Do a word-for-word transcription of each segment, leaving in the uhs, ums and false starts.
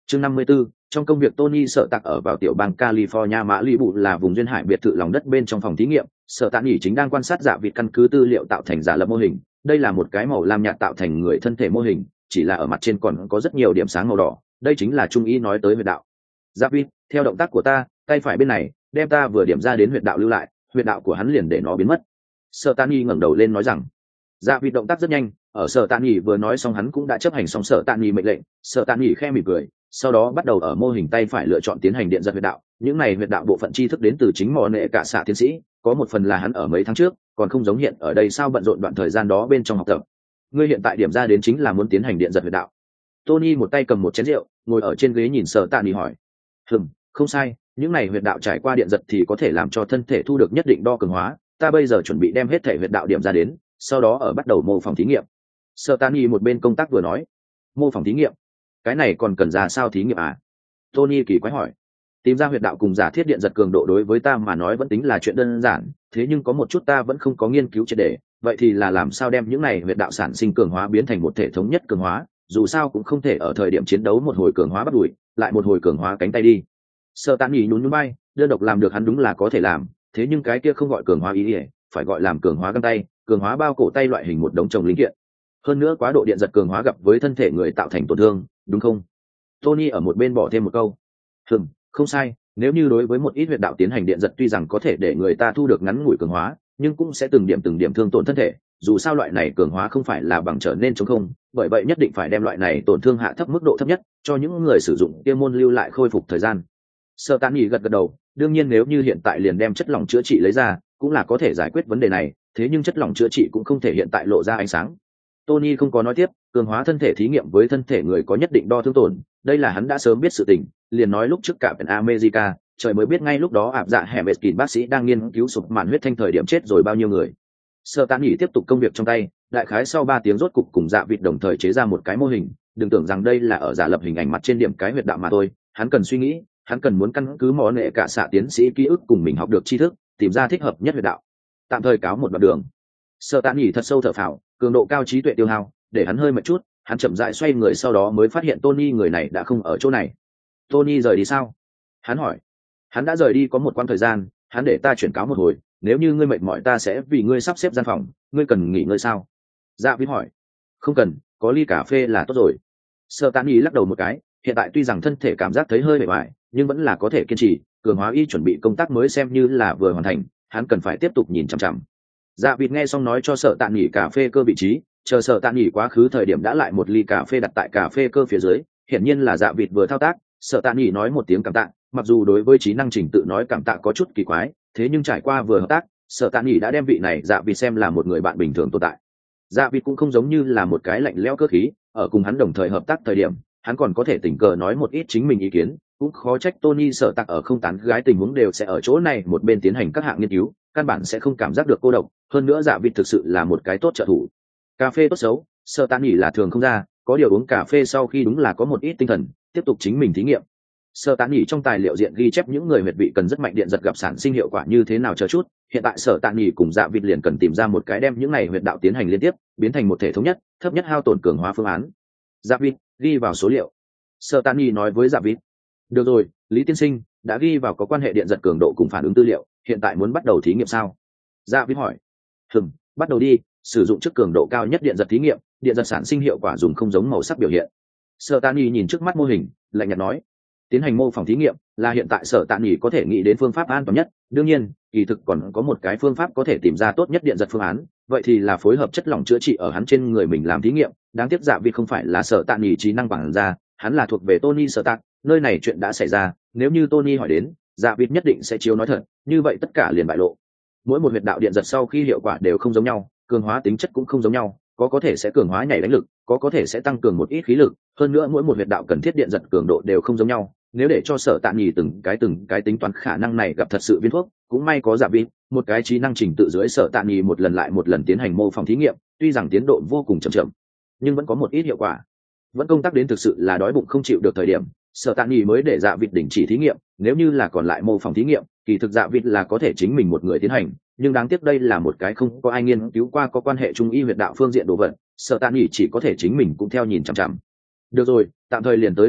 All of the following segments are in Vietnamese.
Chương năm mươi 54, trong công việc Tony sợ tạc ở vào tiểu bang California mã lì bụ là vùng duyên hải biệt thự lòng đất bên trong phòng thí nghiệm, sợ tạc nghỉ chính đang quan sát dạ vịt căn cứ tư liệu tạo thành giả lập mô hình. Đây là một cái màu lam nhạt tạo thành người thân thể mô hình, chỉ là ở mặt trên còn có rất nhiều điểm sáng màu đỏ, đây chính là trung ý nói tới huyệt đạo. Dạ vịt, theo động tác của ta, tay phải bên này, đem ta vừa điểm ra đến huyệt đạo lưu lại, huyệt đạo của hắn liền để nó biến mất. Sợ tạc nghỉ ngẩng đầu lên nói rằng, dạ vịt động tác rất nhanh, ở sợ tạc nghỉ vừa nói xong hắn cũng đã chấp hành xong sợ tạc nghỉ mệnh lệnh. Sợ tạc nghỉ khe mỉm cười, sau đó bắt đầu ở mô hình tay phải lựa chọn tiến hành điện giật huyệt đạo. Những này huyệt đạo bộ phận tri thức đến từ chính mò nệ cả xạ tiến sĩ, có một phần là hắn ở mấy tháng trước, còn không giống hiện ở đây sao bận rộn đoạn thời gian đó bên trong học tập. Ngươi hiện tại điểm ra đến chính là muốn tiến hành điện giật huyệt đạo. Tony một tay cầm một chén rượu, ngồi ở trên ghế nhìn Sở Tạ Nghị hỏi. Hừm, không sai, những này huyệt đạo trải qua điện giật thì có thể làm cho thân thể thu được nhất định đo cường hóa. Ta bây giờ chuẩn bị đem hết thể huyệt đạo điểm ra đến, sau đó ở bắt đầu mô phỏng thí nghiệm. Sở Tạ Nghị một bên công tác vừa nói. Mô phỏng thí nghiệm? Cái này còn cần ra sao thí nghiệm à? Tony kỳ quái hỏi. Tìm ra huyệt đạo cùng giả thiết điện giật cường độ đối với ta mà nói vẫn tính là chuyện đơn giản, thế nhưng có một chút ta vẫn không có nghiên cứu triệt để, vậy thì là làm sao đem những này huyệt đạo sản sinh cường hóa biến thành một thể thống nhất cường hóa, dù sao cũng không thể ở thời điểm chiến đấu một hồi cường hóa bắt đuổi, lại một hồi cường hóa cánh tay đi. Sở Tán Nhĩ nhún nhún vai, đơn độc làm được hắn đúng là có thể làm, thế nhưng cái kia không gọi cường hóa ý ỉa, phải gọi làm cường hóa găng tay, cường hóa bao cổ tay loại hình một đống chồng linh kiện. Hơn nữa quá độ điện giật cường hóa gặp với thân thể người tạo thành tổn thương, đúng không? Tony ở một bên bỏ thêm một câu. Hừm, không sai, nếu như đối với một ít huyệt đạo tiến hành điện giật tuy rằng có thể để người ta thu được ngắn ngủi cường hóa, nhưng cũng sẽ từng điểm từng điểm thương tổn thân thể, dù sao loại này cường hóa không phải là bằng trở nên chống không, bởi vậy nhất định phải đem loại này tổn thương hạ thấp mức độ thấp nhất, cho những người sử dụng kia môn lưu lại khôi phục thời gian. Sở Tán Nhĩ gật gật đầu, đương nhiên nếu như hiện tại liền đem chất lỏng chữa trị lấy ra, cũng là có thể giải quyết vấn đề này, thế nhưng chất lỏng chữa trị cũng không thể hiện tại lộ ra ánh sáng. Tony không có nói tiếp, cường hóa thân thể thí nghiệm với thân thể người có nhất định đo thương tổn, đây là hắn đã sớm biết sự tình, liền nói lúc trước cả bên America, trời mới biết ngay lúc đó ạp dạ hẻm Eskin bác sĩ đang nghiên cứu sụp màn huyết thanh thời điểm chết rồi bao nhiêu người. Sở Tán Nhĩ tiếp tục công việc trong tay, đại khái sau ba tiếng rốt cục cùng dạ vịt đồng thời chế ra một cái mô hình, đừng tưởng rằng đây là ở giả lập hình ảnh mặt trên điểm cái huyệt đạo mà thôi, hắn cần suy nghĩ, hắn cần muốn căn cứ món nệ cả xạ tiến sĩ ký ức cùng mình học được tri thức, tìm ra thích hợp nhất huyệt đạo. Tạm thời cáo một đoạn đường. Sở Tán Nhĩ thật sâu thở phào, cường độ cao trí tuệ tiêu hao, để hắn hơi mệt chút, hắn chậm rãi xoay người sau đó mới phát hiện Tony người này đã không ở chỗ này. Tony rời đi sao? Hắn hỏi. Hắn đã rời đi có một quãng thời gian, hắn để ta chuyển cáo một hồi, nếu như ngươi mệt mỏi ta sẽ vì ngươi sắp xếp gian phòng, ngươi cần nghỉ ngơi sao? Dạ Vít hỏi. Không cần, có ly cà phê là tốt rồi. Sở Tán Nhĩ lắc đầu một cái, hiện tại tuy rằng thân thể cảm giác thấy hơi mệt mỏi, nhưng vẫn là có thể kiên trì, cường hóa y chuẩn bị công tác mới xem như là vừa hoàn thành, hắn cần phải tiếp tục nhìn chằm chằm. Dạ Vịt nghe xong nói cho Sở Tạn Nhĩ cà phê cơ vị trí, chờ Sở Tạn Nhĩ quá khứ thời điểm đã lại một ly cà phê đặt tại cà phê cơ phía dưới, hiển nhiên là Dạ Vịt vừa thao tác. Sở Tạn Nhĩ nói một tiếng cảm tạ, mặc dù đối với trí năng trình tự nói cảm tạ có chút kỳ quái, thế nhưng trải qua vừa hợp tác, Sở Tạn Nhĩ đã đem vị này Dạ Vịt xem là một người bạn bình thường tồn tại. Dạ Vịt cũng không giống như là một cái lạnh lẽo cơ khí, ở cùng hắn đồng thời hợp tác thời điểm, hắn còn có thể tình cờ nói một ít chính mình ý kiến, cũng khó trách Tony Sở Tạc ở không tán gái tình huống đều sẽ ở chỗ này một bên tiến hành các hạng nghiên cứu, căn bản sẽ không cảm giác được cô độc, hơn nữa Dạ Vịt thực sự là một cái tốt trợ thủ. Cà phê tốt xấu, Sở Tạn Nhĩ là thường không ra, có điều uống cà phê sau khi đúng là có một ít tinh thần, tiếp tục chính mình thí nghiệm. Sở Tạn Nhĩ trong tài liệu diện ghi chép những người huyệt vị cần rất mạnh điện giật gặp sản sinh hiệu quả như thế nào chờ chút, hiện tại Sở Tạn Nhĩ cùng Dạ Vịt liền cần tìm ra một cái đem những này huyệt đạo tiến hành liên tiếp, biến thành một thể thống nhất, thấp nhất hao tổn cường hóa phương án. Dạ Vịt, ghi vào số liệu. Sở Tạn Nhĩ nói với Dạ Vịt. Được rồi, Lý tiên sinh đã ghi vào có quan hệ điện giật cường độ cùng phản ứng tư liệu, hiện tại muốn bắt đầu thí nghiệm sao? Dạ Vịt hỏi. Hừm, bắt đầu đi, sử dụng trước cường độ cao nhất điện giật thí nghiệm, điện giật sản sinh hiệu quả dùng không giống màu sắc biểu hiện. Sở Tạn Nhĩ nhìn trước mắt mô hình, lạnh nhạt nói. Tiến hành mô phỏng thí nghiệm là hiện tại Sở Tạn Nhĩ có thể nghĩ đến phương pháp an toàn nhất, đương nhiên kỳ thực còn có một cái phương pháp có thể tìm ra tốt nhất điện giật phương án, vậy thì là phối hợp chất lỏng chữa trị ở hắn trên người mình làm thí nghiệm. Đáng tiếc Dạ Vịt không phải là Sở Tạn Nhĩ trí năng bằng ra, hắn là thuộc về Tony Sở Tạc, nơi này chuyện đã xảy ra, nếu như Tony hỏi đến, Dạ Vịt nhất định sẽ chiếu nói thật, như vậy tất cả liền bại lộ. Mỗi một huyệt đạo điện giật sau khi hiệu quả đều không giống nhau, cường hóa tính chất cũng không giống nhau, có có thể sẽ cường hóa nhảy đánh lực, có có thể sẽ tăng cường một ít khí lực, hơn nữa mỗi một huyệt đạo cần thiết điện giật cường độ đều không giống nhau. Nếu để cho Sở Tạn Nhĩ từng cái từng cái tính toán khả năng này gặp thật sự viên thuốc, cũng may có Dạ Vịt, một cái trí năng trình tự dưới Sở Tạn Nhĩ một lần lại một lần tiến hành mô phỏng thí nghiệm, tuy rằng tiến độ vô cùng chậm chậm, nhưng vẫn có một ít hiệu quả. Vẫn công tác đến thực sự là đói bụng không chịu được thời điểm, Sở Tạn Nhĩ mới để Dạ Vịt đình chỉ thí nghiệm, nếu như là còn lại mô phỏng thí nghiệm, kỳ thực Dạ Vịt là có thể chính mình một người tiến hành, nhưng đáng tiếc đây là một cái không có ai nghiên cứu qua có quan hệ trung y huyệt đạo phương diện đồ vật, Sở Tạn Nhĩ chỉ có thể chính mình cũng theo nhìn chằm chằm. Được rồi, tạm thời liền tới đây đi,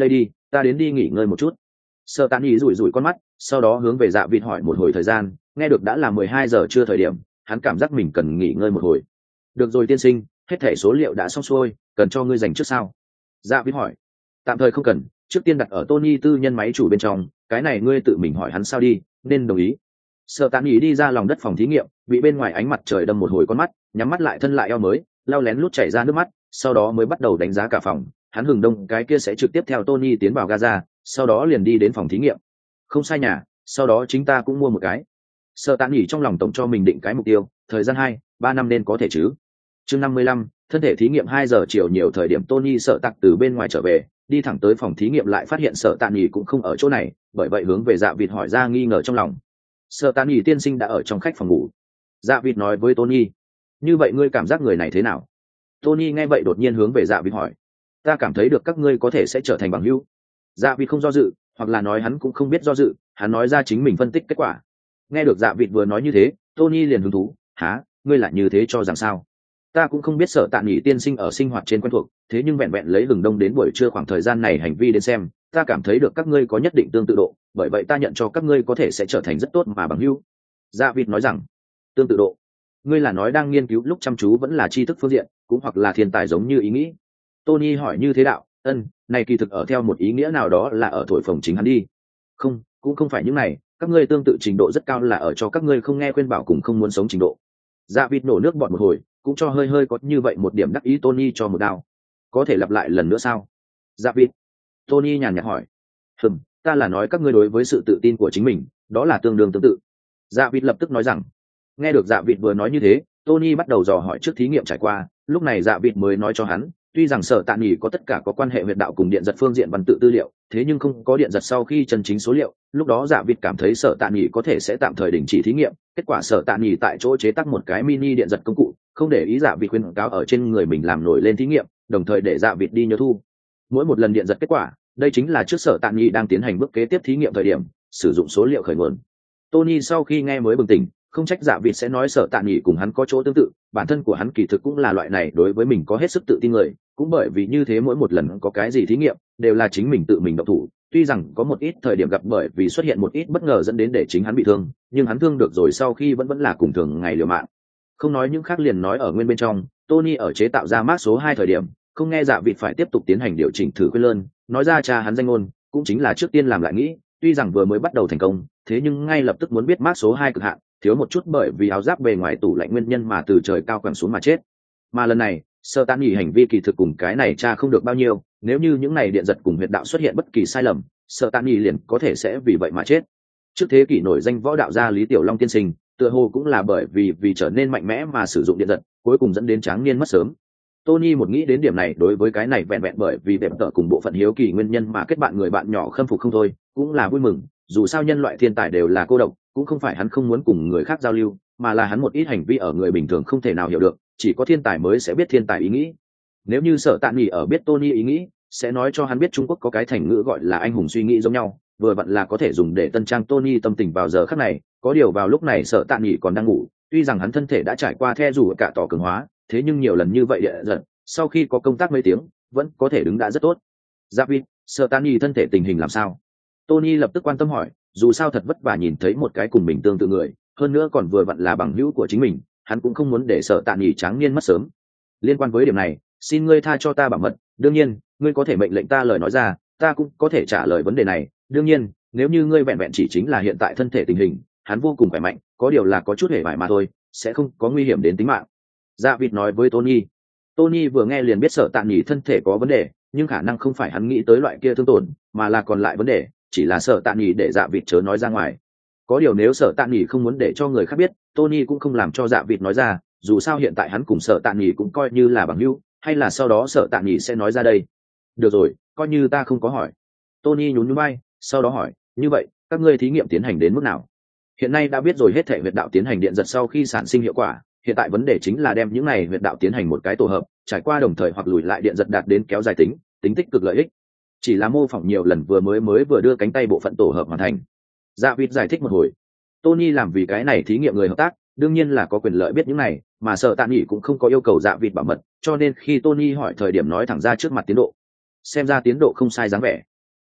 ta đến đi nghỉ ngơi một chút. Sở Tạ Nghị rủi rủi con mắt, sau đó hướng về Dạ Vịt hỏi một hồi thời gian, nghe được đã là mười hai giờ trưa thời điểm, hắn cảm giác mình cần nghỉ ngơi một hồi. Được rồi tiên sinh, hết thảy số liệu đã xong xuôi, cần cho ngươi dành trước sao? Dạ Vịt hỏi. Tạm thời không cần, trước tiên đặt ở Tony tư nhân máy chủ bên trong, cái này ngươi tự mình hỏi hắn sao đi, nên đồng ý. Sở Tạ Nghị đi ra lòng đất phòng thí nghiệm, bị bên ngoài ánh mặt trời đâm một hồi con mắt, nhắm mắt lại thân lại eo mới, lau lén lút chảy ra nước mắt, sau đó mới bắt đầu đánh giá cả phòng. Hắn hừng đông cái kia sẽ trực tiếp theo Tony tiến vào Gaza, sau đó liền đi đến phòng thí nghiệm. Không sai nhà, sau đó chính ta cũng mua một cái. Sở Tạ Nghị trong lòng tổng cho mình định cái mục tiêu, thời gian hai, ba năm nên có thể chứ. Chương năm mươi lăm, thân thể thí nghiệm hai giờ chiều nhiều thời điểm Tony Sở Tạc từ bên ngoài trở về, đi thẳng tới phòng thí nghiệm lại phát hiện Sở Tạ Nghị cũng không ở chỗ này, bởi vậy hướng về Dạ Vịt hỏi ra nghi ngờ trong lòng. Sở Tạ Nghị tiên sinh đã ở trong khách phòng ngủ. Dạ Vịt nói với Tony. Như vậy ngươi cảm giác người này thế nào? Tony nghe vậy đột nhiên hướng về Dạ Vịt hỏi. Ta cảm thấy được các ngươi có thể sẽ trở thành bằng hữu. Dạ Vịt không do dự, hoặc là nói hắn cũng không biết do dự, hắn nói ra chính mình phân tích kết quả. Nghe được Dạ Vịt vừa nói như thế, Tony liền hứng thú. Hả, ngươi lại như thế cho rằng sao? Ta cũng không biết Sở Tạ Nghị tiên sinh ở sinh hoạt trên quen thuộc, thế nhưng vẹn vẹn lấy hừng đông đến buổi trưa khoảng thời gian này hành vi đến xem, ta cảm thấy được các ngươi có nhất định tương tự độ, bởi vậy ta nhận cho các ngươi có thể sẽ trở thành rất tốt mà bằng hữu. Dạ Vịt nói rằng, tương tự độ, ngươi là nói đang nghiên cứu lúc chăm chú vẫn là tri thức phương diện, cũng hoặc là thiên tài giống như ý nghĩ. Tony hỏi như thế đạo, ân, này kỳ thực ở theo một ý nghĩa nào đó là ở thổi phồng chính hắn đi. Không, cũng không phải những này, các ngươi tương tự trình độ rất cao là ở cho các ngươi không nghe khuyên bảo cùng không muốn sống trình độ. Dạ Vịt nổ nước bọt một hồi, cũng cho hơi hơi có như vậy một điểm đắc ý Tony cho một đao. Có thể lặp lại lần nữa sao? Dạ Vịt. Tony nhàn nhạt hỏi. Hừm, ta là nói các ngươi đối với sự tự tin của chính mình, đó là tương đương tương tự. Dạ Vịt lập tức nói rằng. Nghe được Dạ Vịt vừa nói như thế, Tony bắt đầu dò hỏi trước thí nghiệm trải qua, lúc này Dạ Vịt mới nói cho hắn, tuy rằng Sở Tạ Nghị có tất cả có quan hệ huyệt đạo cùng điện giật phương diện văn tự tư liệu, thế nhưng không có điện giật sau khi chân chính số liệu, lúc đó Dạ Vịt cảm thấy Sở Tạ Nghị có thể sẽ tạm thời đình chỉ thí nghiệm, kết quả Sở Tạ Nghị tại chỗ chế tác một cái mini điện giật công cụ, không để ý Dạ Vịt khuyên cáo ở trên người mình làm nổi lên thí nghiệm, đồng thời để Dạ Vịt đi nhớ thu mỗi một lần điện giật kết quả, đây chính là trước Sở Tạ Nghị đang tiến hành bước kế tiếp thí nghiệm thời điểm sử dụng số liệu khởi nguồn. Tony sau khi nghe mới bừng tỉnh, không trách Dạ Vịt sẽ nói Sở Tạ Nghị cùng hắn có chỗ tương tự, bản thân của hắn kỳ thực cũng là loại này đối với mình có hết sức tự tin người, cũng bởi vì như thế mỗi một lần có cái gì thí nghiệm đều là chính mình tự mình động thủ, tuy rằng có một ít thời điểm gặp bởi vì xuất hiện một ít bất ngờ dẫn đến để chính hắn bị thương, nhưng hắn thương được rồi sau khi vẫn vẫn là cùng thường ngày liều mạng. Không nói những khác liền nói ở nguyên bên trong, Tony ở chế tạo ra mác số hai thời điểm, không nghe Dạ Vịt phải tiếp tục tiến hành điều chỉnh thử khuyên lơn, nói ra cha hắn danh ngôn, cũng chính là trước tiên làm lại nghĩ, tuy rằng vừa mới bắt đầu thành công, thế nhưng ngay lập tức muốn biết mác số hai cực hạn, thiếu một chút bởi vì áo giáp bề ngoài tủ lạnh nguyên nhân mà từ trời cao quẳng xuống mà chết. Mà lần này, Sở Tạ Nghị hành vi kỳ thực cùng cái này cha không được bao nhiêu, nếu như những này điện giật cùng huyệt đạo xuất hiện bất kỳ sai lầm, Sở Tạ Nghị liền có thể sẽ vì vậy mà chết. Trước thế kỷ nổi danh võ đạo gia Lý Tiểu Long tiên sinh, tựa hồ cũng là bởi vì vì trở nên mạnh mẽ mà sử dụng điện giật, cuối cùng dẫn đến tráng niên mất sớm. Tony một nghĩ đến điểm này, đối với cái này vẹn vẹn bởi vì đẹp tợ cùng bộ phận hiếu kỳ nguyên nhân mà kết bạn người bạn nhỏ khâm phục không thôi, cũng là vui mừng, dù sao nhân loại thiên tài đều là cô độc, cũng không phải hắn không muốn cùng người khác giao lưu, mà là hắn một ít hành vi ở người bình thường không thể nào hiểu được, chỉ có thiên tài mới sẽ biết thiên tài ý nghĩ. Nếu như Sở Tạ Nghị ở biết Tony ý nghĩ, sẽ nói cho hắn biết Trung Quốc có cái thành ngữ gọi là anh hùng suy nghĩ giống nhau, vừa vặn là có thể dùng để tân trang Tony tâm tình vào giờ khắc này. Có điều vào lúc này Sở Tạ Nghị còn đang ngủ, tuy rằng hắn thân thể đã trải qua the rủ cả tỏ cường hóa, thế nhưng nhiều lần như vậy địa giật, sau khi có công tác mấy tiếng, vẫn có thể đứng đã rất tốt. Dạ Vịt, Sở Tạ Nghị thân thể tình hình làm sao? Tony lập tức quan tâm hỏi, dù sao thật vất vả nhìn thấy một cái cùng mình tương tự người, hơn nữa còn vừa vặn là bằng hữu của chính mình, hắn cũng không muốn để Sở Tạ Nghị tráng niên mất sớm. Liên quan với điểm này, xin ngươi tha cho ta bảo mật, đương nhiên, ngươi có thể mệnh lệnh ta lời nói ra, ta cũng có thể trả lời vấn đề này, đương nhiên, nếu như ngươi vẹn vẹn chỉ chính là hiện tại thân thể tình hình, hắn vô cùng khỏe mạnh, có điều là có chút hề bại mà thôi, sẽ không có nguy hiểm đến tính mạng. Dạ Vịt nói với Tony. Tony vừa nghe liền biết Sở Tạ Nghị thân thể có vấn đề, nhưng khả năng không phải hắn nghĩ tới loại kia thương tổn, mà là còn lại vấn đề, chỉ là Sở Tạ Nghị để Dạ Vịt chớ nói ra ngoài. Có điều nếu Sở Tạ Nghị không muốn để cho người khác biết, Tony cũng không làm cho Dạ Vịt nói ra, dù sao hiện tại hắn cùng Sở Tạ Nghị cũng coi như là bằng hữu, hay là sau đó Sở Tạ Nghị sẽ nói ra đây. Được rồi, coi như ta không có hỏi. Tony nhún nhún vai, sau đó hỏi, như vậy, các ngươi thí nghiệm tiến hành đến mức nào? Hiện nay đã biết rồi hết thể huyệt đạo tiến hành điện giật sau khi sản sinh hiệu quả, hiện tại vấn đề chính là đem những này huyệt đạo tiến hành một cái tổ hợp, trải qua đồng thời hoặc lùi lại điện giật đạt đến kéo dài tính, tính tích cực lợi ích. Chỉ là mô phỏng nhiều lần vừa mới mới vừa đưa cánh tay bộ phận tổ hợp hoàn thành. Dạ Vịt giải thích một hồi. Tony làm vì cái này thí nghiệm người hợp tác, đương nhiên là có quyền lợi biết những này, mà Sở Tạ Nghị cũng không có yêu cầu Dạ Vịt bảo mật, cho nên khi Tony hỏi thời điểm nói thẳng ra trước mặt tiến độ. Xem ra tiến độ không sai dáng vẻ.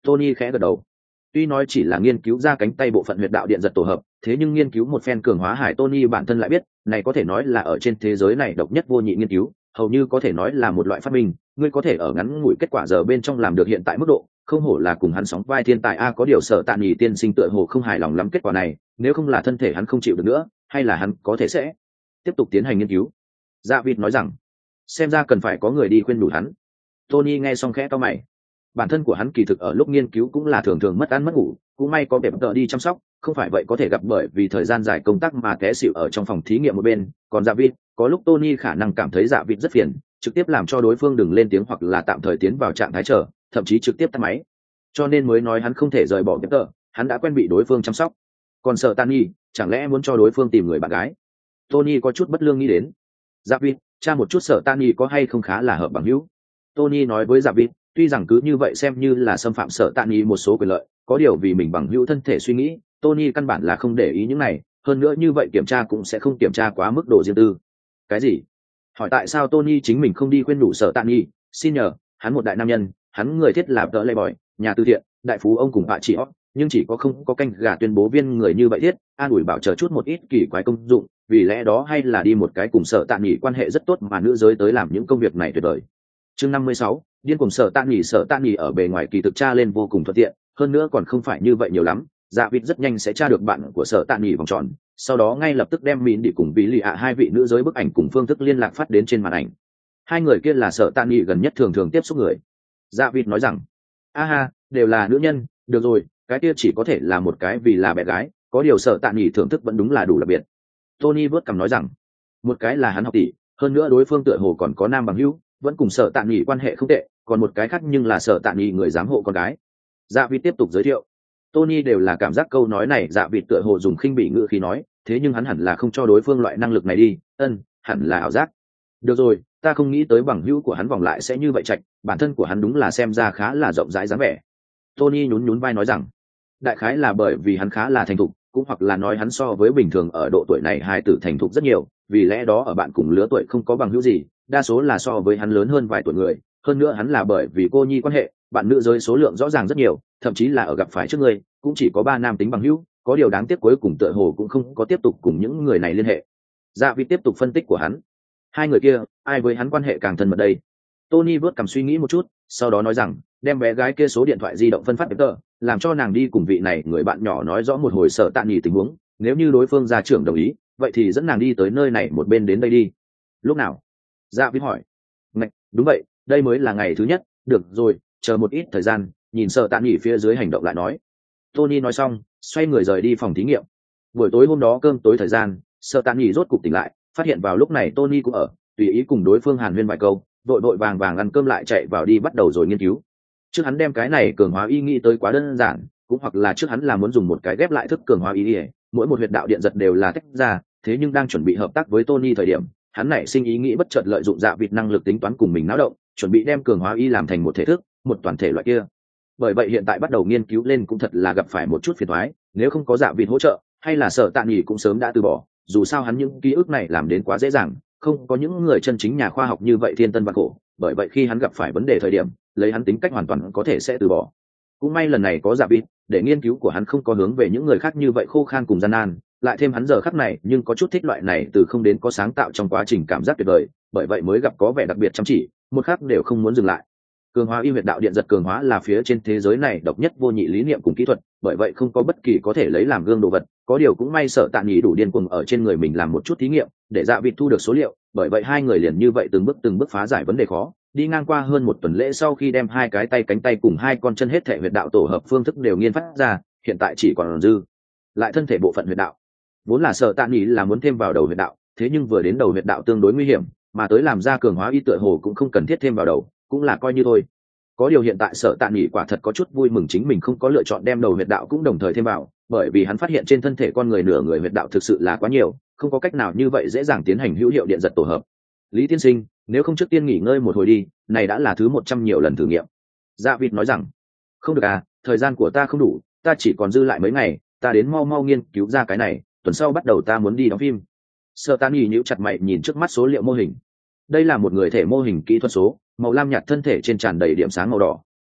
Tony khẽ gật đầu. Tuy nói chỉ là nghiên cứu ra cánh tay bộ phận huyệt đạo điện giật tổ hợp, thế nhưng nghiên cứu một phen cường hóa hải Tony bản thân lại biết, này có thể nói là ở trên thế giới này độc nhất vô nhị nghiên cứu, hầu như có thể nói là một loại phát minh, ngươi có thể ở ngắn ngủi kết quả giờ bên trong làm được hiện tại mức độ, không hổ là cùng hắn sóng vai thiên tài a. Có điều Sở Tạ Nghị tiên sinh tựa hồ không hài lòng lắm kết quả này, nếu không là thân thể hắn không chịu được nữa, hay là hắn có thể sẽ tiếp tục tiến hành nghiên cứu. Dạ Vịt nói rằng, xem ra cần phải có người đi khuyên đủ hắn. Tony nghe xong khẽ cau mày. Bản thân của hắn kỳ thực ở lúc nghiên cứu cũng là thường thường mất ăn mất ngủ, cũng may có bẹp tợ đi chăm sóc, không phải vậy có thể gặp bởi vì thời gian dài công tác mà té xỉu ở trong phòng thí nghiệm một bên. Còn Dạ Vịt, có lúc Tony khả năng cảm thấy Dạ Vịt rất phiền, trực tiếp làm cho đối phương đừng lên tiếng hoặc là tạm thời tiến vào trạng thái chờ, thậm chí trực tiếp tắt máy. Cho nên mới nói hắn không thể rời bỏ bẹp tợ, hắn đã quen bị đối phương chăm sóc. Còn sợ Tani, chẳng lẽ muốn cho đối phương tìm người bạn gái? Tony có chút bất lương nghĩ đến. Dạ Vịt, tra một chút sợ Tani có hay không khá là hợp bằng hữu. Tony nói với Dạ Vịt, tuy rằng cứ như vậy xem như là xâm phạm sợ Tani một số quyền lợi, có điều vì mình bằng hữu thân thể suy nghĩ, Tony căn bản là không để ý những này, hơn nữa như vậy kiểm tra cũng sẽ không kiểm tra quá mức độ riêng tư. Cái gì? Hỏi tại sao Tony chính mình không đi khuyên đủ sợ Tani, xin nhờ, hắn một đại nam nhân, hắn người thiết là tợ lệ bòi, nhà từ thiện, đại phú ông cùng bà chị ó, nhưng chỉ có không có canh gà tuyên bố viên người như vậy thiết, an ủi bảo chờ chút một ít kỳ quái công dụng, vì lẽ đó hay là đi một cái cùng sợ Tạ Nghị quan hệ rất tốt mà nữ giới tới làm những công việc này tuyệt vời. Chương năm mươi sáu, điên cùng sợ Tạ Nghị. Sợ Tạ Nghị ở bề ngoài kỳ thực tra lên vô cùng thuận tiện, hơn nữa còn không phải như vậy nhiều lắm. Dạ Vịt rất nhanh sẽ tra được bạn của sợ Tạ Nghị vòng tròn, sau đó ngay lập tức đem Mịn đi cùng Vĩ Lì ạ hai vị nữ giới bức ảnh cùng phương thức liên lạc phát đến trên màn ảnh. Hai người kia là sợ Tạ Nghị gần nhất thường thường tiếp xúc người. Dạ Vịt nói rằng, a ha, đều là nữ nhân, được rồi, cái kia chỉ có thể là một cái vì là bé gái, có điều sợ Tạ Nghị thưởng thức vẫn đúng là đủ đặc biệt. Tony vớt cằm nói rằng, một cái là hắn học tỷ, hơn nữa đối phương tựa hồ còn có nam bằng hữu, vẫn cùng sợ Tạ Nghị quan hệ không tệ, còn một cái khác nhưng là sợ Tạ Nghị người giám hộ con gái. Dạ Vịt tiếp tục giới thiệu. Tony đều là cảm giác câu nói này Dạ Vịt tựa hồ dùng khinh bỉ ngữ khi nói, thế nhưng hắn hẳn là không cho đối phương loại năng lực này đi, ân, hẳn là ảo giác. Được rồi, ta không nghĩ tới bằng hữu của hắn vòng lại sẽ như vậy chạch, bản thân của hắn đúng là xem ra khá là rộng rãi dáng vẻ. Tony nhún nhún vai nói rằng, đại khái là bởi vì hắn khá là thành thục, cũng hoặc là nói hắn so với bình thường ở độ tuổi này hài tử thành thục rất nhiều, vì lẽ đó ở bạn cùng lứa tuổi không có bằng hữu gì, đa số là so với hắn lớn hơn vài tuổi người, hơn nữa hắn là bởi vì cô nhi quan hệ, bạn nữ giới số lượng rõ ràng rất nhiều, thậm chí là ở gặp phải trước người, cũng chỉ có ba nam tính bằng hữu, có điều đáng tiếc cuối cùng tựa hồ cũng không có tiếp tục cùng những người này liên hệ. Dạ Vịt tiếp tục phân tích của hắn. Hai người kia, ai với hắn quan hệ càng thân mật đây? Tony vớt cằm suy nghĩ một chút, sau đó nói rằng, đem bé gái kia số điện thoại di động phân phát tờ, làm cho nàng đi cùng vị này người bạn nhỏ nói rõ một hồi sợ Tạ Nghị tình huống, nếu như đối phương gia trưởng đồng ý, vậy thì dẫn nàng đi tới nơi này một bên đến đây đi. Lúc nào? Dạ Vịt hỏi. Ngạch, đúng vậy, đây mới là ngày thứ nhất, được rồi, chờ một ít thời gian, nhìn sợ Tạ Nghị phía dưới hành động lại nói. Tony nói xong, xoay người rời đi phòng thí nghiệm. Buổi tối hôm đó cơm tối thời gian, sợ Tạ Nghị rốt cục tỉnh lại, phát hiện vào lúc này Tony cũng ở, tùy ý cùng đối phương hàn huyên vài câu, vội vội vàng vàng ăn cơm lại chạy vào đi bắt đầu rồi nghiên cứu. Trước hắn đem cái này cường hóa y nghĩ tới quá đơn giản, cũng hoặc là trước hắn là muốn dùng một cái ghép lại thức cường hóa y, mỗi một huyệt đạo điện giật đều là tách ra, thế nhưng đang chuẩn bị hợp tác với Tony thời điểm, hắn nảy sinh ý nghĩ bất chợt lợi dụng Dạ Vịt năng lực tính toán cùng mình náo động, chuẩn bị đem cường hóa y làm thành một thể thức, một toàn thể loại kia. Bởi vậy hiện tại bắt đầu nghiên cứu lên cũng thật là gặp phải một chút phiền toái, nếu không có Dạ Vịt hỗ trợ, hay là sợ Tạ Nghị cũng sớm đã từ bỏ, dù sao hắn những ký ức này làm đến quá dễ dàng, không có những người chân chính nhà khoa học như vậy thiên tân vạn khổ, bởi vậy khi hắn gặp phải vấn đề thời điểm, lấy hắn tính cách hoàn toàn có thể sẽ từ bỏ. Cũng may lần này có Dạ Vịt, để nghiên cứu của hắn không có hướng về những người khác như vậy khô khan cùng gian nan, lại thêm hắn giờ khắc này nhưng có chút thích loại này từ không đến có sáng tạo trong quá trình cảm giác tuyệt vời, bởi vậy mới gặp có vẻ đặc biệt chăm chỉ, một khắc đều không muốn dừng lại. Cường hóa y huyệt đạo điện giật cường hóa là phía trên thế giới này độc nhất vô nhị lý niệm cùng kỹ thuật, bởi vậy không có bất kỳ có thể lấy làm gương đồ vật, có điều cũng may sợ Tạ Nghị đủ điên cuồng ở trên người mình làm một chút thí nghiệm, để Dạ Vịt thu được số liệu, bởi vậy hai người liền như vậy từng bước từng bước phá giải vấn đề khó, đi ngang qua hơn một tuần lễ sau khi đem hai cái tay cánh tay cùng hai con chân hết thể huyệt đạo tổ hợp phương thức đều nghiên phát ra, hiện tại chỉ còn dư lại thân thể bộ phận huyệt đạo. Vốn là sợ Tạ Nghị là muốn thêm vào đầu huyệt đạo, thế nhưng vừa đến đầu huyệt đạo tương đối nguy hiểm, mà tới làm ra cường hóa y tựa hồ cũng không cần thiết thêm vào đầu, cũng là coi như thôi. Có điều hiện tại sợ Tạ Nghị quả thật có chút vui mừng chính mình không có lựa chọn đem đầu huyệt đạo cũng đồng thời thêm vào, bởi vì hắn phát hiện trên thân thể con người nửa người huyệt đạo thực sự là quá nhiều, không có cách nào như vậy dễ dàng tiến hành hữu hiệu điện giật tổ hợp. Lý tiên sinh, nếu không trước tiên nghỉ ngơi một hồi đi, này đã là thứ một trăm nhiều lần thử nghiệm. Dạ Vịt nói rằng, không được à, thời gian của ta không đủ, ta chỉ còn dư lại mấy ngày, ta đến mau mau nghiên cứu ra cái này, tuần sau bắt đầu ta muốn đi đóng phim. Sợ Tạ Nghị nhíu chặt mày nhìn trước mắt số liệu mô hình. Đây là một người thể mô hình kỹ thuật số, màu lam nhạt thân thể trên tràn đầy điểm sáng màu đỏ,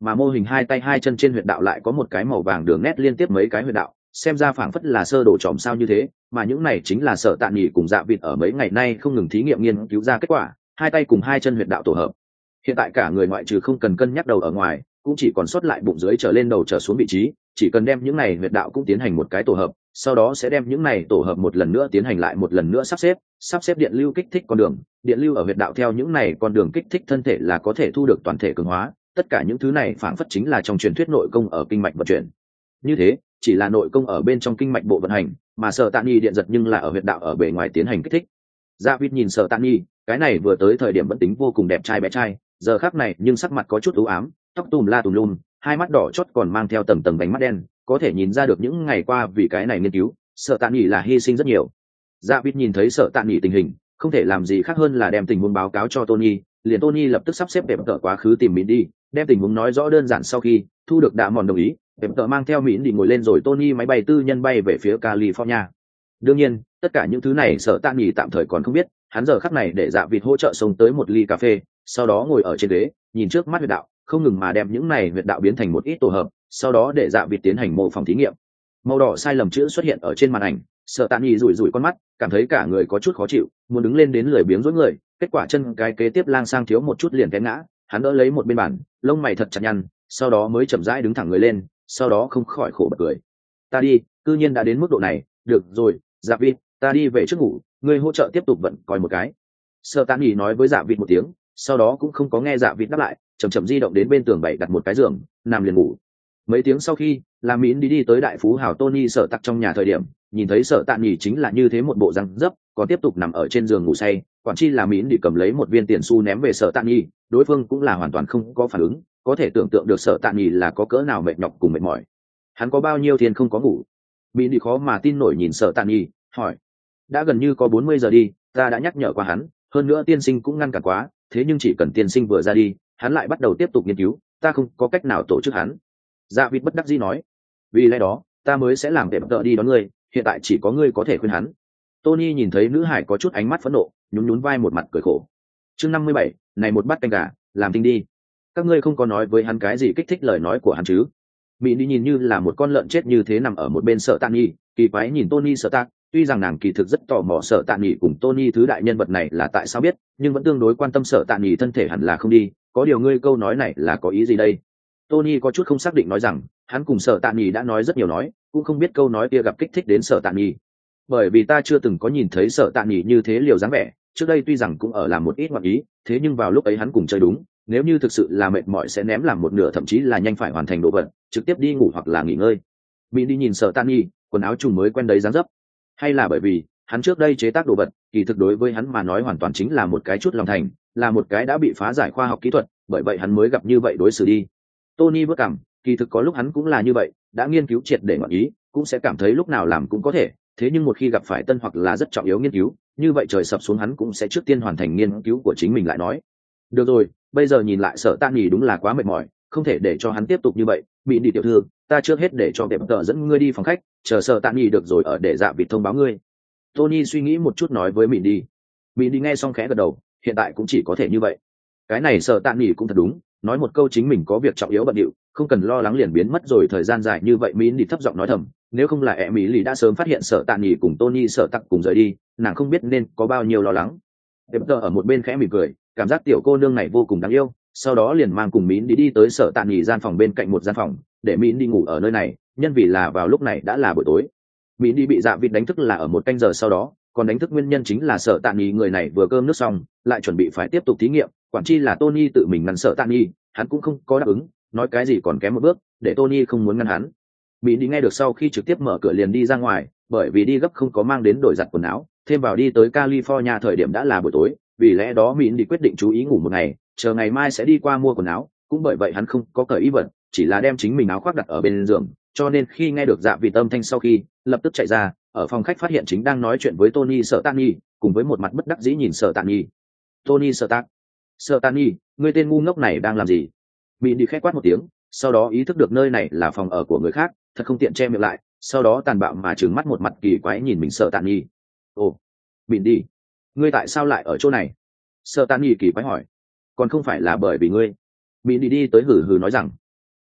mà mô hình hai tay hai chân trên huyệt đạo lại có một cái màu vàng đường nét liên tiếp mấy cái huyệt đạo, xem ra phảng phất là sơ đồ tròm sao như thế, mà những này chính là Sở Tạ Nghị cùng Dạ Vịt ở mấy ngày nay không ngừng thí nghiệm nghiên cứu ra kết quả, hai tay cùng hai chân huyệt đạo tổ hợp. Hiện tại cả người ngoại trừ không cần cân nhắc đầu ở ngoài, cũng chỉ còn sót lại bụng dưới trở lên đầu trở xuống vị trí, chỉ cần đem những này huyệt đạo cũng tiến hành một cái tổ hợp, sau đó sẽ đem những này tổ hợp một lần nữa tiến hành lại một lần nữa sắp xếp, sắp xếp điện lưu kích thích con đường, điện lưu ở huyệt đạo theo những này con đường kích thích thân thể là có thể thu được toàn thể cường hóa, tất cả những thứ này phảng phất chính là trong truyền thuyết nội công ở kinh mạch vận chuyển. Như thế, chỉ là nội công ở bên trong kinh mạch bộ vận hành, mà Sở Tạ Nghị điện giật nhưng là ở huyệt đạo ở bề ngoài tiến hành kích thích. Dạ Vịt nhìn Sở Tạ Nghị, cái này vừa tới thời điểm vẫn tính vô cùng đẹp trai bé trai, giờ khắc này nhưng sắc mặt có chút u ám, tóc tùm la tùm lum, hai mắt đỏ chót còn mang theo tầng tầng bánh mắt đen, có thể nhìn ra được những ngày qua vì cái này nghiên cứu, Sở Tạ Nghị là hy sinh rất nhiều. Dạ Vịt nhìn thấy Sở Tạ Nghị tình hình, không thể làm gì khác hơn là đem tình huống báo cáo cho Tony, liền Tony lập tức sắp xếp đẹp tợ quá khứ tìm Mindy, đem tình huống nói rõ đơn giản sau khi thu được đạ mòn đồng ý, đẹp tợ mang theo Mindy ngồi lên rồi Tony máy bay tư nhân bay về phía California. Đương nhiên, tất cả những thứ này Sở Tạ Nghị tạm thời còn không biết, hắn giờ khắc này để Dạ Vịt hỗ trợ xông tới một ly cà phê, sau đó ngồi ở trên ghế, nhìn trước mắt huyệt đạo, không ngừng mà đem những này huyệt đạo biến thành một ít tổ hợp, sau đó để Dạ Vịt tiến hành mô phỏng thí nghiệm. Màu đỏ sai lầm chữ xuất hiện ở trên màn ảnh, Sở Tạ Nghị rủi rủi con mắt, cảm thấy cả người có chút khó chịu, muốn đứng lên đến lười biếng rối người, kết quả chân cái kế tiếp lang sang thiếu một chút liền té ngã, hắn đỡ lấy một bên bàn, lông mày thật chặt nhăn, sau đó mới chậm rãi đứng thẳng người lên, sau đó không khỏi khổ bật cười. Ta đi, cư nhiên đã đến mức độ này, được rồi, Dạ Vịt, ta đi về trước ngủ, ngươi hỗ trợ tiếp tục vận coi một cái. Sở Tạ Nghị nói với Dạ Vịt một tiếng, sau đó cũng không có nghe Dạ Vịt đáp lại, chậm chậm di động đến bên tường bày đặt một cái giường, nằm liền ngủ. Mấy tiếng sau khi, làm Mĩn đi đi tới đại phú hào Tony Sở Tạc trong nhà thời điểm, nhìn thấy Sở Tạ Nghị chính là như thế một bộ răng dấp, còn tiếp tục nằm ở trên giường ngủ say, quản chi là Mĩn đi cầm lấy một viên tiền xu ném về Sở Tạ Nghị, đối phương cũng là hoàn toàn không có phản ứng, có thể tưởng tượng được Sở Tạ Nghị là có cỡ nào mệt nhọc cùng mệt mỏi. Hắn có bao nhiêu tiền không có ngủ? Mĩn đi khó mà tin nổi nhìn Sở Tạ Nghị, hỏi: đã gần như có bốn mươi giờ đi, ta đã nhắc nhở qua hắn, hơn nữa tiên sinh cũng ngăn cản quá, thế nhưng chỉ cần tiên sinh vừa ra đi, hắn lại bắt đầu tiếp tục nghiên cứu, ta không có cách nào tổ chức hắn. Dạ Vịt bất đắc dĩ nói: vì lẽ đó ta mới sẽ làm đẹp tợ đi đón ngươi, hiện tại chỉ có ngươi có thể khuyên hắn. Tony nhìn thấy nữ hải có chút ánh mắt phẫn nộ, nhún nhún vai một mặt cười khổ. Chương năm mươi bảy, này một bát canh gà, làm tinh đi. Các ngươi không có nói với hắn cái gì kích thích lời nói của hắn chứ? Mỹ đi nhìn như là một con lợn chết như thế nằm ở một bên Sở Tạ Nghị, kỳ quái nhìn Tony Sở Tạc, tuy rằng nàng kỳ thực rất tò mò Sở Tạ Nghị cùng Tony thứ đại nhân vật này là tại sao biết, nhưng vẫn tương đối quan tâm Sở Tạ Nghị thân thể hẳn là không đi, có điều ngươi câu nói này là có ý gì đây? Tony có chút không xác định nói rằng, hắn cùng Sở Tạ Nghị đã nói rất nhiều nói, cũng không biết câu nói kia gặp kích thích đến Sở Tạ Nghị. Bởi vì ta chưa từng có nhìn thấy Sở Tạ Nghị như thế liều dáng vẻ, trước đây tuy rằng cũng ở làm một ít ngoạn ý, thế nhưng vào lúc ấy hắn cùng chơi đúng, nếu như thực sự là mệt mỏi sẽ ném làm một nửa thậm chí là nhanh phải hoàn thành đồ vật, trực tiếp đi ngủ hoặc là nghỉ ngơi. Mỹ đi nhìn Sở Tạ Nghị, quần áo trùng mới quen đấy dáng dấp, hay là bởi vì hắn trước đây chế tác đồ vật, kỳ thực đối với hắn mà nói hoàn toàn chính là một cái chút lòng thành, là một cái đã bị phá giải khoa học kỹ thuật, bởi vậy hắn mới gặp như vậy đối xử đi. Tony bước cảm, kỳ thực có lúc hắn cũng là như vậy, đã nghiên cứu triệt để ngọn ý, cũng sẽ cảm thấy lúc nào làm cũng có thể, thế nhưng một khi gặp phải tân hoặc là rất trọng yếu nghiên cứu, như vậy trời sập xuống hắn cũng sẽ trước tiên hoàn thành nghiên cứu của chính mình lại nói. Được rồi, bây giờ nhìn lại Sở Tạ Nghị đúng là quá mệt mỏi, không thể để cho hắn tiếp tục như vậy. Mỹ đi tiểu thư, ta trước hết để cho đẹp tờ dẫn ngươi đi phòng khách, chờ Sở Tạ Nghị được rồi ở để Dạ Vịt thông báo ngươi. Tony suy nghĩ một chút nói với Mỹ đi. Mỹ đi nghe xong khẽ gật đầu, hiện tại cũng chỉ có thể như vậy. Cái này Sở Tạ Nghị cũng thật đúng, nói một câu chính mình có việc trọng yếu bận điệu, không cần lo lắng liền biến mất rồi thời gian dài như vậy. Mỹ đi thấp giọng nói thầm, nếu không là ẹ Mỹ lì đã sớm phát hiện Sở Tạ Nghị cùng Tony Sở Tạc cùng rời đi, nàng không biết nên có bao nhiêu lo lắng. Đẹp tờ ở một bên khẽ mỉm cười, cảm giác tiểu cô nương này vô cùng đáng yêu, sau đó liền mang cùng Mỹ đi đi tới Sở Tạ Nghị gian phòng bên cạnh một gian phòng, để Mỹ đi ngủ ở nơi này, nhân vì là vào lúc này đã là buổi tối. Mỹ đi bị Dạ Vịt đánh thức là ở một canh giờ sau đó, còn đánh thức nguyên nhân chính là Sở Tạ Nghị người này vừa cơm nước xong, lại chuẩn bị phải tiếp tục thí nghiệm, quản chi là Tony tự mình ngăn Sở Tạ Nghị, hắn cũng không có đáp ứng, nói cái gì còn kém một bước, để Tony không muốn ngăn hắn. Mỹ đi nghe được sau khi trực tiếp mở cửa liền đi ra ngoài, bởi vì đi gấp không có mang đến đổi giặt quần áo, thêm vào đi tới California thời điểm đã là buổi tối, vì lẽ đó Mỹ đi quyết định chú ý ngủ một ngày, chờ ngày mai sẽ đi qua mua quần áo, cũng bởi vậy hắn không có cởi y vật, chỉ là đem chính mình áo khoác đặt ở bên giường, cho nên khi nghe được Dạ Vịt âm thanh sau khi, lập tức chạy ra, ở phòng khách phát hiện chính đang nói chuyện với Tony Sở Tạ Nghị, cùng với một mặt bất đắc dĩ nhìn Sở Tạ Nghị. Tony Sở Tạ, Sở Tạ Nghị, ngươi tên ngu ngốc này đang làm gì? Mỹ đi khét quát một tiếng, sau đó ý thức được nơi này là phòng ở của người khác, thật không tiện che miệng lại, sau đó tàn bạo mà trừng mắt một mặt kỳ quái nhìn mình Sở Tạ Nghị. Ồ, Mỹ đi, ngươi tại sao lại ở chỗ này? Sở Tạ Nghị kỳ quái hỏi. Còn không phải là bởi vì ngươi. Mỹ đi đi tới hừ hừ nói rằng,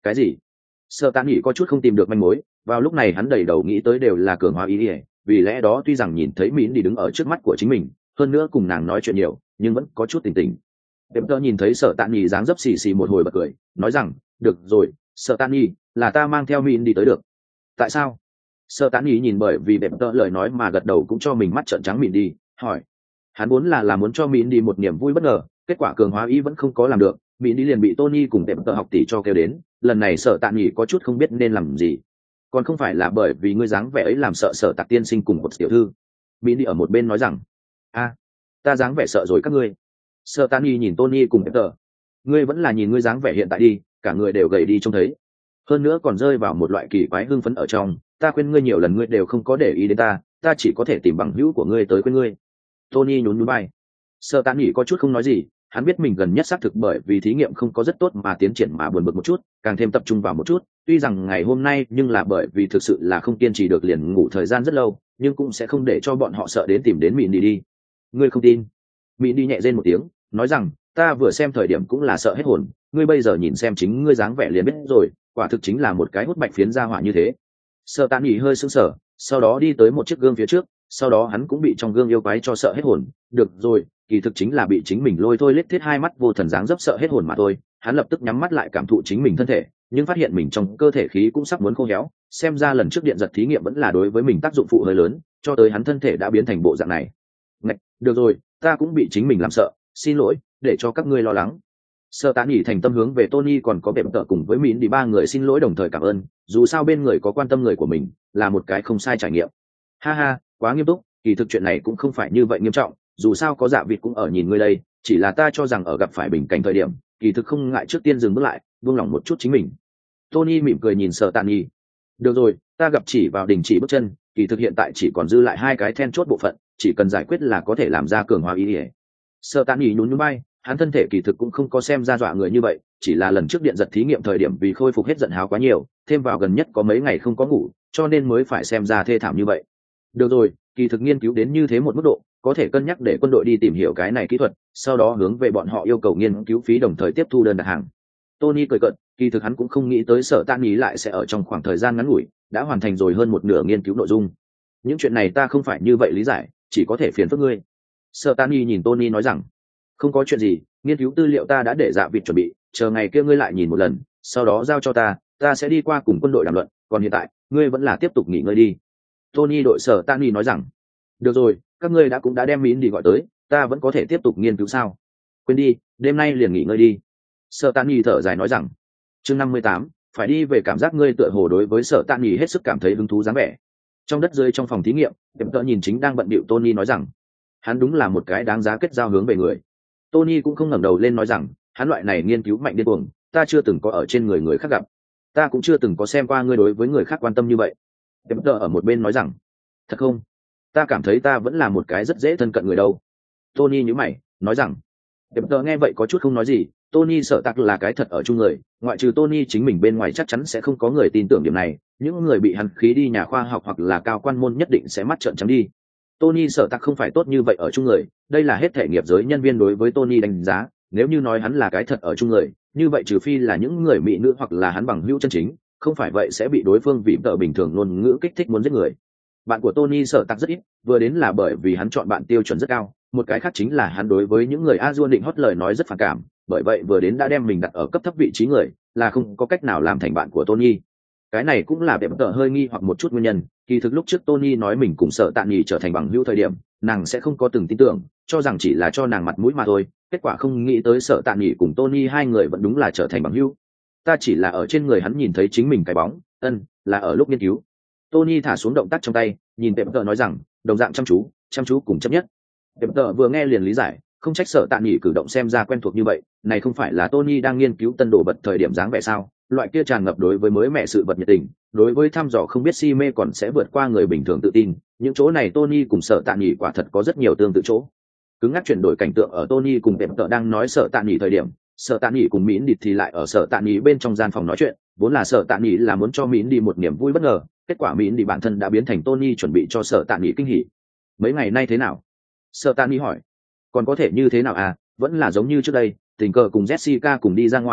Cái gì? Sợ Tạ Nghị có chút không tìm được manh mối, vào lúc này hắn đầy đầu nghĩ tới đều là cường hóa ý ỉa, vì lẽ đó tuy rằng nhìn thấy Mịn đi đứng ở trước mắt của chính mình, hơn nữa cùng nàng nói chuyện nhiều, nhưng vẫn có chút tỉnh tỉnh. Tiệm tơ nhìn thấy Sợ Tạ Nghị dáng dấp xì xì một hồi bật cười, nói rằng, được rồi, Sợ Tạ Nghị, là ta mang theo Mịn đi tới được. Tại sao? Sợ Tạ Nghị nhìn bởi vì Tiệm tơ lời nói mà gật đầu cũng cho mình mắt trợn trắng Mịn đi, hỏi. Hắn muốn là là muốn cho Mịn đi một niềm vui bất ngờ, kết quả cường hóa ý vẫn không có làm được, Mịn đi liền bị Tony cùng Tiệm tơ học tỷ cho kêu đến, lần này Sợ Tạ Nghị có chút không biết nên làm gì. Còn không phải là bởi vì ngươi dáng vẻ ấy làm sợ Sợ Tạc tiên sinh cùng một tiểu thư. Mịn đi ở một bên nói rằng, a, ta dáng vẻ sợ rồi các ngươi. Sợ Tạ Nghị nhìn Tony cùng Tiệm tơ, ngươi vẫn là nhìn ngươi dáng vẻ hiện tại đi, cả người đều gầy đi trông thấy, hơn nữa còn rơi vào một loại kỳ quái hưng phấn ở trong. Ta khuyên ngươi nhiều lần ngươi đều không có để ý đến ta, ta chỉ có thể tìm bằng hữu của ngươi tới khuyên ngươi. Tony nhún nhún vai. Sợ Tạ Nghị có chút không nói gì, hắn biết mình gần nhất xác thực bởi vì thí nghiệm không có rất tốt mà tiến triển mà buồn bực một chút, càng thêm tập trung vào một chút. Tuy rằng ngày hôm nay nhưng là bởi vì thực sự là không kiên trì được liền ngủ thời gian rất lâu, nhưng cũng sẽ không để cho bọn họ sợ đến tìm đến Mịn đi đi. Ngươi không tin? Mịn đi nhẹ rên một tiếng, nói rằng, ta vừa xem thời điểm cũng là sợ hết hồn, ngươi bây giờ nhìn xem chính ngươi dáng vẻ liền biết rồi, quả thực chính là một cái hút bạch phiến ra hỏa như thế. Sợ Tạ Nghị hơi sững sờ, sau đó đi tới một chiếc gương phía trước, sau đó hắn cũng bị trong gương yêu quái cho sợ hết hồn. Được rồi, kỳ thực chính là bị chính mình lôi thôi lết thiết hai mắt vô thần dáng dấp sợ hết hồn mà thôi. Hắn lập tức nhắm mắt lại cảm thụ chính mình thân thể, nhưng phát hiện mình trong cơ thể khí cũng sắp muốn khô héo, xem ra lần trước điện giật thí nghiệm vẫn là đối với mình tác dụng phụ hơi lớn, cho tới hắn thân thể đã biến thành bộ dạng này. Ngạch, được rồi, ta cũng bị chính mình làm sợ, xin lỗi, để cho các ngươi lo lắng. Sợ Tạ Nghị thành tâm hướng về Tony còn có vẻ tợ cùng với Mịn đi ba người xin lỗi đồng thời cảm ơn, dù sao bên người có quan tâm người của mình, là một cái không sai trải nghiệm. Ha ha, quá nghiêm túc, kỳ thực chuyện này cũng không phải như vậy nghiêm trọng, dù sao có Dạ Vịt cũng ở nhìn ngươi đây, chỉ là ta cho rằng ở gặp phải bình cảnh thời điểm, kỳ thực không ngại trước tiên dừng bước lại, buông lỏng một chút chính mình. Tony mỉm cười nhìn Sợ Tạ Nghị. Được rồi, ta gặp chỉ vào đình chỉ bước chân, kỳ thực hiện tại chỉ còn dư lại hai cái then chốt bộ phận, chỉ cần giải quyết là có thể làm ra cường hóa ý ỉa. Sợ Tạ Nghị nhún nhún vai, hắn thân thể kỳ thực cũng không có xem ra dọa người như vậy, chỉ là lần trước điện giật thí nghiệm thời điểm vì khôi phục hết giận hào quá nhiều, thêm vào gần nhất có mấy ngày không có ngủ, cho nên mới phải xem ra thê thảm như vậy. Được rồi, kỳ thực nghiên cứu đến như thế một mức độ, có thể cân nhắc để quân đội đi tìm hiểu cái này kỹ thuật, sau đó hướng về bọn họ yêu cầu nghiên cứu phí đồng thời tiếp thu đơn đặt hàng. Tony cười cợt, kỳ thực hắn cũng không nghĩ tới Sợ Tạ Nghị lại sẽ ở trong khoảng thời gian ngắn ngủi đã hoàn thành rồi hơn một nửa nghiên cứu nội dung. Những chuyện này ta không phải như vậy lý giải, chỉ có thể phiền phức ngươi. Sợ Tạ Nghị nhìn Tony nói rằng, không có chuyện gì, nghiên cứu tư liệu ta đã để Dạ Vịt chuẩn bị, chờ ngày kia ngươi lại nhìn một lần, sau đó giao cho ta, ta sẽ đi qua cùng quân đội đàm luận, còn hiện tại ngươi vẫn là tiếp tục nghỉ ngơi đi. Tony đội Sở Tạ Nghị nói rằng, được rồi, các ngươi đã cũng đã đem Mịn đi gọi tới, ta vẫn có thể tiếp tục nghiên cứu sao? Quên đi, đêm nay liền nghỉ ngơi đi. Sở Tạ Nghị thở dài nói rằng, chương năm mươi tám, phải đi về cảm giác ngươi tựa hồ đối với Sở Tạ Nghị hết sức cảm thấy hứng thú dáng vẻ. Trong đất rơi trong phòng thí nghiệm, Tiệm Tợ nhìn chính đang bận bịu Tony nói rằng, hắn đúng là một cái đáng giá kết giao hướng về người. Tony cũng không ngẩng đầu lên nói rằng, hắn loại này nghiên cứu mạnh điên cuồng, ta chưa từng có ở trên người người khác gặp, ta cũng chưa từng có xem qua ngươi đối với người khác quan tâm như vậy. Tiệm Tợ ở một bên nói rằng, thật không? Ta cảm thấy ta vẫn là một cái rất dễ thân cận người đâu. Tony nhíu mày, nói rằng, Tiệm Tợ nghe vậy có chút không nói gì. Tony sợ tặc là cái thật ở chung người, ngoại trừ Tony chính mình bên ngoài chắc chắn sẽ không có người tin tưởng điểm này, những người bị hắn khí đi nhà khoa học hoặc là cao quan môn nhất định sẽ mắt trợn trắng đi. Tony sợ tặc không phải tốt như vậy ở chung người, đây là hết thể nghiệp giới nhân viên đối với Tony đánh giá, nếu như nói hắn là cái thật ở chung người, như vậy trừ phi là những người mỹ nữ hoặc là hắn bằng hữu chân chính, không phải vậy sẽ bị đối phương vì tợ bình thường ngôn ngữ kích thích muốn giết người. Bạn của Tony sợ tặc rất ít, vừa đến là bởi vì hắn chọn bạn tiêu chuẩn rất cao, một cái khác chính là hắn đối với những người Azure định hót lời nói rất phản cảm, bởi vậy vừa đến đã đem mình đặt ở cấp thấp vị trí người, là không có cách nào làm thành bạn của Tony. Cái này cũng là đẹp tợ hơi nghi hoặc một chút nguyên nhân, kỳ thực lúc trước Tony nói mình cùng Sở Tạ Nghị trở thành bằng hữu thời điểm, nàng sẽ không có từng tin tưởng, cho rằng chỉ là cho nàng mặt mũi mà thôi, kết quả không nghĩ tới Sở Tạ Nghị cùng Tony hai người vẫn đúng là trở thành bằng hữu. Ta chỉ là ở trên người hắn nhìn thấy chính mình cái bóng, ân, là ở lúc nghiên cứu. Tony thả xuống động tác trong tay, nhìn đẹp tợ nói rằng, đồng dạng chăm chú, chăm chú cùng chấp nhất. Đẹp tợ vừa nghe liền lý giải, không trách Sở Tạ Nghị cử động xem ra quen thuộc như vậy, này không phải là Tony đang nghiên cứu tân đồ vật thời điểm dáng vẻ sao? Loại kia tràn ngập đối với mới mẹ sự vật nhiệt tình, đối với thăm dò không biết si mê còn sẽ vượt qua người bình thường tự tin, những chỗ này Tony cùng Sở Tạ Nghị quả thật có rất nhiều tương tự chỗ. Cứng ngắc chuyển đổi cảnh tượng ở Tony cùng Đẹp tợ đang nói Sở Tạ Nghị thời điểm, Sở Tạ Nghị cùng Mĩn Địt thì lại ở Sở Tạ Nghị bên trong gian phòng nói chuyện, vốn là Sở Tạ Nghị là muốn cho Mĩn đi một niềm vui bất ngờ, kết quả Mĩn đi bản thân đã biến thành Tony chuẩn bị cho Sở Tạ Nghị kinh hỉ. Mấy ngày nay thế nào? Sở Tạ Nghị hỏi. Còn có thể như thế nào à, vẫn là giống như trước đây, tình cờ cùng Jessica cùng đi ra ngoài,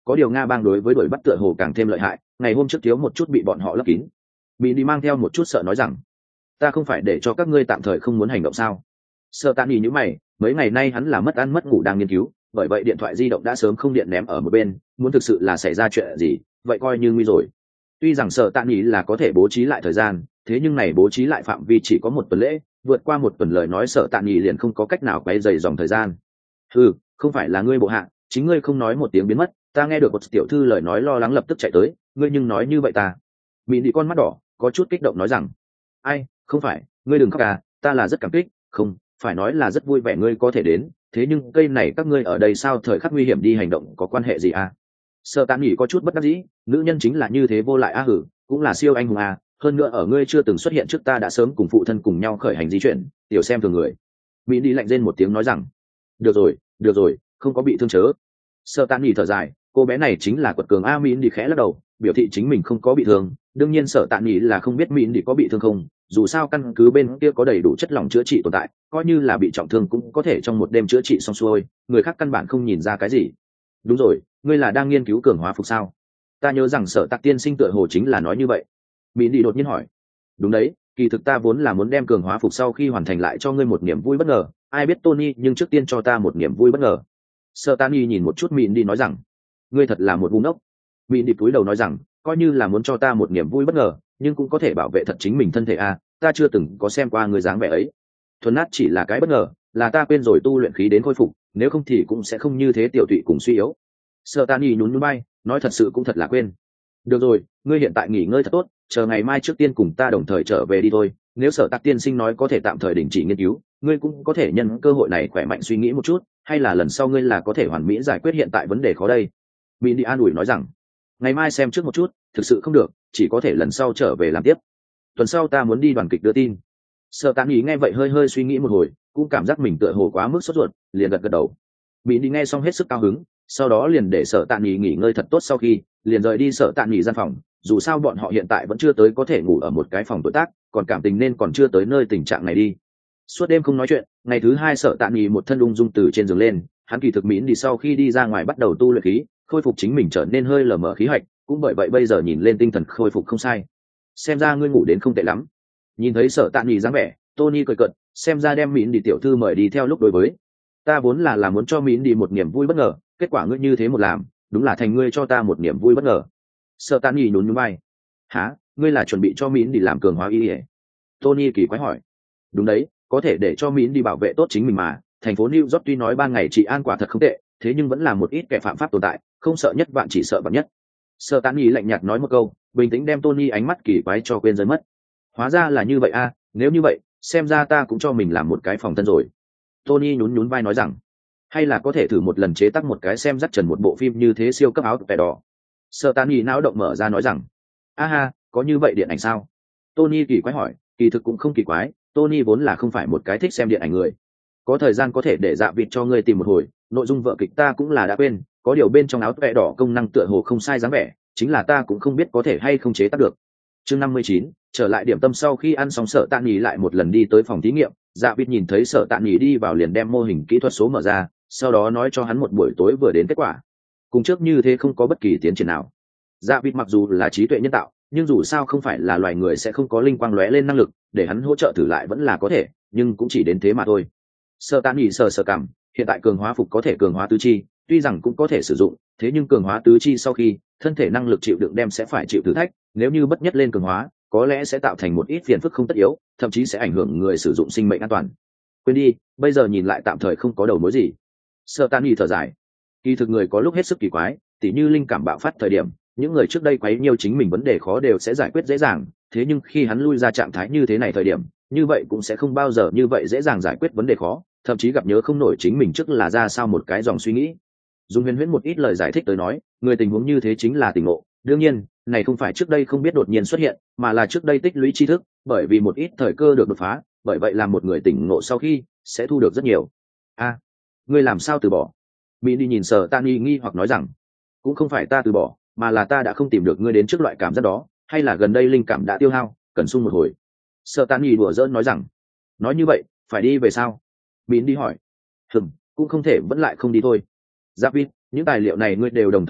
có điều nga bang đối với đuổi bắt tựa hồ càng thêm lợi hại, ngày hôm trước thiếu một chút bị bọn họ lấp kín. Mỹ đi mang theo một chút sợ nói rằng, ta không phải để cho các ngươi tạm thời không muốn hành động sao? Sợ tạ nghỉ như mày, mấy ngày nay hắn là mất ăn mất ngủ đang nghiên cứu, bởi vậy điện thoại di động đã sớm không điện ném ở một bên, muốn thực sự là xảy ra chuyện gì vậy coi như nguy rồi. Tuy rằng sợ tạ nghỉ là có thể bố trí lại thời gian, thế nhưng này bố trí lại phạm vi chỉ có một tuần lễ, vượt qua một tuần lời nói sợ tạ nghỉ liền không có cách nào quay dày dòng thời gian. Ừ, không phải là ngươi bộ hạ, chính ngươi không nói một tiếng biến mất, ta nghe được một tiểu thư lời nói lo lắng lập tức chạy tới, ngươi nhưng nói như vậy ta. Mỹ đi con mắt đỏ, có chút kích động nói rằng, ai, không phải, ngươi đừng khóc à, ta là rất cảm kích, không, phải nói là rất vui vẻ ngươi có thể đến, thế nhưng cây này các ngươi ở đây sao thời khắc nguy hiểm đi hành động có quan hệ gì à? Sợ tạ nghỉ có chút bất đắc dĩ, nữ nhân chính là như thế vô lại a hử, cũng là siêu anh hùng à, hơn nữa ở ngươi chưa từng xuất hiện trước ta đã sớm cùng phụ thân cùng nhau khởi hành di chuyển, tiểu xem thường người. Mỹ đi lạnh rên một tiếng nói rằng, được rồi, được rồi, không có bị thương chớ. Sợ tạ nghỉ thở dài, cô bé này chính là quật cường a. Mỹ đi khẽ lắc đầu, biểu thị chính mình không có bị thương, đương nhiên sợ tạ nghỉ là không biết Mỹ đi có bị thương không, dù sao căn cứ bên kia có đầy đủ chất lỏng chữa trị tồn tại, coi như là bị trọng thương cũng có thể trong một đêm chữa trị xong xuôi, người khác căn bản không nhìn ra cái gì. Đúng rồi, ngươi là đang nghiên cứu cường hóa phục sao? Ta nhớ rằng Sở Tạc tiên sinh tựa hồ chính là nói như vậy. Mỹ đi đột nhiên hỏi. Đúng đấy, kỳ thực ta vốn là muốn đem cường hóa phục sau khi hoàn thành lại cho ngươi một niềm vui bất ngờ, ai biết Tony nhưng trước tiên cho ta một niềm vui bất ngờ. Sở Tani nhìn một chút Mỹ đi nói rằng, ngươi thật là một ngu ngốc. Mỹ đi cúi đầu nói rằng, coi như là muốn cho ta một niềm vui bất ngờ, nhưng cũng có thể bảo vệ thật chính mình thân thể a, ta chưa từng có xem qua người dáng vẻ ấy. Thuần nát chỉ là cái bất ngờ, là ta quên rồi tu luyện khí đến khôi phục, nếu không thì cũng sẽ không như thế tiểu tụy cùng suy yếu. Sở Tani nhún nhún bay, nói thật sự cũng thật là quên. Được rồi, ngươi hiện tại nghỉ ngơi thật tốt, chờ ngày mai trước tiên cùng ta đồng thời trở về đi thôi, nếu Sở Tạc tiên sinh nói có thể tạm thời đình chỉ nghiên cứu, ngươi cũng có thể nhân cơ hội này khỏe mạnh suy nghĩ một chút, hay là lần sau ngươi là có thể hoàn mỹ giải quyết hiện tại vấn đề khó đây. Mỹ đi an ủi nói rằng, ngày mai xem trước một chút, thực sự không được chỉ có thể lần sau trở về làm tiếp, tuần sau ta muốn đi đoàn kịch đưa tin. Sở Tán Ý nghe vậy hơi hơi suy nghĩ một hồi, cũng cảm giác mình tựa hồ quá mức sốt ruột, liền gật gật đầu. Mỹ đi nghe xong hết sức cao hứng, sau đó liền để Sở Tán Ý nghỉ ngơi thật tốt, sau khi liền rời đi Sở Tán Ý gian phòng, dù sao bọn họ hiện tại vẫn chưa tới có thể ngủ ở một cái phòng tuổi tác, còn cảm tình nên còn chưa tới nơi tình trạng này đi. Suốt đêm không nói chuyện, ngày thứ hai Sở Tán Ý một thân ung dung từ trên giường lên, hắn kỳ thực Mỹ đi sau khi đi ra ngoài bắt đầu tu luyện khí, khôi phục chính mình trở nên hơi lờ mờ khí hạch, cũng bởi vậy bây giờ nhìn lên tinh thần khôi phục không sai. Xem ra ngươi ngủ đến không tệ lắm. Nhìn thấy Sở Tạn Nhì dáng vẻ, Tony cười cợt, xem ra đem Mịn đi tiểu thư mời đi theo lúc đối với. Ta vốn là là muốn cho Mịn đi một niềm vui bất ngờ, kết quả ngươi như thế một làm, đúng là thành ngươi cho ta một niềm vui bất ngờ. Sở Tạn Nhì nhún nhún vai. Hả, ngươi là chuẩn bị cho Mịn đi làm cường hóa y ỉa? Tony kỳ quái hỏi. Đúng đấy, có thể để cho Mịn đi bảo vệ tốt chính mình mà. Thành phố New York tuy nói ban ngày trị an quả thật không tệ, thế nhưng vẫn là một ít kẻ phạm pháp tồn tại, không sợ nhất vạn chỉ sợ vạn nhất. Sở Tán Ý lạnh nhạt nói một câu, bình tĩnh đem Tony ánh mắt kỳ quái cho quên rơi mất. Hóa ra là như vậy a, à, nếu như vậy, xem ra ta cũng cho mình làm một cái phòng thân rồi. Tony nhún nhún vai nói rằng, hay là có thể thử một lần chế tác một cái xem dắt trần một bộ phim như thế siêu cấp áo vẻ đỏ. Sở Tán Ý não động mở ra nói rằng, a ha, có như vậy điện ảnh sao? Tony kỳ quái hỏi, kỳ thực cũng không kỳ quái, Tony vốn là không phải một cái thích xem điện ảnh người. Có thời gian có thể để dạ vịt cho ngươi tìm một hồi, nội dung vợ kịch ta cũng là đã quên, có điều bên trong áo vẽ đỏ công năng tựa hồ không sai dáng vẻ, chính là ta cũng không biết có thể hay không chế tác được. Chương năm mươi chín, trở lại điểm tâm sau khi ăn xong Sở Tạn Nhì lại một lần đi tới phòng thí nghiệm, dạ vịt nhìn thấy Sở Tạn Nhì đi vào liền đem mô hình kỹ thuật số mở ra, sau đó nói cho hắn một buổi tối vừa đến kết quả. Cùng trước như thế không có bất kỳ tiến triển nào. Dạ vịt mặc dù là trí tuệ nhân tạo, nhưng dù sao không phải là loài người sẽ không có linh quang lóe lên năng lực, để hắn hỗ trợ thử lại vẫn là có thể, nhưng cũng chỉ đến thế mà thôi. Sở Tạn Nhì sờ sờ cằm, hiện tại cường hóa phục có thể cường hóa tứ chi, tuy rằng cũng có thể sử dụng, thế nhưng cường hóa tứ chi sau khi thân thể năng lực chịu đựng đem sẽ phải chịu thử thách, nếu như bất nhất lên cường hóa, có lẽ sẽ tạo thành một ít phiền phức không tất yếu, thậm chí sẽ ảnh hưởng người sử dụng sinh mệnh an toàn. Quên đi, bây giờ nhìn lại tạm thời không có đầu mối gì. Sở Tán Nhì thở dài, kỳ thực người có lúc hết sức kỳ quái, tỉ như linh cảm bạo phát thời điểm, những người trước đây quấy nhiêu chính mình vấn đề khó đều sẽ giải quyết dễ dàng, thế nhưng khi hắn lui ra trạng thái như thế này thời điểm, như vậy cũng sẽ không bao giờ như vậy dễ dàng giải quyết vấn đề khó, thậm chí gặp nhớ không nổi chính mình trước là ra sao một cái dòng suy nghĩ. Dùng huyền huyễn một ít lời giải thích tới nói, người tình huống như thế chính là tỉnh ngộ, đương nhiên này không phải trước đây không biết đột nhiên xuất hiện, mà là trước đây tích lũy tri thức, bởi vì một ít thời cơ được đột phá, bởi vậy làm một người tỉnh ngộ sau khi sẽ thu được rất nhiều. A, à, ngươi làm sao từ bỏ? Mỹ đi nhìn Sở Tạn Nhì nghi hoặc nói rằng, cũng không phải ta từ bỏ, mà là ta đã không tìm được ngươi đến trước loại cảm giác đó, hay là gần đây linh cảm đã tiêu hao, cần sung một hồi. Sở Tạn Nhì đùa giỡn nói rằng, nói như vậy phải đi về sao? Mỹ đi hỏi. Hừm, cũng không thể vẫn lại không đi thôi. Giáp vít, những tài liệu này ngươi đều đồng thời đến,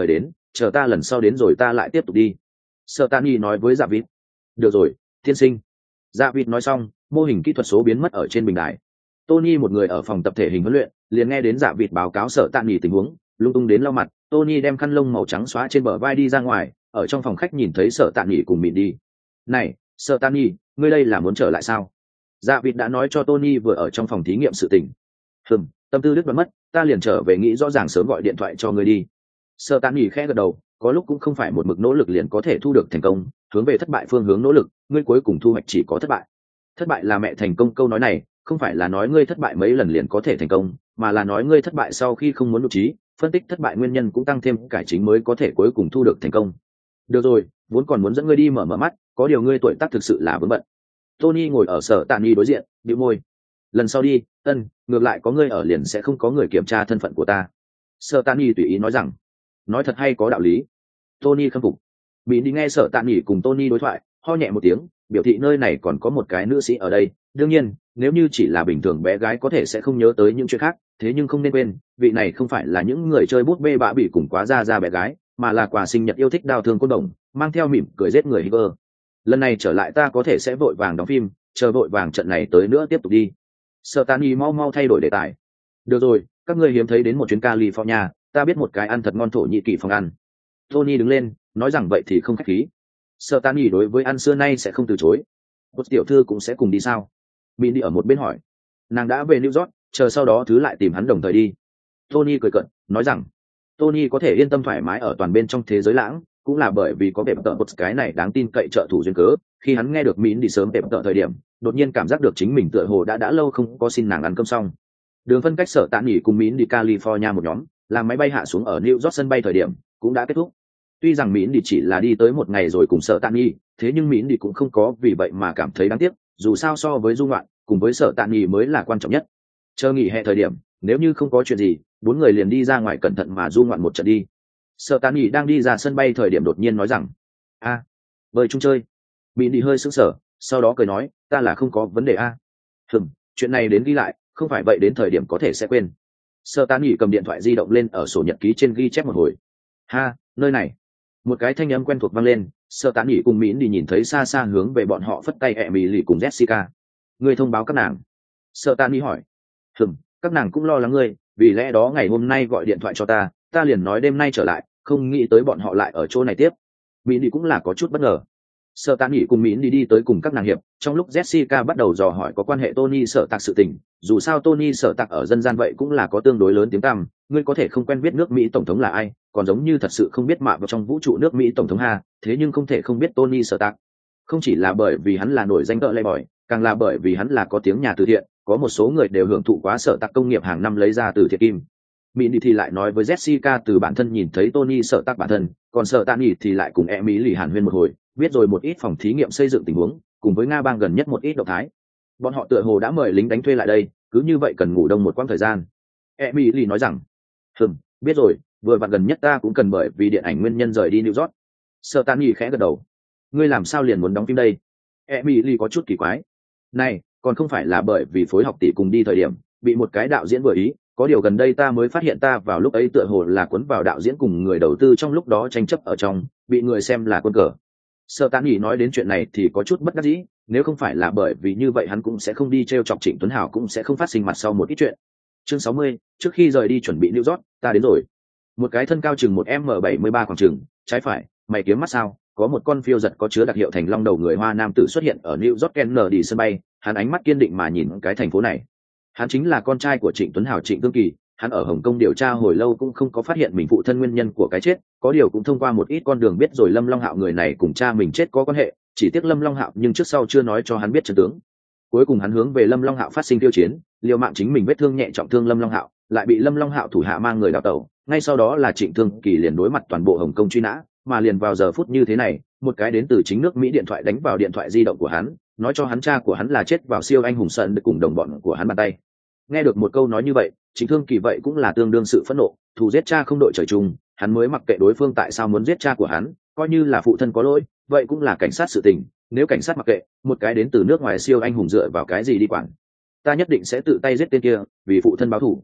chờ ta lần sau đến rồi ta lại tiếp tục đi. Sở Tạ Nghị nói với Dạ Vịt. Được rồi, tiên sinh. Dạ Vịt nói xong, mô hình kỹ thuật số biến mất ở trên bình đài. Tony một người ở phòng tập thể hình huấn luyện, liền nghe đến Dạ Vịt báo cáo Sở Tạ Nghị tình huống, lung tung đến lau mặt. Tony đem khăn lông màu trắng xóa trên bờ vai đi ra ngoài, ở trong phòng khách nhìn thấy Sở Tạ Nghị cùng Mịn đi. Này, Sở Tạ Nghị, ngươi đây là muốn trở lại sao? Dạ Vịt đã nói cho Tony vừa ở trong phòng thí nghiệm sự tình. Hừm, tâm tư đứt đoạn mất, ta liền trở về nghĩ rõ ràng sớm gọi điện thoại cho ngươi đi. Sở Tạ Nghị khẽ gật đầu, có lúc cũng không phải một mực nỗ lực liền có thể thu được thành công, hướng về thất bại phương hướng nỗ lực, ngươi cuối cùng thu hoạch chỉ có thất bại. Thất bại là mẹ thành công, câu nói này không phải là nói ngươi thất bại mấy lần liền có thể thành công, mà là nói ngươi thất bại sau khi không muốn nỗ trí, phân tích thất bại nguyên nhân cũng tăng thêm cải chính mới có thể cuối cùng thu được thành công. Được rồi, vốn còn muốn dẫn ngươi đi mở mở mắt, có điều ngươi tuổi tác thực sự là vướng bận. Tony ngồi ở Sở Tạ Nghị đối diện, bĩu môi. Lần sau đi, ân, ngược lại có ngươi ở liền sẽ không có người kiểm tra thân phận của ta. Sở Tạ Nghị tùy ý nói rằng. Nói thật hay có đạo lý. Tony khâm phục. Mỹ đi nghe Sở Tạ Nghị cùng Tony đối thoại, ho nhẹ một tiếng, biểu thị nơi này còn có một cái nữ sĩ ở đây. Đương nhiên, nếu như chỉ là bình thường bé gái có thể sẽ không nhớ tới những chuyện khác, thế nhưng không nên quên, vị này không phải là những người chơi bút bê bạ bị cùng quá ra ra bé gái, mà là quà sinh nhật yêu thích đào thương côn đồng, mang theo mỉm cười giết người Hiver. Lần này trở lại ta có thể sẽ vội vàng đóng phim, chờ vội vàng trận này tới nữa tiếp tục đi. Sở Tạ Nghị mau mau thay đổi đề tài. Được rồi, các ngươi hiếm thấy đến một chuyến California, ta biết một cái ăn thật ngon Thổ Nhĩ Kỳ phòng ăn. Tony đứng lên, nói rằng vậy thì không khách khí. Sở Tạ Nghị đối với ăn xưa nay sẽ không từ chối. Một tiểu thư cũng sẽ cùng đi sao? Mỹ đi ở một bên hỏi. Nàng đã về New York, chờ sau đó thứ lại tìm hắn đồng thời đi. Tony cười cợt, nói rằng Tony có thể yên tâm thoải mái ở toàn bên trong thế giới lãng, cũng là bởi vì có vẻ tợ một cái này đáng tin cậy trợ thủ duyên cớ. Khi hắn nghe được Mỹ đi sớm tệp tợ thời điểm, đột nhiên cảm giác được chính mình tựa hồ đã đã lâu không có xin nàng ăn cơm xong. Đường phân cách Sở Tạ Nghị cùng Mỹ đi California một nhóm, làm máy bay hạ xuống ở New York sân bay thời điểm cũng đã kết thúc. Tuy rằng Mỹ đi chỉ là đi tới một ngày rồi cùng Sở Tạ Nghị, thế nhưng Mỹ đi cũng không có vì vậy mà cảm thấy đáng tiếc, dù sao so với du ngoạn, cùng với Sở Tạ Nghị mới là quan trọng nhất. Chờ nghỉ hè thời điểm, nếu như không có chuyện gì, bốn người liền đi ra ngoài cẩn thận mà du ngoạn một trận đi. Sở Tạ Nghị đang đi ra sân bay thời điểm đột nhiên nói rằng, a, à, bơi chung chơi. Mỹ đi hơi sững sờ, sau đó cười nói, ta là không có vấn đề a. À. Hừm, chuyện này đến ghi lại, không phải vậy đến thời điểm có thể sẽ quên. Sở Tạ Nghị cầm điện thoại di động lên ở sổ nhật ký trên ghi chép một hồi. Ha, nơi này. Một cái thanh âm quen thuộc vang lên, Sở Tạ Nghị cùng Mỹ đi nhìn thấy xa xa hướng về bọn họ phất tay Emily cùng Jessica. Người thông báo các nàng. Sở Tạ Nghị hỏi. Hừm, các nàng cũng lo lắng ngươi, vì lẽ đó ngày hôm nay gọi điện thoại cho ta, ta liền nói đêm nay trở lại, không nghĩ tới bọn họ lại ở chỗ này tiếp. Mỹ đi cũng là có chút bất ngờ. Sở Tạ Nghị cùng Mỹ đi đi tới cùng các nàng hiệp, trong lúc Jessica bắt đầu dò hỏi có quan hệ Tony Sở Tạc sự tình, dù sao Tony Sở Tạc ở dân gian vậy cũng là có tương đối lớn tiếng tăm, ngươi có thể không quen biết nước Mỹ tổng thống là ai, còn giống như thật sự không biết mạ vào trong vũ trụ nước Mỹ tổng thống ha, thế nhưng không thể không biết Tony Sở Tạc. Không chỉ là bởi vì hắn là nổi danh cỡ lay bòi, càng là bởi vì hắn là có tiếng nhà từ thiện, có một số người đều hưởng thụ quá Sở Tạc công nghiệp hàng năm lấy ra từ thiện kim. Mỹ đi thì lại nói với Jessica từ bản thân nhìn thấy Tony Sở Tạc bản thân, còn Sở Tạ Nghị thì lại cùng Emily hàn huyên một hồi, biết rồi một ít phòng thí nghiệm xây dựng tình huống, cùng với Nga bang gần nhất một ít động thái. Bọn họ tựa hồ đã mời lính đánh thuê lại đây, cứ như vậy cần ngủ đông một quãng thời gian. Emily nói rằng, "Ừm, biết rồi, vừa vặn gần nhất ta cũng cần bởi vì điện ảnh nguyên nhân rời đi New York." Sở Tạ Nghị khẽ gật đầu. "Ngươi làm sao liền muốn đóng phim đây?" Emily có chút kỳ quái. "Này, còn không phải là bởi vì phối học tỷ cùng đi thời điểm, bị một cái đạo diễn vừa ý, có điều gần đây ta mới phát hiện ta vào lúc ấy tựa hồ là cuốn vào đạo diễn cùng người đầu tư trong lúc đó tranh chấp ở trong, bị người xem là quân cờ." Sở Tạ Nghị nói đến chuyện này thì có chút bất đắc dĩ, nếu không phải là bởi vì như vậy hắn cũng sẽ không đi trêu chọc Trịnh Tuấn Hào, cũng sẽ không phát sinh mặt sau một ít chuyện. Chương sáu mươi, trước khi rời đi chuẩn bị New York, ta đến rồi. Một cái thân cao chừng một m bảy mươi ba khoảng chừng, trái phải, mày kiếm mắt sao, có một con phiêu giật có chứa đặc hiệu thành long đầu người Hoa nam tử xuất hiện ở New York Kennedy sân bay, hắn ánh mắt kiên định mà nhìn cái thành phố này. Hắn chính là con trai của Trịnh Tuấn Hào Trịnh Cương Kỳ, hắn ở Hồng Kông điều tra hồi lâu cũng không có phát hiện mình phụ thân nguyên nhân của cái chết, có điều cũng thông qua một ít con đường biết rồi Lâm Long Hạo người này cùng cha mình chết có quan hệ, chỉ tiếc Lâm Long Hạo nhưng trước sau chưa nói cho hắn biết chân tướng. Cuối cùng hắn hướng về Lâm Long Hạo phát sinh tiêu chiến, liều mạng chính mình vết thương nhẹ trọng thương Lâm Long Hạo, lại bị Lâm Long Hạo thủ hạ mang người đào tẩu, ngay sau đó là Trịnh Thương Kỳ liền đối mặt toàn bộ Hồng Kông truy nã, mà liền vào giờ phút như thế này, một cái đến từ chính nước Mỹ điện thoại đánh vào điện thoại di động của hắn, nói cho hắn cha của hắn là chết vào siêu anh hùng sân được cùng đồng bọn của hắn bàn tay. Nghe được một câu nói như vậy, Trịnh Thương Kỳ vậy cũng là tương đương sự phẫn nộ, thù giết cha không đội trời chung, hắn mới mặc kệ đối phương tại sao muốn giết cha của hắn, coi như là phụ thân có lỗi, vậy cũng là cảnh sát sự tình, nếu cảnh sát mặc kệ, một cái đến từ nước ngoài siêu anh hùng dựa vào cái gì đi quản. Ta nhất định sẽ tự tay giết tên kia, vì phụ thân báo thù.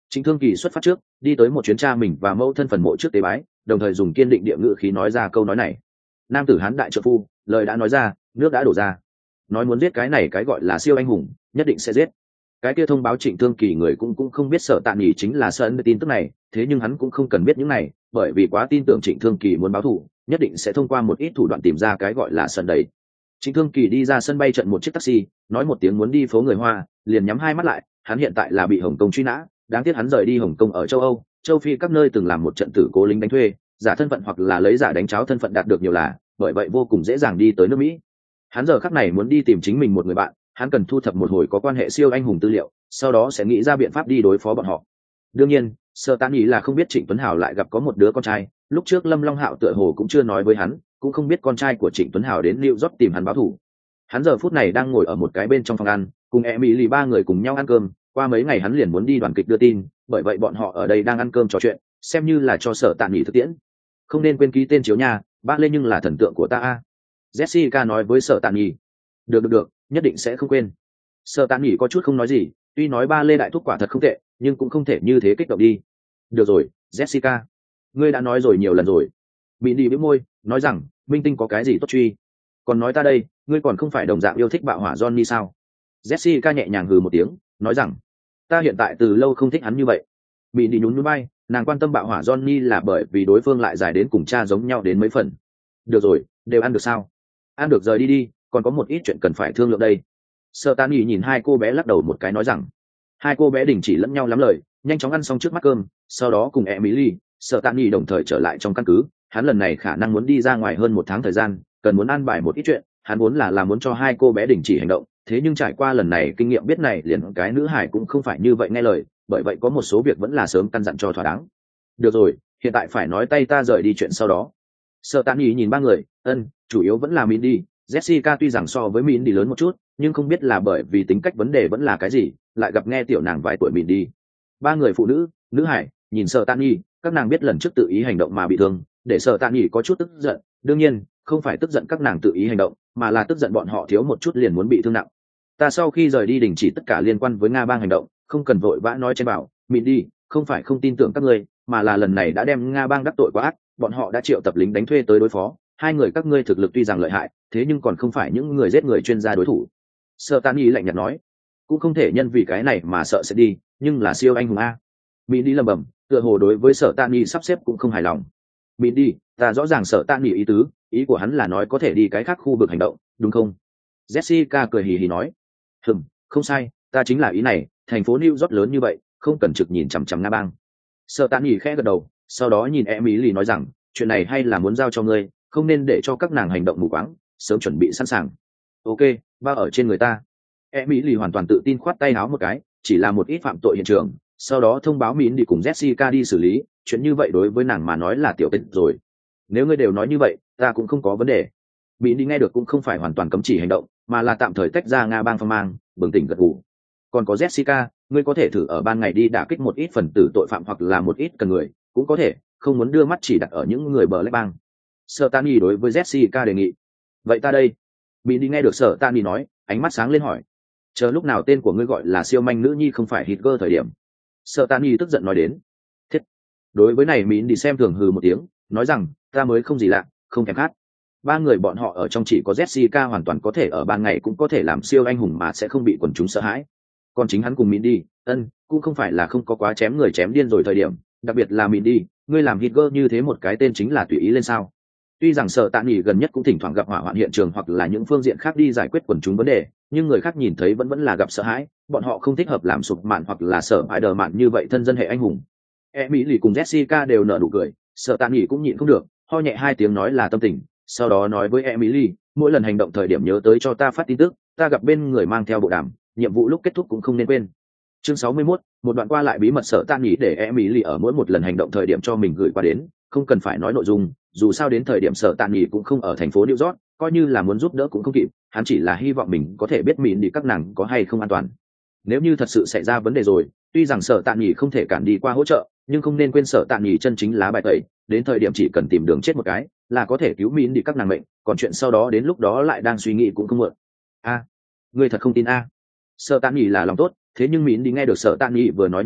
Trịnh Thương Kỳ xuất phát trước, đi tới một chuyến cha mình và mẫu thân phần mộ trước tế bái, đồng thời dùng kiên định địa ngữ khí nói ra câu nói này. Nam tử hán đại trợ phu, lời đã nói ra, nước đã đổ ra. Nói muốn giết cái này cái gọi là siêu anh hùng, nhất định sẽ giết. Cái kia thông báo Trịnh Thương Kỳ người cũng cũng không biết Sở Tạ Nghị chính là Sơn tin tức này, thế nhưng hắn cũng không cần biết những này, bởi vì quá tin tưởng Trịnh Thương Kỳ muốn báo thù, nhất định sẽ thông qua một ít thủ đoạn tìm ra cái gọi là Sơn đấy. Trịnh Thương Kỳ đi ra sân bay trận một chiếc taxi, nói một tiếng muốn đi phố người Hoa, liền nhắm hai mắt lại, hắn hiện tại là bị Hồng Kông truy nã, đáng tiếc hắn rời đi Hồng Kông ở châu Âu, châu Phi các nơi từng làm một trận tử cố lính đánh thuê, giả thân phận hoặc là lấy giả đánh cháo thân phận đạt được nhiều là, bởi vậy vô cùng dễ dàng đi tới nước Mỹ. Hắn giờ khắc này muốn đi tìm chính mình một người bạn, hắn cần thu thập một hồi có quan hệ siêu anh hùng tư liệu, sau đó sẽ nghĩ ra biện pháp đi đối phó bọn họ. Đương nhiên, Sở Tán Ý là không biết Trịnh Tuấn Hào lại gặp có một đứa con trai, lúc trước Lâm Long Hạo tựa hồ cũng chưa nói với hắn, cũng không biết con trai của Trịnh Tuấn Hào đến New York tìm hắn báo thù. Hắn giờ phút này đang ngồi ở một cái bên trong phòng ăn, cùng Emily ba người cùng nhau ăn cơm, qua mấy ngày hắn liền muốn đi đoàn kịch đưa tin, bởi vậy bọn họ ở đây đang ăn cơm trò chuyện, xem như là cho Sở Tạn Nghị thực tiễn. Không nên quên ký tên chiếu nhà, ba lê nhưng là thần tượng của ta a. Jessica nói với Sở Tạn Nghị. Được được được, nhất định sẽ không quên. Sở Tạn Nghị có chút không nói gì, tuy nói ba lê đại thúc quả thật không tệ, nhưng cũng không thể như thế kích động đi. Được rồi, Jessica, ngươi đã nói rồi nhiều lần rồi. Mỹ đi bĩu môi, nói rằng, minh tinh có cái gì tốt truy? Còn nói ta đây, ngươi còn không phải đồng dạng yêu thích bạo hỏa Johnny sao? Jessica nhẹ nhàng hừ một tiếng, nói rằng, ta hiện tại từ lâu không thích hắn như vậy. Mỹ đi nhún nhún bay, nàng quan tâm bạo hỏa Johnny là bởi vì đối phương lại dài đến cùng cha giống nhau đến mấy phần. Được rồi, đều ăn được sao? Ăn được rời đi đi, còn có một ít chuyện cần phải thương lượng đây. Sở Tán Nghị nhìn hai cô bé lắc đầu một cái nói rằng, hai cô bé đình chỉ lẫn nhau lắm lời, nhanh chóng ăn xong trước mắt cơm, sau đó cùng Emily, Sở Tán Nghị đồng thời trở lại trong căn cứ. Hắn lần này khả năng muốn đi ra ngoài hơn một tháng thời gian, cần muốn ăn bài một ít chuyện, hắn muốn là là muốn cho hai cô bé đình chỉ hành động, thế nhưng trải qua lần này kinh nghiệm biết này liền cái nữ hải cũng không phải như vậy nghe lời, bởi vậy có một số việc vẫn là sớm căn dặn cho thỏa đáng. Được rồi, hiện tại phải nói tay ta rời đi chuyện sau đó. Sở Tán Nghị nhìn ba người, ân, chủ yếu vẫn là Mindy. Jessica tuy rằng so với Mindy lớn một chút, nhưng không biết là bởi vì tính cách vấn đề vẫn là cái gì, lại gặp nghe tiểu nàng vài tuổi Mindy. Ba người phụ nữ, nữ hải, nhìn Sở Tán Nghị, các nàng biết lần trước tự ý hành động mà bị thương, để Sở Tán Nghị có chút tức giận, đương nhiên, không phải tức giận các nàng tự ý hành động, mà là tức giận bọn họ thiếu một chút liền muốn bị thương nặng. Ta sau khi rời đi đình chỉ tất cả liên quan với Nga bang hành động, không cần vội vã nói trên bảo, Mindy, không phải không tin tưởng các ngươi, mà là lần này đã đem Nga bang đắc tội quá ác, bọn họ đã triệu tập lính đánh thuê tới đối phó, hai người các ngươi thực lực tuy rằng lợi hại, thế nhưng còn không phải những người giết người chuyên gia đối thủ. Sở Tán Nghị lạnh nhạt nói, cũng không thể nhân vì cái này mà sợ sẽ đi, nhưng là siêu anh hùng a. Mindy lẩm bẩm, tựa hồ đối với Sở Tán Nghị sắp xếp cũng không hài lòng. Mindy, ta rõ ràng Sở Tán Nghị ý tứ, ý của hắn là nói có thể đi cái khác khu vực hành động, đúng không? Jessica cười hì hì nói, hừm, không sai, ta chính là ý này, thành phố New York lớn như vậy, không cần trực nhìn chằm chằm Nga bang. Sở Tán Nghị khẽ gật đầu, sau đó nhìn Emily nói rằng, chuyện này hay là muốn giao cho ngươi, không nên để cho các nàng hành động mù quáng, sớm chuẩn bị sẵn sàng. Ok, bao ở trên người ta. Emily hoàn toàn tự tin khoát tay áo một cái, chỉ là một ít phạm tội hiện trường, sau đó thông báo Min đi cùng Jessica đi xử lý, chuyện như vậy đối với nàng mà nói là tiểu kết rồi. Nếu ngươi đều nói như vậy, ta cũng không có vấn đề. Min đi nghe được cũng không phải hoàn toàn cấm chỉ hành động, mà là tạm thời tách ra Nga bang phong mang, bừng tỉnh gật gù. Còn có Jessica, ngươi có thể thử ở ban ngày đi đả kích một ít phần tử tội phạm hoặc là một ít cần người, cũng có thể, không muốn đưa mắt chỉ đặt ở những người bờ lách bang. Sở Tani đối với Jessica đề nghị. Vậy ta đây? Min đi nghe được Sở Tani nói, ánh mắt sáng lên hỏi. Chờ lúc nào tên của ngươi gọi là siêu manh nữ nhi không phải Hitler thời điểm. Sở Tani tức giận nói đến. Thiết. Đối với này Min đi xem thường hừ một tiếng, nói rằng, ta mới không gì lạ, không thèm khát. Ba người bọn họ ở trong chỉ có Jessica hoàn toàn có thể ở ban ngày cũng có thể làm siêu anh hùng mà sẽ không bị quần chúng sợ hãi. Còn chính hắn cùng Mindy, ân, cũng không phải là không có quá chém người chém điên rồi thời điểm, đặc biệt là Mindy, ngươi làm Hitler như thế một cái tên chính là tùy ý lên sao? Tuy rằng Sở Tạ Nghị gần nhất cũng thỉnh thoảng gặp hỏa hoạn hiện trường hoặc là những phương diện khác đi giải quyết quần chúng vấn đề, nhưng người khác nhìn thấy vẫn vẫn là gặp sợ hãi, bọn họ không thích hợp làm sụp mạn hoặc là sở hại đờ mạn như vậy thân dân hệ anh hùng. Emily cùng Jessica đều nở nụ cười, Sở Tạ Nghị cũng nhịn không được, ho nhẹ hai tiếng nói là tâm tình, sau đó nói với Emily, mỗi lần hành động thời điểm nhớ tới cho ta phát tin tức, ta gặp bên người mang theo bộ đàm, nhiệm vụ lúc kết thúc cũng không nên quên. Chương sáu mươi mốt, một đoạn qua lại bí mật Sở Tạ Nghị để Emily ở mỗi một lần hành động thời điểm cho mình gửi qua đến, không cần phải nói nội dung, dù sao đến thời điểm Sở Tạ Nghị cũng không ở thành phố New York, coi như là muốn giúp đỡ cũng không kịp, hắn chỉ là hy vọng mình có thể biết mình đi các nàng có hay không an toàn. Nếu như thật sự xảy ra vấn đề rồi, tuy rằng Sở Tạ Nghị không thể cản đi qua hỗ trợ, nhưng không nên quên Sở Tạ Nghị chân chính lá bài tẩy, đến thời điểm chỉ cần tìm đường chết một cái, là có thể cứu mình đi các nàng mệnh, còn chuyện sau đó đến lúc đó lại đang suy nghĩ cũng không muộn. A, à, ngươi thật không tin a? À. Sở Tạ Nghị là lòng tốt, thế nhưng Mịn đi nghe được Sở Tạ Nghị vừa nói như thế,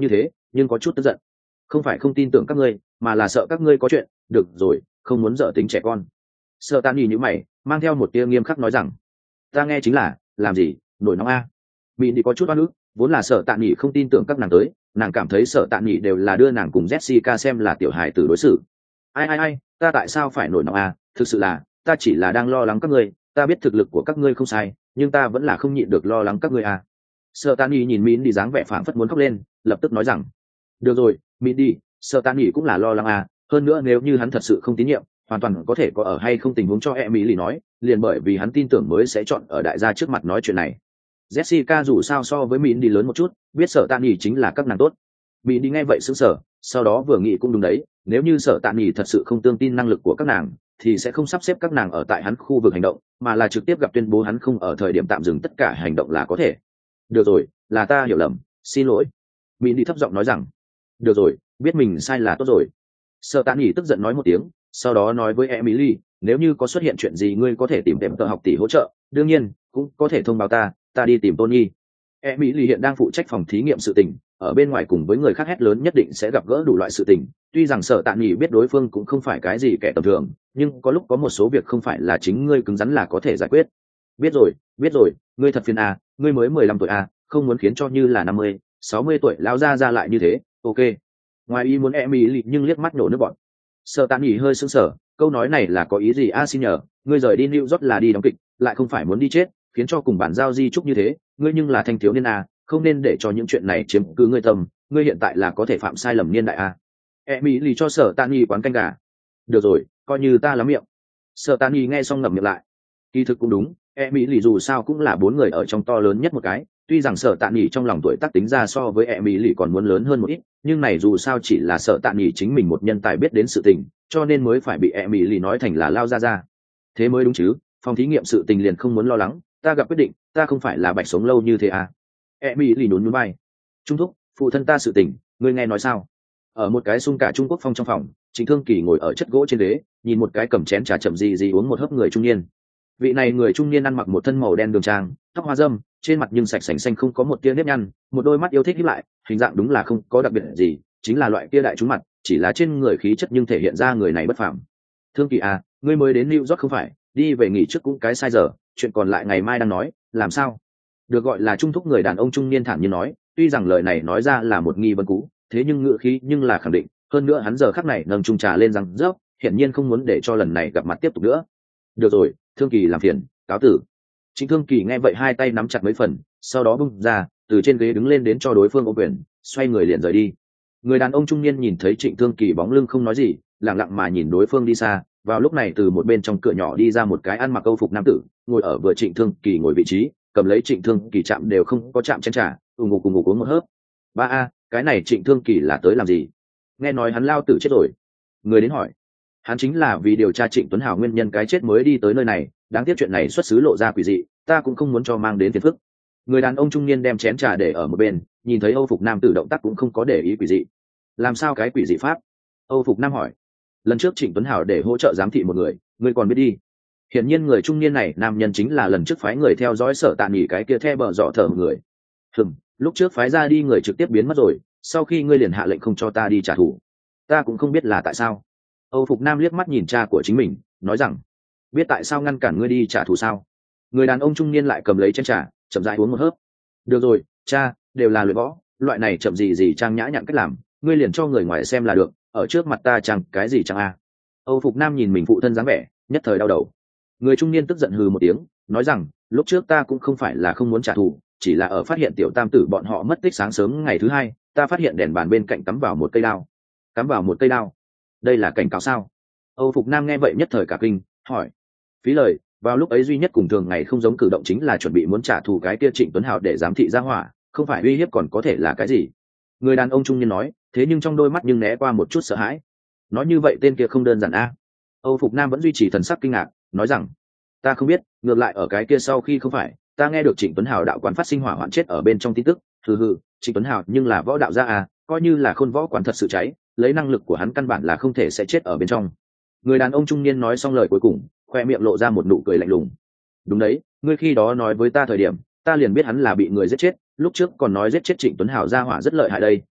nhưng có chút tức giận. Không phải không tin tưởng các ngươi, mà là sợ các ngươi có chuyện. Được rồi, không muốn dở tính trẻ con. Sợ Tạ Nghị như mày, mang theo một tia nghiêm khắc nói rằng, ta nghe chính là làm gì nổi nóng a. Mỹ đi có chút oan ức, vốn là Sợ Tạ Nghị không tin tưởng các nàng tới, nàng cảm thấy Sợ Tạ Nghị đều là đưa nàng cùng Jessica xem là tiểu hài tử đối xử. Ai ai ai, ta tại sao phải nổi nóng a? Thực sự là, ta chỉ là đang lo lắng các ngươi, ta biết thực lực của các ngươi không sai, nhưng ta vẫn là không nhịn được lo lắng các ngươi a. Sợ Tạ Nghị nhìn Mỹ đi dáng vẻ phảng phất muốn khóc lên, lập tức nói rằng, được rồi, Mỹ đi, Sợ Tạ Nghị cũng là lo lắng a, hơn nữa nếu như hắn thật sự không tín nhiệm, hoàn toàn có thể có ở hay không tình huống cho Emily nói, liền bởi vì hắn tin tưởng mới sẽ chọn ở đại gia trước mặt nói chuyện này. Jessica dù sao so với Mỹ đi lớn một chút, biết Sở Tạ Nghị chính là các nàng tốt. Mỹ đi nghe vậy sững sờ, sau đó vừa nghĩ cũng đúng đấy, nếu như Sở Tạ Nghị thật sự không tương tin năng lực của các nàng, thì sẽ không sắp xếp các nàng ở tại hắn khu vực hành động, mà là trực tiếp gặp tuyên bố hắn không ở thời điểm tạm dừng tất cả hành động là có thể. Được rồi, là ta hiểu lầm, xin lỗi. Mỹ đi thấp giọng nói rằng, được rồi, biết mình sai là tốt rồi. Sở Tạ Nghị tức giận nói một tiếng, sau đó nói với Emily, nếu như có xuất hiện chuyện gì ngươi có thể tìm tệm tờ học tỷ hỗ trợ, đương nhiên cũng có thể thông báo ta, ta đi tìm Tony. Emily hiện đang phụ trách phòng thí nghiệm sự tình, ở bên ngoài cùng với người khác hét lớn nhất định sẽ gặp gỡ đủ loại sự tình. Tuy rằng Sở Tạ Nghị biết đối phương cũng không phải cái gì kẻ tầm thường, nhưng có lúc có một số việc không phải là chính ngươi cứng rắn là có thể giải quyết. Biết rồi, biết rồi, ngươi thật phiền à, ngươi mới mười lăm tuổi à, không muốn khiến cho như là năm mươi, sáu mươi tuổi lão ra ra lại như thế. Ok. Ngoài ý muốn Emily nhưng liếc mắt nổ nước bọn. Sở Tạ Nghị hơi sững sờ, câu nói này là có ý gì a? À, xin nhờ, ngươi rời đi New York là đi đóng kịch, lại không phải muốn đi chết, khiến cho cùng bản giao di trúc như thế, ngươi nhưng là thanh thiếu niên à, không nên để cho những chuyện này chiếm cứ ngươi tâm, ngươi hiện tại là có thể phạm sai lầm niên đại à. Emily cho Sở Tạ Nghị quán canh gà. Được rồi, coi như ta lắm miệng. Sở Tạ Nghị nghe xong ngậm miệng lại. Kỳ thực cũng đúng, Emily dù sao cũng là bốn người ở trong to lớn nhất một cái, tuy rằng Sở Tạ Nghị trong lòng tuổi tác tính ra so với Emily còn muốn lớn hơn một ít, nhưng này dù sao chỉ là Sở Tạ Nghị chính mình một nhân tài biết đến sự tình, cho nên mới phải bị Emily nói thành là lao ra ra. Thế mới đúng chứ, phòng thí nghiệm sự tình liền không muốn lo lắng, ta gặp quyết định, ta không phải là bạch sống lâu như thế à. Emily nhún nhún vai. Trung thúc, phụ thân ta sự tình, ngươi nghe nói sao? Ở một cái xung cả Trung Quốc phong trong phòng, Trịnh Thương Kỳ ngồi ở chất gỗ trên ghế, nhìn một cái cầm chén trà chậm gì gì uống một hớp người trung niên. Vị này người trung niên ăn mặc một thân màu đen đường trang, tóc hoa râm, trên mặt nhưng sạch sành xanh không có một tia nếp nhăn, một đôi mắt yêu thích híp lại, hình dạng đúng là không có đặc biệt gì, chính là loại kia đại trúng mặt, chỉ là trên người khí chất nhưng thể hiện ra người này bất phàm. Thương Kỳ à, ngươi mới đến New York không phải, đi về nghỉ trước cũng cái sai giờ, chuyện còn lại ngày mai đang nói, làm sao? Được gọi là trung thúc người đàn ông trung niên thản nhiên nói, tuy rằng lời này nói ra là một nghi vấn cũ, thế nhưng ngữ khí nhưng là khẳng định, hơn nữa hắn giờ khắc này nâng chung trà lên răng rớp, hiển nhiên không muốn để cho lần này gặp mặt tiếp tục nữa. Được rồi, Thương Kỳ làm phiền, cáo tử. Trịnh Thương Kỳ nghe vậy hai tay nắm chặt mấy phần, sau đó bung ra, từ trên ghế đứng lên đến cho đối phương ôm quyền, xoay người liền rời đi. Người đàn ông trung niên nhìn thấy Trịnh Thương Kỳ bóng lưng không nói gì, lặng lặng mà nhìn đối phương đi xa. Vào lúc này từ một bên trong cửa nhỏ đi ra một cái ăn mặc câu phục nam tử, ngồi ở vừa Trịnh Thương Kỳ ngồi vị trí, cầm lấy Trịnh Thương Kỳ chạm đều không có chạm chén trà, ù ngục cùng ngục uống một hớp. Ba a, cái này Trịnh Thương Kỳ là tới làm gì? Nghe nói hắn lao tử chết rồi. Người đến hỏi. Hắn chính là vì điều tra Trịnh Tuấn Hào nguyên nhân cái chết mới đi tới nơi này, đáng tiếc chuyện này xuất xứ lộ ra quỷ dị, ta cũng không muốn cho mang đến phiền phức. Người đàn ông trung niên đem chén trà để ở một bên, nhìn thấy Âu Phục Nam tử động tác cũng không có để ý quỷ dị. Làm sao cái quỷ dị pháp? Âu Phục Nam hỏi. Lần trước Trịnh Tuấn Hào để hỗ trợ giám thị một người, ngươi còn biết đi? Hiển nhiên người trung niên này nam nhân chính là lần trước phái người theo dõi Sở Tạ Nghị cái kia the bờ dọ thở một người. Hừm, lúc trước phái ra đi người trực tiếp biến mất rồi, sau khi ngươi liền hạ lệnh không cho ta đi trả thù. Ta cũng không biết là tại sao. Âu Phục Nam liếc mắt nhìn cha của chính mình, nói rằng, biết tại sao ngăn cản ngươi đi trả thù sao? Người đàn ông trung niên lại cầm lấy chén trà, chậm rãi uống một hớp. Được rồi, cha, đều là luyện võ, loại này chậm gì gì trang nhã nhặn cách làm, ngươi liền cho người ngoài xem là được, ở trước mặt ta chẳng cái gì chẳng a. À. Âu Phục Nam nhìn mình phụ thân dáng vẻ, nhất thời đau đầu. Người trung niên tức giận hừ một tiếng, nói rằng, lúc trước ta cũng không phải là không muốn trả thù, chỉ là ở phát hiện tiểu tam tử bọn họ mất tích sáng sớm ngày thứ hai, ta phát hiện đèn bàn bên cạnh cắm vào một cây đao. Cắm vào một cây đao? Đây là cảnh cáo sao? Âu Phục Nam nghe vậy nhất thời cả kinh, hỏi. Phí lời, vào lúc ấy duy nhất cùng thường ngày không giống cử động chính là chuẩn bị muốn trả thù cái kia Trịnh Tuấn Hào để giám thị ra hỏa, không phải uy hiếp còn có thể là cái gì? Người đàn ông trung niên nói, thế nhưng trong đôi mắt nhưng né qua một chút sợ hãi. Nói như vậy tên kia không đơn giản a. Âu Phục Nam vẫn duy trì thần sắc kinh ngạc, nói rằng, ta không biết, ngược lại ở cái kia sau khi không phải, ta nghe được Trịnh Tuấn Hào đạo quán phát sinh hỏa hoạn chết ở bên trong tin tức, hừ hừ, Trịnh Tuấn Hào nhưng là võ đạo gia à, coi như là khôn võ quán thật sự cháy, lấy năng lực của hắn căn bản là không thể sẽ chết ở bên trong. Người đàn ông trung niên nói xong lời cuối cùng, khoe miệng lộ ra một nụ cười lạnh lùng. Đúng đấy, ngươi khi đó nói với ta thời điểm, ta liền biết hắn là bị người giết chết, lúc trước còn nói giết chết Trịnh Tuấn Hào gia hỏa rất lợi hại đây,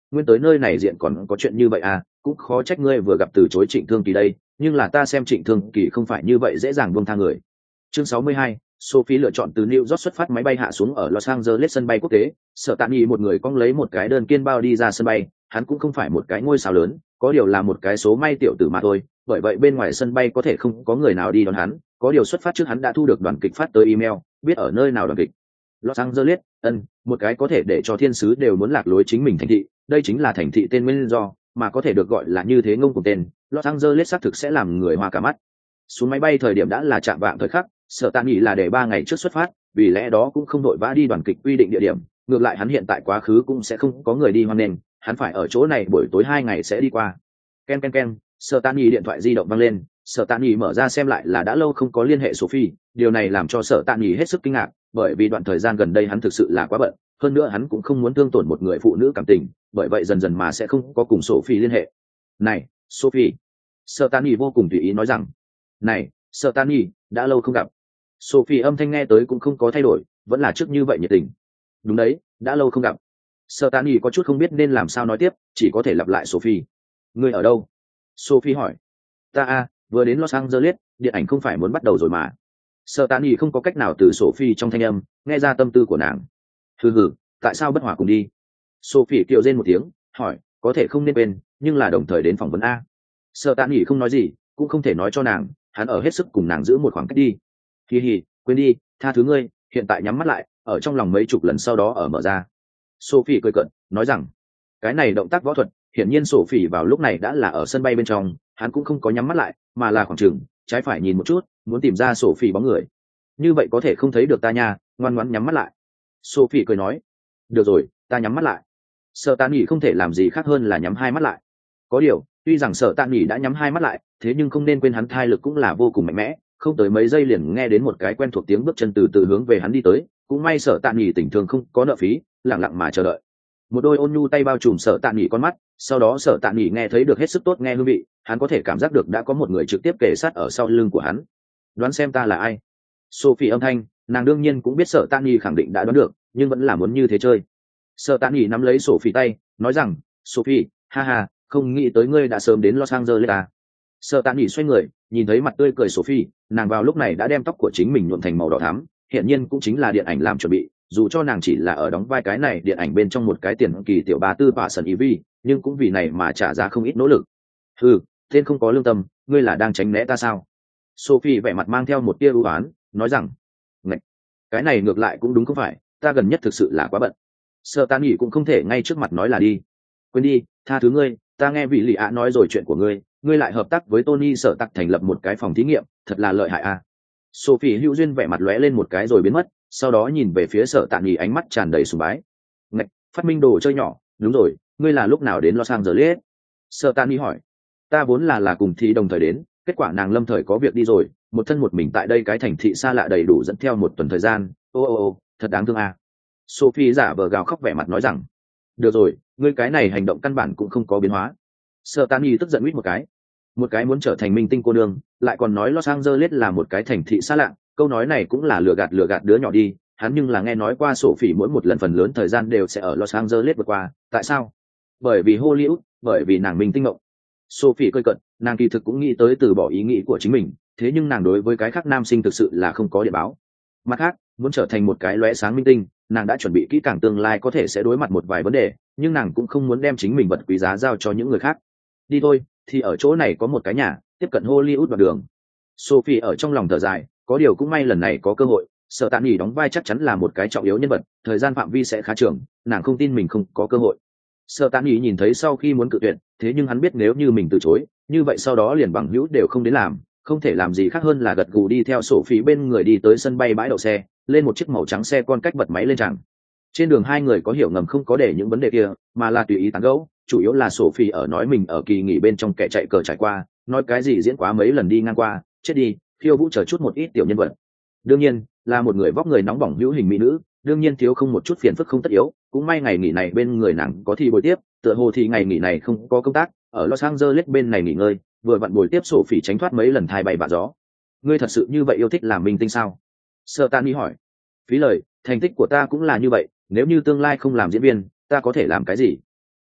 nguyên tới nơi này diện còn có chuyện như vậy à, cũng khó trách ngươi vừa gặp từ chối Trịnh Thương Kỳ đây, nhưng là ta xem Trịnh Thương Kỳ không phải như vậy dễ dàng buông tha người. Chương sáu mươi hai, Sophie lựa chọn từ New York xuất phát máy bay hạ xuống ở Los Angeles sân bay quốc tế, Sở Tạ Nghị một người cong lấy một cái đơn kiên bao đi ra sân bay, hắn cũng không phải một cái ngôi sao lớn, có điều là một cái số may tiểu tử mà thôi, bởi vậy bên ngoài sân bay có thể không có người nào đi đón hắn, có điều xuất phát trước hắn đã thu được đoàn kịch phát tới email, biết ở nơi nào đoàn kịch. Los Angeles, ân, một cái có thể để cho thiên sứ đều muốn lạc lối chính mình thành thị, đây chính là thành thị tên nguyên do, mà có thể được gọi là như thế ngông cùng tên, Los Angeles xác thực sẽ làm người hoa cả mắt. Xuống máy bay thời điểm đã là chạm vạng thời khắc, Sở Tạ Nghị là để ba ngày trước xuất phát, vì lẽ đó cũng không đội vã đi đoàn kịch quy định địa điểm, ngược lại hắn hiện tại quá khứ cũng sẽ không có người đi hoan nghênh, hắn phải ở chỗ này buổi tối hai ngày sẽ đi qua. Ken ken ken, Sở Tạ Nghị điện thoại di động vang lên, Sở Tạ Nghị mở ra xem lại là đã lâu không có liên hệ Sophie, điều này làm cho Sở Tạ Nghị hết sức kinh ngạc, bởi vì đoạn thời gian gần đây hắn thực sự là quá bận, hơn nữa hắn cũng không muốn thương tổn một người phụ nữ cảm tình, bởi vậy dần dần mà sẽ không có cùng Sophie liên hệ. Này, Sophie. Sở Tạ Nghị vô cùng tùy ý nói rằng, này, Sở Tạ Nghị, đã lâu không gặp. Sophie âm thanh nghe tới cũng không có thay đổi, vẫn là trước như vậy nhiệt tình. Đúng đấy, đã lâu không gặp. Sở Tạ Nghị có chút không biết nên làm sao nói tiếp, chỉ có thể lặp lại Sophie. Ngươi ở đâu? Sophie hỏi. Ta a, vừa đến Los Angeles, điện ảnh không phải muốn bắt đầu rồi mà. Sở Tạ Nghị không có cách nào từ Sophie trong thanh âm nghe ra tâm tư của nàng. Hừ hừ, tại sao bất hòa cùng đi? Sophie kiều rên một tiếng, hỏi, có thể không nên quên, nhưng là đồng thời đến phỏng vấn a. Sở Tạ Nghị không nói gì, cũng không thể nói cho nàng, hắn ở hết sức cùng nàng giữ một khoảng cách đi. Hi hi, quên đi, tha thứ ngươi, hiện tại nhắm mắt lại, ở trong lòng mấy chục lần sau đó ở mở ra. Sophie cười cợt, nói rằng, cái này động tác võ thuật, hiển nhiên Sophie vào lúc này đã là ở sân bay bên trong, hắn cũng không có nhắm mắt lại, mà là khoảng chừng trái phải nhìn một chút, muốn tìm ra Sophie bóng người. Như vậy có thể không thấy được ta nha, ngoan ngoãn nhắm mắt lại. Sophie cười nói, được rồi, ta nhắm mắt lại. Sở Tạ Nghị không thể làm gì khác hơn là nhắm hai mắt lại. Có điều, tuy rằng Sở Tạ Nghị đã nhắm hai mắt lại, thế nhưng không nên quên hắn thai lực cũng là vô cùng mạnh mẽ, không tới mấy giây liền nghe đến một cái quen thuộc tiếng bước chân từ từ hướng về hắn đi tới, cũng may Sở Tạ Nghị tình thương không có nợ phí, lặng lặng mà chờ đợi. Một đôi ôn nhu tay bao trùm Sở Tạ Nghị con mắt, sau đó Sở Tạ Nghị nghe thấy được hết sức tốt nghe hương vị, hắn có thể cảm giác được đã có một người trực tiếp kề sát ở sau lưng của hắn. Đoán xem ta là ai? Sophie âm thanh, nàng đương nhiên cũng biết Sở Tạ Nghị khẳng định đã đoán được, nhưng vẫn là muốn như thế chơi. Sở Tạ Nghị nắm lấy Sophie tay, nói rằng, Sophie, ha ha, không nghĩ tới ngươi đã sớm đến Los Angeles à? Sở Tạ Nghị xoay người, nhìn thấy mặt tươi cười Sophie, nàng vào lúc này đã đem tóc của chính mình nhuộm thành màu đỏ thắm, hiện nhiên cũng chính là điện ảnh làm chuẩn bị, dù cho nàng chỉ là ở đóng vai cái này điện ảnh bên trong một cái tiền kỳ tiểu bà tư bà sần Ivy, nhưng cũng vì này mà trả giá không ít nỗ lực. Ừ, tên không có lương tâm, ngươi là đang tránh né ta sao? Sophie vẻ mặt mang theo một tia ưu oán, nói rằng, ngạch, cái này ngược lại cũng đúng không phải, ta gần nhất thực sự là quá bận. Sở Tạ Nghị cũng không thể ngay trước mặt nói là đi. Quên đi, tha thứ ngươi, ta nghe vị lì ạ nói rồi chuyện của ngươi, ngươi lại hợp tác với Tony Sở Tặc thành lập một cái phòng thí nghiệm, thật là lợi hại à. Sophie hữu duyên vẻ mặt lóe lên một cái rồi biến mất, sau đó nhìn về phía Sở Tạ Nghị ánh mắt tràn đầy sùng bái. Ngạch, phát minh đồ chơi nhỏ, đúng rồi, ngươi là lúc nào đến Los Angeles? Sở Tạ Nghị hỏi. Ta vốn là là cùng thi đồng thời đến, kết quả nàng lâm thời có việc đi rồi, một thân một mình tại đây cái thành thị xa lạ đầy đủ dẫn theo một tuần thời gian, ô ô ô, thật đáng thương à. Sophie giả vờ gào khóc vẻ mặt nói rằng, được rồi, ngươi cái này hành động căn bản cũng không có biến hóa. Sở Tạ Nghị tức giận huýt một cái, một cái muốn trở thành minh tinh cô nương, lại còn nói Los Angeles là một cái thành thị xa lạ, câu nói này cũng là lừa gạt lừa gạt đứa nhỏ đi. Hắn nhưng là nghe nói qua Sophie mỗi một lần phần lớn thời gian đều sẽ ở Los Angeles vượt qua, tại sao? Bởi vì Hollywood, bởi vì nàng minh tinh ngộng. Sophie cười cận, nàng kỳ thực cũng nghĩ tới từ bỏ ý nghĩ của chính mình, thế nhưng nàng đối với cái khác nam sinh thực sự là không có địa báo. Mặt khác, muốn trở thành một cái lóe sáng minh tinh, nàng đã chuẩn bị kỹ càng tương lai có thể sẽ đối mặt một vài vấn đề, nhưng nàng cũng không muốn đem chính mình vật quý giá giao cho những người khác. Đi thôi, thì ở chỗ này có một cái nhà, tiếp cận Hollywood đoạn đường. Sophie ở trong lòng thở dài, có điều cũng may lần này có cơ hội, Sở Tạ Nghị đóng vai chắc chắn là một cái trọng yếu nhân vật, thời gian phạm vi sẽ khá trường, nàng không tin mình không có cơ hội. Sở Tạ Nghị nhìn thấy sau khi muốn cự tuyệt, thế nhưng hắn biết nếu như mình từ chối, như vậy sau đó liền bằng hữu đều không đến làm, không thể làm gì khác hơn là gật gù đi theo Sophie bên người đi tới sân bay bãi đậu xe, lên một chiếc màu trắng xe con cách bật máy lên chẳng. Trên đường hai người có hiểu ngầm không có để những vấn đề kia, mà là tùy ý tán gẫu, chủ yếu là Sophie ở nói mình ở kỳ nghỉ bên trong kẻ chạy cờ trải qua, nói cái gì diễn quá mấy lần đi ngang qua, chết đi, khiêu vũ chờ chút một ít tiểu nhân vật. Đương nhiên, là một người vóc người nóng bỏng hữu hình mỹ nữ, đương nhiên thiếu không một chút phiền phức không tất yếu, cũng may ngày nghỉ này bên người nàng có thi buổi tiếp, tựa hồ thì ngày nghỉ này không có công tác, ở Los Angeles bên này nghỉ ngơi, vừa vặn buổi tiếp Sophie tránh thoát mấy lần thai bay bạ gió. Ngươi thật sự như vậy yêu thích làm minh tinh sao? Sở Tạ Nghị hỏi. Phí lời, thành tích của ta cũng là như vậy, nếu như tương lai không làm diễn viên, ta có thể làm cái gì?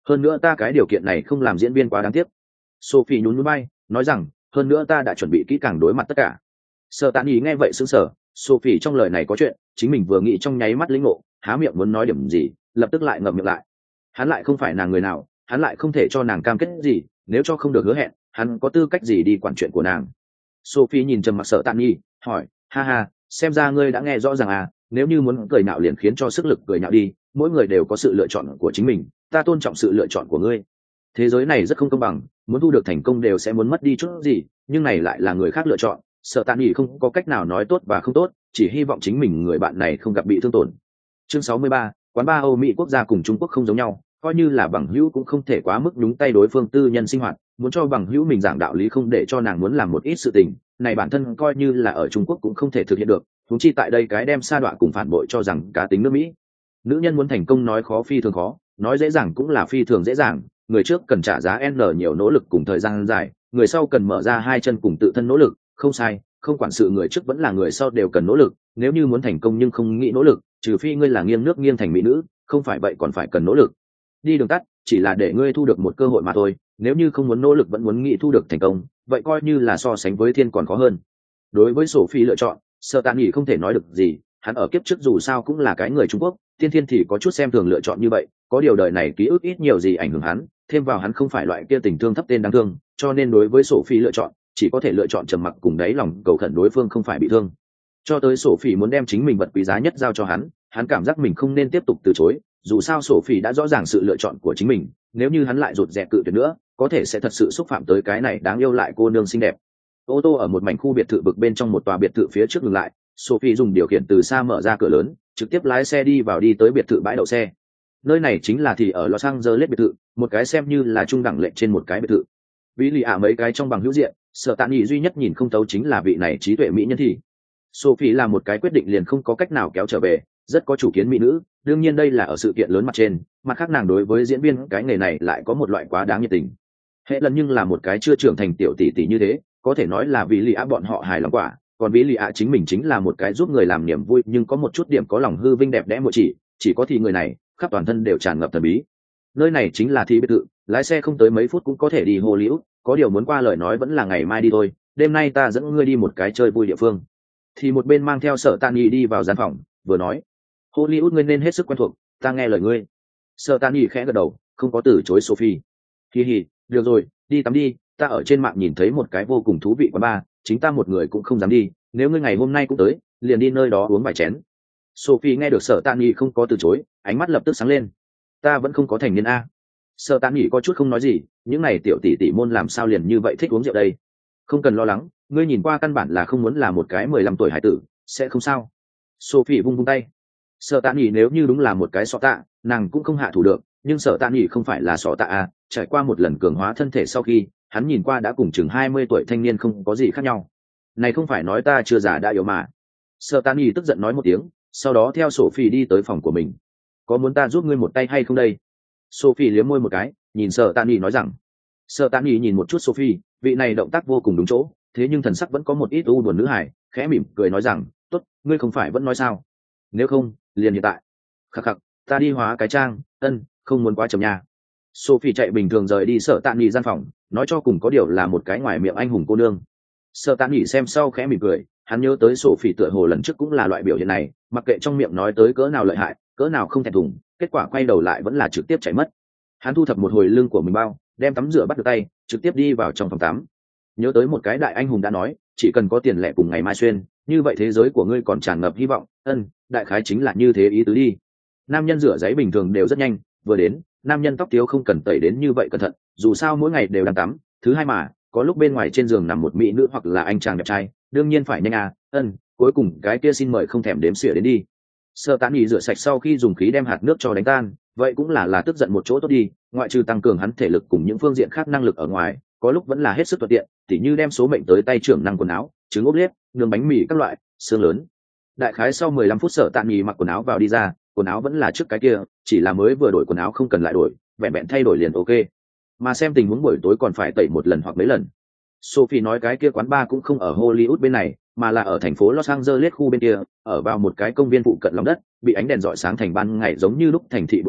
hơn nữa ta cái điều kiện này không làm diễn viên quá đáng tiếc. Sophie nhún nhún vai nói rằng hơn nữa ta đã chuẩn bị kỹ càng đối mặt tất cả. Sở Tạ Nghị nghe vậy sững sờ, Sophie trong lời này có chuyện, chính mình vừa nghĩ trong nháy mắt lĩnh ngộ, há miệng muốn nói điểm gì, lập tức lại ngậm miệng lại. Hắn lại không phải nàng người nào, hắn lại không thể cho nàng cam kết gì, nếu cho không được hứa hẹn, hắn có tư cách gì đi quản chuyện của nàng. Sophie nhìn trầm mặc Sở Tạ Nghị, hỏi, ha ha, xem ra ngươi đã nghe rõ ràng à, nếu như muốn cười nhạo liền khiến cho sức lực cười nhạo đi, mỗi người đều có sự lựa chọn của chính mình, ta tôn trọng sự lựa chọn của ngươi. Thế giới này rất không công bằng, muốn thu được thành công đều sẽ muốn mất đi chút gì, nhưng này lại là người khác lựa chọn. Sở Tạ Nghị không có cách nào nói tốt và không tốt, chỉ hy vọng chính mình người bạn này không gặp bị thương tổn. Chương sáu mươi ba, quán ba Âu Mỹ quốc gia cùng Trung Quốc không giống nhau, coi như là bằng hữu cũng không thể quá mức nhúng tay đối phương tư nhân sinh hoạt, muốn cho bằng hữu mình giảng đạo lý không để cho nàng muốn làm một ít sự tình, này bản thân coi như là ở Trung Quốc cũng không thể thực hiện được, huống chi tại đây cái đem sa đọa cùng phản bội cho rằng cá tính nước Mỹ. Nữ nhân muốn thành công nói khó phi thường khó, nói dễ dàng cũng là phi thường dễ dàng, người trước cần trả giá n nhiều nỗ lực cùng thời gian dài, người sau cần mở ra hai chân cùng tự thân nỗ lực, không sai, không quản sự người trước vẫn là người sau đều cần nỗ lực, nếu như muốn thành công nhưng không nghĩ nỗ lực, trừ phi ngươi là nghiêng nước nghiêng thành mỹ nữ, không phải vậy còn phải cần nỗ lực. Đi đường tắt chỉ là để ngươi thu được một cơ hội mà thôi, nếu như không muốn nỗ lực vẫn muốn nghĩ thu được thành công, vậy coi như là so sánh với thiên còn khó hơn. Đối với Sophie lựa chọn, Sở Tạ Nghị không thể nói được gì, hắn ở kiếp trước dù sao cũng là cái người Trung Quốc, tiên thiên thì có chút xem thường lựa chọn như vậy, có điều đời này ký ức ít nhiều gì ảnh hưởng hắn, thêm vào hắn không phải loại kia tình thương thấp tên đáng thương, cho nên đối với Sophie lựa chọn, chỉ có thể lựa chọn trầm mặc cùng đáy lòng cầu khẩn đối phương không phải bị thương. Cho tới Sophie muốn đem chính mình vật quý giá nhất giao cho hắn, hắn cảm giác mình không nên tiếp tục từ chối, dù sao Sophie đã rõ ràng sự lựa chọn của chính mình, nếu như hắn lại rụt rè cự tuyệt nữa, có thể sẽ thật sự xúc phạm tới cái này đáng yêu lại cô nương xinh đẹp. Ô tô ở một mảnh khu biệt thự vực bên trong một tòa biệt thự phía trước dừng lại, Sophie dùng điều khiển từ xa mở ra cửa lớn, trực tiếp lái xe đi vào đi tới biệt thự bãi đậu xe. Nơi này chính là thì ở Los Angeles biệt thự, một cái xem như là trung đẳng lệnh trên một cái biệt thự. Vì lì ạ mấy cái trong bằng hữu diện, Sở Tạ Nghị duy nhất nhìn không thấu chính là vị này trí tuệ mỹ nhân thì. Sophie là một cái quyết định liền không có cách nào kéo trở về, rất có chủ kiến mỹ nữ, đương nhiên đây là ở sự kiện lớn mặt trên, mặt khác nàng đối với diễn viên cái nghề này lại có một loại quá đáng nhiệt tình. Hệ lần nhưng là một cái chưa trưởng thành tiểu tỷ tỷ như thế, có thể nói là vì lì ạ bọn họ hài lòng quả, còn vì lì ạ chính mình chính là một cái giúp người làm niềm vui nhưng có một chút điểm có lòng hư vinh đẹp đẽ một chỉ, chỉ có thì người này, khắp toàn thân đều tràn ngập thần bí. Nơi này chính là thì biệt thự, lái xe không tới mấy phút cũng có thể đi Hollywood, có điều muốn qua lời nói vẫn là ngày mai đi thôi, đêm nay ta dẫn ngươi đi một cái chơi vui địa phương. Thì một bên mang theo Sở Tạ Nghị đi vào gian phòng, vừa nói, Hollywood ngươi nên hết sức quen thuộc, ta nghe lời ngươi. Sở Tạ Nghị khẽ gật đầu, không có từ chối Sophie. Hi hi, được rồi, đi tắm đi, ta ở trên mạng nhìn thấy một cái vô cùng thú vị quán bar, chính ta một người cũng không dám đi, nếu ngươi ngày hôm nay cũng tới, liền đi nơi đó uống vài chén. Sophie nghe được Sở Tạ Nghị không có từ chối, ánh mắt lập tức sáng lên. Ta vẫn không có thành niên a. Sở Tạ Nghị có chút không nói gì, những này tiểu tỷ tỷ môn làm sao liền như vậy thích uống rượu đây? Không cần lo lắng, ngươi nhìn qua căn bản là không muốn là một cái mười lăm tuổi hải tử, sẽ không sao. Sophie vung vung tay. Sở Tạ Nghị nếu như đúng là một cái sọ tạ, nàng cũng không hạ thủ được, nhưng Sở Tạ Nghị không phải là sọ tạ a, trải qua một lần cường hóa thân thể sau khi, hắn nhìn qua đã cùng chừng hai mươi tuổi thanh niên không có gì khác nhau. Này không phải nói ta chưa già đã yếu mà. Sở Tạ Nghị tức giận nói một tiếng, sau đó theo Sophie đi tới phòng của mình. Có muốn ta giúp ngươi một tay hay không đây? Sophie liếm môi một cái, nhìn Sở Tạ Nghị nói rằng. Sở Tạ Nghị nhìn một chút Sophie, vị này động tác vô cùng đúng chỗ, thế nhưng thần sắc vẫn có một ít u buồn nữ hài, khẽ mỉm cười nói rằng, tốt, ngươi không phải vẫn nói sao? Nếu không, liền hiện tại. Khắc khắc, ta đi hóa cái trang, ân, không muốn quá chậm nha. Sophie chạy bình thường rời đi Sở Tạ Nghị gian phòng, nói cho cùng có điều là một cái ngoài miệng anh hùng cô nương. Sở Tạ Nghị xem sau khẽ mỉm cười, hắn nhớ tới Sophie tựa hồ lần trước cũng là loại biểu hiện này, mặc kệ trong miệng nói tới cỡ nào lợi hại, cỡ nào không thẹn thùng, kết quả quay đầu lại vẫn là trực tiếp chạy mất. Hắn thu thập một hồi lưng của mình bao, đem tắm rửa bắt được tay, trực tiếp đi vào trong phòng tắm. Nhớ tới một cái đại anh hùng đã nói, chỉ cần có tiền lẻ cùng ngày mai xuyên, như vậy thế giới của ngươi còn tràn ngập hy vọng. Ân, đại khái chính là như thế ý tứ đi. Nam nhân rửa giấy bình thường đều rất nhanh, vừa đến, nam nhân tóc tiếu không cần tẩy đến như vậy cẩn thận, dù sao mỗi ngày đều đang tắm. Thứ hai mà, có lúc bên ngoài trên giường nằm một mỹ nữ hoặc là anh chàng đẹp trai, đương nhiên phải nhanh à. Ân, cuối cùng cái kia xin mời không thèm đếm xỉa đến đi. Sở Tạ Nghị rửa sạch sau khi dùng khí đem hạt nước cho đánh tan, vậy cũng là là tức giận một chỗ tốt đi, ngoại trừ tăng cường hắn thể lực cùng những phương diện khác năng lực ở ngoài, có lúc vẫn là hết sức thuận tiện, tỉ như đem số mệnh tới tay trưởng năng quần áo, trứng ốp lết, nướng bánh mì các loại, xương lớn. Đại khái sau mười lăm phút Sở Tạ Nghị mặc quần áo vào đi ra, quần áo vẫn là trước cái kia, chỉ là mới vừa đổi quần áo không cần lại đổi, vẹn vẹn thay đổi liền ok. Mà xem tình huống buổi tối còn phải tẩy một lần hoặc mấy lần. Sophie nói cái kia quán bar cũng không ở Hollywood bên này, mà là ở thành phố Los Angeles khu bên kia, ở vào một cái công viên phụ cận lòng đất, bị ánh đèn rọi sáng thành ban ngày giống như lúc thành thị buổi tối,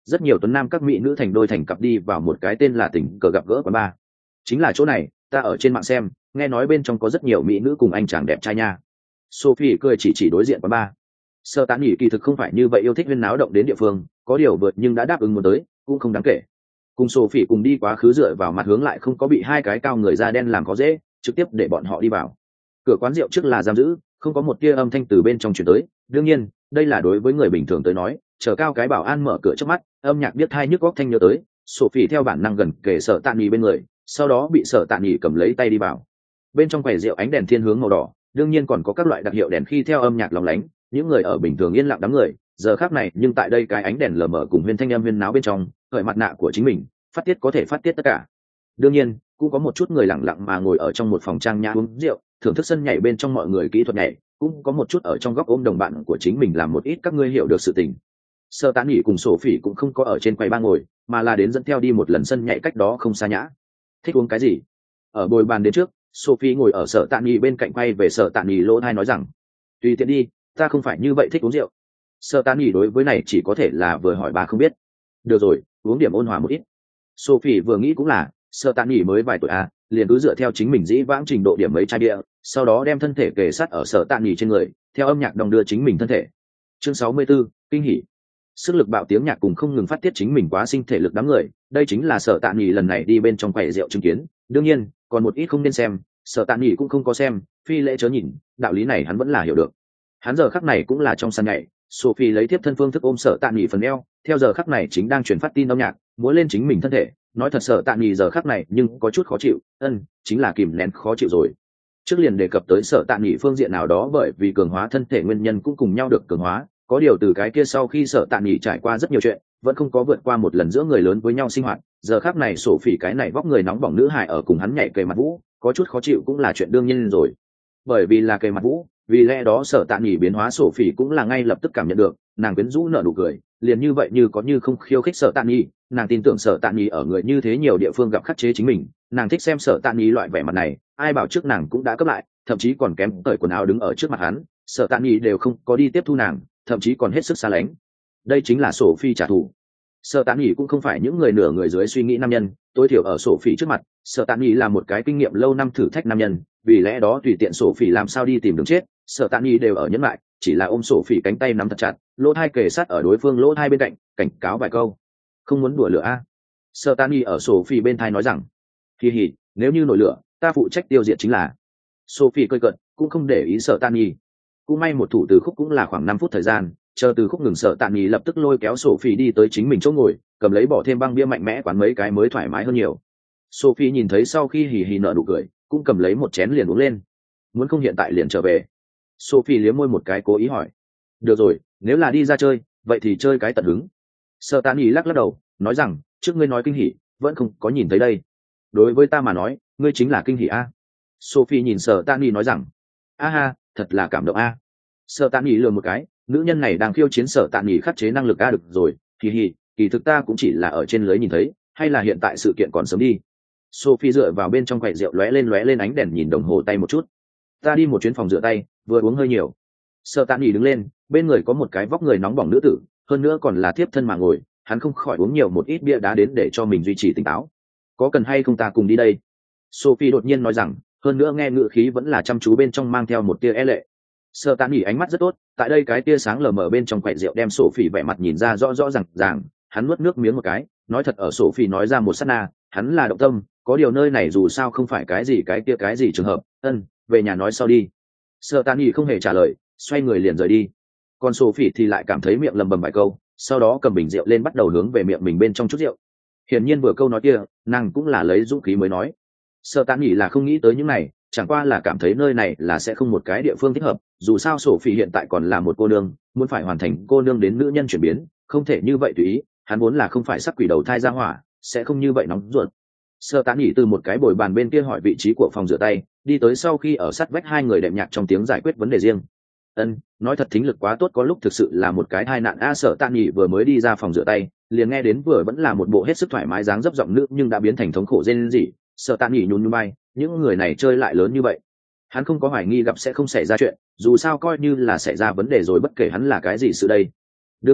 rất nhiều tuấn nam các mỹ nữ thành đôi thành cặp đi vào một cái tên là tình cờ gặp gỡ quán bar. Chính là chỗ này, ta ở trên mạng xem, nghe nói bên trong có rất nhiều mỹ nữ cùng anh chàng đẹp trai nha. Sophie cười chỉ chỉ đối diện quán bar. Sở Tạ Nghị kỳ thực không phải như vậy yêu thích huyên náo động đến địa phương, có điều vượt nhưng đã đáp ứng muốn tới, cũng không đáng kể. Cùng Sophie cùng đi quá khứ dựa vào mặt hướng lại không có bị hai cái cao người da đen làm khó dễ, trực tiếp để bọn họ đi vào. Cửa quán rượu trước là giam giữ, không có một tia âm thanh từ bên trong truyền tới, đương nhiên, đây là đối với người bình thường tới nói, chờ cao cái bảo an mở cửa trước mắt, âm nhạc biết hai nhức góc thanh nhớ tới, Sophie theo bản năng gần kề Sở Tạ Nghị bên người, sau đó bị Sở Tạ Nghị cầm lấy tay đi vào. Bên trong quầy rượu ánh đèn thiên hướng màu đỏ, đương nhiên còn có các loại đặc hiệu đèn khi theo âm nhạc lóng lánh, những người ở bình thường yên lặng đám người, giờ khác này nhưng tại đây cái ánh đèn lờ mờ cùng huyên thanh âm huyên náo bên trong, cởi mặt nạ của chính mình, phát tiết có thể phát tiết tất cả. Đương nhiên, cũng có một chút người lặng lặng mà ngồi ở trong một phòng trang nhã uống rượu, thưởng thức sân nhảy bên trong mọi người kỹ thuật nhảy, cũng có một chút ở trong góc ôm đồng bạn của chính mình làm một ít các ngươi hiểu được sự tình. Sở Tạ Nghị cùng Sophie cũng không có ở trên quầy ba ngồi, mà là đến dẫn theo đi một lần sân nhảy cách đó không xa nhã. Thích uống cái gì? Ở bồi bàn đến trước, Sophie ngồi ở Sở Tạ Nghị bên cạnh quay về Sở Tạ Nghị lỗ tai nói rằng, tùy tiện đi, ta không phải như vậy thích uống rượu. Sở Tạ Nghị đối với này chỉ có thể là vừa hỏi bà không biết. Được rồi, uống điểm ôn hòa một ít. Sophie vừa nghĩ cũng là, Sở Tạ Nghị mới vài tuổi à, liền cứ dựa theo chính mình dĩ vãng trình độ điểm mấy chai bia, sau đó đem thân thể kề sát ở Sở Tạ Nghị trên người, theo âm nhạc đồng đưa chính mình thân thể. Chương sáu mươi 64, kinh hỉ. Sức lực bạo tiếng nhạc cùng không ngừng phát tiết chính mình quá sinh thể lực đám người, đây chính là Sở Tạ Nghị lần này đi bên trong quầy rượu chứng kiến. Đương nhiên, còn một ít không nên xem, Sở Tạ Nghị cũng không có xem, phi lễ chớ nhìn, đạo lý này hắn vẫn là hiểu được. Hắn giờ khắc này cũng là trong sân nhảy, Sophie lấy tiếp thân phương thức ôm Sở Tạ Nghị phần eo, theo giờ khắc này chính đang truyền phát tin âm nhạc, múa lên chính mình thân thể. Nói thật Sở Tạ Nghị giờ khắc này nhưng có chút khó chịu, ân, chính là kìm nén khó chịu rồi. Trước liền đề cập tới Sở Tạ Nghị phương diện nào đó bởi vì cường hóa thân thể nguyên nhân cũng cùng nhau được cường hóa, có điều từ cái kia sau khi Sở Tạ Nghị trải qua rất nhiều chuyện, vẫn không có vượt qua một lần giữa người lớn với nhau sinh hoạt, giờ khắc này Sophie cái này vóc người nóng bỏng nữ hài ở cùng hắn nhảy kề mặt vũ, có chút khó chịu cũng là chuyện đương nhiên rồi. Bởi vì là kề mặt vũ, vì lẽ đó Sở Tạ Nghị biến hóa Sophie cũng là ngay lập tức cảm nhận được, nàng quyến rũ nở nụ cười, liền như vậy như có như không khiêu khích Sở Tạ Nghị, nàng tin tưởng Sở Tạ Nghị ở người như thế nhiều địa phương gặp khắc chế chính mình, nàng thích xem Sở Tạ Nghị loại vẻ mặt này, ai bảo trước nàng cũng đã cấp lại, thậm chí còn kém cởi quần áo đứng ở trước mặt hắn, Sở Tạ Nghị đều không có đi tiếp thu nàng, thậm chí còn hết sức xa lánh. Đây chính là Sophie trả thù. Sở Tạ Nghị cũng không phải những người nửa người dưới suy nghĩ nam nhân, tối thiểu ở Sophie trước mặt, Sở Tạ Nghị là một cái kinh nghiệm lâu năm thử thách nam nhân, vì lẽ đó tùy tiện Sophie làm sao đi tìm đường chết, Sở Tạ Nghị đều ở nhẫn lại, chỉ là ôm Sophie cánh tay nắm thật chặt, lỗ tai kề sát ở đối phương lỗ tai bên cạnh, cảnh cáo vài câu. Không muốn đùa lửa a? Sở Tạ Nghị ở Sophie bên tai nói rằng, kỳ hỉ, nếu như nổi lửa, ta phụ trách tiêu diệt chính là. Sophie cười cợt, cũng không để ý Sở Tạ Nghị. Cũng may một thủ từ khúc cũng là khoảng năm phút thời gian, chờ từ khúc ngừng Sở Tạ Nghị lập tức lôi kéo Sophie đi tới chính mình chỗ ngồi, cầm lấy bỏ thêm băng bia mạnh mẽ quán mấy cái mới thoải mái hơn nhiều. Sophie nhìn thấy sau khi hì hì nở nụ cười, cũng cầm lấy một chén liền uống lên. Muốn không hiện tại liền trở về? Sophie liếm môi một cái cố ý hỏi. Được rồi, nếu là đi ra chơi, vậy thì chơi cái tận hứng. Sở Tạ Nghị lắc lắc đầu, nói rằng, trước ngươi nói kinh hỉ, vẫn không có nhìn thấy đây. Đối với ta mà nói, ngươi chính là kinh hỉ a. Sophie nhìn Sở Tạ Nghị nói rằng, a ha, thật là cảm động a. Sở Tạ Nghị lừa một cái, nữ nhân này đang khiêu chiến Sở Tạ Nghị khắc chế năng lực a được rồi, kỳ hỉ, kỳ thực ta cũng chỉ là ở trên lưới nhìn thấy, hay là hiện tại sự kiện còn sớm đi. Sophie dựa vào bên trong quầy rượu lóe lên lóe lên ánh đèn nhìn đồng hồ tay một chút. Ta đi một chuyến phòng rửa tay, vừa uống hơi nhiều. Sở Tạ Nghị đứng lên, bên người có một cái vóc người nóng bỏng nữ tử, hơn nữa còn là tiếp thân mà ngồi, hắn không khỏi uống nhiều một ít bia đá đến để cho mình duy trì tỉnh táo. Có cần hay không ta cùng đi đây? Sophie đột nhiên nói rằng, hơn nữa nghe ngữ khí vẫn là chăm chú bên trong mang theo một tia e lệ. Sở Tạ Nghị ánh mắt rất tốt, tại đây cái tia sáng lờ mờ bên trong quầy rượu đem Sophie vẻ mặt nhìn ra rõ rõ ràng ràng, hắn nuốt nước miếng một cái, nói thật ở Sophie nói ra một sát na, hắn là động tâm, có điều nơi này dù sao không phải cái gì cái kia cái gì trường hợp, ân, về nhà nói sau đi. Sở Tạ Nghị không hề trả lời, xoay người liền rời đi. Còn Sophie thì lại cảm thấy miệng lầm bầm vài câu, sau đó cầm bình rượu lên bắt đầu hướng về miệng mình bên trong chút rượu. Hiển nhiên vừa câu nói kia, nàng cũng là lấy dũng khí mới nói. Sở Tạ Nghị là không nghĩ tới những này, chẳng qua là cảm thấy nơi này là sẽ không một cái địa phương thích hợp, dù sao Sophie hiện tại còn là một cô nương, muốn phải hoàn thành cô nương đến nữ nhân chuyển biến, không thể như vậy tùy ý, hắn vốn là không phải sắc quỷ đầu thai ra hỏa, sẽ không như vậy nóng ruột. Sở Tạ Nghị từ một cái bồi bàn bên kia hỏi vị trí của phòng rửa tay, đi tới sau khi ở sát vách hai người đệm nhạc trong tiếng giải quyết vấn đề riêng. Ân, nói thật thính lực quá tốt có lúc thực sự là một cái tai nạn a. Sở Tạ Nghị vừa mới đi ra phòng rửa tay, liền nghe đến vừa vẫn là một bộ hết sức thoải mái dáng dấp giọng nữ nhưng đã biến thành thống khổ rên rỉ. Sở Tạ Nghị nhún nhún vai, những người này chơi lại lớn như vậy, hắn không có hoài nghi gặp sẽ không xảy ra chuyện, dù sao coi như là xảy ra vấn đề rồi bất kể hắn là cái gì sự đây. Đương nhiên,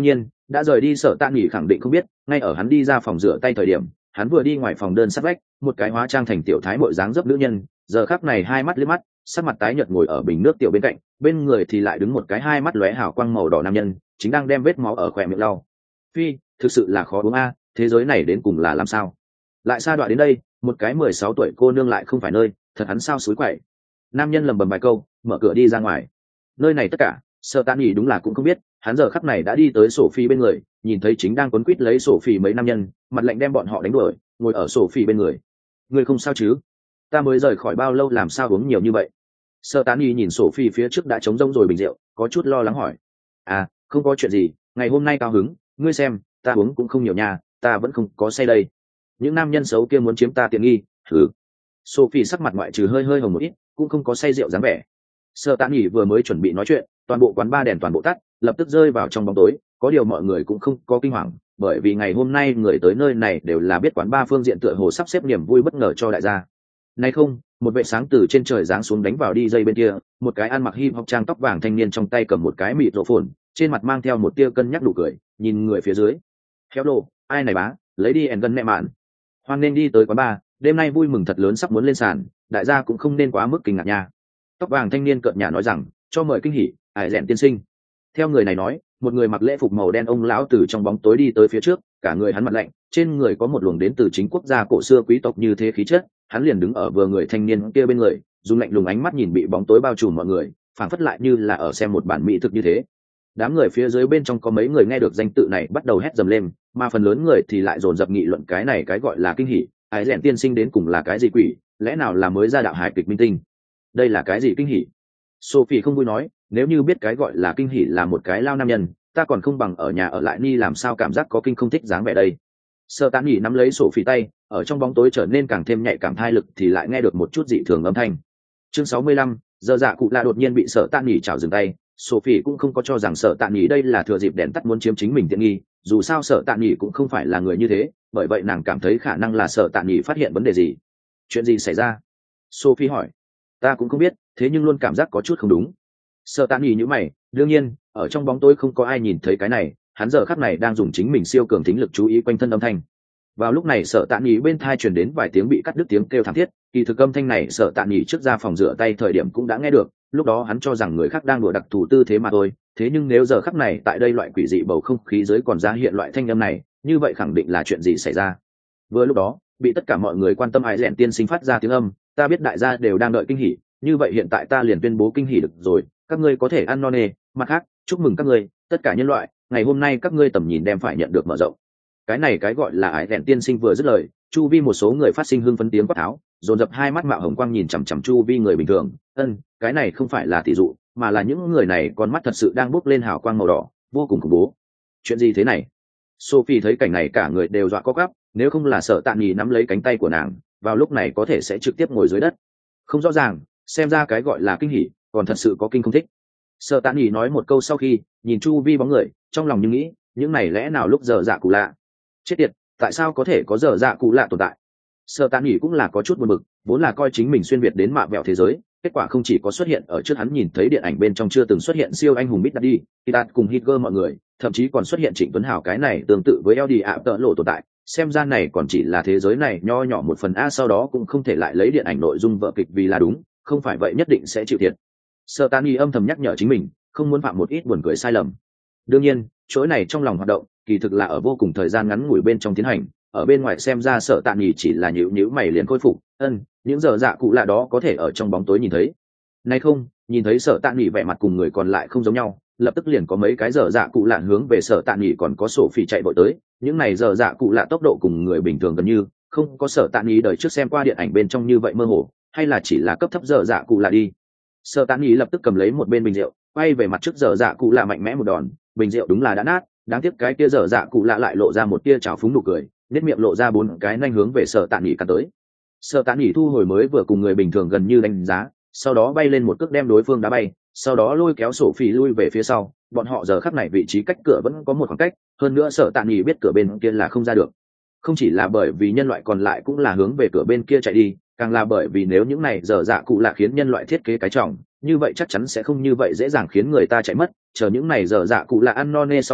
đã rời đi Sở Tạ Nghị khẳng định không biết, ngay ở hắn đi ra phòng rửa tay thời điểm, hắn vừa đi ngoài phòng đơn sát vách, một cái hóa trang thành tiểu thái muội dáng dấp nữ nhân, giờ khắc này hai mắt liếc mắt, sắc mặt tái nhợt ngồi ở bình nước tiểu bên cạnh, bên người thì lại đứng một cái hai mắt lóe hào quang màu đỏ nam nhân, chính đang đem vết máu ở khóe miệng lau. Phi, thực sự là khó uống a, thế giới này đến cùng là làm sao? Lại sa đọa đến đây, một cái mười sáu tuổi cô nương lại không phải nơi, thật hắn sao suối quậy. Nam nhân lầm bầm vài câu, mở cửa đi ra ngoài. Nơi này tất cả, Sở Tạ Nghị đúng là cũng không biết, hắn giờ khắc này đã đi tới Sophie bên người, nhìn thấy chính đang quấn quýt lấy Sophie mấy nam nhân, mặt lạnh đem bọn họ đánh đuổi, ngồi ở Sophie bên người. Người không sao chứ? Ta mới rời khỏi bao lâu làm sao uống nhiều như vậy? Sở Tạ Nghị nhìn Sophie phía trước đã trống rỗng rồi bình rượu, có chút lo lắng hỏi. À, không có chuyện gì, ngày hôm nay cao hứng, ngươi xem, ta uống cũng không nhiều nha, ta vẫn không có say đây. Những nam nhân xấu kia muốn chiếm ta tiện nghi, thử. Sophie sắc mặt ngoại trừ hơi hơi hồng một ít, cũng không có say rượu dáng vẻ. Sở Tạ Nghị vừa mới chuẩn bị nói chuyện, toàn bộ quán ba đèn toàn bộ tắt, lập tức rơi vào trong bóng tối. Có điều mọi người cũng không có kinh hoàng, bởi vì ngày hôm nay người tới nơi này đều là biết quán ba phương diện tựa hồ sắp xếp niềm vui bất ngờ cho đại gia. Nay không, một vệ sáng từ trên trời giáng xuống đánh vào đi dây bên kia, một cái ăn mặc hip hop trang tóc vàng thanh niên trong tay cầm một cái mịt rộ phồn, trên mặt mang theo một tia cân nhắc đủ cười, nhìn người phía dưới. Hello, ai này bá, lấy đi and gần mẹ mạn. Hoan nên đi tới quán ba, đêm nay vui mừng thật lớn sắp muốn lên sàn, đại gia cũng không nên quá mức kinh ngạc nha. Tóc vàng thanh niên cợt nhả nói rằng, cho mời kinh hỉ, ải rèn tiên sinh. Theo người này nói, một người mặc lễ phục màu đen ông lão từ trong bóng tối đi tới phía trước, cả người hắn mặt lạnh, trên người có một luồng đến từ chính quốc gia cổ xưa quý tộc như thế khí chất, hắn liền đứng ở vừa người thanh niên kia bên người, dùng lạnh lùng ánh mắt nhìn bị bóng tối bao trùm mọi người, phảng phất lại như là ở xem một bản mỹ thực như thế. Đám người phía dưới bên trong có mấy người nghe được danh tự này bắt đầu hét dầm lên, mà phần lớn người thì lại dồn dập nghị luận cái này cái gọi là kinh hỉ, ải rèn tiên sinh đến cùng là cái gì quỷ, lẽ nào là mới ra đạo hài kịch minh tinh? Đây là cái gì kinh hỉ? Sophie không vui nói, nếu như biết cái gọi là kinh hỉ là một cái lao nam nhân, ta còn không bằng ở nhà ở lại ni làm sao cảm giác có kinh không thích dáng vẻ đây. Sở Tạ Nghị nắm lấy Sophie tay, ở trong bóng tối trở nên càng thêm nhạy cảm thai lực thì lại nghe được một chút dị thường âm thanh. Chương sáu mươi lăm, giờ dạ cụ lạ đột nhiên bị Sở Tạ Nghị chảo dừng tay, Sophie cũng không có cho rằng Sở Tạ Nghị đây là thừa dịp đèn tắt muốn chiếm chính mình tiện nghi, dù sao Sở Tạ Nghị cũng không phải là người như thế, bởi vậy nàng cảm thấy khả năng là Sở Tạ Nghị phát hiện vấn đề gì. Chuyện gì xảy ra? Sophie hỏi. Ta cũng không biết, thế nhưng luôn cảm giác có chút không đúng. Sở Tạ Nghị nhíu mày, đương nhiên, ở trong bóng tối không có ai nhìn thấy cái này, hắn giờ khắc này đang dùng chính mình siêu cường thính lực chú ý quanh thân âm thanh. Vào lúc này Sở Tạ Nghị bên tai truyền đến vài tiếng bị cắt đứt tiếng kêu thảm thiết, kỳ thực âm thanh này Sở Tạ Nghị trước ra phòng rửa tay thời điểm cũng đã nghe được, lúc đó hắn cho rằng người khác đang đùa đặc thù tư thế mà thôi, thế nhưng nếu giờ khắc này tại đây loại quỷ dị bầu không khí dưới còn ra hiện loại thanh âm này, như vậy khẳng định là chuyện gì xảy ra. Vừa lúc đó, bị tất cả mọi người quan tâm ai rèn tiên sinh phát ra tiếng âm, ta biết đại gia đều đang đợi kinh hỉ, như vậy hiện tại ta liền tuyên bố kinh hỉ được rồi, các ngươi có thể ăn no nê, mặt khác, chúc mừng các ngươi, tất cả nhân loại, ngày hôm nay các ngươi tầm nhìn đem phải nhận được mở rộng. Cái này cái gọi là ải rèn tiên sinh vừa dứt lời, chu vi một số người phát sinh hưng phấn tiếng quát tháo, dồn dập hai mắt mạo hồng quang nhìn chằm chằm chu vi người bình thường. Ân, cái này không phải là tỷ dụ, mà là những người này con mắt thật sự đang bốc lên hào quang màu đỏ, vô cùng khủng bố. Chuyện gì thế này? Sophie thấy cảnh này cả người đều dọa co quắp, nếu không là Sở Tạ Nghị nắm lấy cánh tay của nàng, vào lúc này có thể sẽ trực tiếp ngồi dưới đất. Không rõ ràng, xem ra cái gọi là kinh hỉ, còn thật sự có kinh không thích. Sở Tạ Nghị nói một câu sau khi nhìn chu vi bóng người, trong lòng như nghĩ, những này lẽ nào lúc giờ dạ cụ lạ? Chết tiệt, tại sao có thể có giờ dạ cụ lạ tồn tại? Sở Tạ Nghị cũng là có chút buồn bực, vốn là coi chính mình xuyên việt đến mạ vẹo thế giới, kết quả không chỉ có xuất hiện ở trước hắn nhìn thấy điện ảnh bên trong chưa từng xuất hiện siêu anh hùng Big Daddy, Titan cùng Hitler mọi người, thậm chí còn xuất hiện Trịnh Tuấn Hào cái này tương tự với Eldi ạ tợ lộ tồn tại, xem ra này còn chỉ là thế giới này nho nhỏ một phần a, sau đó cũng không thể lại lấy điện ảnh nội dung vở kịch vì là đúng, không phải vậy nhất định sẽ chịu thiệt. Sở Tạ Nghị âm thầm nhắc nhở chính mình, không muốn phạm một ít buồn cười sai lầm. Đương nhiên, chuỗi này trong lòng hoạt động, kỳ thực là ở vô cùng thời gian ngắn ngủi bên trong tiến hành, ở bên ngoài xem ra Sở Tạ Nghị chỉ là nhíu nhíu mày liền khôi phục, ân, những giờ dạ cụ lạ đó có thể ở trong bóng tối nhìn thấy. Nay không, nhìn thấy Sở Tạ Nghị vẻ mặt cùng người còn lại không giống nhau, lập tức liền có mấy cái giờ dạ cụ lạ hướng về Sở Tạ Nghị còn có sổ phỉ chạy vội tới, những này giờ dạ cụ lạ tốc độ cùng người bình thường gần như, không có Sở Tạ Nghị đời trước xem qua điện ảnh bên trong như vậy mơ hồ, hay là chỉ là cấp thấp giờ dạ cụ lạ đi. Sở Tạ Nghị lập tức cầm lấy một bên bình rượu, quay về mặt trước giờ dạ cụ lạ mạnh mẽ một đòn, bình rượu đúng là đã nát, đáng tiếc cái kia giờ dạ cụ lạ lại lộ ra một tia trào phúng nụ cười, nét miệng lộ ra bốn cái nanh hướng về Sở Tạ Nghị cắn tới. Sở Tạ Nghị thu hồi mới vừa cùng người bình thường gần như đánh giá, sau đó bay lên một cước đem đối phương đá bay, sau đó lôi kéo sổ phỉ lui về phía sau, bọn họ giờ khắc này vị trí cách cửa vẫn có một khoảng cách, hơn nữa Sở Tạ Nghị biết cửa bên kia là không ra được. Không chỉ là bởi vì nhân loại còn lại cũng là hướng về cửa bên kia chạy đi, càng là bởi vì nếu những này giờ dạ cụ lạ khiến nhân loại thiết kế cái trọng, như vậy chắc chắn sẽ không như vậy dễ dàng khiến người ta chạy mất, chờ những này giờ dạ cụ lạ ăn no nê sau khi,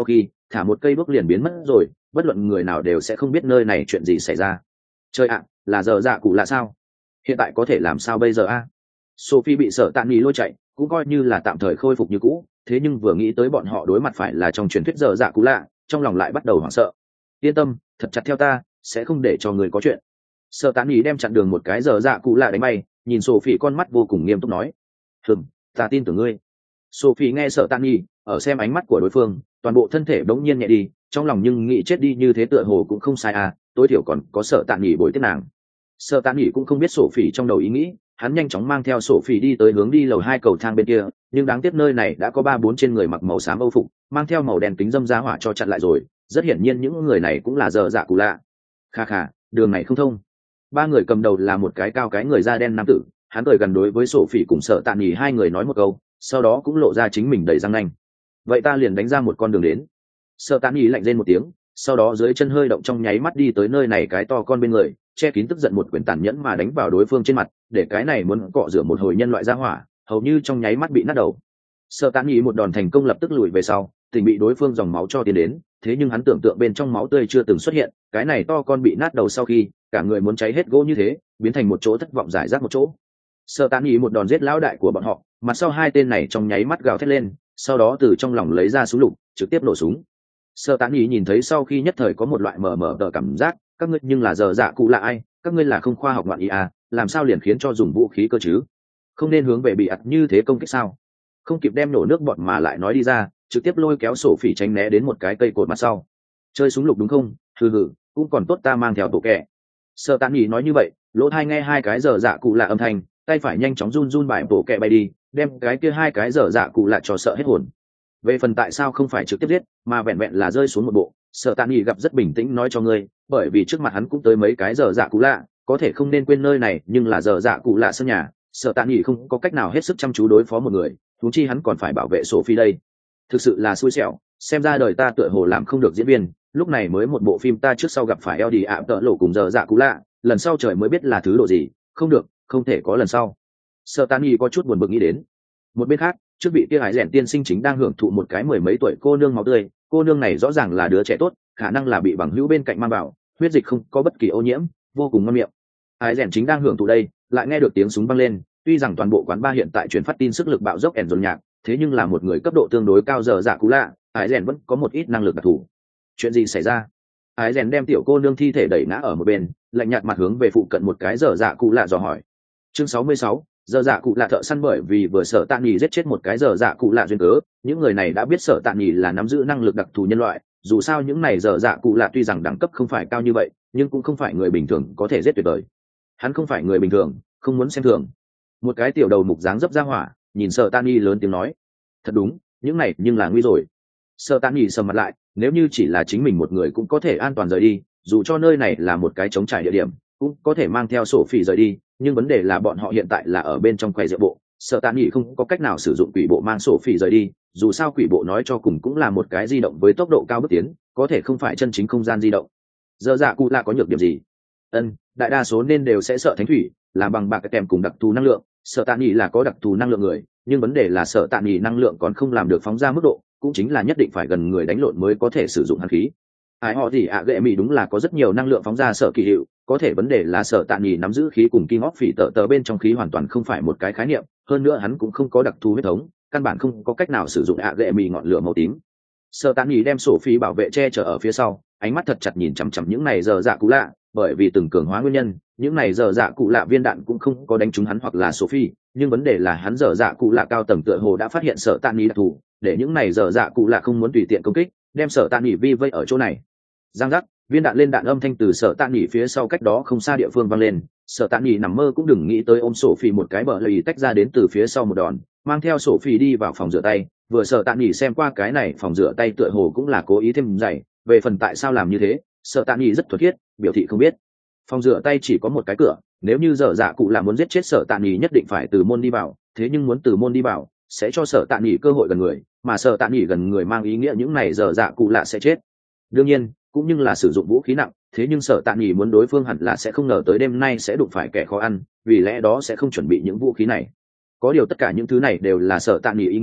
thả một cây bước liền biến mất rồi, bất luận người nào đều sẽ không biết nơi này chuyện gì xảy ra. Chơi ạ, là giờ dạ cụ là sao? Hiện tại có thể làm sao bây giờ a? Sophie bị sợ tạn nghỉ lôi chạy, cũng coi như là tạm thời khôi phục như cũ, thế nhưng vừa nghĩ tới bọn họ đối mặt phải là trong truyền thuyết giờ dạ cụ lạ, trong lòng lại bắt đầu hoảng sợ. Yên tâm, thật chặt theo ta, sẽ không để cho người có chuyện. Sợ tạn nghỉ đem chặn đường một cái giờ dạ cụ lạ đánh bay, nhìn Sophie con mắt vô cùng nghiêm túc nói: "Hừm, ta tin tưởng ngươi." Sophie nghe sợ tạn nghỉ, ở xem ánh mắt của đối phương, toàn bộ thân thể bỗng nhiên nhẹ đi, trong lòng nhưng nghĩ chết đi như thế tựa hồ cũng không sai à, tối thiểu còn có sợ tạn nghỉ bồi tiếp nàng. Sợ tạn nghỉ cũng không biết Sophie trong đầu ý nghĩ, hắn nhanh chóng mang theo Sophie đi tới hướng đi lầu hai cầu thang bên kia, nhưng đáng tiếc nơi này đã có ba bốn trên người mặc màu xám âu phục, mang theo màu đen kính dâm ra hỏa cho chặn lại rồi, rất hiển nhiên những người này cũng là giờ dạ cụ lạ. Kha kha, đường này không thông. Ba người cầm đầu là một cái cao cái người da đen nam tử, hắn cười gần đối với Sophie cùng sợ tạn nghỉ hai người nói một câu, sau đó cũng lộ ra chính mình đầy răng nanh. Vậy ta liền đánh ra một con đường đến. Sợ tạn nghỉ lạnh lên một tiếng, sau đó dưới chân hơi động trong nháy mắt đi tới nơi này cái to con bên người, che kín tức giận một quyền tàn nhẫn mà đánh vào đối phương trên mặt, để cái này muốn cọ rửa một hồi nhân loại ra hỏa hầu như trong nháy mắt bị nát đầu. Sợ tán nhị một đòn thành công lập tức lùi về sau, tình bị đối phương dòng máu cho tiến đến, thế nhưng hắn tưởng tượng bên trong máu tươi chưa từng xuất hiện, cái này to con bị nát đầu sau khi cả người muốn cháy hết gỗ như thế, biến thành một chỗ thất vọng giải rác một chỗ. Sợ tán nhị một đòn giết lão đại của bọn họ, mặt sau hai tên này trong nháy mắt gào thét lên, sau đó từ trong lòng lấy ra súng lục trực tiếp nổ súng. Sợ tán nhị nhìn thấy sau khi nhất thời có một loại mờ mờ tờ cảm giác, các ngươi nhưng là giờ dạ cụ là ai, các ngươi là không khoa học ngoạn ý à, làm sao liền khiến cho dùng vũ khí cơ chứ, không nên hướng về bị ặt như thế công kích sao? Không kịp đem nổ nước bọn mà lại nói đi ra, trực tiếp lôi kéo sổ phỉ tránh né đến một cái cây cột mặt sau. Chơi súng lục đúng không? Hừ hừ, cũng còn tốt ta mang theo tổ kẹ. Sợ tán nhỉ nói như vậy, lỗ tai nghe hai cái giờ dạ cụ lạ âm thanh, tay phải nhanh chóng run run bài tổ kẹ bay đi, đem cái kia hai cái giờ dạ cụ lạ cho sợ hết hồn. Về phần tại sao không phải trực tiếp giết, mà vẹn vẹn là rơi xuống một bộ, sợ tán nhỉ gặp rất bình tĩnh nói cho ngươi, bởi vì trước mặt hắn cũng tới mấy cái giờ dạ cụ lạ, có thể không nên quên nơi này nhưng là giờ dạ cụ lạ sân nhà, sợ tạn nhỉ không có cách nào hết sức chăm chú đối phó một người, huống chi hắn còn phải bảo vệ Sophie đây. Thực sự là xui xẻo, xem ra đời ta tựa hồ làm không được diễn viên, lúc này mới một bộ phim ta trước sau gặp phải eo đi ạ tợ lộ cùng giờ dạ cụ lạ, lần sau trời mới biết là thứ độ gì, không được, không thể có lần sau. Sợ tạn nhỉ có chút buồn bực nghĩ đến. Một bên khác, trước vị kia hải rèn tiên sinh chính đang hưởng thụ một cái mười mấy tuổi cô nương máu tươi, cô nương này rõ ràng là đứa trẻ tốt, khả năng là bị bằng hữu bên cạnh mang vào, huyết dịch không có bất kỳ ô nhiễm, vô cùng ngon miệng. Hải rèn chính đang hưởng thụ đây, lại nghe được tiếng súng vang lên, tuy rằng toàn bộ quán bar hiện tại truyền phát tin sức lực bạo dốc ẻn dồn nhạc, thế nhưng là một người cấp độ tương đối cao giờ dạ cú lạ, Hải rèn vẫn có một ít năng lực đặc thù. Chuyện gì xảy ra? Hải rèn đem tiểu cô nương thi thể đẩy ngã ở một bên, lạnh nhạt mặt hướng về phụ cận một cái giờ dạ cú lạ dò hỏi. Chương sáu mươi sáu, giờ dạ cụ lạ thợ săn, bởi vì vừa sợ tạ nhì giết chết một cái giờ dạ cụ lạ duyên cớ, những người này đã biết sợ tạ nhì là nắm giữ năng lực đặc thù nhân loại, dù sao những này giờ dạ cụ lạ tuy rằng đẳng cấp không phải cao như vậy, nhưng cũng không phải người bình thường có thể giết tuyệt vời. Hắn không phải người bình thường, không muốn xem thường. Một cái tiểu đầu mục dáng dấp ra hỏa, nhìn sợ tạ nhì lớn tiếng nói. Thật đúng, những này nhưng là nguy rồi. Sợ tạ nhì sầm mặt lại, nếu như chỉ là chính mình một người cũng có thể an toàn rời đi, dù cho nơi này là một cái trống trải địa điểm, cũng có thể mang theo sổ phỉ rời đi, nhưng vấn đề là bọn họ hiện tại là ở bên trong quầy rượu bộ, sợ tạ nghỉ không có cách nào sử dụng quỷ bộ mang sổ phỉ rời đi, dù sao quỷ bộ nói cho cùng cũng là một cái di động với tốc độ cao bước tiến, có thể không phải chân chính không gian di động. Giờ dạ cụ lạ có nhược điểm gì? Ân, đại đa số nên đều sẽ sợ thánh thủy, là bằng bạc kèm cùng đặc thù năng lượng, sợ tạ nghỉ là có đặc thù năng lượng người, nhưng vấn đề là sợ tạ nghỉ năng lượng còn không làm được phóng ra mức độ, cũng chính là nhất định phải gần người đánh lộn mới có thể sử dụng hàn khí. Ai họ thì ạ gệ mì đúng là có rất nhiều năng lượng phóng ra sợ kỳ hiệu, có thể vấn đề là sợ tạ nhì nắm giữ khí cùng kim óc phỉ tờ tờ bên trong khí hoàn toàn không phải một cái khái niệm, hơn nữa hắn cũng không có đặc thù huyết thống, căn bản không có cách nào sử dụng ạ gệ mì ngọn lửa màu tím. Sợ tạ nhì đem sổ phi bảo vệ che chở ở phía sau, ánh mắt thật chặt nhìn chằm chằm những này giờ dạ cụ lạ, bởi vì từng cường hóa nguyên nhân, những này giờ dạ cụ lạ viên đạn cũng không có đánh trúng hắn hoặc là Sophie, nhưng vấn đề là hắn giờ dạ cụ lạ cao tầng tựa hồ đã phát hiện sợ tạ nhì đặc thù, để những này giờ dạ cụ lạ không muốn tùy tiện công kích, đem sợ tạ nhì vi vây ở chỗ này. Giang giác, viên đạn lên đạn âm thanh từ sợ tạ nhì phía sau cách đó không xa địa phương vang lên, sợ tạ nhì nằm mơ cũng đừng nghĩ tới ôm Sophie một cái bờ lì tách ra đến từ phía sau một đòn, mang theo Sophie đi vào phòng rửa tay. Vừa sợ tạ nhì xem qua cái này phòng rửa tay tựa hồ cũng là cố ý thêm dày, về phần tại sao làm như thế, sợ tạ nhì rất thuật thiết, biểu thị không biết. Phòng rửa tay chỉ có một cái cửa, nếu như dở dạ cụ là muốn giết chết sợ tạ nhì nhất định phải từ môn đi vào, thế nhưng muốn từ môn đi vào sẽ cho sợ tạ nhì cơ hội gần người, mà sợ tạ nhì gần người mang ý nghĩa những này dở dạ cụ lạ sẽ chết. Đương nhiên cũng như là sử dụng vũ khí nặng, thế nhưng sợ tạ nhì muốn đối phương hẳn là sẽ không ngờ tới đêm nay sẽ đụng phải kẻ khó ăn, vì lẽ đó sẽ không chuẩn bị những vũ khí này. Có điều tất cả những thứ này đều là sợ tạ nhì ý nghĩ,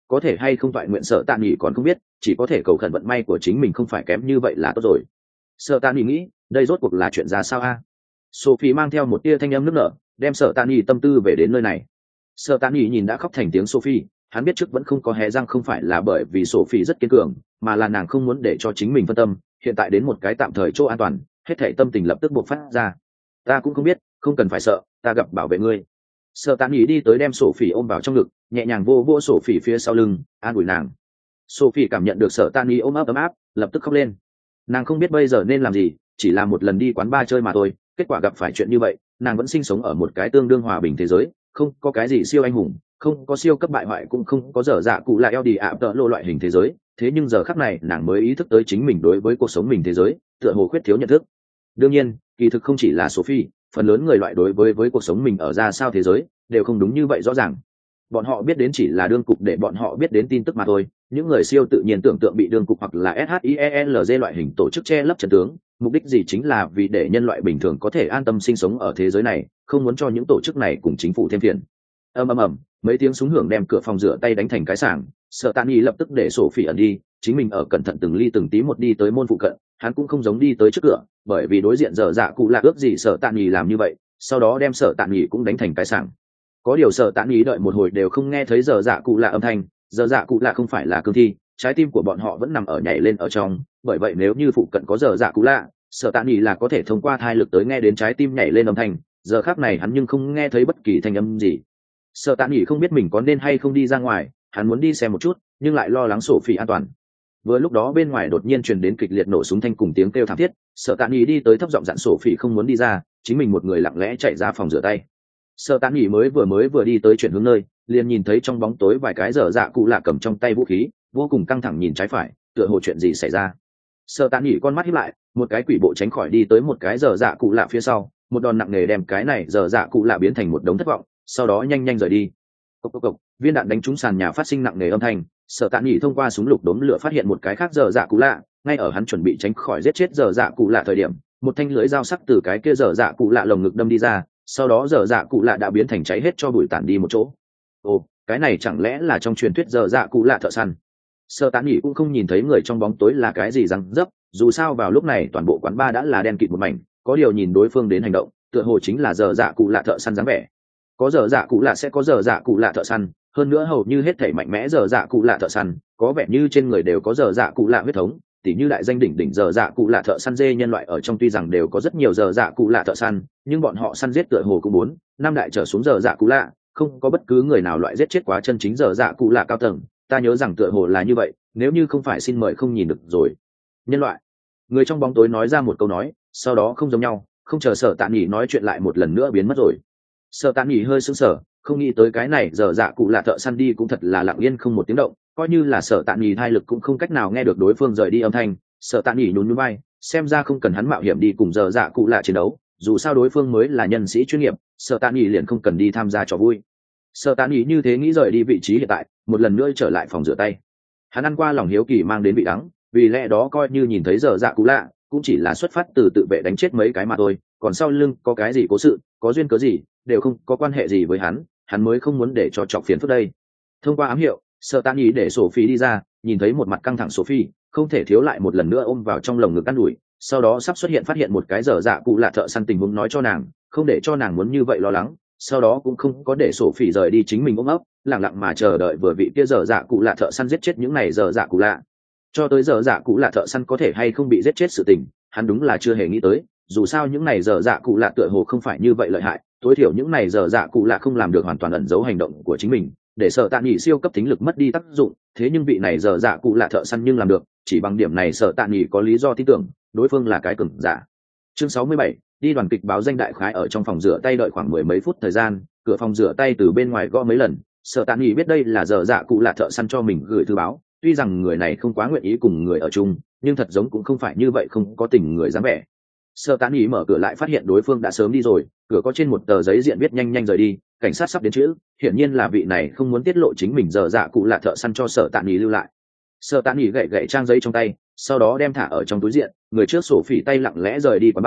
có thể hay không toại nguyện sợ tạ nghỉ còn không biết, chỉ có thể cầu khẩn vận may của chính mình không phải kém như vậy là tốt rồi. Sợ tạ nghỉ nghĩ đây rốt cuộc là chuyện ra sao a? Sophie mang theo một tia thanh âm nức nở đem sợ tạ nghỉ tâm tư về đến nơi này. Sợ tạ nghỉ nhìn đã khóc thành tiếng Sophie, hắn biết trước vẫn không có hé răng không phải là bởi vì Sophie rất kiên cường, mà là nàng không muốn để cho chính mình phân tâm, hiện tại đến một cái tạm thời chỗ an toàn, hết thảy tâm tình lập tức buộc phát ra. Ta cũng không biết, không cần phải sợ, ta gặp bảo vệ ngươi. Sợ tạ nghỉ đi tới đem Sophie ôm vào trong ngực, nhẹ nhàng vô vô Sophie phía sau lưng, an ủi nàng. Sophie cảm nhận được Sợ tạ nghỉ ôm ấp ấm áp, lập tức khóc lên. Nàng không biết bây giờ nên làm gì, chỉ là một lần đi quán bar chơi mà thôi, kết quả gặp phải chuyện như vậy, nàng vẫn sinh sống ở một cái tương đương hòa bình thế giới, không có cái gì siêu anh hùng, không có siêu cấp bại hoại, cũng không có dở dạ cụ lại eo đi ạ tợ lô loại hình thế giới. Thế nhưng giờ khắc này nàng mới ý thức tới chính mình đối với cuộc sống mình thế giới tựa hồ khuyết thiếu nhận thức. Đương nhiên kỳ thực không chỉ là Sophie, phần lớn người loại đối với với cuộc sống mình ở ra sao thế giới đều không đúng như vậy rõ ràng. Bọn họ biết đến chỉ là đương cục để bọn họ biết đến tin tức mà thôi. Những người siêu tự nhiên tưởng tượng bị đương cục hoặc là SHIELZ loại hình tổ chức che lấp trận tướng, mục đích gì chính là vì để nhân loại bình thường có thể an tâm sinh sống ở thế giới này, không muốn cho những tổ chức này cùng chính phủ thêm phiền. Ầm ầm ầm, mấy tiếng súng hưởng đem cửa phòng rửa tay đánh thành cái sảng. Sợ Tạ Nghị lập tức để Sophie ẩn đi, chính mình ở cẩn thận từng ly từng tí một đi tới môn phụ cận. Hắn cũng không giống đi tới trước cửa, bởi vì đối diện dở dạ cụ là ước gì Sợ Tạ Nghị làm như vậy, sau đó đem Sợ Tạ Nghị cũng đánh thành cái sảng. Có điều Sợ Tạ Nghị đợi một hồi đều không nghe thấy dở dạ cụ là âm thanh, dở dạ cụ là không phải là cương thi, trái tim của bọn họ vẫn nằm ở nhảy lên ở trong, bởi vậy nếu như phụ cận có dở dạ cụ lạ, Sợ Tạ Nghị là có thể thông qua thai lực tới nghe đến trái tim nhảy lên âm thanh. Giờ khắc này hắn nhưng không nghe thấy bất kỳ thanh âm gì. Sợ Tạ Nghị không biết mình có nên hay không đi ra ngoài, hắn muốn đi xem một chút nhưng lại lo lắng Sophie an toàn. Vừa lúc đó bên ngoài đột nhiên truyền đến kịch liệt nổ súng thanh cùng tiếng kêu thảm thiết. Sợ Tạ Nghị đi tới thấp giọng dặn Sophie không muốn đi ra, chính mình một người lặng lẽ chạy ra phòng rửa tay. Sợ Tạ Nghị mới vừa mới vừa đi tới chuyển hướng nơi, liền nhìn thấy trong bóng tối vài cái dở dạ cụ lạ cầm trong tay vũ khí, vô cùng căng thẳng nhìn trái phải, tựa hồ chuyện gì xảy ra. Sợ Tạ Nghị con mắt híp lại, một cái quỷ bộ tránh khỏi đi tới một cái dở dạ cụ lạ phía sau, một đòn nặng nề đem cái này dở dạ cụ lạ biến thành một đống thất vọng, sau đó nhanh nhanh rời đi. Cốc cốc cốc, viên đạn đánh trúng sàn nhà phát sinh nặng nề âm thanh. Sợ Tạ Nghị thông qua súng lục đốm lửa phát hiện một cái khác dở dạ cụ lạ, ngay ở hắn chuẩn bị tránh khỏi giết chết dở dạ cụ lạ thời điểm, một thanh lưỡi dao sắc từ cái kia dở dạ cụ lạ lồng ngực đâm đi ra, sau đó dở dạ cụ lạ đã biến thành cháy hết cho bụi tản đi một chỗ. Ồ, cái này chẳng lẽ là trong truyền thuyết dở dạ cụ lạ thợ săn? Sợ Tạ Nghị cũng không nhìn thấy người trong bóng tối là cái gì răng dấp, dù sao vào lúc này toàn bộ quán bar đã là đen kịt một mảnh, có điều nhìn đối phương đến hành động, tựa hồ chính là dở dạ cụ lạ thợ săn dáng vẻ. Có dở dạ cụ lạ sẽ có dở dạ cụ lạ thợ săn, hơn nữa hầu như hết thảy mạnh mẽ dở dạ cụ lạ thợ săn, có vẻ như trên người đều có dở dạ cụ lạ huyết thống, tỉ như đại danh đỉnh đỉnh dở dạ cụ lạ thợ săn dê nhân loại ở trong tuy rằng đều có rất nhiều dở dạ cụ lạ thợ săn, nhưng bọn họ săn giết tựa hồ cũng bốn, năm đại trở xuống dở dạ cụ lạ, không có bất cứ người nào loại giết chết quá chân chính dở dạ cụ lạ cao tầng. Ta nhớ rằng tựa hồ là như vậy, nếu như không phải xin mời không nhìn được rồi. Nhân loại. Người trong bóng tối nói ra một câu nói, sau đó không giống nhau, không chờ Sợ Tạ Nghị nói chuyện lại một lần nữa biến mất rồi. Sợ Tạ Nghị hơi sững sờ, không nghĩ tới cái này dở dạ cụ lạ thợ săn đi cũng thật là lặng yên không một tiếng động, coi như là Sợ Tạ Nghị thai lực cũng không cách nào nghe được đối phương rời đi âm thanh. Sợ Tạ Nghị nhún nhún vai, xem ra không cần hắn mạo hiểm đi cùng dở dạ cụ lạ chiến đấu, dù sao đối phương mới là nhân sĩ chuyên nghiệp, Sợ Tạ Nghị liền không cần đi tham gia trò vui. Sợ Tạ Nghị như thế nghĩ rời đi vị trí hiện tại, một lần nữa trở lại phòng rửa tay. Hắn ăn qua lòng hiếu kỳ mang đến vị đắng, vì lẽ đó coi như nhìn thấy dở dạ cụ lạ, cũng chỉ là xuất phát từ tự vệ đánh chết mấy cái mà thôi, còn sau lưng có cái gì cố sự, có duyên cớ gì, đều không có quan hệ gì với hắn, hắn mới không muốn để cho chọc phiền phức đây. Thông qua ám hiệu, Sợ Tạ Nghị để Sophie đi ra, nhìn thấy một mặt căng thẳng Sophie, không thể thiếu lại một lần nữa ôm vào trong lồng ngực ăn đuổi, sau đó sắp xuất hiện phát hiện một cái dở dạ cụ lạ thợ săn tình huống nói cho nàng, không để cho nàng muốn như vậy lo lắng, sau đó cũng không có để Sophie rời đi chính mình ôm ấp, lặng lặng mà chờ đợi vừa vị kia dở dạ cụ lạ thợ săn giết chết những này dở dạ cụ lạ. Cho tới dở dạ cụ lạ thợ săn có thể hay không bị giết chết sự tình, hắn đúng là chưa hề nghĩ tới, dù sao những này dở dạ cụ lạ tựa hồ không phải như vậy lợi hại, tối thiểu những này dở dạ cụ lạ không làm được hoàn toàn ẩn giấu hành động của chính mình, để Sợ Tạ Nghị siêu cấp tính lực mất đi tác dụng, thế nhưng vị này dở dạ cụ lạ thợ săn nhưng làm được, chỉ bằng điểm này Sợ Tạ Nghị có lý do tin tưởng đối phương là cái cường giả. Chương sáu mươi bảy, đi đoàn kịch báo danh đại khái ở trong phòng rửa tay đợi khoảng mười mấy phút thời gian, cửa phòng rửa tay từ bên ngoài gõ mấy lần, Sợ Tạ Nghị biết đây là dở dạ cụ lạ thợ săn cho mình gửi thư báo, tuy rằng người này không quá nguyện ý cùng người ở chung, nhưng thật giống cũng không phải như vậy không có tình người dáng vẻ. Sợ Tạ Nghị mở cửa lại phát hiện đối phương đã sớm đi rồi, cửa có trên một tờ giấy diện viết nhanh nhanh rời đi, cảnh sát sắp đến chữ, hiển nhiên là vị này không muốn tiết lộ chính mình dở dạ cụ lạ thợ săn cho Sợ Tạ Nghị lưu lại. Sợ Tạ Nghị gậy gậy trang giấy trong tay, sau đó đem thả ở trong túi diện, người trước sổ phỉ tay lặng lẽ rời đi quán bar,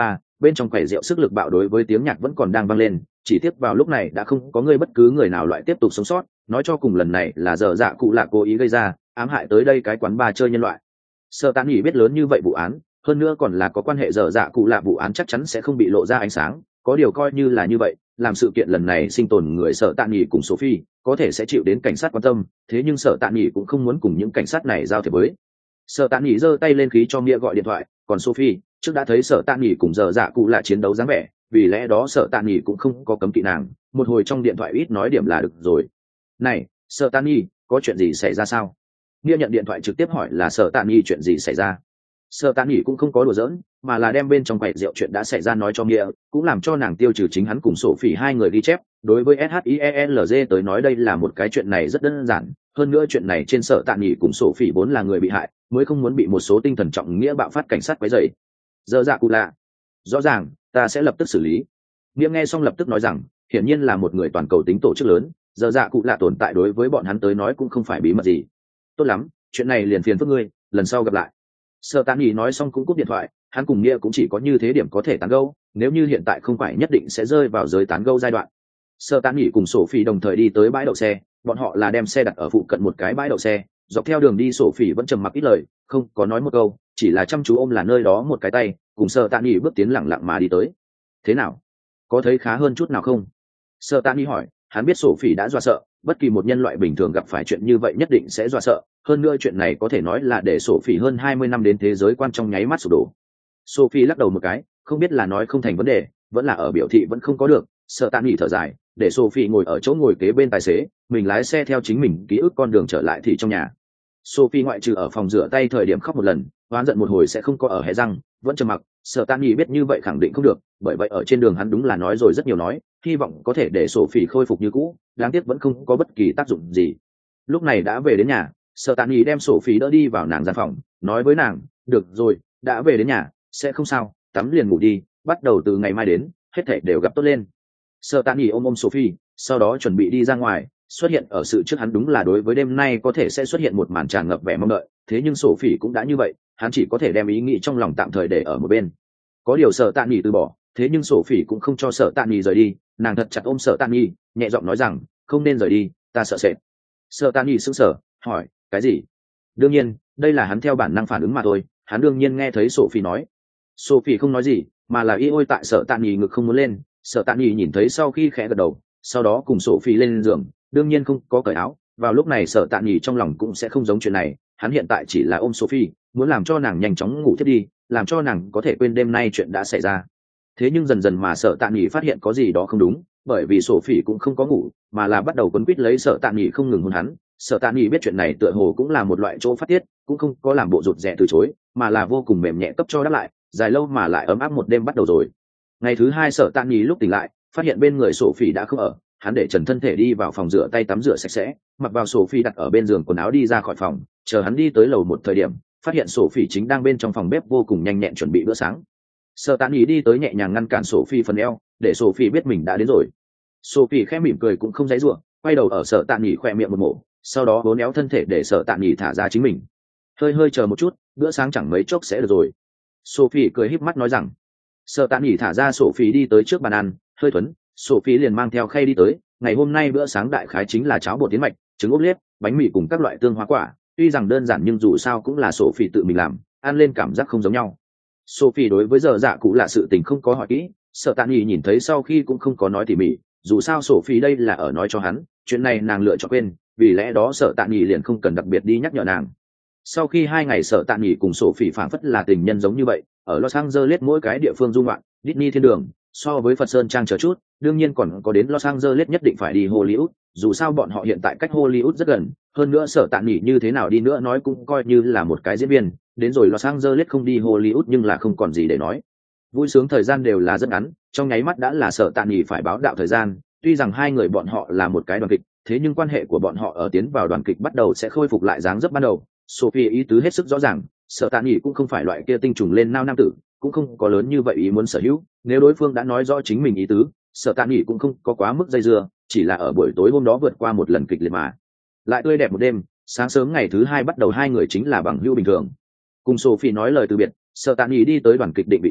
bên trong quầy rượu sức lực bạo đối với tiếng nhạc vẫn còn đang vang lên, chỉ tiếc vào lúc này đã không có người bất cứ người nào loại tiếp tục sống sót, nói cho cùng lần này là dở dạ cụ lạ cố ý gây ra, ám hại tới đây cái quán bar chơi nhân loại. Sở Tạ Nghị biết lớn như vậy vụ án, hơn nữa còn là có quan hệ dở dạ cụ lạ vụ án chắc chắn sẽ không bị lộ ra ánh sáng, có điều coi như là như vậy, làm sự kiện lần này sinh tồn người Sở Tạ Nghị cùng Sophie có thể sẽ chịu đến cảnh sát quan tâm, thế nhưng Sở Tạ Nghị cũng không muốn cùng những cảnh sát này giao thiệp với. Sở Tạ Nghị giơ tay lên khí cho Mia gọi điện thoại, còn Sophie trước đã thấy Sở Tạ Nghị cùng dở dạ cụ lạ chiến đấu dáng vẻ, vì lẽ đó Sở Tạ Nghị cũng không có cấm kỵ nàng, một hồi trong điện thoại ít nói điểm là được rồi. Này, Sở Tạ Nghị, có chuyện gì xảy ra sao? Mia nhận điện thoại trực tiếp hỏi là Sở Tạ Nghị chuyện gì xảy ra. Sở Tạ Nghị cũng không có đùa giỡn, mà là đem bên trong quầy rượu chuyện đã xảy ra nói cho Mia, cũng làm cho nàng tiêu trừ chính hắn cùng Sophie hai người ghi chép. Đối với SHIELZ tới nói đây là một cái chuyện này rất đơn giản, hơn nữa chuyện này trên Sở Tạ Nghị cùng Sophie vốn là người bị hại, mới không muốn bị một số tinh thần trọng nghĩa bạo phát cảnh sát quấy rầy. Dở dạ cụ lạ, rõ ràng, ta sẽ lập tức xử lý. Mia nghe xong lập tức nói rằng, hiển nhiên là một người toàn cầu tính tổ chức lớn, dở dạ cụ lạ tồn tại đối với bọn hắn tới nói cũng không phải bí mật gì. Tốt lắm, chuyện này liền phiền phức ngươi, lần sau gặp lại. Sở Tạ Nghị nói xong cũng cúp điện thoại, hắn cùng Mia cũng chỉ có như thế điểm có thể tán gẫu, nếu như hiện tại không phải nhất định sẽ rơi vào giới tán gẫu giai đoạn. Sở Tạ Nghị cùng Sophie đồng thời đi tới bãi đậu xe, bọn họ là đem xe đặt ở phụ cận một cái bãi đậu xe, dọc theo đường đi Sophie vẫn trầm mặc ít lời, không có nói một câu, chỉ là chăm chú ôm là nơi đó một cái tay, cùng Sở Tạ Nghị bước tiến lặng lặng mà đi tới. Thế nào? Có thấy khá hơn chút nào không? Sở Tạ Nghị hỏi, hắn biết Sophie đã dọa sợ, bất kỳ một nhân loại bình thường gặp phải chuyện như vậy nhất định sẽ dọa sợ, hơn nữa chuyện này có thể nói là để Sophie hơn hai mươi năm đến thế giới quan trong nháy mắt sụp đổ. Sophie lắc đầu một cái, không biết là nói không thành vấn đề, vẫn là ở biểu thị vẫn không có được. Sở Tạ Nghị thở dài, để Sophie ngồi ở chỗ ngồi kế bên tài xế, mình lái xe theo chính mình ký ức con đường trở lại thì trong nhà. Sophie ngoại trừ ở phòng rửa tay thời điểm khóc một lần, oán giận một hồi sẽ không có ở hé răng, vẫn trầm mặc. Sở Tạ Nghị biết như vậy khẳng định không được, bởi vậy ở trên đường hắn đúng là nói rồi rất nhiều nói, hy vọng có thể để Sophie khôi phục như cũ, đáng tiếc vẫn không có bất kỳ tác dụng gì. Lúc này đã về đến nhà, Sở Tạ Nghị đem Sophie đỡ đi vào nàng gian phòng, nói với nàng, được rồi, đã về đến nhà, sẽ không sao, tắm liền ngủ đi, bắt đầu từ ngày mai đến, hết thảy đều gặp tốt lên. Sở Tạ Nghị ôm ôm Sophie, sau đó chuẩn bị đi ra ngoài, xuất hiện ở sự trước hắn đúng là đối với đêm nay có thể sẽ xuất hiện một màn tràn ngập vẻ mong đợi, thế nhưng Sophie cũng đã như vậy, hắn chỉ có thể đem ý nghĩ trong lòng tạm thời để ở một bên. Có điều Sở Tạ Nghị từ bỏ, thế nhưng Sophie cũng không cho Sở Tạ Nghị rời đi, nàng thật chặt ôm Sở Tạ Nghị, nhẹ giọng nói rằng, không nên rời đi, ta sợ sệt. Sở Tạ Nghị sững sờ, hỏi, cái gì? Đương nhiên, đây là hắn theo bản năng phản ứng mà thôi, hắn đương nhiên nghe thấy Sophie nói. Sophie không nói gì, mà là y ôi tại Sở Tạ Nghị ngực không muốn lên. Sở Tạ Nghị nhìn thấy sau khi khẽ gật đầu, sau đó cùng Sophie lên giường, đương nhiên không có cởi áo. Vào lúc này Sở Tạ Nghị trong lòng cũng sẽ không giống chuyện này, hắn hiện tại chỉ là ôm Sophie, muốn làm cho nàng nhanh chóng ngủ thiếp đi, làm cho nàng có thể quên đêm nay chuyện đã xảy ra. Thế nhưng dần dần mà Sở Tạ Nghị phát hiện có gì đó không đúng, bởi vì Sophie cũng không có ngủ, mà là bắt đầu quấn quýt lấy Sở Tạ Nghị không ngừng hôn hắn. Sở Tạ Nghị biết chuyện này tựa hồ cũng là một loại chỗ phát tiết, cũng không có làm bộ rụt rè từ chối, mà là vô cùng mềm nhẹ cấp cho đáp lại, dài lâu mà lại ấm áp một đêm bắt đầu rồi. Ngày thứ hai Sở Tạ Nghị lúc tỉnh lại, phát hiện bên người Sophie đã không ở, hắn để trần thân thể đi vào phòng rửa tay tắm rửa sạch sẽ, mặc vào Sophie đặt ở bên giường quần áo đi ra khỏi phòng, chờ hắn đi tới lầu một thời điểm, phát hiện Sophie chính đang bên trong phòng bếp vô cùng nhanh nhẹn chuẩn bị bữa sáng. Sở Tạ Nghị đi tới nhẹ nhàng ngăn cản Sophie phần eo, để Sophie biết mình đã đến rồi. Sophie khẽ mỉm cười cũng không giãy giụa, quay đầu ở Sở Tạ Nghị khỏe miệng một mổ, sau đó vốn éo thân thể để Sở Tạ Nghị thả ra chính mình. Hơi hơi chờ một chút, bữa sáng chẳng mấy chốc sẽ được rồi. Sophie cười híp mắt nói rằng. Sở Tạ Nghị thả ra Sophie đi tới trước bàn ăn, hơi thuấn, Sophie liền mang theo khay đi tới. Ngày hôm nay bữa sáng đại khái chính là cháo bột tiến mạch, trứng ốp lết, bánh mì cùng các loại tương hoa quả. Tuy rằng đơn giản nhưng dù sao cũng là Sophie tự mình làm, ăn lên cảm giác không giống nhau. Sophie đối với giờ dạ cụ là sự tình không có hỏi kỹ, Sở Tạ Nghị nhìn thấy sau khi cũng không có nói tỉ mỉ, dù sao Sophie đây là ở nói cho hắn, chuyện này nàng lựa chọn quên, vì lẽ đó Sở Tạ Nghị liền không cần đặc biệt đi nhắc nhở nàng. Sau khi hai ngày Sở Tạ Nghị cùng Sophie phảng phất là tình nhân giống như vậy, ở Los Angeles mỗi cái địa phương du ngoạn, Disney thiên đường, so với Phật Sơn Trang chờ chút, đương nhiên còn có đến Los Angeles nhất định phải đi Hollywood, dù sao bọn họ hiện tại cách Hollywood rất gần, hơn nữa Sở Tạ Nghị như thế nào đi nữa nói cũng coi như là một cái diễn viên, đến rồi Los Angeles không đi Hollywood nhưng là không còn gì để nói. Vui sướng thời gian đều là rất ngắn, trong nháy mắt đã là Sở Tạ Nghị phải báo đạo thời gian, tuy rằng hai người bọn họ là một cái đoàn kịch, thế nhưng quan hệ của bọn họ ở tiến vào đoàn kịch bắt đầu sẽ khôi phục lại dáng dấp ban đầu. Sophie ý tứ hết sức rõ ràng, Sở Tạ Nghị cũng không phải loại kia tinh trùng lên nao nam tử, cũng không có lớn như vậy ý muốn sở hữu, nếu đối phương đã nói rõ chính mình ý tứ, Sở Tạ Nghị cũng không có quá mức dây dưa, chỉ là ở buổi tối hôm đó vượt qua một lần kịch liệt mà lại tươi đẹp một đêm. Sáng sớm ngày thứ hai bắt đầu hai người chính là bằng hữu bình thường. Cùng Sophie nói lời từ biệt, Sở Tạ Nghị đi tới đoàn kịch định vị trí,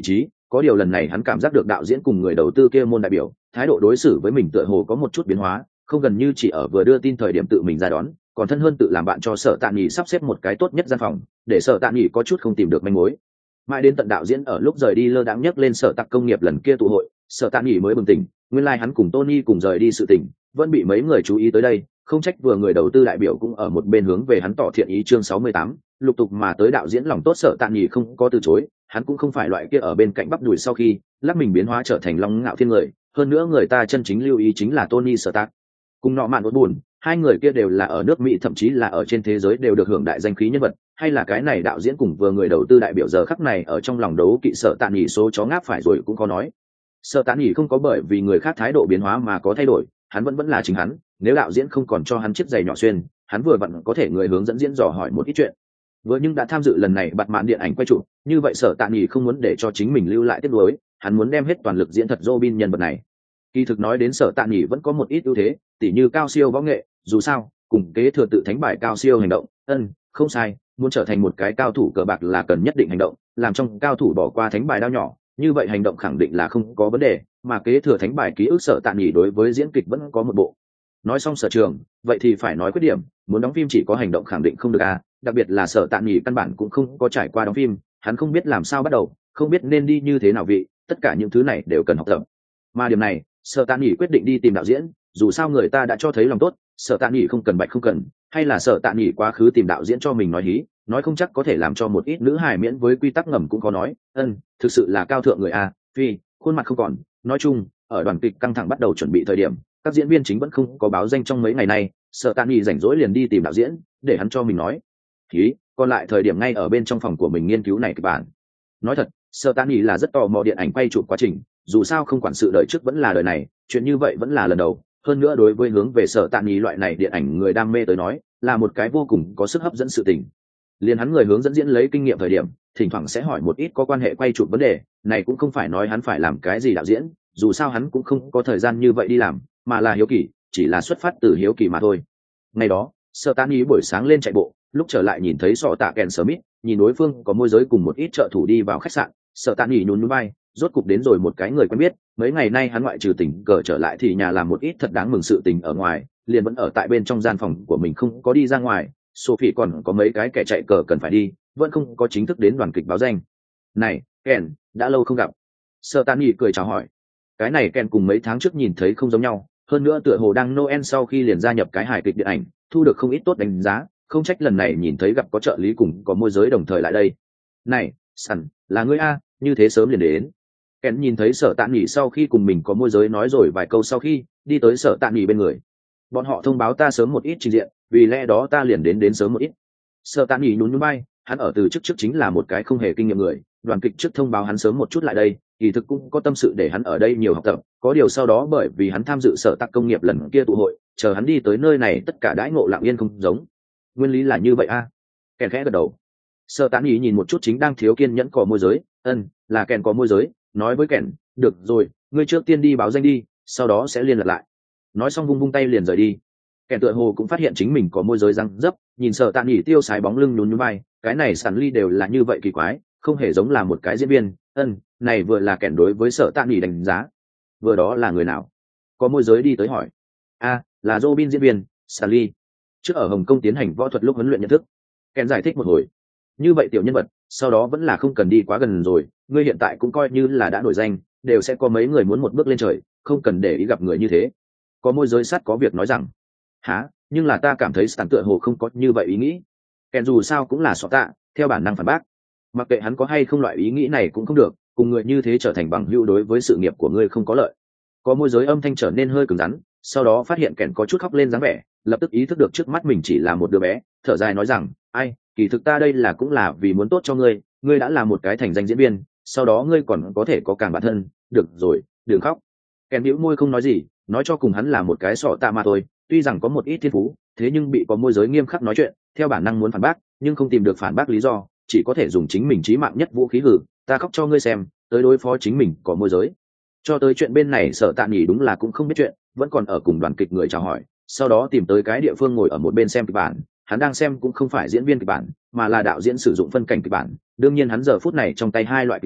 có điều lần này hắn cảm giác được đạo diễn cùng người đầu tư kia môn đại biểu thái độ đối xử với mình tựa hồ có một chút biến hóa, không gần như chỉ ở vừa đưa tin thời điểm tự mình ra đón, còn thân hơn tự làm bạn cho Sở Tạ Nghị sắp xếp một cái tốt nhất gian phòng, để Sở Tạ Nghị có chút không tìm được manh mối. Mãi đến tận đạo diễn ở lúc rời đi lơ đãng nhắc lên Sở Tạc công nghiệp lần kia tụ hội, Sở Tạ Nghị mới bừng tỉnh, nguyên lai like hắn cùng Tony cùng rời đi sự tình, vẫn bị mấy người chú ý tới đây, không trách vừa người đầu tư đại biểu cũng ở một bên hướng về hắn tỏ thiện ý. Chương sáu mươi tám, lục tục mà tới đạo diễn lòng tốt Sở Tạ Nghị không có từ chối, hắn cũng không phải loại kia ở bên cạnh bắp đùi sau khi lắc mình biến hóa trở thành long ngạo thiên người, hơn nữa người ta chân chính lưu ý chính là Tony Stark. Cùng nọ mạn uất buồn, hai người kia đều là ở nước Mỹ thậm chí là ở trên thế giới đều được hưởng đại danh khí nhân vật, hay là cái này đạo diễn cùng vừa người đầu tư đại biểu giờ khắc này ở trong lòng đấu kỵ Sở Tạ Nghị số chó ngáp phải rồi cũng có nói. Sở Tạ Nghị không có bởi vì người khác thái độ biến hóa mà có thay đổi, hắn vẫn vẫn là chính hắn, nếu đạo diễn không còn cho hắn chiếc giày nhỏ xuyên, hắn vừa vặn có thể người hướng dẫn diễn dò hỏi một ít chuyện. Vừa nhưng đã tham dự lần này bạt mạn điện ảnh quay chụp, như vậy Sở Tạ Nghị không muốn để cho chính mình lưu lại tiếc nuối, hắn muốn đem hết toàn lực diễn thật Robin nhân vật này. Kỳ thực nói đến Sở Tạ Nghị vẫn có một ít ưu thế, tỉ như cao siêu võ nghệ, dù sao, cùng kế thừa tự thánh bài cao siêu hành động, ân, không sai, muốn trở thành một cái cao thủ cờ bạc là cần nhất định hành động, làm trong cao thủ bỏ qua thánh bài đao nhỏ, như vậy hành động khẳng định là không có vấn đề, mà kế thừa thánh bài ký ức Sở Tạ Nghị đối với diễn kịch vẫn có một bộ. Nói xong sở trường, vậy thì phải nói khuyết điểm, muốn đóng phim chỉ có hành động khẳng định không được à, đặc biệt là Sở Tạ Nghị căn bản cũng không có trải qua đóng phim, hắn không biết làm sao bắt đầu, không biết nên đi như thế nào vị, tất cả những thứ này đều cần học tập. Mà điểm này, Sở Tạ Nghị quyết định đi tìm đạo diễn, dù sao người ta đã cho thấy lòng tốt, Sở Tạ Nghị không cần bạch không cần, hay là Sở Tạ Nghị quá khứ tìm đạo diễn cho mình nói hí, nói không chắc có thể làm cho một ít nữ hài miễn với quy tắc ngầm cũng có nói, ân, thực sự là cao thượng người a, phi, khuôn mặt không còn, nói chung, ở đoàn kịch căng thẳng bắt đầu chuẩn bị thời điểm, các diễn viên chính vẫn không có báo danh trong mấy ngày nay, Sở Tạ Nghị rảnh rỗi liền đi tìm đạo diễn, để hắn cho mình nói hí, còn lại thời điểm ngay ở bên trong phòng của mình nghiên cứu này kịch bản. Nói thật, Sở Tạ Nghị là rất tò mò điện ảnh quay chụp quá trình, dù sao không quản sự đời trước vẫn là đời này, chuyện như vậy vẫn là lần đầu, hơn nữa đối với hướng về Sở Tạ Nghị loại này điện ảnh người đam mê tới nói, là một cái vô cùng có sức hấp dẫn sự tình. Liền hắn người hướng dẫn diễn lấy kinh nghiệm thời điểm, thỉnh thoảng sẽ hỏi một ít có quan hệ quay chụp vấn đề, này cũng không phải nói hắn phải làm cái gì đạo diễn, dù sao hắn cũng không có thời gian như vậy đi làm, mà là hiếu kỳ, chỉ là xuất phát từ hiếu kỳ mà thôi. Ngày đó, Sở Tạ Nghị buổi sáng lên chạy bộ, lúc trở lại nhìn thấy Sọ Tạ Kèn Smith, nhìn đối phương có môi giới cùng một ít trợ thủ đi vào khách sạn, Sở Tạ Nghị nhún nhún vai, rốt cục đến rồi một cái người quen biết, mấy ngày nay hắn ngoại trừ tỉnh cờ trở lại thì nhà làm một ít thật đáng mừng sự tình ở ngoài, liền vẫn ở tại bên trong gian phòng của mình không có đi ra ngoài. Sophie còn có mấy cái kẻ chạy cờ cần phải đi, vẫn không có chính thức đến đoàn kịch báo danh. Này, Ken, đã lâu không gặp. Sở Tạ Nghị cười chào hỏi. Cái này Ken cùng mấy tháng trước nhìn thấy không giống nhau, hơn nữa tựa hồ đang Noel sau khi liền gia nhập cái hài kịch điện ảnh, thu được không ít tốt đánh giá, không trách lần này nhìn thấy gặp có trợ lý cùng có môi giới đồng thời lại đây. Này, Sẵn, là ngươi a, như thế sớm liền đến. Ken nhìn thấy Sở Tạ Nghị sau khi cùng mình có môi giới nói rồi vài câu sau khi đi tới Sở Tạ Nghị bên người. Bọn họ thông báo ta sớm một ít trình diện, vì lẽ đó ta liền đến đến sớm một ít. Sở Tạ Nghị nhún nhún vai, hắn ở từ trước trước chính là một cái không hề kinh nghiệm người, đoàn kịch trước thông báo hắn sớm một chút lại đây, kỳ thực cũng có tâm sự để hắn ở đây nhiều học tập, có điều sau đó bởi vì hắn tham dự Sở Tạc công nghiệp lần kia tụ hội, chờ hắn đi tới nơi này tất cả đãi ngộ lặng yên không giống. Nguyên lý là như vậy a. À? Kèn khẽ gật đầu. Sở Tạ Nghị nhìn một chút chính đang thiếu kiên nhẫn cò môi giới, ân, là Kèn có môi giới, nói với Kèn, được rồi, ngươi trước tiên đi báo danh đi, sau đó sẽ liên lạc lại. Nói xong vung vung tay liền rời đi. Kèn tựa hồ cũng phát hiện chính mình có môi giới răng dấp, nhìn Sở Tạ Nghị tiêu sái bóng lưng nhún nhún vai, cái này Sẵn Ly đều là như vậy kỳ quái, không hề giống là một cái diễn viên. Ân, này vừa là Kèn đối với Sở Tạ Nghị đánh giá, vừa đó là người nào? Có môi giới đi tới hỏi. A, là Robin diễn viên, Sẵn Ly. Trước ở Hồng Kông tiến hành võ thuật lúc huấn luyện nhận thức. Kèn giải thích một hồi. Như vậy tiểu nhân vật, sau đó vẫn là không cần đi quá gần rồi, ngươi hiện tại cũng coi như là đã nổi danh, đều sẽ có mấy người muốn một bước lên trời, không cần để ý gặp người như thế. Có môi giới sắt có việc nói rằng, hả, nhưng là ta cảm thấy Sẵn tựa hồ không có như vậy ý nghĩ. Kèn dù sao cũng là Sọ Tạ, theo bản năng phản bác. Mặc kệ hắn có hay không loại ý nghĩ này cũng không được, cùng người như thế trở thành bằng hữu đối với sự nghiệp của ngươi không có lợi. Có môi giới âm thanh trở nên hơi cứng rắn, sau đó phát hiện Kèn có chút khóc lên dáng vẻ, lập tức ý thức được trước mắt mình chỉ là một đứa bé, thở dài nói rằng, ai, kỳ thực ta đây là cũng là vì muốn tốt cho ngươi, ngươi đã là một cái thành danh diễn viên, sau đó ngươi còn có thể có càng bản thân, được rồi, đừng khóc. Kèn bĩu môi không nói gì, nói cho cùng hắn là một cái Sọ Tạ mà thôi, tuy rằng có một ít thiên phú, thế nhưng bị có môi giới nghiêm khắc nói chuyện, theo bản năng muốn phản bác, nhưng không tìm được phản bác lý do, chỉ có thể dùng chính mình chí mạng nhất vũ khí hử, ta khóc cho ngươi xem, tới đối phó chính mình có môi giới. Cho tới chuyện bên này Sở Tạ Nghị đúng là cũng không biết chuyện, vẫn còn ở cùng đoàn kịch người chào hỏi, sau đó tìm tới cái địa phương ngồi ở một bên xem kịch bản, hắn đang xem cũng không phải diễn viên kịch bản, mà là đạo diễn sử dụng phân cảnh kịch bản, đương nhiên hắn giờ phút này trong tay hai loại kịch bản,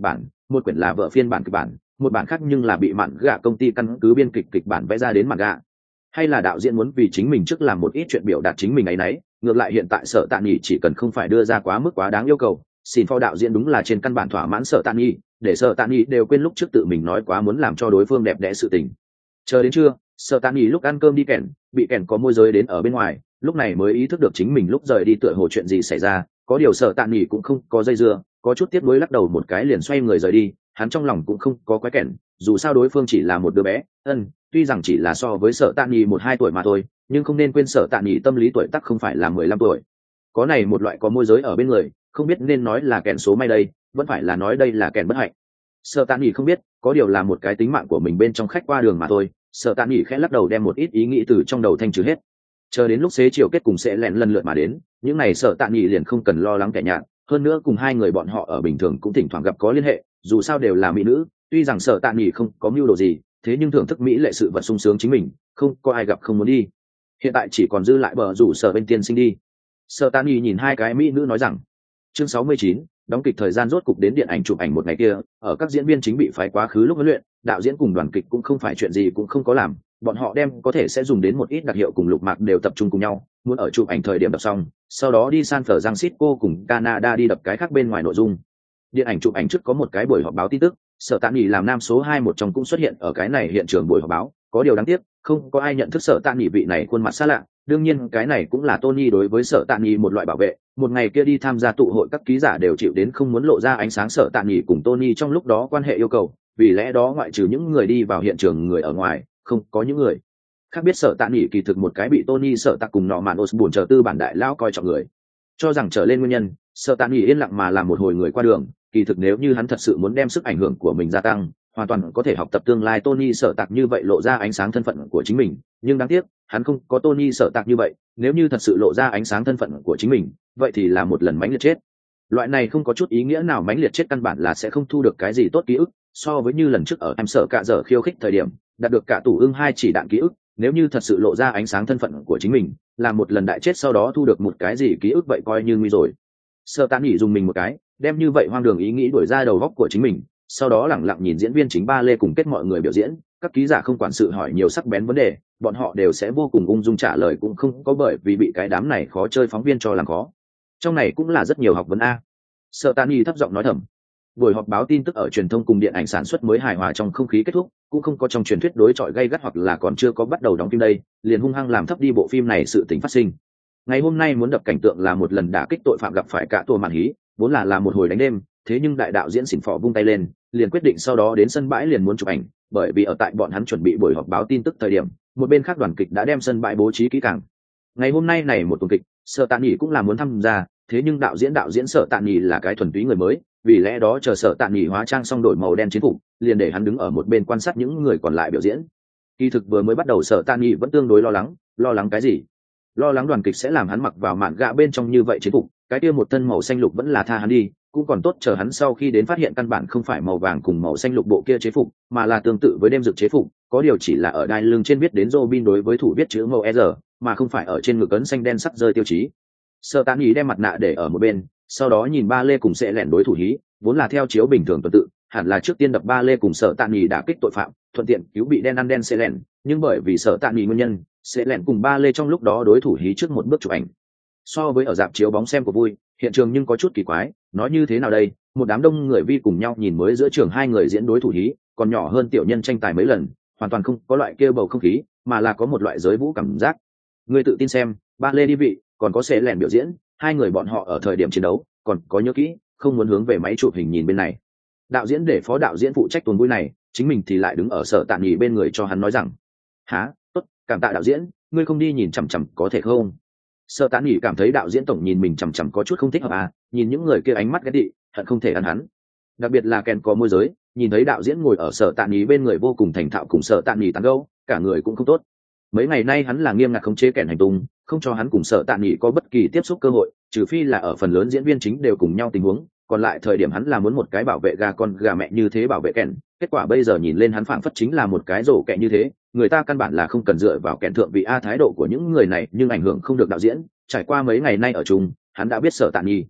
một quyển là vợ phiên bản kịch bản, một bản khác nhưng là bị mạn gạ công ty căn cứ biên kịch kịch bản vẽ ra đến mạn gạ. Hay là đạo diễn muốn vì chính mình trước làm một ít chuyện biểu đạt chính mình ấy nấy, ngược lại hiện tại Sở Tạ Nghị chỉ cần không phải đưa ra quá mức quá đáng yêu cầu, xin phó đạo diễn đúng là trên căn bản thỏa mãn Sở Tạ Nghị, để Sở Tạ Nghị đều quên lúc trước tự mình nói quá muốn làm cho đối phương đẹp đẽ sự tình. Chờ đến trưa, Sở Tạ Nghị lúc ăn cơm đi kèn, bị kèn có môi giới đến ở bên ngoài, lúc này mới ý thức được chính mình lúc rời đi tựa hồ chuyện gì xảy ra, có điều Sở Tạ Nghị cũng không có dây dưa, có chút tiếc nuối lắc đầu một cái liền xoay người rời đi, hắn trong lòng cũng không có quái kèn, dù sao đối phương chỉ là một đứa bé, ân, tuy rằng chỉ là so với Sở Tạ Nghị một hai tuổi mà thôi, nhưng không nên quên Sở Tạ Nghị tâm lý tuổi tác không phải là mười lăm tuổi. Có này một loại có môi giới ở bên người, không biết nên nói là kèn số may đây, vẫn phải là nói đây là kèn bất hạnh. Sở Tạ Nghị không biết, có điều là một cái tính mạng của mình bên trong khách qua đường mà thôi. Sở Tạ Nghị khẽ lắc đầu đem một ít ý nghĩ từ trong đầu thanh trừ hết. Chờ đến lúc xế chiều kết cùng sẽ lẹn lần lượt mà đến, những ngày Sở Tạ Nghị liền không cần lo lắng kẻ nhạt, hơn nữa cùng hai người bọn họ ở bình thường cũng thỉnh thoảng gặp có liên hệ, dù sao đều là mỹ nữ, tuy rằng Sở Tạ Nghị không có mưu đồ gì, thế nhưng thưởng thức mỹ lệ sự vật sung sướng chính mình, không có ai gặp không muốn đi. Hiện tại chỉ còn dư lại bờ rủ Sở bên tiên sinh đi. Sở Tạ Nghị nhìn hai cái mỹ nữ nói rằng, chương sáu mươi chín, đóng kịch thời gian rốt cục đến điện ảnh chụp ảnh một ngày kia, ở các diễn viên chính bị phái quá khứ lúc huấn luyện, đạo diễn cùng đoàn kịch cũng không phải chuyện gì cũng không có làm, bọn họ đem có thể sẽ dùng đến một ít đặc hiệu cùng lục mạc đều tập trung cùng nhau, muốn ở chụp ảnh thời điểm đập xong, sau đó đi San Francisco cùng Canada đi đập cái khác bên ngoài nội dung. Điện ảnh chụp ảnh trước có một cái buổi họp báo tin tức, Sở Tạ Nghị làm nam số hai một trong cũng xuất hiện ở cái này hiện trường buổi họp báo, có điều đáng tiếc, không có ai nhận thức Sở Tạ Nghị vị này khuôn mặt xa lạ, đương nhiên cái này cũng là Tony đối với Sở Tạ Nghị một loại bảo vệ, một ngày kia đi tham gia tụ hội các ký giả đều chịu đến không muốn lộ ra ánh sáng Sở Tạ Nghị cùng Tony trong lúc đó quan hệ yêu cầu, vì lẽ đó ngoại trừ những người đi vào hiện trường người ở ngoài, không có những người khác biết Sở Tạ Nghị kỳ thực một cái bị Tony Sở Tạ cùng nọ mạn Osborne chờ tư bản đại lao coi trọng người. Cho rằng trở lên nguyên nhân, Sở Tạ Nghị yên lặng mà làm một hồi người qua đường, kỳ thực nếu như hắn thật sự muốn đem sức ảnh hưởng của mình gia tăng, hoàn toàn có thể học tập tương lai Tony Sở Tạ như vậy lộ ra ánh sáng thân phận của chính mình, nhưng đáng tiếc, hắn không có Tony Sở Tạ như vậy, nếu như thật sự lộ ra ánh sáng thân phận của chính mình, vậy thì là một lần mãnh liệt chết. Loại này không có chút ý nghĩa nào mãnh liệt chết căn bản là sẽ không thu được cái gì tốt ký ức, so với như lần trước ở em Sở Cạ Dở khiêu khích thời điểm, đạt được cả tủ ưng hai chỉ đạn ký ức, nếu như thật sự lộ ra ánh sáng thân phận của chính mình, là một lần đại chết sau đó thu được một cái gì ký ức vậy coi như nguy rồi. Sở Tạ Nghị dùng mình một cái, đem như vậy hoang đường ý nghĩ đuổi ra đầu góc của chính mình, sau đó lẳng lặng nhìn diễn viên chính ba lê cùng kết mọi người biểu diễn, các ký giả không quản sự hỏi nhiều sắc bén vấn đề, bọn họ đều sẽ vô cùng ung dung trả lời cũng không có bởi vì bị cái đám này khó chơi phóng viên cho làm khó. Trong này cũng là rất nhiều học vấn a. Sở Tạ Nghị thấp giọng nói thầm. Buổi họp báo tin tức ở truyền thông cùng điện ảnh sản xuất mới hài hòa trong không khí kết thúc, cũng không có trong truyền thuyết đối chọi gay gắt hoặc là còn chưa có bắt đầu đóng phim đây, liền hung hăng làm thấp đi bộ phim này sự tình phát sinh. Ngày hôm nay muốn đập cảnh tượng là một lần đả kích tội phạm gặp phải cả tua màn hí, vốn là làm một hồi đánh đêm, thế nhưng đại đạo diễn xỉn phò vung tay lên, liền quyết định sau đó đến sân bãi liền muốn chụp ảnh, bởi vì ở tại bọn hắn chuẩn bị buổi họp báo tin tức thời điểm, một bên khác đoàn kịch đã đem sân bãi bố trí kỹ càng. Ngày hôm nay này một tuần kịch, Sở Tạ Nghị cũng là muốn tham gia, thế nhưng đạo diễn đạo diễn Sở Tạ Nghị là cái thuần túy người mới, vì lẽ đó chờ Sở Tạ Nghị hóa trang xong đổi màu đen chiến phục, liền để hắn đứng ở một bên quan sát những người còn lại biểu diễn. Kỳ thực vừa mới bắt đầu Sở Tạ Nghị vẫn tương đối lo lắng, lo lắng cái gì? Lo lắng đoàn kịch sẽ làm hắn mặc vào mạn gạ bên trong như vậy chiến phục, cái kia một thân màu xanh lục vẫn là tha hắn đi, cũng còn tốt chờ hắn sau khi đến phát hiện căn bản không phải màu vàng cùng màu xanh lục bộ kia chế phục, mà là tương tự với đêm dược chế phục, có điều chỉ là ở đai lưng trên viết đến Robin đối với thủ viết chữ màu R, mà không phải ở trên ngực ấn xanh đen sắc rơi tiêu chí. Sở Tạ Nghị đem mặt nạ để ở một bên, sau đó nhìn ba lê cùng sẽ lẻn đối thủ hí, vốn là theo chiếu bình thường tuần tự, hẳn là trước tiên đập ba lê cùng Sở Tạ Nghị đả kích tội phạm, thuận tiện cứu bị đen ăn đen sẽ lẻn, nhưng bởi vì Sở Tạ Nghị nguyên nhân, sẽ lẻn cùng ba lê trong lúc đó đối thủ hí trước một bước chụp ảnh. So với ở dạp chiếu bóng xem của vui, hiện trường nhưng có chút kỳ quái, nói như thế nào đây, một đám đông người vi cùng nhau nhìn mới giữa trường hai người diễn đối thủ hí, còn nhỏ hơn tiểu nhân tranh tài mấy lần, hoàn toàn không có loại kia bầu không khí, mà là có một loại giới vũ cảm giác. Người tự tin xem, ba lê đi vị, còn có sẽ lẻn biểu diễn, hai người bọn họ ở thời điểm chiến đấu, còn có nhớ kỹ, không muốn hướng về máy chụp hình nhìn bên này. Đạo diễn để phó đạo diễn phụ trách tuần vui này, chính mình thì lại đứng ở Sở Tạ Nghị bên người cho hắn nói rằng, há, tốt, cảm tạ đạo diễn, ngươi không đi nhìn chằm chằm có thể không? Sở Tạ Nghị cảm thấy đạo diễn tổng nhìn mình chằm chằm có chút không thích hợp à, nhìn những người kia ánh mắt ghét tị, hận không thể ăn hắn. Đặc biệt là Ken có môi giới, nhìn thấy đạo diễn ngồi ở Sở Tạ Nghị bên người vô cùng thành thạo cùng Sở Tạ Nghị tán gẫu, cả người cũng không tốt. Mấy ngày nay hắn là nghiêm ngặt khống chế Ken hành tung, không cho hắn cùng Sở Tạ Nghị có bất kỳ tiếp xúc cơ hội, trừ phi là ở phần lớn diễn viên chính đều cùng nhau tình huống, còn lại thời điểm hắn là muốn một cái bảo vệ gà con gà mẹ như thế bảo vệ Ken. Kết quả bây giờ nhìn lên hắn phảng phất chính là một cái rổ kẹ như thế, người ta căn bản là không cần dựa vào Ken thượng vị a thái độ của những người này nhưng ảnh hưởng không được đạo diễn. Trải qua mấy ngày nay ở chung, hắn đã biết Sở Tạ Nghị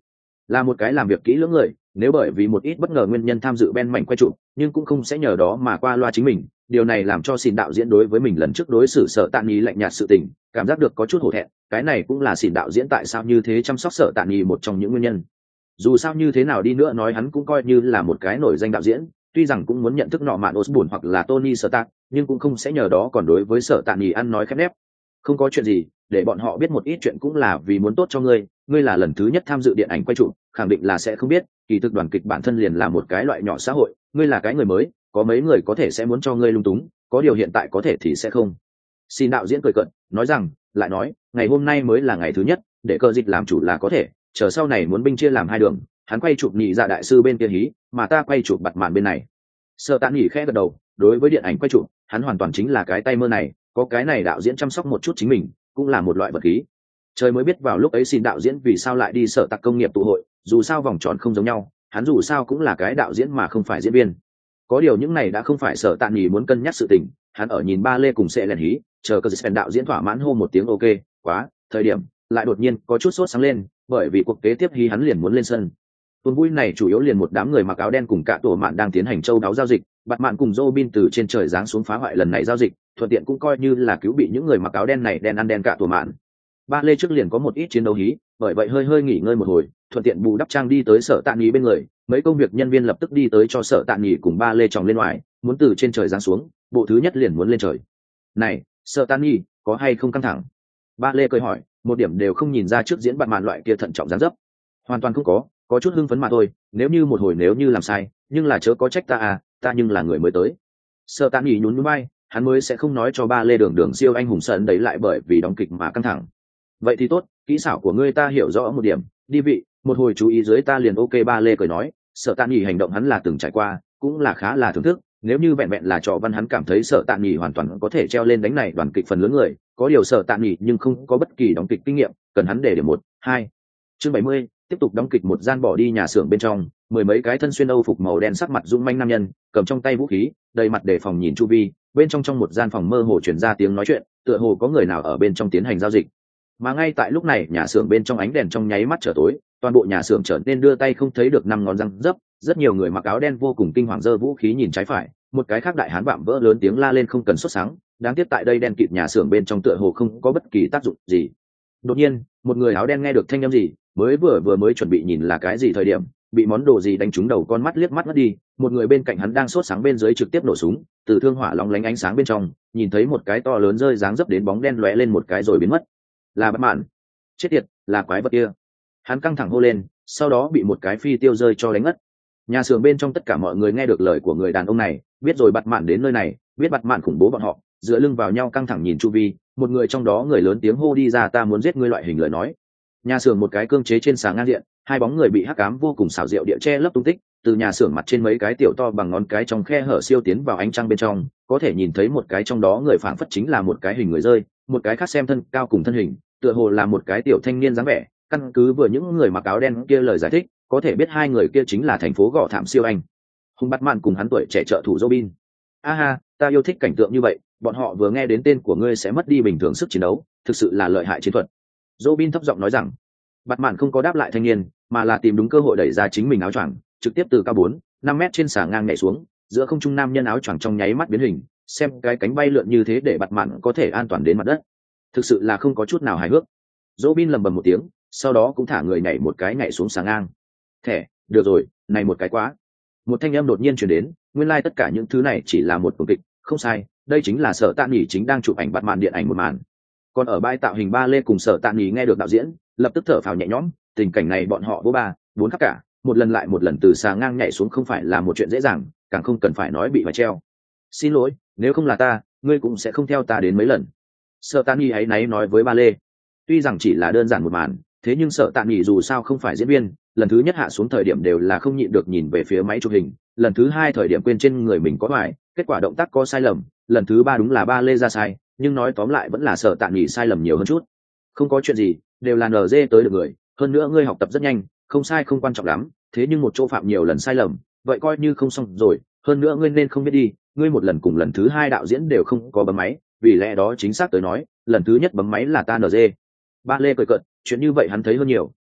là một cái làm việc kỹ lưỡng người, nếu bởi vì một ít bất ngờ nguyên nhân tham dự Ben mảnh quay chụp nhưng cũng không sẽ nhờ đó mà qua loa chính mình. Điều này làm cho xỉn đạo diễn đối với mình lần trước đối xử Sở Tạ Nghị lạnh nhạt sự tình cảm giác được có chút hổ thẹn. Cái này cũng là xỉn đạo diễn tại sao như thế chăm sóc Sở Tạ Nghị một trong những nguyên nhân. Dù sao như thế nào đi nữa nói hắn cũng coi như là một cái nổi danh đạo diễn, tuy rằng cũng muốn nhận thức nọ mạn Osborne hoặc là Tony Stark, nhưng cũng không sẽ nhờ đó còn đối với Sở Tạ Nghị ăn nói khép nép. Không có chuyện gì, để bọn họ biết một ít chuyện cũng là vì muốn tốt cho ngươi. Ngươi là lần thứ nhất tham dự điện ảnh quay trụ, khẳng định là sẽ không biết, kỳ thực đoàn kịch bản thân liền là một cái loại nhỏ xã hội, ngươi là cái người mới, có mấy người có thể sẽ muốn cho ngươi lung túng, có điều hiện tại có thể thì sẽ không. Xin đạo diễn cười cợt, nói rằng, lại nói, ngày hôm nay mới là ngày thứ nhất, để cơ dịch làm chủ là có thể, chờ sau này muốn binh chia làm hai đường, hắn quay chụp nhị dạ đại sư bên kia hí, mà ta quay chụp bặt màn bên này. Sở Tạ Nghị khẽ gật đầu, đối với điện ảnh quay chụp, hắn hoàn toàn chính là cái tay mơ này, có cái này đạo diễn chăm sóc một chút chính mình, cũng là một loại vật khí. Trời mới biết vào lúc ấy xin đạo diễn vì sao lại đi Sở Tạc công nghiệp tụ hội, dù sao vòng tròn không giống nhau, hắn dù sao cũng là cái đạo diễn mà không phải diễn viên. Có điều những này đã không phải Sở Tạ Nghị muốn cân nhắc sự tình, hắn ở nhìn ba lê cùng sẽ lên hí, chờ cơ dịch đạo diễn thỏa mãn hô một tiếng ok, quá, thời điểm lại đột nhiên có chút sốt sáng lên, bởi vì cuộc kế tiếp hí hắn liền muốn lên sân. Tuần vui này chủ yếu liền một đám người mặc áo đen cùng cả tổ mạn đang tiến hành châu đáo giao dịch, Bạt Mạn cùng Robin từ trên trời giáng xuống phá hoại lần này giao dịch, thuận tiện cũng coi như là cứu bị những người mặc áo đen này đen ăn đen cả tổ mạn. Ba lê trước liền có một ít chiến đấu hí, bởi vậy hơi hơi nghỉ ngơi một hồi, thuận tiện bù đắp trang đi tới Sở Tạ Nghị bên người, mấy công việc nhân viên lập tức đi tới cho Sở Tạ Nghị cùng ba lê chòng lên ngoài, muốn từ trên trời giáng xuống, bộ thứ nhất liền muốn lên trời. Này, Sở Tạ Nghị, có hay không căng thẳng? Ba lê cười hỏi, một điểm đều không nhìn ra trước diễn Bạt Mạn loại kia thận trọng dáng dấp. Hoàn toàn không có, có chút hưng phấn mà thôi, nếu như một hồi nếu như làm sai, nhưng là chớ có trách ta à, ta nhưng là người mới tới. Sở Tạ Nghị nhún nhún vai, hắn mới sẽ không nói cho ba lê đường đường siêu anh hùng sợn đấy lại bởi vì đóng kịch mà căng thẳng. Vậy thì tốt, kỹ xảo của ngươi ta hiểu rõ một điểm, đi vị, một hồi chú ý dưới ta liền ok. Ba lê cười nói, Sở Tạ Nghị hành động hắn là từng trải qua, cũng là khá là thưởng thức, nếu như vẹn vẹn là trò văn hắn cảm thấy Sở Tạ Nghị hoàn toàn có thể treo lên đánh này đoàn kịch phần lớn người, có điều Sở Tạ Nghị nhưng không có bất kỳ đóng kịch kinh nghiệm, cần hắn để điểm một, hai. Chương bảy mươi, tiếp tục đóng kịch. Một gian bỏ đi nhà xưởng bên trong, mười mấy cái thân xuyên âu phục màu đen sắc mặt rung manh nam nhân, cầm trong tay vũ khí, đầy mặt đề phòng nhìn chu vi, bên trong trong một gian phòng mơ hồ truyền ra tiếng nói chuyện, tựa hồ có người nào ở bên trong tiến hành giao dịch. Mà ngay tại lúc này, nhà xưởng bên trong ánh đèn trong nháy mắt trở tối, toàn bộ nhà xưởng trở nên đưa tay không thấy được năm ngón răng dấp, rất nhiều người mặc áo đen vô cùng kinh hoàng giơ vũ khí nhìn trái phải, một cái khác đại hán vạm vỡ lớn tiếng la lên không cần sốt sáng, đáng tiếc tại đây đen kịt nhà xưởng bên trong tựa hồ không có bất kỳ tác dụng gì. Đột nhiên, một người áo đen nghe được thanh âm gì, mới vừa vừa mới chuẩn bị nhìn là cái gì thời điểm, bị món đồ gì đánh trúng đầu, con mắt liếc mắt mất đi, một người bên cạnh hắn đang sốt sáng bên dưới trực tiếp nổ súng, từ thương hỏa lóng lánh ánh sáng bên trong, nhìn thấy một cái to lớn rơi dáng dấp đến bóng đen lóe lên một cái rồi biến mất. Là Bạt Mạn. Chết tiệt, là quái vật kia. Hắn căng thẳng hô lên, sau đó bị một cái phi tiêu rơi cho đánh ngất. Nhà xưởng bên trong tất cả mọi người nghe được lời của người đàn ông này, biết rồi Bạt Mạn đến nơi này, biết Bạt Mạn khủng bố bọn họ, dựa lưng vào nhau căng thẳng nhìn chu vi, một người trong đó người lớn tiếng hô đi ra, ta muốn giết ngươi loại hình lời nói. Nhà xưởng một cái cương chế trên xà ngang diện, hai bóng người bị hắc ám vô cùng xảo diệu địa che lấp tung tích, từ nhà xưởng mặt trên mấy cái tiểu to bằng ngón cái trong khe hở siêu tiến vào ánh trăng bên trong, có thể nhìn thấy một cái trong đó người phảng phất chính là một cái hình người rơi, một cái khác xem thân cao cùng thân hình, tựa hồ là một cái tiểu thanh niên dáng vẻ, căn cứ vừa những người mặc áo đen kia lời giải thích, có thể biết hai người kia chính là thành phố Gò Thảm siêu anh hùng Bạt Mạn cùng hắn tuổi trẻ trợ thủ Robin. A ha, ta yêu thích cảnh tượng như vậy, bọn họ vừa nghe đến tên của ngươi sẽ mất đi bình thường sức chiến đấu, thực sự là lợi hại chiến thuật. Robin thấp giọng nói rằng. Bạt Mạn không có đáp lại thanh niên, mà là tìm đúng cơ hội đẩy ra chính mình áo choàng, trực tiếp từ cao bốn, năm mét trên xà ngang nhảy xuống, giữa không trung nam nhân áo choàng trong nháy mắt biến hình, xem cái cánh bay lượn như thế để Bạt Mạn có thể an toàn đến mặt đất. Thực sự là không có chút nào hài hước. Robin lầm bầm một tiếng, sau đó cũng thả người nhảy một cái nhảy xuống xà ngang. Thẻ, được rồi, này một cái quá. Một thanh âm đột nhiên truyền đến, nguyên lai like tất cả những thứ này chỉ là một tuồng kịch, không sai, đây chính là Sở Tạ Nghị chính đang chụp ảnh Bạt Mạn điện ảnh một màn. Còn ở bãi tạo hình ba lê cùng Sở Tạ Nghị nghe được đạo diễn, lập tức thở phào nhẹ nhõm, tình cảnh này bọn họ vô ba, bốn khắp cả, một lần lại một lần từ xà ngang nhảy xuống không phải là một chuyện dễ dàng, càng không cần phải nói bị phải treo. Xin lỗi, nếu không là ta, ngươi cũng sẽ không theo ta đến mấy lần. Sở Tạ Nghị ấy náy nói với ba lê. Tuy rằng chỉ là đơn giản một màn, thế nhưng Sở Tạ Nghị dù sao không phải diễn viên, lần thứ nhất hạ xuống thời điểm đều là không nhịn được nhìn về phía máy chụp hình, lần thứ hai thời điểm quên trên người mình có vải, kết quả động tác có sai lầm, lần thứ ba đúng là ba lê ra sai, nhưng nói tóm lại vẫn là Sở Tạ Nghị sai lầm nhiều hơn chút. Không có chuyện gì, đều là en giê tới được người, hơn nữa ngươi học tập rất nhanh, không sai không quan trọng lắm, thế nhưng một chỗ phạm nhiều lần sai lầm, vậy coi như không xong rồi, hơn nữa ngươi nên không biết đi, ngươi một lần cùng lần thứ hai đạo diễn đều không có bấm máy, vì lẽ đó chính xác tới nói, lần thứ nhất bấm máy là ta en giê. Ba lê cười cợt, chuyện như vậy hắn thấy hơn nhiều,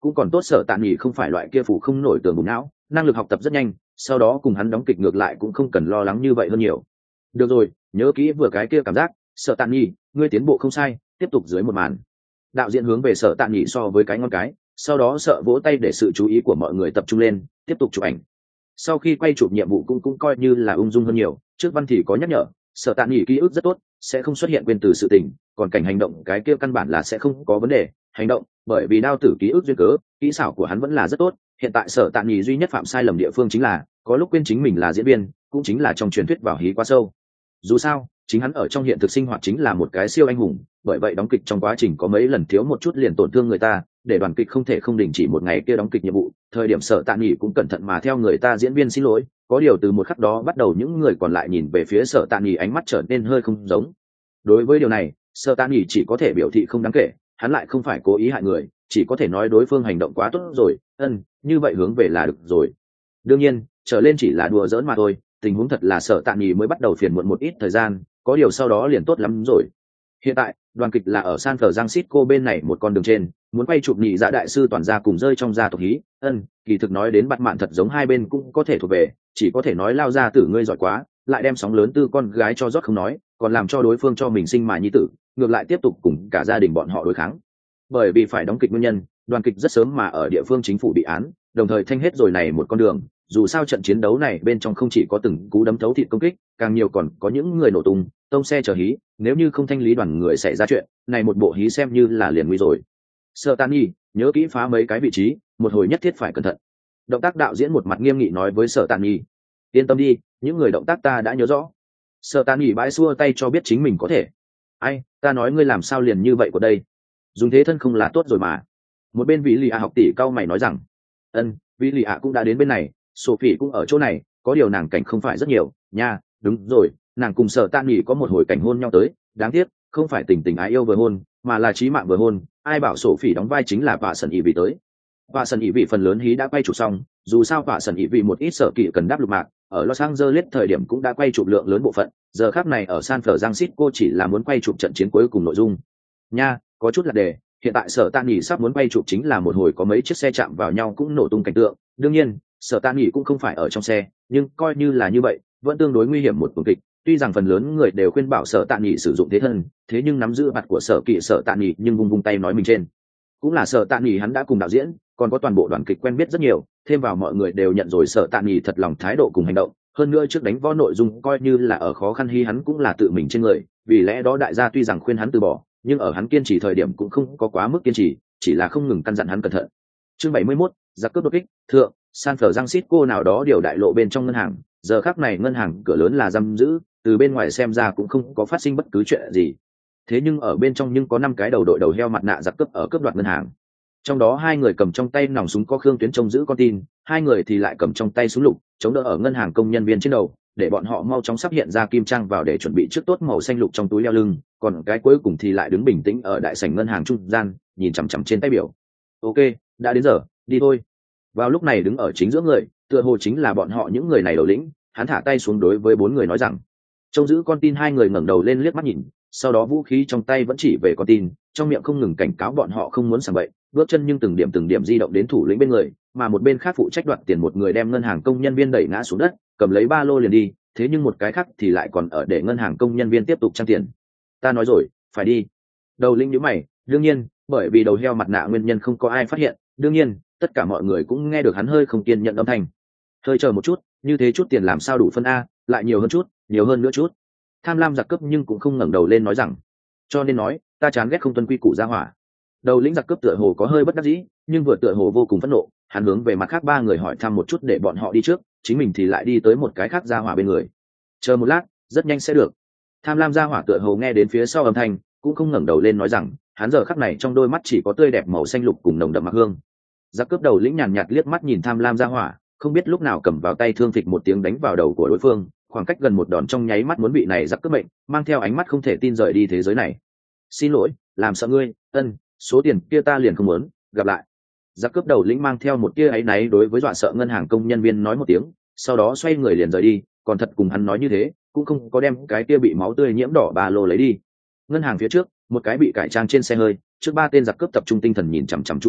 cũng còn tốt sở tạ nghỉ không phải loại kia phủ không nổi tường bùng não, năng lực học tập rất nhanh, sau đó cùng hắn đóng kịch ngược lại cũng không cần lo lắng như vậy hơn nhiều. Được rồi, nhớ kỹ vừa cái kia cảm giác, sở tạ nghỉ, ngươi tiến bộ không sai, tiếp tục dưới một màn. Đạo diễn hướng về sở tạ nghỉ so với cái ngon cái, sau đó sợ vỗ tay để sự chú ý của mọi người tập trung lên, tiếp tục chụp ảnh. Sau khi quay chụp nhiệm vụ cũng cũng coi như là ung dung hơn nhiều, trước văn thì có nhắc nhở, sở tạ nghỉ ký ức rất tốt, sẽ không xuất hiện quên từ sự tình, còn cảnh hành động cái kia căn bản là sẽ không có vấn đề. Hành động, bởi vì đao tử ký ức duyên cớ, kỹ xảo của hắn vẫn là rất tốt. Hiện tại sở tạ nghỉ duy nhất phạm sai lầm địa phương chính là có lúc quên chính mình là diễn viên, cũng chính là trong truyền thuyết vào hí quá sâu. Dù sao, chính hắn ở trong hiện thực sinh hoạt chính là một cái siêu anh hùng, bởi vậy đóng kịch trong quá trình có mấy lần thiếu một chút liền tổn thương người ta, để đoàn kịch không thể không đình chỉ một ngày kia đóng kịch nhiệm vụ. Thời điểm sở tạ nghỉ cũng cẩn thận mà theo người ta diễn viên xin lỗi, có điều từ một khắc đó bắt đầu những người còn lại nhìn về phía sở tạ nghỉ ánh mắt trở nên hơi không giống. Đối với điều này, sở tạ nghỉ chỉ có thể biểu thị không đáng kể, hắn lại không phải cố ý hại người, chỉ có thể nói đối phương hành động quá tốt rồi, ân, như vậy hướng về là được rồi. Đương nhiên, trở lên chỉ là đùa giỡn mà thôi, tình huống thật là sở tạ nghỉ mới bắt đầu phiền muộn một ít thời gian, có điều sau đó liền tốt lắm rồi. Hiện tại, đoàn kịch là ở San Francisco bên này một con đường trên, muốn quay chụp nhị dạ đại sư toàn gia cùng rơi trong gia tộc hí, ân, kỳ thực nói đến bắt mạn thật giống hai bên cũng có thể thuộc về, chỉ có thể nói lao ra tử ngươi giỏi quá, lại đem sóng lớn tư con gái cho rót không nói, còn làm cho đối phương cho mình sinh mà nhi tử, ngược lại tiếp tục cùng cả gia đình bọn họ đối kháng. Bởi vì phải đóng kịch nguyên nhân, đoàn kịch rất sớm mà ở địa phương chính phủ bị án, đồng thời thanh hết rồi này một con đường, dù sao trận chiến đấu này bên trong không chỉ có từng cú đấm thấu thịt công kích, càng nhiều còn có những người nổ tung, tông xe chở hí, nếu như không thanh lý đoàn người xảy ra chuyện, này một bộ hí xem như là liền nguy rồi. Sở Tạ Nghỉ, nhớ kỹ phá mấy cái vị trí, một hồi nhất thiết phải cẩn thận. Động tác đạo diễn một mặt nghiêm nghị nói với Sở Tạ Nghỉ. Yên tâm đi, những người động tác ta đã nhớ rõ. Sở Tạ Nghỉ bãi xua tay cho biết chính mình có thể. Ai, ta nói ngươi làm sao liền như vậy của đây? Dùng thế thân không là tốt rồi mà. Một bên vị lì ạ học tỷ cao mày nói rằng, ân, vị lì ạ cũng đã đến bên này, Sophie cũng ở chỗ này, có điều nàng cảnh không phải rất nhiều, nha, đúng rồi, nàng cùng Sở Tạ Nghỉ có một hồi cảnh hôn nhau tới, đáng tiếc, không phải tình tình ái yêu vừa hôn, mà là chí mạng vừa hôn. Ai bảo Sophie đóng vai chính là vạ sần ỉ vị tới. Vạ sần ỉ vị phần lớn hí đã quay chụp xong, dù sao vạ sần ỉ vị một ít sở kỵ cần đáp lục mạc, ở Los Angeles thời điểm cũng đã quay chụp lượng lớn bộ phận, giờ khắc này ở San Francisco chỉ là muốn quay chụp trận chiến cuối cùng nội dung. Nha, có chút là đề, hiện tại Sở Tạ Nghỉ sắp muốn quay chụp chính là một hồi có mấy chiếc xe chạm vào nhau cũng nổ tung cảnh tượng, đương nhiên, Sở Tạ Nghỉ cũng không phải ở trong xe, nhưng coi như là như vậy, vẫn tương đối nguy hiểm một tuần kịch. Tuy rằng phần lớn người đều khuyên bảo Sở Tạ Nghỉ sử dụng thế thân, thế nhưng nắm giữ mặt của Sở Kỵ Sở Tạ Nghỉ nhưng vung vung tay nói mình trên. Cũng là Sở Tạ Nghỉ hắn đã cùng đạo diễn, còn có toàn bộ đoàn kịch quen biết rất nhiều, thêm vào mọi người đều nhận rồi Sở Tạ Nghỉ thật lòng thái độ cùng hành động, hơn nữa trước đánh võ nội dung coi như là ở khó khăn hy hắn cũng là tự mình trên người, vì lẽ đó đại gia tuy rằng khuyên hắn từ bỏ, nhưng ở hắn kiên trì thời điểm cũng không có quá mức kiên trì, chỉ là không ngừng căn dặn hắn cẩn thận. Chương bảy mươi mốt, giặc cướp đột kích, thượng, San Francisco nào đó điều đại lộ bên trong ngân hàng, giờ khắc này ngân hàng cửa lớn là giam giữ, từ bên ngoài xem ra cũng không có phát sinh bất cứ chuyện gì. Thế nhưng ở bên trong nhưng có năm cái đầu đội đầu heo mặt nạ giặc cướp ở cướp đoạt ngân hàng. Trong đó hai người cầm trong tay nòng súng có Khương Tuyến trông giữ con tin, hai người thì lại cầm trong tay súng lục, chống đỡ ở ngân hàng công nhân viên trên đầu, để bọn họ mau chóng sắp hiện ra kim trang vào để chuẩn bị trước tốt màu xanh lục trong túi leo lưng, còn cái cuối cùng thì lại đứng bình tĩnh ở đại sảnh ngân hàng trung gian, nhìn chằm chằm trên tay biểu. Ok, đã đến giờ, đi thôi. Vào lúc này đứng ở chính giữa người, tựa hồ chính là bọn họ những người này đầu lĩnh, hắn thả tay xuống đối với bốn người nói rằng, trông giữ con tin hai người ngẩng đầu lên liếc mắt nhìn, sau đó vũ khí trong tay vẫn chỉ về con tin, trong miệng không ngừng cảnh cáo bọn họ không muốn sảng bậy, bước chân nhưng từng điểm từng điểm di động đến thủ lĩnh bên người, mà một bên khác phụ trách đoạt tiền một người đem ngân hàng công nhân viên đẩy ngã xuống đất, cầm lấy ba lô liền đi, thế nhưng một cái khác thì lại còn ở để ngân hàng công nhân viên tiếp tục trang tiền. Ta nói rồi, phải đi. Đầu lĩnh nhíu mày, đương nhiên, bởi vì đầu heo mặt nạ nguyên nhân không có ai phát hiện, đương nhiên, tất cả mọi người cũng nghe được hắn hơi không kiên nhận âm thanh. Hơi chờ một chút, như thế chút tiền làm sao đủ phân a, lại nhiều hơn chút, nhiều hơn nữa chút. Tham lam giặc cướp nhưng cũng không ngẩng đầu lên nói rằng, cho nên nói, ta chán ghét không tuân quy củ gia hỏa. Đầu lĩnh giặc cướp tựa hồ có hơi bất đắc dĩ, nhưng vừa tựa hồ vô cùng phẫn nộ, hắn hướng về mặt khác ba người hỏi thăm một chút để bọn họ đi trước, chính mình thì lại đi tới một cái khác gia hỏa bên người. Chờ một lát, rất nhanh sẽ được. Tham lam gia hỏa tựa hồ nghe đến phía sau âm thanh, cũng không ngẩng đầu lên nói rằng, hắn giờ khắc này trong đôi mắt chỉ có tươi đẹp màu xanh lục cùng nồng đậm mặc hương. Giặc cướp đầu lĩnh nhàn nhạt liếc mắt nhìn tham lam gia hỏa, không biết lúc nào cầm vào tay thương phịch một tiếng đánh vào đầu của đối phương, khoảng cách gần một đòn trong nháy mắt muốn bị này giặc cướp mệnh, mang theo ánh mắt không thể tin rời đi thế giới này. Xin lỗi, làm sợ ngươi, ân, số tiền kia ta liền không muốn, gặp lại. Giặc cướp đầu lĩnh mang theo một tia áy náy đối với dọa sợ ngân hàng công nhân viên nói một tiếng, sau đó xoay người liền rời đi, còn thật cùng hắn nói như thế, cũng không có đem cái tia bị máu tươi nhiễm đỏ ba lô lấy đi. Ngân hàng phía trước, một cái bị cải trang trên xe hơi, trước ba tên giặc cướp tập trung tinh thần nhìn chằm chằm chu vi,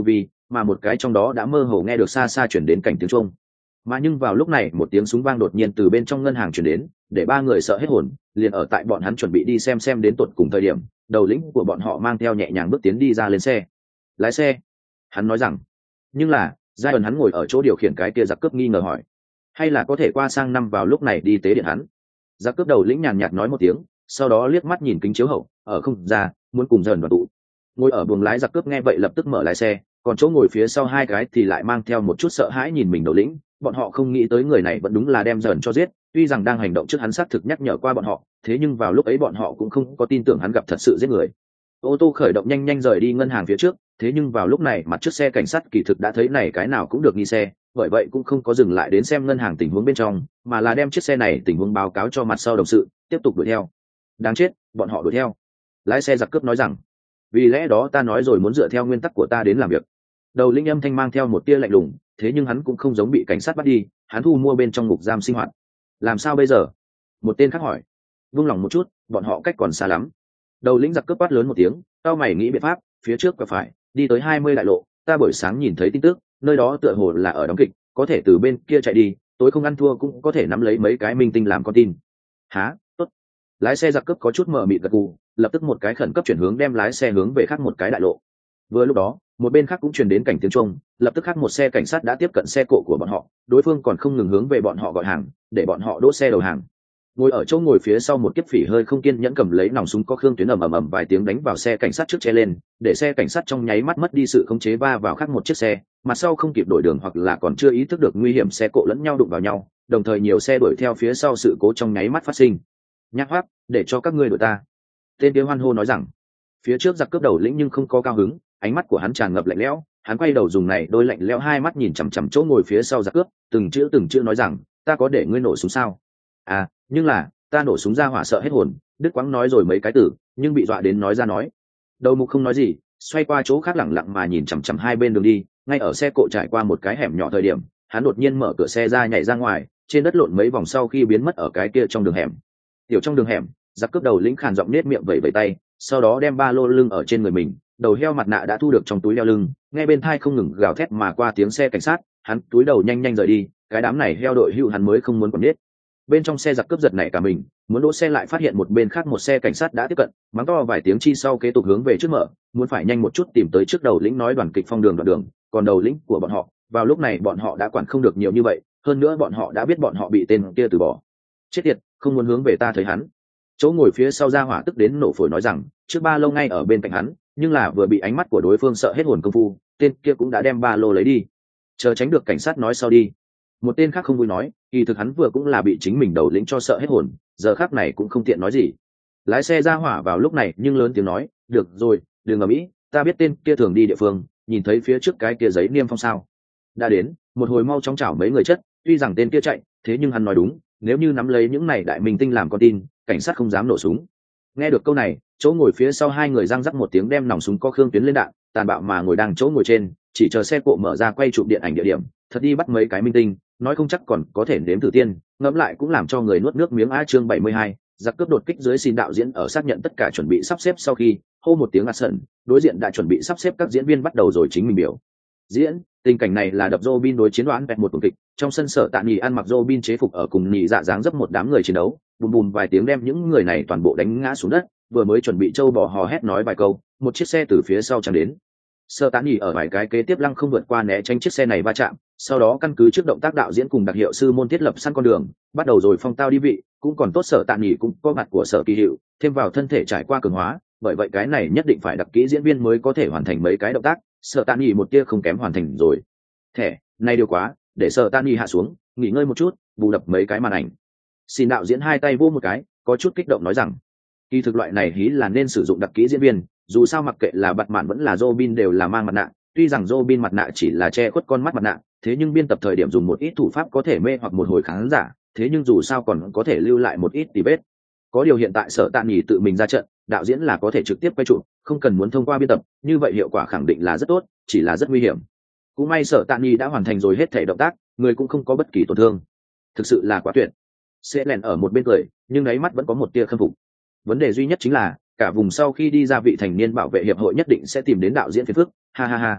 mà một cái trong đó đã mơ hồ nghe được xa xa chuyển đến cảnh tiếng chuông. Mà nhưng vào lúc này một tiếng súng vang đột nhiên từ bên trong ngân hàng chuyển đến, để ba người sợ hết hồn. Liền ở tại bọn hắn chuẩn bị đi xem xem đến tột cùng thời điểm, đầu lĩnh của bọn họ mang theo nhẹ nhàng bước tiến đi ra lên xe. Lái xe, hắn nói rằng. Nhưng là giai ẩn hắn ngồi ở chỗ điều khiển cái kia giặc cướp nghi ngờ hỏi, hay là có thể qua sang năm vào lúc này đi tế điện hắn. Giặc cướp đầu lĩnh nhàn nhạt nói một tiếng, sau đó liếc mắt nhìn kính chiếu hậu, ở không ra muốn cùng dần đoàn tụ. Ngồi ở buồng lái giặc cướp nghe vậy lập tức mở lái xe, còn chỗ ngồi phía sau hai cái thì lại mang theo một chút sợ hãi nhìn mình đầu lĩnh. Bọn họ không nghĩ tới người này vẫn đúng là đem dần cho giết, tuy rằng đang hành động trước hắn xác thực nhắc nhở qua bọn họ, thế nhưng vào lúc ấy bọn họ cũng không có tin tưởng hắn gặp thật sự giết người. Ô tô khởi động nhanh nhanh rời đi ngân hàng phía trước, thế nhưng vào lúc này mặt trước xe cảnh sát kỳ thực đã thấy này cái nào cũng được nghi xe, bởi vậy cũng không có dừng lại đến xem ngân hàng tình huống bên trong, mà là đem chiếc xe này tình huống báo cáo cho mặt sau đồng sự, tiếp tục đuổi theo. Đáng chết, bọn họ đuổi theo. Lái xe giặc cướp nói rằng, vì lẽ đó ta nói rồi muốn dựa theo nguyên tắc của ta đến làm việc. Đầu lĩnh âm thanh mang theo một tia lạnh lùng, thế nhưng hắn cũng không giống bị cảnh sát bắt đi, hắn thu mua bên trong ngục giam sinh hoạt. Làm sao bây giờ? Một tên khác hỏi. Vung lòng một chút, bọn họ cách còn xa lắm. Đầu lĩnh giặc cướp quát lớn một tiếng, tao mày nghĩ biện pháp, phía trước và phải, đi tới hai mươi đại lộ, ta buổi sáng nhìn thấy tin tức, nơi đó tựa hồ là ở đóng kịch, có thể từ bên kia chạy đi, tối không ăn thua cũng có thể nắm lấy mấy cái minh tinh làm con tin. Hả? Tốt. Lái xe giặc cướp có chút mờ mịt gật gù, lập tức một cái khẩn cấp chuyển hướng đem lái xe hướng về khác một cái đại lộ. Vừa lúc đó, một bên khác cũng truyền đến cảnh tiếng chuông, lập tức khác một xe cảnh sát đã tiếp cận xe cộ của bọn họ, đối phương còn không ngừng hướng về bọn họ gọi hàng, để bọn họ đỗ xe đầu hàng. Ngồi ở chỗ ngồi phía sau một kiếp phỉ hơi không kiên nhẫn cầm lấy nòng súng có khương tuyến ầm ầm ầm vài tiếng đánh vào xe cảnh sát trước che lên, để xe cảnh sát trong nháy mắt mất đi sự khống chế va vào khác một chiếc xe, mặt sau không kịp đổi đường hoặc là còn chưa ý thức được nguy hiểm xe cộ lẫn nhau đụng vào nhau, đồng thời nhiều xe đuổi theo phía sau sự cố trong nháy mắt phát sinh. Nhắc hoác, để cho các ngươi đuổi ta. Tên kia hoan hô nói rằng. Phía trước giặc cướp đầu lĩnh nhưng không có cao hứng, ánh mắt của hắn tràn ngập lạnh lẽo, hắn quay đầu dùng này đôi lạnh lẽo hai mắt nhìn chằm chằm chỗ ngồi phía sau giặc cướp, từng chữ từng chữ nói rằng, ta có để ngươi nổ súng sao? À, nhưng là ta nổ súng ra hỏa sợ hết hồn. Đức Quáng nói rồi mấy cái từ, nhưng bị dọa đến nói ra nói. Đầu mục không nói gì, xoay qua chỗ khác lẳng lặng mà nhìn chằm chằm hai bên đường đi. Ngay ở xe cộ trải qua một cái hẻm nhỏ thời điểm, hắn đột nhiên mở cửa xe ra nhảy ra ngoài, trên đất lộn mấy vòng sau khi biến mất ở cái kia trong đường hẻm. Tiểu trong đường hẻm, giặc cướp đầu lĩnh khàn giọng nết miệng vẩy vẩy tay, sau đó đem ba lô lưng ở trên người mình, đầu heo mặt nạ đã thu được trong túi đeo lưng, nghe bên thai không ngừng gào thét mà qua tiếng xe cảnh sát, hắn túi đầu nhanh nhanh rời đi. Cái đám này heo đội hưu hắn mới không muốn còn biết. Bên trong xe giặc cướp giật nảy cả mình, muốn đỗ xe lại phát hiện một bên khác một xe cảnh sát đã tiếp cận, mắng to vài tiếng chi sau kế tục hướng về trước mở, muốn phải nhanh một chút tìm tới trước đầu lĩnh nói đoàn kịch phong đường đoạn đường, còn đầu lĩnh của bọn họ, vào lúc này bọn họ đã quản không được nhiều như vậy, hơn nữa bọn họ đã biết bọn họ bị tên kia từ bỏ. Chết tiệt, không muốn hướng về ta thấy hắn. Chỗ ngồi phía sau ra hỏa tức đến nổ phổi nói rằng, trước ba lô ngay ở bên cạnh hắn, nhưng là vừa bị ánh mắt của đối phương sợ hết hồn công phu, tên kia cũng đã đem ba lô lấy đi. Chờ tránh được cảnh sát nói sau đi. Một tên khác không vui nói, kỳ thực hắn vừa cũng là bị chính mình đầu lĩnh cho sợ hết hồn, giờ khác này cũng không tiện nói gì. Lái xe ra hỏa vào lúc này nhưng lớn tiếng nói, được rồi, đừng ở mỹ, ta biết tên kia thường đi địa phương, nhìn thấy phía trước cái kia giấy niêm phong sao. Đã đến, một hồi mau chóng chảo mấy người chất, tuy rằng tên kia chạy, thế nhưng hắn nói đúng, nếu như nắm lấy những này đại minh tinh làm con tin, cảnh sát không dám nổ súng. Nghe được câu này, chỗ ngồi phía sau hai người răng rắc một tiếng đem nòng súng có khương tuyến lên đạn, tàn bạo mà ngồi đang chỗ ngồi trên, chỉ chờ xe cộ mở ra quay chụp điện ảnh địa điểm, thật đi bắt mấy cái minh tinh, nói không chắc còn có thể nếm thử tiên, ngẫm lại cũng làm cho người nuốt nước miếng. A chương bảy mươi hai, giặc cướp đột kích dưới xin đạo diễn ở xác nhận tất cả chuẩn bị sắp xếp sau khi, hô một tiếng action, đối diện đã chuẩn bị sắp xếp các diễn viên bắt đầu rồi chính mình biểu diễn. Tình cảnh này là đập Robin đối chiến đoán vẹt một tuần kịch, trong sân sở tạ nhì ăn mặc Robin chế phục ở cùng nhì dạ dáng dấp một đám người chiến đấu, bùm bùm vài tiếng đem những người này toàn bộ đánh ngã xuống đất, vừa mới chuẩn bị châu bò hò hét nói vài câu, một chiếc xe từ phía sau chẳng đến. Sở tạ nhì ở vài cái kế tiếp lăng không vượt qua né tránh chiếc xe này va chạm, sau đó căn cứ trước động tác đạo diễn cùng đặc hiệu sư môn thiết lập săn con đường, bắt đầu rồi phong tao đi vị, cũng còn tốt sở tạ nhì cũng có mặt của sở kỳ hiệu, thêm vào thân thể trải qua cường hóa, bởi vậy cái này nhất định phải đặc kỹ diễn viên mới có thể hoàn thành mấy cái động tác, sở tạ nhì một tia không kém hoàn thành rồi. Thẻ, này điều quá, để sở tạ nhì hạ xuống, nghỉ ngơi một chút, bù đập mấy cái màn ảnh. Xin đạo diễn hai tay vô một cái, có chút kích động nói rằng, kỳ thực loại này hí là nên sử dụng đặc kỹ diễn viên, dù sao mặc kệ là bặt mạn vẫn là Robin đều là mang mặt nạ, tuy rằng Robin mặt nạ chỉ là che khuất con mắt mặt nạ, thế nhưng biên tập thời điểm dùng một ít thủ pháp có thể mê hoặc một hồi khán giả, thế nhưng dù sao còn có thể lưu lại một ít tì vết. Có điều hiện tại sở tạ nhì tự mình ra trận, đạo diễn là có thể trực tiếp quay chụp, không cần muốn thông qua biên tập, như vậy hiệu quả khẳng định là rất tốt, chỉ là rất nguy hiểm. Cũng may sở tạ nhì đã hoàn thành rồi hết thể động tác, người cũng không có bất kỳ tổn thương, thực sự là quá tuyệt. Sẽ lèn ở một bên cười, nhưng đáy mắt vẫn có một tia khâm phục. Vấn đề duy nhất chính là cả vùng sau khi đi ra vị thành niên bảo vệ hiệp hội nhất định sẽ tìm đến đạo diễn phiền phức, ha ha ha.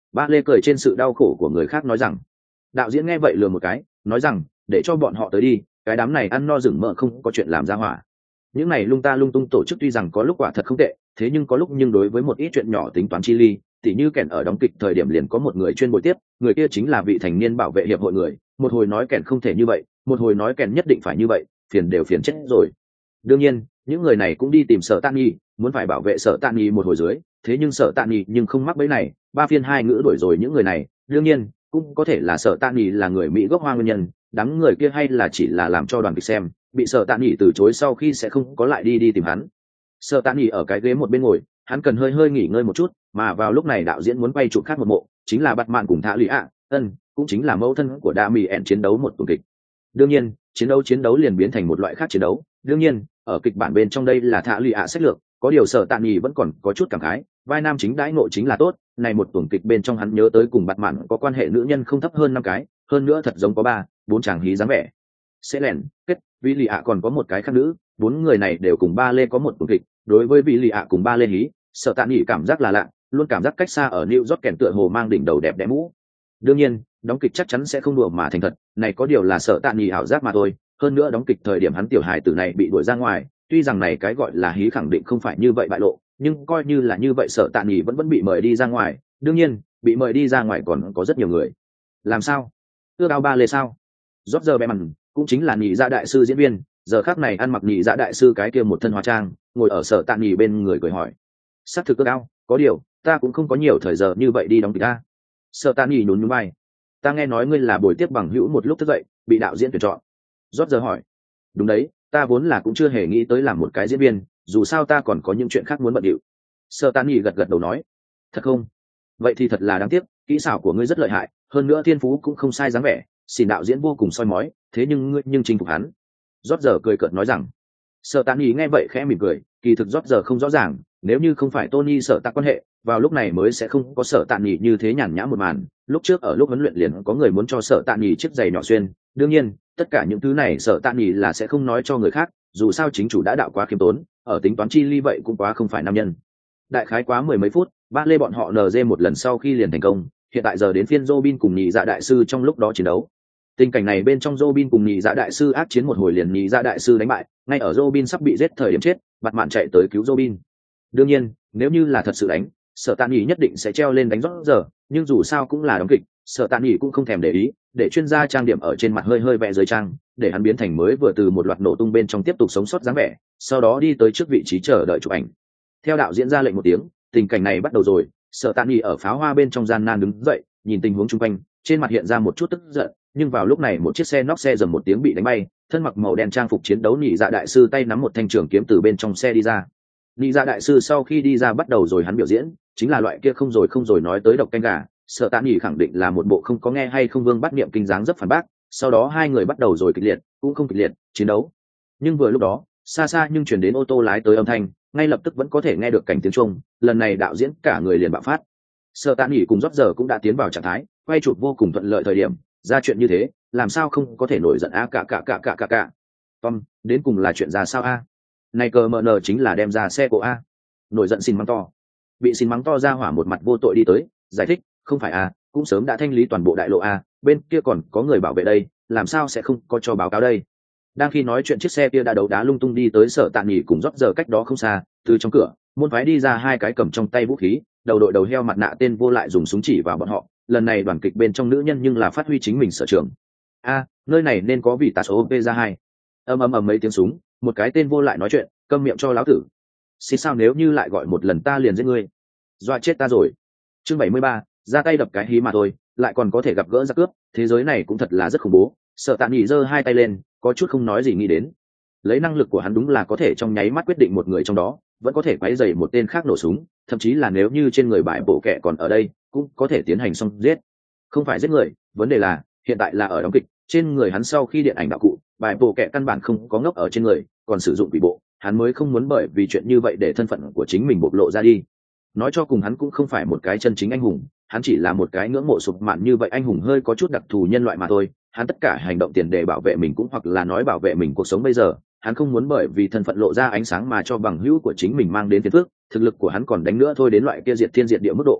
Ba lê cười trên sự đau khổ của người khác nói rằng. Đạo diễn nghe vậy lừa một cái, nói rằng để cho bọn họ tới đi, cái đám này ăn no rừng mỡ không có chuyện làm ra hỏa. Những này lung ta lung tung tổ chức tuy rằng có lúc quả thật không tệ, thế nhưng có lúc nhưng đối với một ít chuyện nhỏ tính toán chi ly, tỉ như kẻn ở đóng kịch thời điểm liền có một người chuyên bồi tiếp, người kia chính là vị thành niên bảo vệ hiệp hội người, một hồi nói kẻn không thể như vậy, một hồi nói kẻn nhất định phải như vậy, phiền đều phiền chết rồi. Đương nhiên, những người này cũng đi tìm Sở Tạ Nghị, muốn phải bảo vệ Sở Tạ Nghị một hồi dưới, thế nhưng Sở Tạ Nghị nhưng không mắc bẫy này, ba phiên hai ngữ đuổi rồi những người này, đương nhiên, cũng có thể là Sở Tạ Nghị là người Mỹ gốc Hoa nguyên nhân, đám người kia hay là chỉ là làm cho đoàn kịch xem, bị Sở Tạ Nghị từ chối sau khi sẽ không có lại đi đi tìm hắn. Sở Tạ Nghị ở cái ghế một bên ngồi, hắn cần hơi hơi nghỉ ngơi một chút, mà vào lúc này đạo diễn muốn quay chụp khác một mộ, chính là Bạt Mạn cùng Thả Lý ạ, ân, cũng chính là mẫu thân của Đa Mì ẹn chiến đấu một tuần kịch. Đương nhiên, chiến đấu chiến đấu liền biến thành một loại khác chiến đấu, đương nhiên, ở kịch bản bên trong đây là Thả Lý ạ sách lược, có điều Sở Tạ Nghị vẫn còn có chút cảm khái, vai nam chính đãi ngộ chính là tốt, này một tuần kịch bên trong hắn nhớ tới cùng Bạt Mạn có quan hệ nữ nhân không thấp hơn năm cái, hơn nữa thật giống có ba, bốn chàng hí dáng vẻ. Sẽ lẻn, kết, Vĩ Lì ạ còn có một cái khác nữ, bốn người này đều cùng ba lê có một tuần kịch, đối với Vĩ Lì ạ cùng ba lê hí, Sở Tạ Nghị cảm giác là lạ, luôn cảm giác cách xa ở New York kèn tựa hồ mang đỉnh đầu đẹp đẽ mũ. Đương nhiên, đóng kịch chắc chắn sẽ không đùa mà thành thật, này có điều là Sở Tạ Nghị ảo giác mà thôi, hơn nữa đóng kịch thời điểm hắn tiểu hài tử này bị đuổi ra ngoài, tuy rằng này cái gọi là hí khẳng định không phải như vậy bại lộ, nhưng coi như là như vậy Sở Tạ Nghị vẫn vẫn bị mời đi ra ngoài, đương nhiên, bị mời đi ra ngoài còn có rất nhiều người. Làm sao? Ưa cao ba lê sao? Roger Beman, cũng chính là nhị dạ đại sư diễn viên, giờ khắc này ăn mặc nhị dạ đại sư cái kia một thân hóa trang, ngồi ở Sở Tạ Nghị bên người cười hỏi. Sắc thực ưa cao, có điều, ta cũng không có nhiều thời giờ như vậy đi đóng kịch ta. Sở Tạ Nghị nhún nhún vai. Ta nghe nói ngươi là buổi tiếp bằng hữu một lúc thức dậy, bị đạo diễn tuyển chọn. Roger hỏi. Đúng đấy, ta vốn là cũng chưa hề nghĩ tới làm một cái diễn viên, dù sao ta còn có những chuyện khác muốn bận điệu. Sở Tạ Nghị gật gật đầu nói. Thật không? Vậy thì thật là đáng tiếc, kỹ xảo của ngươi rất lợi hại, hơn nữa thiên phú cũng không sai dáng vẻ, xin đạo diễn vô cùng soi mói, thế nhưng ngươi nhưng chinh phục hắn. Roger cười cợt nói rằng. Sở Tạ Nghị nghe vậy khẽ mỉm cười, kỳ thực Roger không rõ ràng, nếu như không phải Tony Sở Tạ quan hệ, vào lúc này mới sẽ không có Sở Tạ Nghị như thế nhàn nhã một màn. Lúc trước ở lúc huấn luyện liền có người muốn cho Sở Tạ Nghị chiếc giày nhỏ xuyên, đương nhiên, tất cả những thứ này Sở Tạ Nghị là sẽ không nói cho người khác, dù sao chính chủ đã đạo quá khiêm tốn, ở tính toán chi ly vậy cũng quá không phải nam nhân. Đại khái quá mười mấy phút, ba lê bọn họ en giê một lần sau khi liền thành công, hiện tại giờ đến phiên Robin cùng nhị dạ đại sư trong lúc đó chiến đấu. Tình cảnh này bên trong Robin cùng nhị dạ đại sư ác chiến một hồi liền nhị dạ đại sư đánh bại, ngay ở Robin sắp bị giết thời điểm chết, Bạt Mạn chạy tới cứu Robin. Đương nhiên, nếu như là thật sự đánh, Sở Tạ Nghị nhất định sẽ treo lên đánh rót giờ, nhưng dù sao cũng là đóng kịch, Sở Tạ Nghị cũng không thèm để ý, để chuyên gia trang điểm ở trên mặt hơi hơi vẽ dưới trang, để hắn biến thành mới vừa từ một loạt nổ tung bên trong tiếp tục sống sót dáng vẻ, sau đó đi tới trước vị trí chờ đợi chụp ảnh. Theo đạo diễn ra lệnh một tiếng, tình cảnh này bắt đầu rồi. Sở Tạ Nghị ở pháo hoa bên trong gian nan đứng dậy, nhìn tình huống chung quanh, trên mặt hiện ra một chút tức giận, nhưng vào lúc này một chiếc xe nóc xe dầm một tiếng bị đánh bay, thân mặc màu đen trang phục chiến đấu nhị dạ đại sư tay nắm một thanh trường kiếm từ bên trong xe đi ra. Nhị dạ đại sư sau khi đi ra bắt đầu rồi hắn biểu diễn, chính là loại kia không rồi không rồi nói tới độc canh gà. Sở Tạ Nghị khẳng định là một bộ không có nghe hay không vương bắt niệm kinh dáng rất phản bác, sau đó hai người bắt đầu rồi kịch liệt, cũng không kịch liệt, chiến đấu. Nhưng vừa lúc đó, xa xa nhưng truyền đến ô tô lái tới âm thanh, ngay lập tức vẫn có thể nghe được cảnh tiếng chuông, lần này đạo diễn cả người liền bạo phát. Sở Tạ Nghị cùng rót giờ cũng đã tiến vào trạng thái, quay chụp vô cùng thuận lợi thời điểm, ra chuyện như thế, làm sao không có thể nổi giận a cả cả cả cả cả cả. Tom, đến cùng là chuyện ra sao a? Này cờ mờ nờ chính là đem ra xe của a. Nổi giận xin mắng to. Bị xin mắng to ra hỏa một mặt vô tội đi tới, giải thích, không phải a, cũng sớm đã thanh lý toàn bộ đại lộ a, bên kia còn có người bảo vệ đây, làm sao sẽ không có cho báo cáo đây. Đang khi nói chuyện chiếc xe kia đã đấu đá lung tung đi tới Sở Tạ Nghị cùng rót giờ cách đó không xa, từ trong cửa, môn phái đi ra hai cái cầm trong tay vũ khí, đầu đội đầu heo mặt nạ tên vô lại dùng súng chỉ vào bọn họ, lần này đoàn kịch bên trong nữ nhân nhưng là phát huy chính mình sở trường. A, nơi này nên có vị tà số P ra hai. Ầm ầm ầm mấy tiếng súng, một cái tên vô lại nói chuyện, câm miệng cho lão tử. Xin sao nếu như lại gọi một lần ta liền giết ngươi. Dọa chết ta rồi. Chương bảy mươi ba, ra tay đập cái hí mà thôi, lại còn có thể gặp gỡ giặc cướp, thế giới này cũng thật là rất khủng bố. Sở Tạ Nghị giơ hai tay lên, có chút không nói gì nghĩ đến. Lấy năng lực của hắn đúng là có thể trong nháy mắt quyết định một người trong đó, vẫn có thể quấy rầy một tên khác nổ súng, thậm chí là nếu như trên người bãi bộ kẻ còn ở đây, cũng có thể tiến hành xong giết. Không phải giết người, vấn đề là hiện tại là ở đóng kịch, trên người hắn sau khi điện ảnh đạo cụ, bãi bộ kẻ căn bản không có ngốc ở trên người, còn sử dụng quỷ bộ, hắn mới không muốn bởi vì chuyện như vậy để thân phận của chính mình bộc lộ ra đi. Nói cho cùng hắn cũng không phải một cái chân chính anh hùng, hắn chỉ là một cái ngưỡng mộ sụp mạn như vậy anh hùng hơi có chút đặc thù nhân loại mà thôi. Hắn tất cả hành động tiền để bảo vệ mình cũng hoặc là nói bảo vệ mình cuộc sống bây giờ, hắn không muốn bởi vì thân phận lộ ra ánh sáng mà cho bằng hữu của chính mình mang đến phiền phức, thực lực của hắn còn đánh nữa thôi đến loại kia diệt thiên diệt địa mức độ.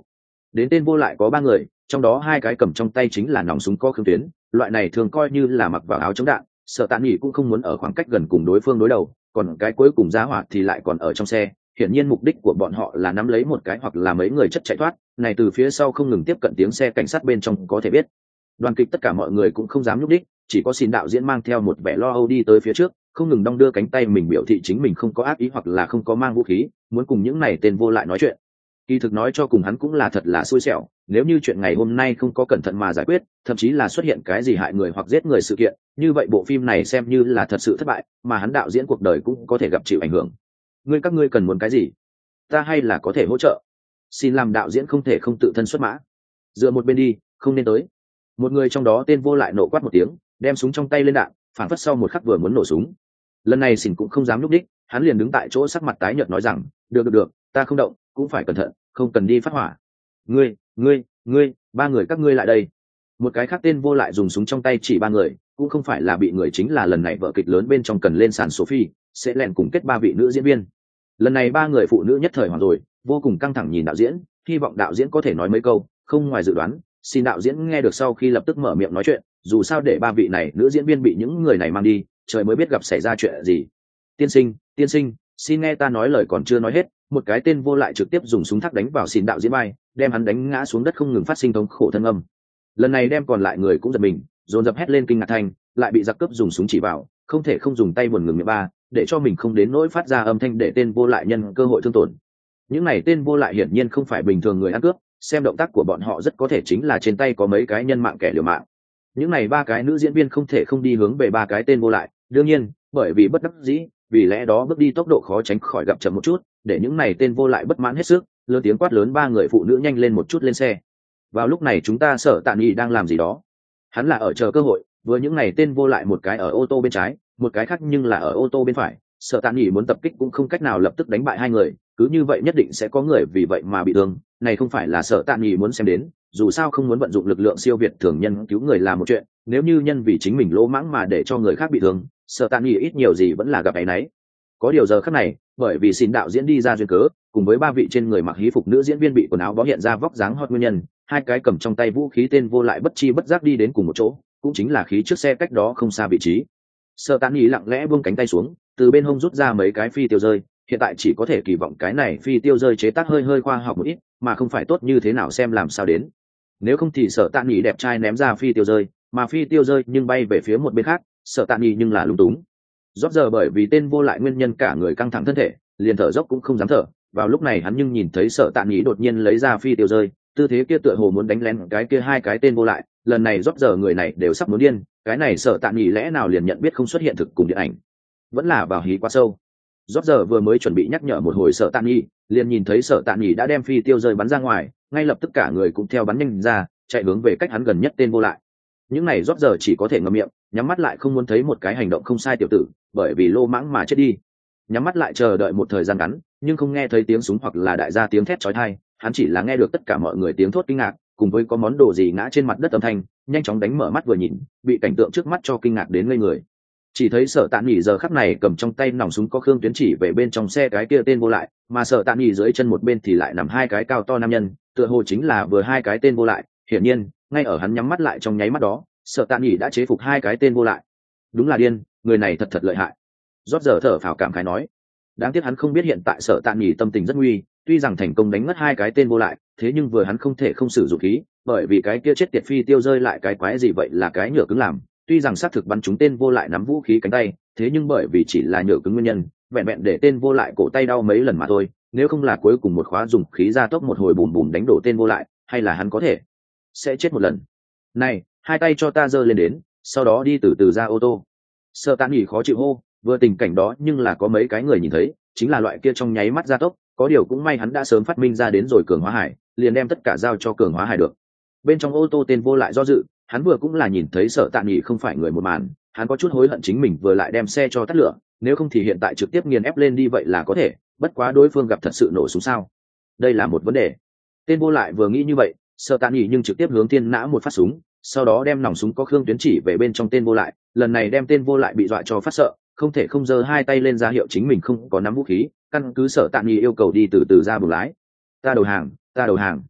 đến tên vô lại có ba người, trong đó hai cái cầm trong tay chính là nòng súng có khương tuyến, loại này thường coi như là mặc vào áo chống đạn, sợ tạ nghỉ cũng không muốn ở khoảng cách gần cùng đối phương đối đầu, còn cái cuối cùng giá hỏa thì lại còn ở trong xe. Hiển nhiên mục đích của bọn họ là nắm lấy một cái hoặc là mấy người chất chạy thoát, này từ phía sau không ngừng tiếp cận tiếng xe cảnh sát bên trong có thể biết. Đoàn kịch tất cả mọi người cũng không dám nhúc đích, chỉ có xin đạo diễn mang theo một vẻ lo âu đi tới phía trước, không ngừng đong đưa cánh tay mình biểu thị chính mình không có ác ý hoặc là không có mang vũ khí, muốn cùng những này tên vô lại nói chuyện. Kỳ thực nói cho cùng hắn cũng là thật là xui xẻo, nếu như chuyện ngày hôm nay không có cẩn thận mà giải quyết, thậm chí là xuất hiện cái gì hại người hoặc giết người sự kiện, như vậy bộ phim này xem như là thật sự thất bại, mà hắn đạo diễn cuộc đời cũng có thể gặp chịu ảnh hưởng. Ngươi các ngươi cần muốn cái gì? Ta hay là có thể hỗ trợ? Xin làm đạo diễn không thể không tự thân xuất mã. Dựa một bên đi, không nên tới. Một người trong đó tên vô lại nộ quát một tiếng, đem súng trong tay lên đạn, phản phất sau một khắc vừa muốn nổ súng. Lần này Xin cũng không dám nhúc đích, hắn liền đứng tại chỗ sắc mặt tái nhợt nói rằng, được được được, ta không động, cũng phải cẩn thận, không cần đi phát hỏa. Ngươi, ngươi, ngươi, ba người các ngươi lại đây. Một cái khác tên vô lại dùng súng trong tay chỉ ba người, cũng không phải là bị người, chính là lần này vở kịch lớn bên trong cần lên sàn Sophie, sẽ lẹn cùng kết ba vị nữ diễn viên. Lần này ba người phụ nữ nhất thời hoảng rồi, vô cùng căng thẳng nhìn đạo diễn, hy vọng đạo diễn có thể nói mấy câu, không ngoài dự đoán. Xin đạo diễn nghe được sau khi lập tức mở miệng nói chuyện, dù sao để ba vị này nữ diễn viên bị những người này mang đi, trời mới biết gặp xảy ra chuyện gì. Tiên sinh, tiên sinh, xin nghe ta nói lời còn chưa nói hết. Một cái tên vô lại trực tiếp dùng súng thắc đánh vào xin đạo diễn vai, đem hắn đánh ngã xuống đất không ngừng phát sinh thống khổ thân âm. Lần này đem còn lại người cũng giật mình, dồn dập hét lên kinh ngạc thanh, lại bị giặc cướp dùng súng chỉ vào, không thể không dùng tay buồn ngừng miệng ba, để cho mình không đến nỗi phát ra âm thanh để tên vô lại nhân cơ hội thương tổn. Những này tên vô lại hiển nhiên không phải bình thường người ăn cướp, xem động tác của bọn họ rất có thể chính là trên tay có mấy cái nhân mạng kẻ liều mạng. Những này ba cái nữ diễn viên không thể không đi hướng về ba cái tên vô lại, đương nhiên bởi vì bất đắc dĩ, vì lẽ đó bước đi tốc độ khó tránh khỏi gặp chậm một chút, để những này tên vô lại bất mãn hết sức, lớn tiếng quát lớn ba người phụ nữ nhanh lên một chút lên xe. Vào lúc này chúng ta sợ tạ nghị đang làm gì đó? Hắn là ở chờ cơ hội, vừa những này tên vô lại một cái ở ô tô bên trái, một cái khác nhưng là ở ô tô bên phải, sợ tạ nghị muốn tập kích cũng không cách nào lập tức đánh bại hai người, cứ như vậy nhất định sẽ có người vì vậy mà bị thương. Này không phải là sợ tạ nghị muốn xem đến, dù sao không muốn vận dụng lực lượng siêu việt thường nhân cứu người là một chuyện, nếu như nhân vì chính mình lỗ mãng mà để cho người khác bị thương, sợ tạ nghị ít nhiều gì vẫn là gặp áy náy. Có điều giờ khắc này, bởi vì xin đạo diễn đi ra duyên cớ, cùng với ba vị trên người mặc hí phục nữ diễn viên bị quần áo bó hiện ra vóc dáng hot nguyên nhân, hai cái cầm trong tay vũ khí tên vô lại bất chi bất giác đi đến cùng một chỗ, cũng chính là khí trước xe cách đó không xa vị trí. Sợ tạ nghị lặng lẽ buông cánh tay xuống, từ bên hông rút ra mấy cái phi tiêu rơi, hiện tại chỉ có thể kỳ vọng cái này phi tiêu rơi chế tác hơi hơi khoa học một ít, mà không phải tốt như thế nào xem làm sao đến. Nếu không thì sợ tạ nghị đẹp trai ném ra phi tiêu rơi, mà phi tiêu rơi nhưng bay về phía một bên khác, sợ tạ nghị nhưng là lúng túng. Rốt giờ bởi vì tên vô lại nguyên nhân cả người căng thẳng thân thể, liền thở dốc cũng không dám thở. Vào lúc này hắn nhưng nhìn thấy sợ tạ nghị đột nhiên lấy ra phi tiêu rơi, tư thế kia tựa hồ muốn đánh lén cái kia hai cái tên vô lại. Lần này rốt giờ người này đều sắp muốn điên, cái này sợ tạ nghị lẽ nào liền nhận biết không xuất hiện thực cùng điện ảnh, vẫn là vào hí quá sâu. Rốt giờ vừa mới chuẩn bị nhắc nhở một hồi sợ tạ nghị, liền nhìn thấy sợ tạ nghị đã đem phi tiêu rơi bắn ra ngoài, ngay lập tức cả người cũng theo bắn nhanh ra, chạy hướng về cách hắn gần nhất tên vô lại. Những này rốt giờ chỉ có thể ngậm miệng, nhắm mắt lại không muốn thấy một cái hành động không sai tiểu tử, bởi vì lô mãng mà chết đi. Nhắm mắt lại chờ đợi một thời gian ngắn, nhưng không nghe thấy tiếng súng hoặc là đại gia tiếng thét chói tai, hắn chỉ là nghe được tất cả mọi người tiếng thốt kinh ngạc, cùng với có món đồ gì ngã trên mặt đất âm thanh, nhanh chóng đánh mở mắt vừa nhìn, bị cảnh tượng trước mắt cho kinh ngạc đến ngây người. Chỉ thấy Sở Tạ Nghị giờ khắc này cầm trong tay nòng súng có khương tuyến chỉ về bên trong xe cái kia tên vô lại, mà Sở Tạ Nghị dưới chân một bên thì lại nằm hai cái cao to nam nhân, tựa hồ chính là vừa hai cái tên vô lại. Hiển nhiên, ngay ở hắn nhắm mắt lại trong nháy mắt đó, Sở Tạ Nghị đã chế phục hai cái tên vô lại. Đúng là điên, người này thật thật lợi hại. Rốt giờ thở phào cảm khái nói. Đáng tiếc hắn không biết hiện tại Sở Tạ Nghị tâm tình rất nguy, tuy rằng thành công đánh ngất hai cái tên vô lại, thế nhưng vừa hắn không thể không sử dụng khí, bởi vì cái kia chết tiệt phi tiêu rơi lại cái quái gì vậy là cái nhựa cứng làm. Tuy rằng xác thực bắn trúng tên vô lại nắm vũ khí cánh tay, thế nhưng bởi vì chỉ là nhựa cứng nguyên nhân, vẹn vẹn để tên vô lại cổ tay đau mấy lần mà thôi, nếu không là cuối cùng một khóa dùng khí gia tốc một hồi bùm bùm đánh đổ tên vô lại, hay là hắn có thể sẽ chết một lần. Này, hai tay cho ta giơ lên đến, sau đó đi từ từ ra ô tô. Sở Tạ Nghị khó chịu hô, vừa tình cảnh đó nhưng là có mấy cái người nhìn thấy, chính là loại kia trong nháy mắt gia tốc, có điều cũng may hắn đã sớm phát minh ra đến rồi cường hóa hải, liền đem tất cả giao cho cường hóa hải được. Bên trong ô tô tên vô lại do dự, hắn vừa cũng là nhìn thấy Sở Tạ Nghị không phải người một màn, hắn có chút hối hận chính mình vừa lại đem xe cho tắt lửa, nếu không thì hiện tại trực tiếp nghiền ép lên đi vậy là có thể, bất quá đối phương gặp thật sự nổ súng sao? Đây là một vấn đề. Tên vô lại vừa nghĩ như vậy, Sở Tạ Nghị nhưng trực tiếp hướng thiên nã một phát súng, sau đó đem nòng súng có khương tuyến chỉ về bên trong tên vô lại, lần này đem tên vô lại bị dọa cho phát sợ, không thể không giơ hai tay lên ra hiệu chính mình không có nắm vũ khí, căn cứ Sở Tạ Nghị yêu cầu đi từ từ ra buồng lái. Ta đầu hàng, ta đầu hàng.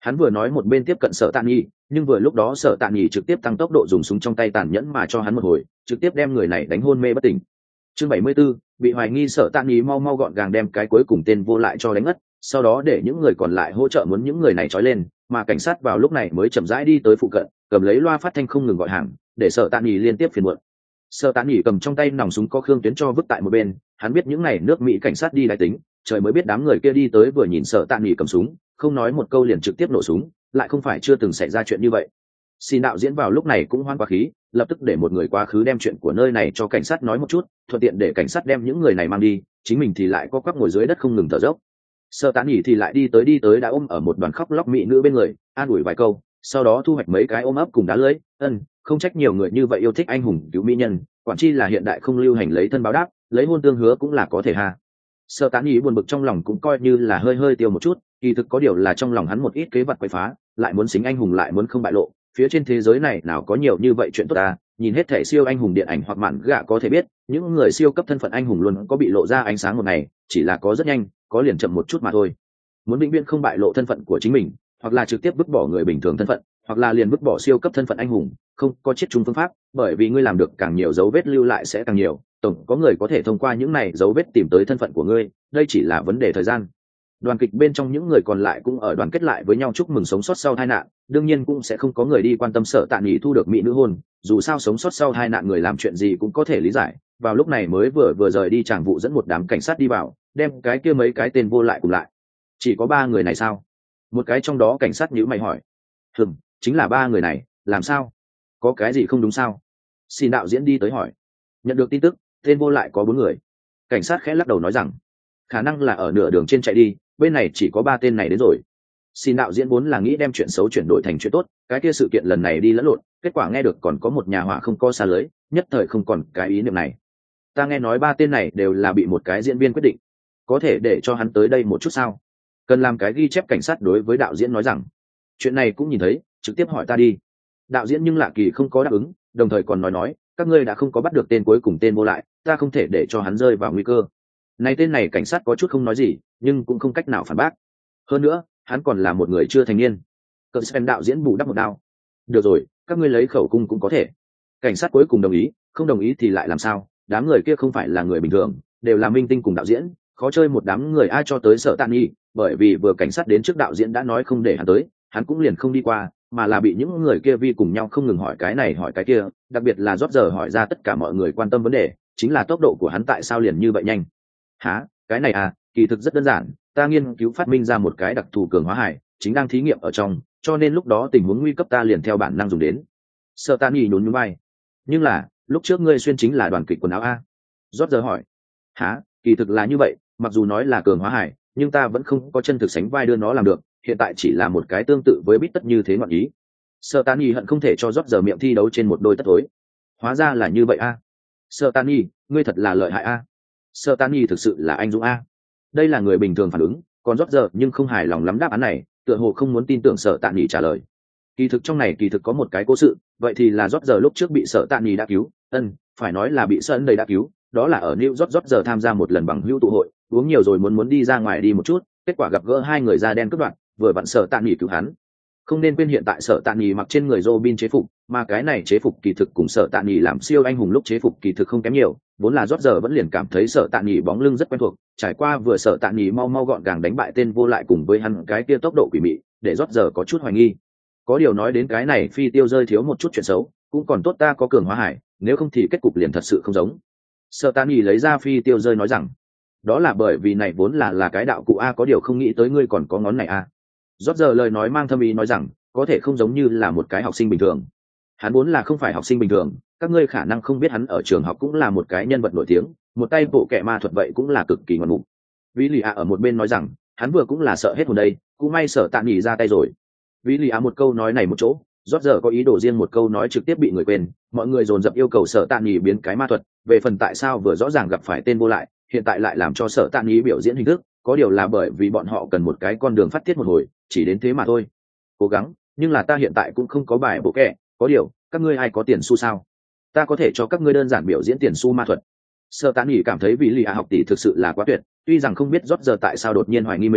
Hắn vừa nói một bên tiếp cận Sở Tạ Nghị, nhưng vừa lúc đó Sở Tạ Nghị trực tiếp tăng tốc độ dùng súng trong tay tàn nhẫn mà cho hắn một hồi, trực tiếp đem người này đánh hôn mê bất tỉnh. Chương bảy mươi 74, bị hoài nghi Sở Tạ Nghị mau mau gọn gàng đem cái cuối cùng tên vô lại cho đánh ngất, sau đó để những người còn lại hỗ trợ muốn những người này trói lên, mà cảnh sát vào lúc này mới chậm rãi đi tới phụ cận, cầm lấy loa phát thanh không ngừng gọi hàng, để Sở Tạ Nghị liên tiếp phiền muộn. Sở Tạ Nghị cầm trong tay nòng súng có Khương Tuyến cho vứt tại một bên, hắn biết những này nước Mỹ cảnh sát đi đại tính, trời mới biết đám người kia đi tới vừa nhìn Sở Tạ Nghị cầm súng, không nói một câu liền trực tiếp nổ súng, lại không phải chưa từng xảy ra chuyện như vậy. Xin đạo diễn vào lúc này cũng hoan quá khí, lập tức để một người quá khứ đem chuyện của nơi này cho cảnh sát nói một chút, thuận tiện để cảnh sát đem những người này mang đi, chính mình thì lại có quắp ngồi dưới đất không ngừng thở dốc. Sở Tạ Nghị thì lại đi tới đi tới đã ôm ở một đoàn khóc lóc mỹ nữ bên người, an ủi vài câu, sau đó thu hoạch mấy cái ôm ấp cùng đá lưới, ân, không trách nhiều người như vậy yêu thích anh hùng cứu mỹ nhân, quản chi là hiện đại không lưu hành lấy thân báo đáp, lấy hôn tương hứa cũng là có thể ha. Sở Tạ Nghị buồn bực trong lòng cũng coi như là hơi hơi tiêu một chút, kỳ thực có điều là trong lòng hắn một ít kế vật quậy phá, lại muốn xính anh hùng lại muốn không bại lộ, phía trên thế giới này nào có nhiều như vậy chuyện tốt ta, nhìn hết thể siêu anh hùng điện ảnh hoặc mạn gạ có thể biết, những người siêu cấp thân phận anh hùng luôn có bị lộ ra ánh sáng một ngày, chỉ là có rất nhanh, có liền chậm một chút mà thôi. Muốn vĩnh viễn không bại lộ thân phận của chính mình, hoặc là trực tiếp vứt bỏ người bình thường thân phận, hoặc là liền vứt bỏ siêu cấp thân phận anh hùng, không có chiết chung phương pháp, bởi vì ngươi làm được càng nhiều dấu vết lưu lại sẽ càng nhiều, tổng có người có thể thông qua những này dấu vết tìm tới thân phận của ngươi, đây chỉ là vấn đề thời gian. Đoàn kịch bên trong những người còn lại cũng ở đoàn kết lại với nhau chúc mừng sống sót sau tai nạn, đương nhiên cũng sẽ không có người đi quan tâm Sở Tạ Nghị thu được mỹ nữ hôn, dù sao sống sót sau tai nạn người làm chuyện gì cũng có thể lý giải. Vào lúc này mới vừa vừa rời đi tràng vụ dẫn một đám cảnh sát đi vào, đem cái kia mấy cái tên vô lại cùng lại. Chỉ có ba người này sao? Một cái trong đó cảnh sát nhíu mày hỏi. Hừm, chính là ba người này, làm sao? Có cái gì không đúng sao? Xin đạo diễn đi tới hỏi. Nhận được tin tức, tên vô lại có bốn người. Cảnh sát khẽ lắc đầu nói rằng, khả năng là ở nửa đường trên chạy đi, bên này chỉ có ba tên này đến rồi. Xin đạo diễn vốn là nghĩ đem chuyện xấu chuyển đổi thành chuyện tốt, cái kia sự kiện lần này đi lẫn lộn, kết quả nghe được còn có một nhà họa không có xa lưới, nhất thời không còn cái ý niệm này. Ta nghe nói ba tên này đều là bị một cái diễn viên quyết định, có thể để cho hắn tới đây một chút sao? Cần làm cái ghi chép. Cảnh sát đối với đạo diễn nói rằng, chuyện này cũng nhìn thấy, trực tiếp hỏi ta đi. Đạo diễn nhưng lạ kỳ không có đáp ứng, đồng thời còn nói nói, các ngươi đã không có bắt được tên cuối cùng tên vô lại, ta không thể để cho hắn rơi vào nguy cơ. Này tên này cảnh sát có chút không nói gì, nhưng cũng không cách nào phản bác. Hơn nữa, hắn còn là một người chưa thành niên. Cờ Sven đạo diễn bù đắp một đao. Được rồi, các ngươi lấy khẩu cung cũng có thể. Cảnh sát cuối cùng đồng ý, không đồng ý thì lại làm sao? Đám người kia không phải là người bình thường, đều là minh tinh cùng đạo diễn, khó chơi một đám người ai cho tới Sở Tạ Nghị, bởi vì vừa cảnh sát đến trước đạo diễn đã nói không để hắn tới, hắn cũng liền không đi qua, mà là bị những người kia vi cùng nhau không ngừng hỏi cái này hỏi cái kia, đặc biệt là rót giờ hỏi ra tất cả mọi người quan tâm vấn đề, chính là tốc độ của hắn tại sao liền như vậy nhanh. Hả, cái này à, kỳ thực rất đơn giản, ta nghiên cứu phát minh ra một cái đặc thù cường hóa hải, chính đang thí nghiệm ở trong, cho nên lúc đó tình huống nguy cấp ta liền theo bản năng dùng đến. Sở Tạ Nghị nhún nhún vai. Nhưng là, lúc trước ngươi xuyên chính là đoàn kịch quần áo a? Rót giờ hỏi. Hả, kỳ thực là như vậy, mặc dù nói là cường hóa hải, nhưng ta vẫn không có chân thực sánh vai đưa nó làm được, hiện tại chỉ là một cái tương tự với bít tất như thế ngọn ý. Sở Tạ Nghị hận không thể cho rót giờ miệng thi đấu trên một đôi tất thối. Hóa ra là như vậy a. Sở Tạ Nghị, ngươi thật là lợi hại a. Sở Tạ Nghị thực sự là anh dũng a. Đây là người bình thường phản ứng, còn rót giờ nhưng không hài lòng lắm đáp án này, tựa hồ không muốn tin tưởng Sở Tạ Nghị trả lời. Kỳ thực trong này kỳ thực có một cái cố sự, vậy thì là rót giờ lúc trước bị Sở Tạ Nghị đã cứu, ân, phải nói là bị Sơn đầy đã cứu, đó là ở New York rót giờ tham gia một lần bằng hữu tụ hội, uống nhiều rồi muốn muốn đi ra ngoài đi một chút, kết quả gặp gỡ hai người da đen cướp đoạt, vừa vặn Sở Tạ Nghị cứu hắn. Không nên quên hiện tại Sở Tạ Nghị mặc trên người Robin chế phục, mà cái này chế phục kỳ thực cùng Sở Tạ Nghị làm siêu anh hùng lúc chế phục kỳ thực không kém nhiều, vốn là rót giờ vẫn liền cảm thấy Sở Tạ Nghị bóng lưng rất quen thuộc, trải qua vừa Sở Tạ Nghị mau mau gọn gàng đánh bại tên vô lại cùng với hắn cái kia tốc độ quỷ mị, để rót giờ có chút hoài nghi. Có điều nói đến cái này phi tiêu rơi thiếu một chút chuyện xấu, cũng còn tốt ta có cường hóa hải, nếu không thì kết cục liền thật sự không giống. Sở Tạ Nghị lấy ra phi tiêu rơi nói rằng, đó là bởi vì này vốn là là cái đạo cụ a, có điều không nghĩ tới ngươi còn có ngón này a. Rót giờ lời nói mang thâm ý nói rằng, có thể không giống như là một cái học sinh bình thường. Hắn vốn là không phải học sinh bình thường, các ngươi khả năng không biết hắn ở trường học cũng là một cái nhân vật nổi tiếng, một tay bộ kệ ma thuật vậy cũng là cực kỳ ngoan mục. Vĩ Lì A ở một bên nói rằng, hắn vừa cũng là sợ hết hồn đây, cũng may Sở Tạ Nghị ra tay rồi. Vĩ Lì A một câu nói này một chỗ, rót giờ có ý đồ riêng một câu nói trực tiếp bị người quên, mọi người dồn dập yêu cầu Sở Tạ Nghị biến cái ma thuật, về phần tại sao vừa rõ ràng gặp phải tên vô lại, hiện tại lại làm cho Sở Tạ Nghị biểu diễn hình thức, có điều là bởi vì bọn họ cần một cái con đường phát tiết một hồi, chỉ đến thế mà thôi. Cố gắng, nhưng là ta hiện tại cũng không có bài bộ kệ, có điều, các ngươi ai có tiền xu sao? Ta có thể cho các ngươi đơn giản biểu diễn tiền xu ma thuật. Sở Tạ Nghị cảm thấy Vĩ Lì A học tỷ thực sự là quá tuyệt, tuy rằng không biết rót giờ tại sao đột nhiên hoài nghi mình,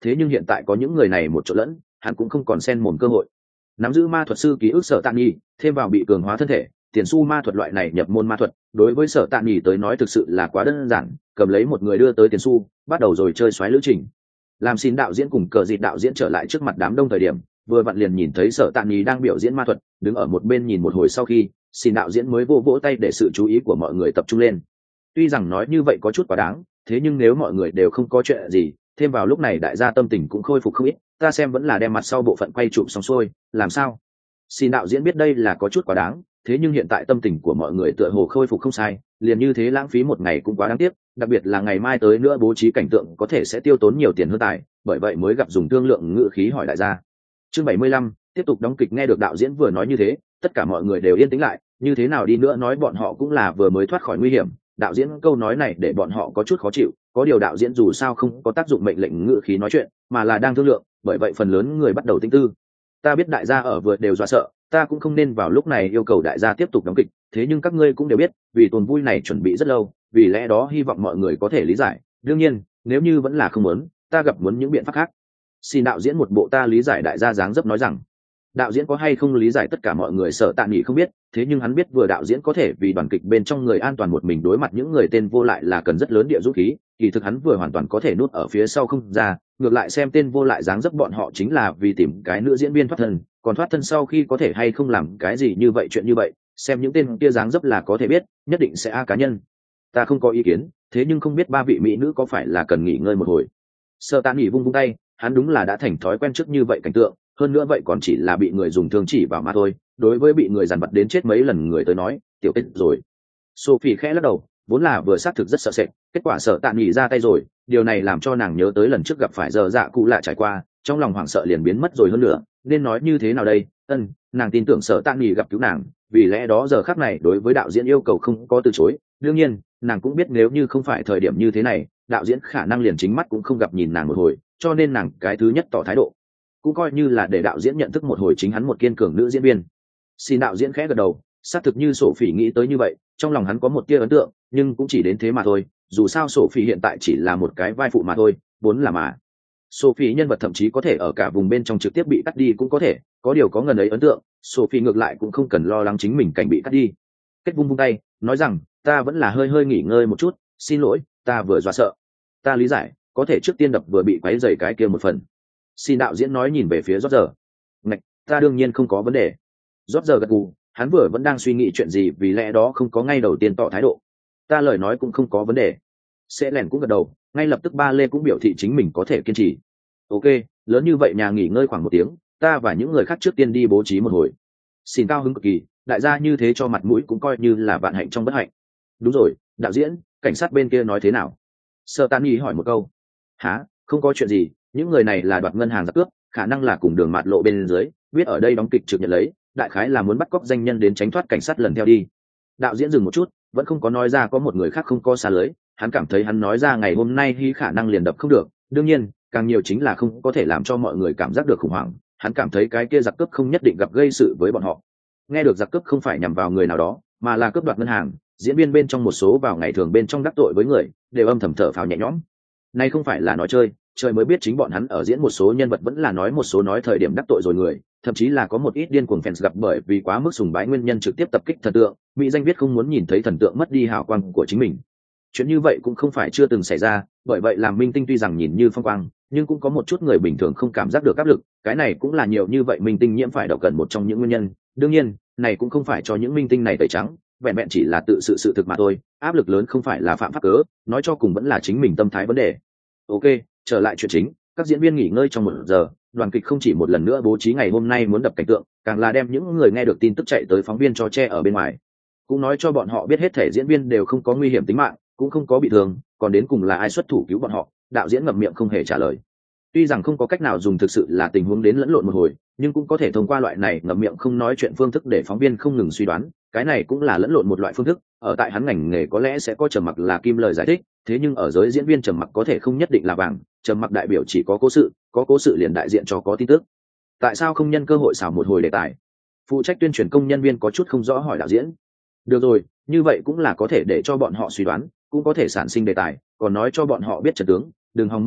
thế nhưng hiện tại có những người này một chỗ lẫn, hắn cũng không còn xen mồm cơ hội. Nắm giữ ma thuật sư ký ức Sở Tạ Nghị, thêm vào bị cường hóa thân thể, tiền su ma thuật loại này nhập môn ma thuật, đối với Sở Tạ Nghị tới nói thực sự là quá đơn giản, cầm lấy một người đưa tới tiền su, bắt đầu rồi chơi xoáy lữ trình. Làm xin đạo diễn cùng cờ dịt đạo diễn trở lại trước mặt đám đông thời điểm, vừa vặn liền nhìn thấy Sở Tạ Nghị đang biểu diễn ma thuật, đứng ở một bên nhìn một hồi sau khi, xin đạo diễn mới vỗ vỗ tay để sự chú ý của mọi người tập trung lên. Tuy rằng nói như vậy có chút quá đáng, thế nhưng nếu mọi người đều không có chuyện gì, thêm vào lúc này đại gia tâm tình cũng khôi phục không ít, ta xem vẫn là đem mặt sau bộ phận quay chụp xong xuôi, làm sao? Xin đạo diễn biết đây là có chút quá đáng, thế nhưng hiện tại tâm tình của mọi người tựa hồ khôi phục không sai, liền như thế lãng phí một ngày cũng quá đáng tiếc, đặc biệt là ngày mai tới nữa bố trí cảnh tượng có thể sẽ tiêu tốn nhiều tiền hơn tài, bởi vậy mới gặp dùng thương lượng ngữ khí hỏi đại gia. Chương bảy mươi lăm, tiếp tục đóng kịch. Nghe được đạo diễn vừa nói như thế, tất cả mọi người đều yên tĩnh lại, như thế nào đi nữa nói bọn họ cũng là vừa mới thoát khỏi nguy hiểm, đạo diễn câu nói này để bọn họ có chút khó chịu, có điều đạo diễn dù sao không có tác dụng mệnh lệnh ngữ khí nói chuyện, mà là đang thương lượng, bởi vậy phần lớn người bắt đầu tính tư. Ta biết đại gia ở vừa đều dọa sợ, ta cũng không nên vào lúc này yêu cầu đại gia tiếp tục đóng kịch, thế nhưng các ngươi cũng đều biết, vì tuần vui này chuẩn bị rất lâu, vì lẽ đó hy vọng mọi người có thể lý giải, đương nhiên, nếu như vẫn là không muốn, ta gặp muốn những biện pháp khác. Xin đạo diễn một bộ ta lý giải đại gia dáng dấp nói rằng, đạo diễn có hay không lý giải tất cả mọi người Sở Tạ Nghị không biết, thế nhưng hắn biết vừa đạo diễn có thể vì đoàn kịch bên trong người an toàn một mình đối mặt những người tên vô lại là cần rất lớn địa dũng khí, kỳ thực hắn vừa hoàn toàn có thể nút ở phía sau không ra, ngược lại xem tên vô lại dáng dấp bọn họ chính là vì tìm cái nữ diễn viên thoát thân, còn thoát thân sau khi có thể hay không làm cái gì như vậy chuyện như vậy, xem những tên kia dáng dấp là có thể biết, nhất định sẽ a cá nhân. Ta không có ý kiến, thế nhưng không biết ba vị mỹ nữ có phải là cần nghỉ ngơi một hồi. Sở Tạ Nghị vung vung tay, hắn đúng là đã thành thói quen trước như vậy cảnh tượng, hơn nữa vậy còn chỉ là bị người dùng thương chỉ vào mà thôi, đối với bị người dằn vặt đến chết mấy lần người tới nói, tiểu kết rồi. Sophie khẽ lắc đầu, vốn là vừa xác thực rất sợ sệt, kết quả Sở Tạ Nghị ra tay rồi, điều này làm cho nàng nhớ tới lần trước gặp phải giờ dạ cụ lạ trải qua, trong lòng hoảng sợ liền biến mất rồi hơn nữa, nên nói như thế nào đây? Ân, nàng tin tưởng Sở Tạ Nghị gặp cứu nàng, vì lẽ đó giờ khắc này đối với đạo diễn yêu cầu không có từ chối, đương nhiên, nàng cũng biết nếu như không phải thời điểm như thế này, đạo diễn khả năng liền chính mắt cũng không gặp nhìn nàng một hồi, cho nên nàng cái thứ nhất tỏ thái độ, cũng coi như là để đạo diễn nhận thức một hồi chính hắn một kiên cường nữ diễn viên. Xin đạo diễn khẽ gật đầu, xác thực như Sophie nghĩ tới như vậy, trong lòng hắn có một tia ấn tượng, nhưng cũng chỉ đến thế mà thôi, dù sao Sophie hiện tại chỉ là một cái vai phụ mà thôi, vốn là mà. Sophie nhân vật thậm chí có thể ở cả vùng bên trong trực tiếp bị cắt đi cũng có thể, có điều có ngần ấy ấn tượng, Sophie ngược lại cũng không cần lo lắng chính mình cảnh bị cắt đi. Kết vung vung tay, nói rằng, ta vẫn là hơi hơi nghỉ ngơi một chút, xin lỗi, ta vừa dọa sợ. Ta lý giải, có thể trước tiên đập vừa bị quấy rầy cái kia một phần. Xin đạo diễn nói nhìn về phía Roger. Ngạch, ta đương nhiên không có vấn đề. Roger gật gù, hắn vừa vẫn đang suy nghĩ chuyện gì vì lẽ đó không có ngay đầu tiên tỏ thái độ. Ta lời nói cũng không có vấn đề. Sẽ lẻn cũng gật đầu, ngay lập tức ba lê cũng biểu thị chính mình có thể kiên trì. Ok, lớn như vậy nhà nghỉ ngơi khoảng một tiếng, ta và những người khác trước tiên đi bố trí một hồi. Xin cao hứng cực kỳ, đại gia như thế cho mặt mũi cũng coi như là vạn hạnh trong bất hạnh. Đúng rồi, đạo diễn, cảnh sát bên kia nói thế nào? Sở Tạ Nghị hỏi một câu. Hả, không có chuyện gì, những người này là đoạt ngân hàng giặc cướp, khả năng là cùng đường mạt lộ bên dưới, biết ở đây đóng kịch trực nhận lấy, đại khái là muốn bắt cóc danh nhân đến tránh thoát cảnh sát lần theo đi. Đạo diễn dừng một chút, vẫn không có nói ra có một người khác không có xa lưới, hắn cảm thấy hắn nói ra ngày hôm nay hy khả năng liền đập không được, đương nhiên, càng nhiều chính là không có thể làm cho mọi người cảm giác được khủng hoảng, hắn cảm thấy cái kia giặc cướp không nhất định gặp gây sự với bọn họ. Nghe được giặc cướp không phải nhằm vào người nào đó, mà là cướp đoạt ngân hàng, diễn viên bên trong một số vào ngày thường bên trong đắc tội với người, đều âm thầm thở phào nhẹ nhõm. Này không phải là nói chơi, trời mới biết chính bọn hắn ở diễn một số nhân vật vẫn là nói một số nói thời điểm đắc tội rồi người, thậm chí là có một ít điên cuồng fans gặp bởi vì quá mức sùng bái nguyên nhân trực tiếp tập kích thần tượng, mỹ danh viết không muốn nhìn thấy thần tượng mất đi hào quang của chính mình. Chuyện như vậy cũng không phải chưa từng xảy ra, bởi vậy làm minh tinh tuy rằng nhìn như phong quang, nhưng cũng có một chút người bình thường không cảm giác được áp lực, cái này cũng là nhiều như vậy minh tinh nhiễm phải độc cần một trong những nguyên nhân. Đương nhiên, này cũng không phải cho những minh tinh này tẩy trắng, vẹn vẹn chỉ là tự sự sự thực mà thôi, áp lực lớn không phải là phạm pháp cớ, nói cho cùng vẫn là chính mình tâm thái vấn đề. Ok, trở lại chuyện chính, các diễn viên nghỉ ngơi trong một giờ, đoàn kịch không chỉ một lần nữa bố trí ngày hôm nay muốn đập cảnh tượng, càng là đem những người nghe được tin tức chạy tới phóng viên cho che ở bên ngoài, cũng nói cho bọn họ biết hết thể diễn viên đều không có nguy hiểm tính mạng, cũng không có bị thương, còn đến cùng là ai xuất thủ cứu bọn họ, đạo diễn ngậm miệng không hề trả lời. Tuy rằng không có cách nào dùng thực sự là tình huống đến lẫn lộn một hồi, nhưng cũng có thể thông qua loại này ngậm miệng không nói chuyện phương thức để phóng viên không ngừng suy đoán, cái này cũng là lẫn lộn một loại phương thức, ở tại hắn ngành nghề có lẽ sẽ có trầm mặc là kim lời giải thích, thế nhưng ở giới diễn viên trầm mặc có thể không nhất định là vàng, trầm mặc đại biểu chỉ có cố sự, có cố sự liền đại diện cho có tin tức. Tại sao không nhân cơ hội xào một hồi đề tài? Phụ trách tuyên truyền công nhân viên có chút không rõ hỏi đạo diễn. Được rồi, như vậy cũng là có thể để cho bọn họ suy đoán, cũng có thể sản sinh đề tài, còn nói cho bọn họ biết trận tướng, đừng hòng mơ tới,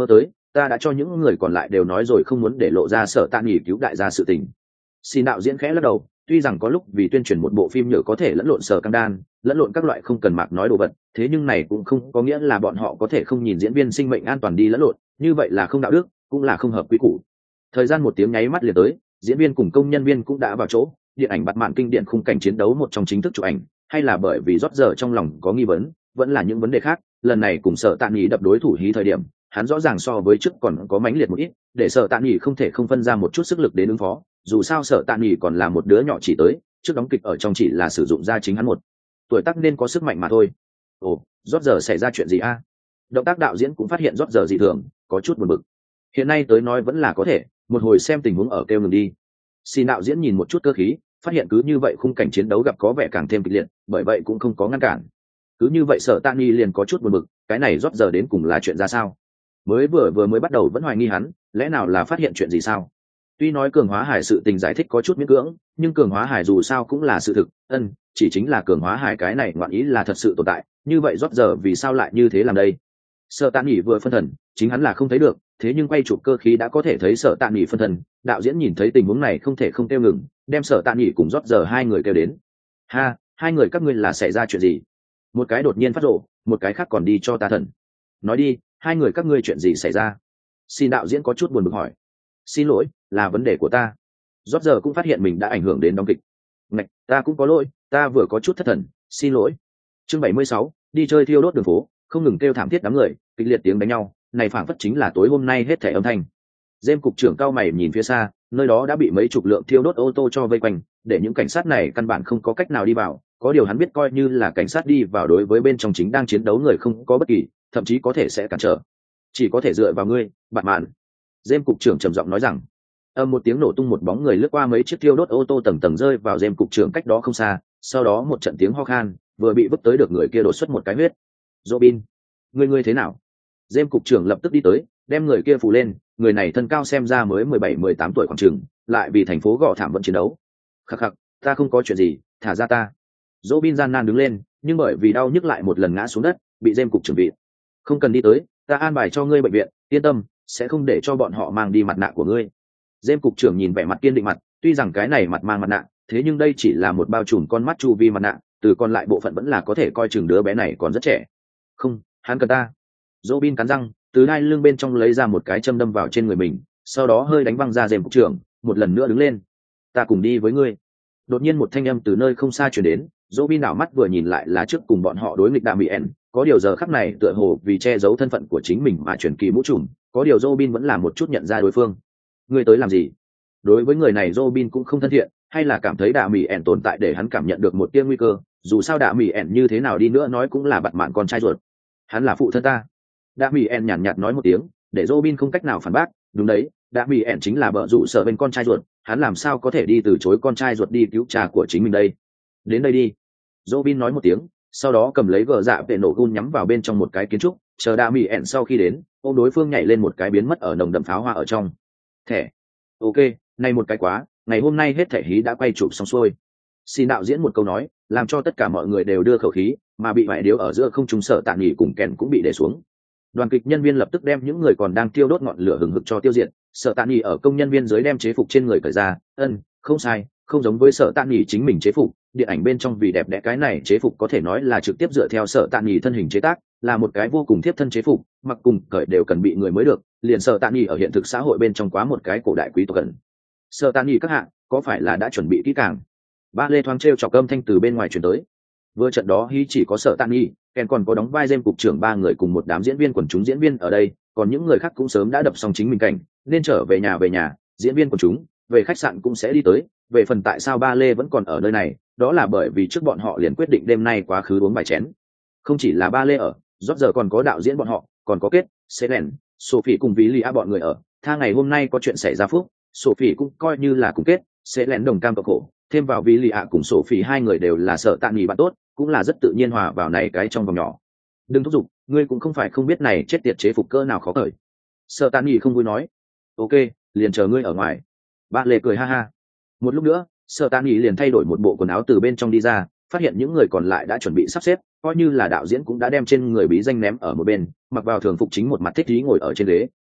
ta đã cho những người còn lại đều nói rồi không muốn để lộ ra sở tạ nghỉ cứu đại gia sự tình. Xin đạo diễn khẽ lắc đầu, tuy rằng có lúc vì tuyên truyền một bộ phim nhựa có thể lẫn lộn sở căng đan, lẫn lộn các loại không cần mạc nói đồ vật, thế nhưng này cũng không có nghĩa là bọn họ có thể không nhìn diễn viên sinh mệnh an toàn đi lẫn lộn, như vậy là không đạo đức, cũng là không hợp quy củ. Thời gian một tiếng nháy mắt liền tới, diễn viên cùng công nhân viên cũng đã vào chỗ, điện ảnh bạt mạn kinh điển khung cảnh chiến đấu một trong chính thức chụp ảnh, hay là bởi vì rót giờ trong lòng có nghi vấn, vẫn là những vấn đề khác, lần này cùng sở tạ nghỉ đập đối thủ hí thời điểm, hắn rõ ràng so với trước còn có mãnh liệt một ít, để sở tạ nghỉ không thể không phân ra một chút sức lực đến ứng phó, dù sao sở tạ nghỉ còn là một đứa nhỏ chỉ tới, trước đóng kịch ở trong chỉ là sử dụng ra chính hắn một tuổi tác nên có sức mạnh mà thôi. Ồ, rót giờ xảy ra chuyện gì a? Động tác đạo diễn cũng phát hiện rót giờ dị thường, có chút buồn bực. Hiện nay tới nói vẫn là có thể, một hồi xem tình huống ở kêu ngừng đi. Xin đạo diễn nhìn một chút cơ khí, phát hiện cứ như vậy khung cảnh chiến đấu gặp có vẻ càng thêm kịch liệt, bởi vậy cũng không có ngăn cản. Cứ như vậy sở tạ nghỉ liền có chút buồn bực, cái này rót giờ đến cùng là chuyện ra sao? Mới vừa vừa mới bắt đầu vẫn hoài nghi hắn, lẽ nào là phát hiện chuyện gì sao? Tuy nói cường hóa hải sự tình giải thích có chút miễn cưỡng, nhưng cường hóa hải dù sao cũng là sự thực, ân, chỉ chính là cường hóa hải cái này ngoạn ý là thật sự tồn tại, như vậy rót giờ vì sao lại như thế làm đây? Sở tạ nghỉ vừa phân thần, chính hắn là không thấy được, thế nhưng quay chụp cơ khí đã có thể thấy sở tạ nghỉ phân thần, đạo diễn nhìn thấy tình huống này không thể không kêu ngừng, đem sở tạ nghỉ cùng rót giờ hai người kêu đến. Ha, hai người các ngươi là xảy ra chuyện gì? Một cái đột nhiên phát rộ, một cái khác còn đi cho ta thần. Nói đi, hai người các ngươi chuyện gì xảy ra? Xin đạo diễn có chút buồn bực hỏi. Xin lỗi, là vấn đề của ta. Rót giờ cũng phát hiện mình đã ảnh hưởng đến đóng kịch. Ngạch, ta cũng có lỗi, ta vừa có chút thất thần, xin lỗi. Chương bảy mươi sáu, đi chơi thiêu đốt đường phố, không ngừng kêu thảm thiết đám người, kịch liệt tiếng đánh nhau, này phảng phất chính là tối hôm nay hết thảy âm thanh. Dêm cục trưởng cao mày nhìn phía xa, nơi đó đã bị mấy chục lượng thiêu đốt ô tô cho vây quanh, để những cảnh sát này căn bản không có cách nào đi vào, có điều hắn biết coi như là cảnh sát đi vào đối với bên trong chính đang chiến đấu người không có bất kỳ, thậm chí có thể sẽ cản trở. Chỉ có thể dựa vào ngươi, bạn mạn. Dêm cục trưởng trầm giọng nói rằng. Âm một tiếng nổ tung, một bóng người lướt qua mấy chiếc thiêu đốt ô tô tầng tầng rơi vào Dêm cục trưởng cách đó không xa, sau đó một trận tiếng ho khan, vừa bị vứt tới được người kia đổ xuất một cái huyết. Robin, ngươi ngươi thế nào? Dêm cục trưởng lập tức đi tới, đem người kia phủ lên, người này thân cao xem ra mới mười bảy mười tám tuổi khoảng chừng, lại vì thành phố Gò Thảm vẫn chiến đấu. Khắc khắc, ta không có chuyện gì, thả ra ta. Robin gian nan đứng lên, nhưng bởi vì đau nhức lại một lần ngã xuống đất, bị Dêm cục trưởng bị. Không cần đi tới, ta an bài cho ngươi bệnh viện, yên tâm, sẽ không để cho bọn họ mang đi mặt nạ của ngươi. Dêm cục trưởng nhìn vẻ mặt kiên định mặt, tuy rằng cái này mặt mang mặt nạ, thế nhưng đây chỉ là một bao trùm con mắt chu vi mặt nạ, từ còn lại bộ phận vẫn là có thể coi chừng đứa bé này còn rất trẻ. Không, hắn cần ta. Robin cắn răng, từ đai lưng bên trong lấy ra một cái châm đâm vào trên người mình, sau đó hơi đánh văng ra Dêm cục trưởng, một lần nữa đứng lên. Ta cùng đi với ngươi. Đột nhiên một thanh âm từ nơi không xa truyền đến, Robin đảo mắt vừa nhìn lại là trước cùng bọn họ đối nghịch Đạ Mỹ ẻn, có điều giờ khắc này tựa hồ vì che giấu thân phận của chính mình mà chuyển kỳ mũ trùm, có điều Robin vẫn là một chút nhận ra đối phương. Ngươi tới làm gì? Đối với người này Robin cũng không thân thiện, hay là cảm thấy Đạ Mỹ ẻn tồn tại để hắn cảm nhận được một tia nguy cơ, dù sao Đạ Mỹ ẻn như thế nào đi nữa nói cũng là bặt mạn con trai ruột. Hắn là phụ thân ta. Đạ Mỹ ẻn nhàn nhạt nói một tiếng, để Robin không cách nào phản bác, đúng đấy, Đạ Mỹ ẻn chính là vợ dụ sở bên con trai ruột, hắn làm sao có thể đi từ chối con trai ruột đi cứu cha của chính mình đây? Đến đây đi. Robin nói một tiếng, sau đó cầm lấy gờ dạ vệ nổ gun nhắm vào bên trong một cái kiến trúc, chờ Đạ Mỹ ẻn sau khi đến, ôm đối phương nhảy lên một cái biến mất ở nồng đậm pháo hoa ở trong. Thẻ. Ok, này một cái quá, ngày hôm nay hết thẻ hí đã quay chụp xong xuôi. Xin đạo diễn một câu nói, làm cho tất cả mọi người đều đưa khẩu khí, mà bị vải điếu ở giữa không trung sở tạm nghỉ cùng kèn cũng bị để xuống. Đoàn kịch nhân viên lập tức đem những người còn đang tiêu đốt ngọn lửa hừng hực cho tiêu diệt, sở tạm nghỉ ở công nhân viên dưới đem chế phục trên người cởi ra, ân, không sai, không giống với sở tạm nghỉ chính mình chế phục, điện ảnh bên trong vì đẹp đẽ cái này chế phục có thể nói là trực tiếp dựa theo sở tạm nghỉ thân hình chế tác, là một cái vô cùng tiếp thân chế phục, mặc cùng cởi đều cần bị người mới được, liền sở tạm nghỉ ở hiện thực xã hội bên trong quá một cái cổ đại quý tộc cần. Sở tạm nghỉ các hạ, có phải là đã chuẩn bị kỹ càng? Ba lê thoáng trêu chọc âm thanh từ bên ngoài truyền tới. Vừa trận đó hí chỉ có sở tạm nghỉ, kèn còn có đóng vai Dêm cục trưởng ba người cùng một đám diễn viên quần chúng diễn viên ở đây, còn những người khác cũng sớm đã đập xong chính mình cảnh, nên trở về nhà về nhà, diễn viên quần chúng về khách sạn cũng sẽ đi tới. Về phần tại sao ba lê vẫn còn ở nơi này, đó là bởi vì trước bọn họ liền quyết định đêm nay quá khứ uống vài chén. Không chỉ là ba lê ở, rót giờ còn có đạo diễn bọn họ, còn có kết, Selen, Sophie cùng Ví Lì A bọn người ở. Tha ngày hôm nay có chuyện xảy ra phúc, Sophie cũng coi như là cùng kết, Selen đồng cam cộng khổ, thêm vào Ví Lì A cùng Sophie hai người đều là sở tạm nghỉ bạn tốt, cũng là rất tự nhiên hòa vào này cái trong vòng nhỏ. Đừng thúc giục, ngươi cũng không phải không biết này chết tiệt chế phục cơ nào khó cởi. Sở tạm nghỉ không vui nói. Ok, liền chờ ngươi ở ngoài. Ba lê cười ha ha. Một lúc nữa, sở tạm nghỉ liền thay đổi một bộ quần áo từ bên trong đi ra, phát hiện những người còn lại đã chuẩn bị sắp xếp, coi như là đạo diễn cũng đã đem trên người bí danh ném ở một bên, mặc vào thường phục chính một mặt thích ý ngồi ở trên ghế.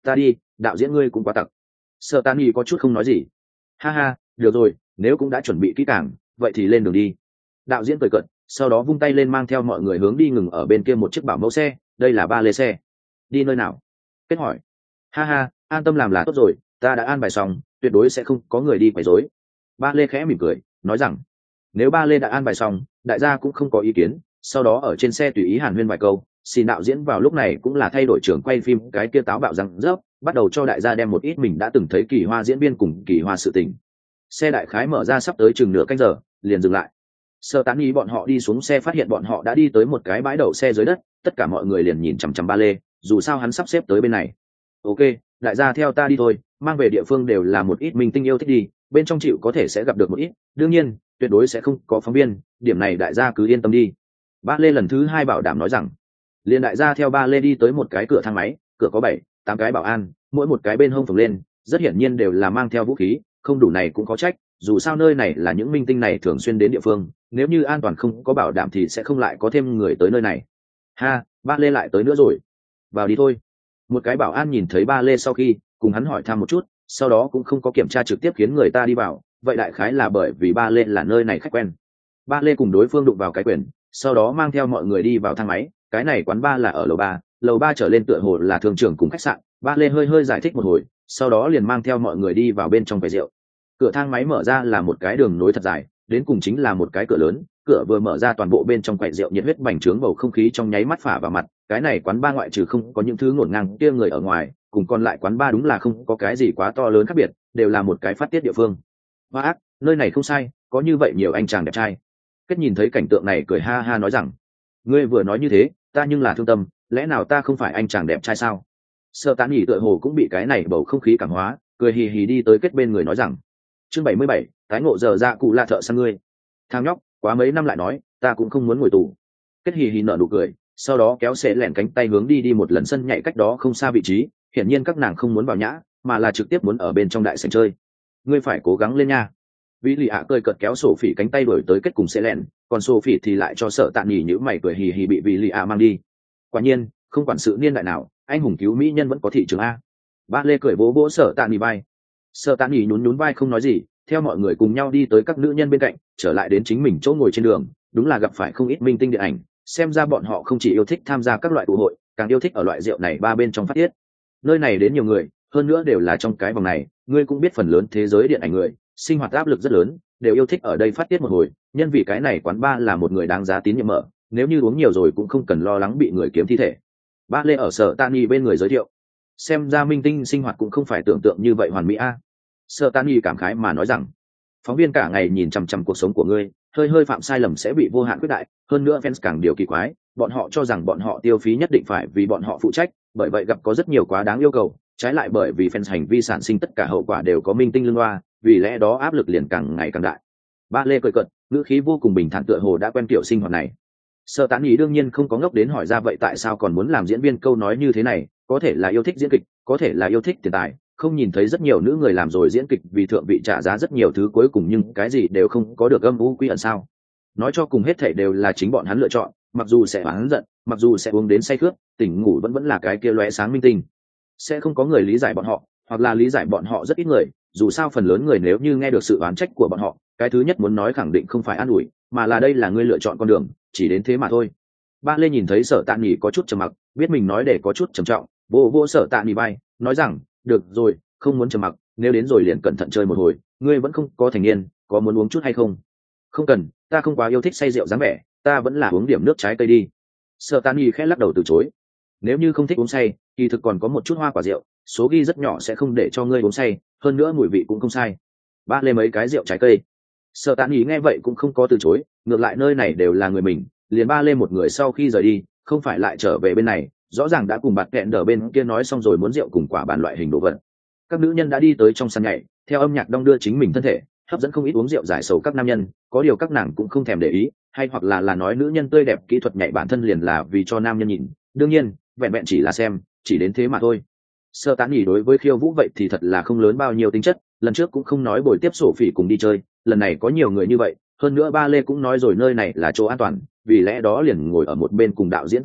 ta đi, đạo diễn ngươi cũng quá tặc. Sở Tạn Nghị có chút không nói gì. Ha ha, được rồi, nếu cũng đã chuẩn bị kỹ càng, vậy thì lên đường đi. Đạo diễn cười cợt, sau đó vung tay lên mang theo mọi người hướng đi ngừng ở bên kia một chiếc bảo mẫu xe, đây là ba lê xe. Đi nơi nào? Kết hỏi. Ha ha, an tâm làm là tốt rồi, ta đã an bài xong, tuyệt đối sẽ không có người đi quấy rối. Ba lê khẽ mỉm cười, nói rằng, nếu ba lê đã an bài xong, đại gia cũng không có ý kiến, sau đó ở trên xe tùy ý hàn huyên vài câu. Xin đạo diễn vào lúc này cũng là thay đổi trường quay phim cái kia táo bạo răng rớp, bắt đầu cho đại gia đem một ít mình đã từng thấy kỳ hoa diễn viên cùng kỳ hoa sự tình. Xe đại khái mở ra sắp tới chừng nửa canh giờ, liền dừng lại. Sở Tán Ý bọn họ đi xuống xe phát hiện bọn họ đã đi tới một cái bãi đậu xe dưới đất, tất cả mọi người liền nhìn chằm chằm ba lê, dù sao hắn sắp xếp tới bên này. Ok, đại gia theo ta đi thôi, mang về địa phương đều là một ít minh tinh yêu thích đi, bên trong chịu có thể sẽ gặp được một ít, đương nhiên, tuyệt đối sẽ không có phóng viên, điểm này đại gia cứ yên tâm đi. Ba lê lần thứ hai bảo đảm nói rằng, liền đại gia theo ba lê đi tới một cái cửa thang máy, cửa có bảy, tám cái bảo an, mỗi một cái bên hông phồng lên, rất hiển nhiên đều là mang theo vũ khí, không đủ này cũng có trách, dù sao nơi này là những minh tinh này thường xuyên đến địa phương, nếu như an toàn không có bảo đảm thì sẽ không lại có thêm người tới nơi này. Ha, ba lê lại tới nữa rồi, vào đi thôi. Một cái bảo an nhìn thấy ba lê sau khi cùng hắn hỏi thăm một chút, sau đó cũng không có kiểm tra trực tiếp khiến người ta đi vào, vậy đại khái là bởi vì ba lê là nơi này khách quen. Ba lê cùng đối phương đụng vào cái quyền, sau đó mang theo mọi người đi vào thang máy, cái này quán ba là ở lầu ba, lầu ba trở lên tựa hồ là thường trường cùng khách sạn. Ba lê hơi hơi giải thích một hồi, sau đó liền mang theo mọi người đi vào bên trong quầy rượu. Cửa thang máy mở ra là một cái đường nối thật dài, đến cùng chính là một cái cửa lớn, cửa vừa mở ra toàn bộ bên trong quầy rượu nhiệt huyết bành trướng, bầu không khí trong nháy mắt phả vào mặt. Cái này quán ba ngoại trừ không có những thứ ngổn ngang kia người ở ngoài, cùng còn lại quán ba đúng là không có cái gì quá to lớn khác biệt, đều là một cái phát tiết địa phương. Hoa ác, nơi này không sai, có như vậy nhiều anh chàng đẹp trai. Kết nhìn thấy cảnh tượng này cười ha ha nói rằng, ngươi vừa nói như thế, ta nhưng là thương tâm, lẽ nào ta không phải anh chàng đẹp trai sao? Sở Tán Nghị tựa hồ cũng bị cái này bầu không khí cảm hóa, cười hì hì đi tới Kết bên người nói rằng, chương bảy mươi bảy, tái ngộ giờ ra cụ là thợ săn ngươi. Thằng nhóc, quá mấy năm lại nói, ta cũng không muốn ngồi tù. Kết hì hì nở nụ cười, sau đó kéo xệ lẻn cánh tay hướng đi đi một lần sân nhảy cách đó không xa vị trí, hiển nhiên các nàng không muốn vào nhã, mà là trực tiếp muốn ở bên trong đại sảnh chơi. Ngươi phải cố gắng lên nha. Vĩ Lì ạ cười cợt kéo sổ phỉ cánh tay đuổi tới Kết cùng xệ lẻn, còn sổ phỉ thì lại cho Sở Tạn Nhỉ nhíu mày cười hì hì bị Vĩ Lì ạ mang đi. Quả nhiên, không quản sự niên đại nào, anh hùng cứu mỹ nhân vẫn có thị trường a. Ba lê cười vỗ vỗ Sở Tạn Nhỉ vai. Sở Tạn Nhỉ nhún nhún vai không nói gì, theo mọi người cùng nhau đi tới các nữ nhân bên cạnh, trở lại đến chính mình chỗ ngồi trên đường, đúng là gặp phải không ít minh tinh điện ảnh, xem ra bọn họ không chỉ yêu thích tham gia các loại tụ hội, càng yêu thích ở loại rượu này ba bên trong phát tiết. Nơi này đến nhiều người, hơn nữa đều là trong cái vòng này, ngươi cũng biết phần lớn thế giới điện ảnh người, sinh hoạt áp lực rất lớn, đều yêu thích ở đây phát tiết một hồi, nhân vì cái này quán ba là một người đáng giá tín nhiệm mở, nếu như uống nhiều rồi cũng không cần lo lắng bị người kiếm thi thể. Ba lê ở Sở Tạn Nhỉ bên người giới thiệu, xem ra minh tinh sinh hoạt cũng không phải tưởng tượng như vậy hoàn mỹ a. Sở Tạn Nhỉ cảm khái mà nói rằng, phóng viên cả ngày nhìn chằm chằm cuộc sống của ngươi, hơi hơi phạm sai lầm sẽ bị vô hạn quyết đại, hơn nữa fans càng điều kỳ quái, bọn họ cho rằng bọn họ tiêu phí nhất định phải vì bọn họ phụ trách, bởi vậy gặp có rất nhiều quá đáng yêu cầu, trái lại bởi vì fans hành vi sản sinh tất cả hậu quả đều có minh tinh lương oa, vì lẽ đó áp lực liền càng ngày càng đại. Ba lê cười cợt, ngữ khí vô cùng bình thản tựa hồ đã quen kiểu sinh hoạt này. Sở Tán Nhỉ đương nhiên không có ngốc đến hỏi ra vậy tại sao còn muốn làm diễn viên, câu nói như thế này, có thể là yêu thích diễn kịch, có thể là yêu thích tiền tài, không nhìn thấy rất nhiều nữ người làm rồi diễn kịch vì thượng vị trả giá rất nhiều thứ cuối cùng nhưng cái gì đều không có được, âm u quy ẩn sao? Nói cho cùng hết thảy đều là chính bọn hắn lựa chọn, mặc dù sẽ oán giận, mặc dù sẽ uống đến say khướt, tỉnh ngủ vẫn vẫn là cái kia lóe sáng minh tinh. Sẽ không có người lý giải bọn họ, hoặc là lý giải bọn họ rất ít người, dù sao phần lớn người nếu như nghe được sự oán trách của bọn họ, cái thứ nhất muốn nói khẳng định không phải an ủi, mà là đây là ngươi lựa chọn con đường, chỉ đến thế mà thôi. Ba lê nhìn thấy Sở Tạn Nhỉ có chút trầm mặc, biết mình nói để có chút trầm trọng, vô vô Sở Tạn Nhỉ bay, nói rằng, được rồi, không muốn trầm mặc, nếu đến rồi liền cẩn thận chơi một hồi, ngươi vẫn không có thành niên, có muốn uống chút hay không? Không cần, ta không quá yêu thích say rượu dáng vẻ, ta vẫn là uống điểm nước trái cây đi. Sở Tạn Nhỉ khẽ lắc đầu từ chối. Nếu như không thích uống say, kỳ thực còn có một chút hoa quả rượu, số ghi rất nhỏ sẽ không để cho ngươi uống say, hơn nữa mùi vị cũng không sai. Ba lê mấy cái rượu trái cây. Sở Tạn Nhỉ nghe vậy cũng không có từ chối, ngược lại nơi này đều là người mình, liền ba lê một người sau khi rời đi, không phải lại trở về bên này, rõ ràng đã cùng bạt kẹn đờ bên kia nói xong rồi muốn rượu cùng quả bàn loại hình đồ vật. Các nữ nhân đã đi tới trong sân nhảy, theo âm nhạc đong đưa chính mình thân thể, hấp dẫn không ít uống rượu giải sầu các nam nhân, có điều các nàng cũng không thèm để ý, hay hoặc là là nói nữ nhân tươi đẹp kỹ thuật nhảy bản thân liền là vì cho nam nhân nhìn, đương nhiên vẹn vẹn chỉ là xem, chỉ đến thế mà thôi. Sở Tán Nhỉ đối với khiêu vũ vậy thì thật là không lớn bao nhiêu tính chất, lần trước cũng không nói bồi tiếp sổ phỉ cùng đi chơi, lần này có nhiều người như vậy, hơn nữa ba lê cũng nói rồi nơi này là chỗ an toàn, vì lẽ đó liền ngồi ở một bên cùng đạo diễn tán gẫu,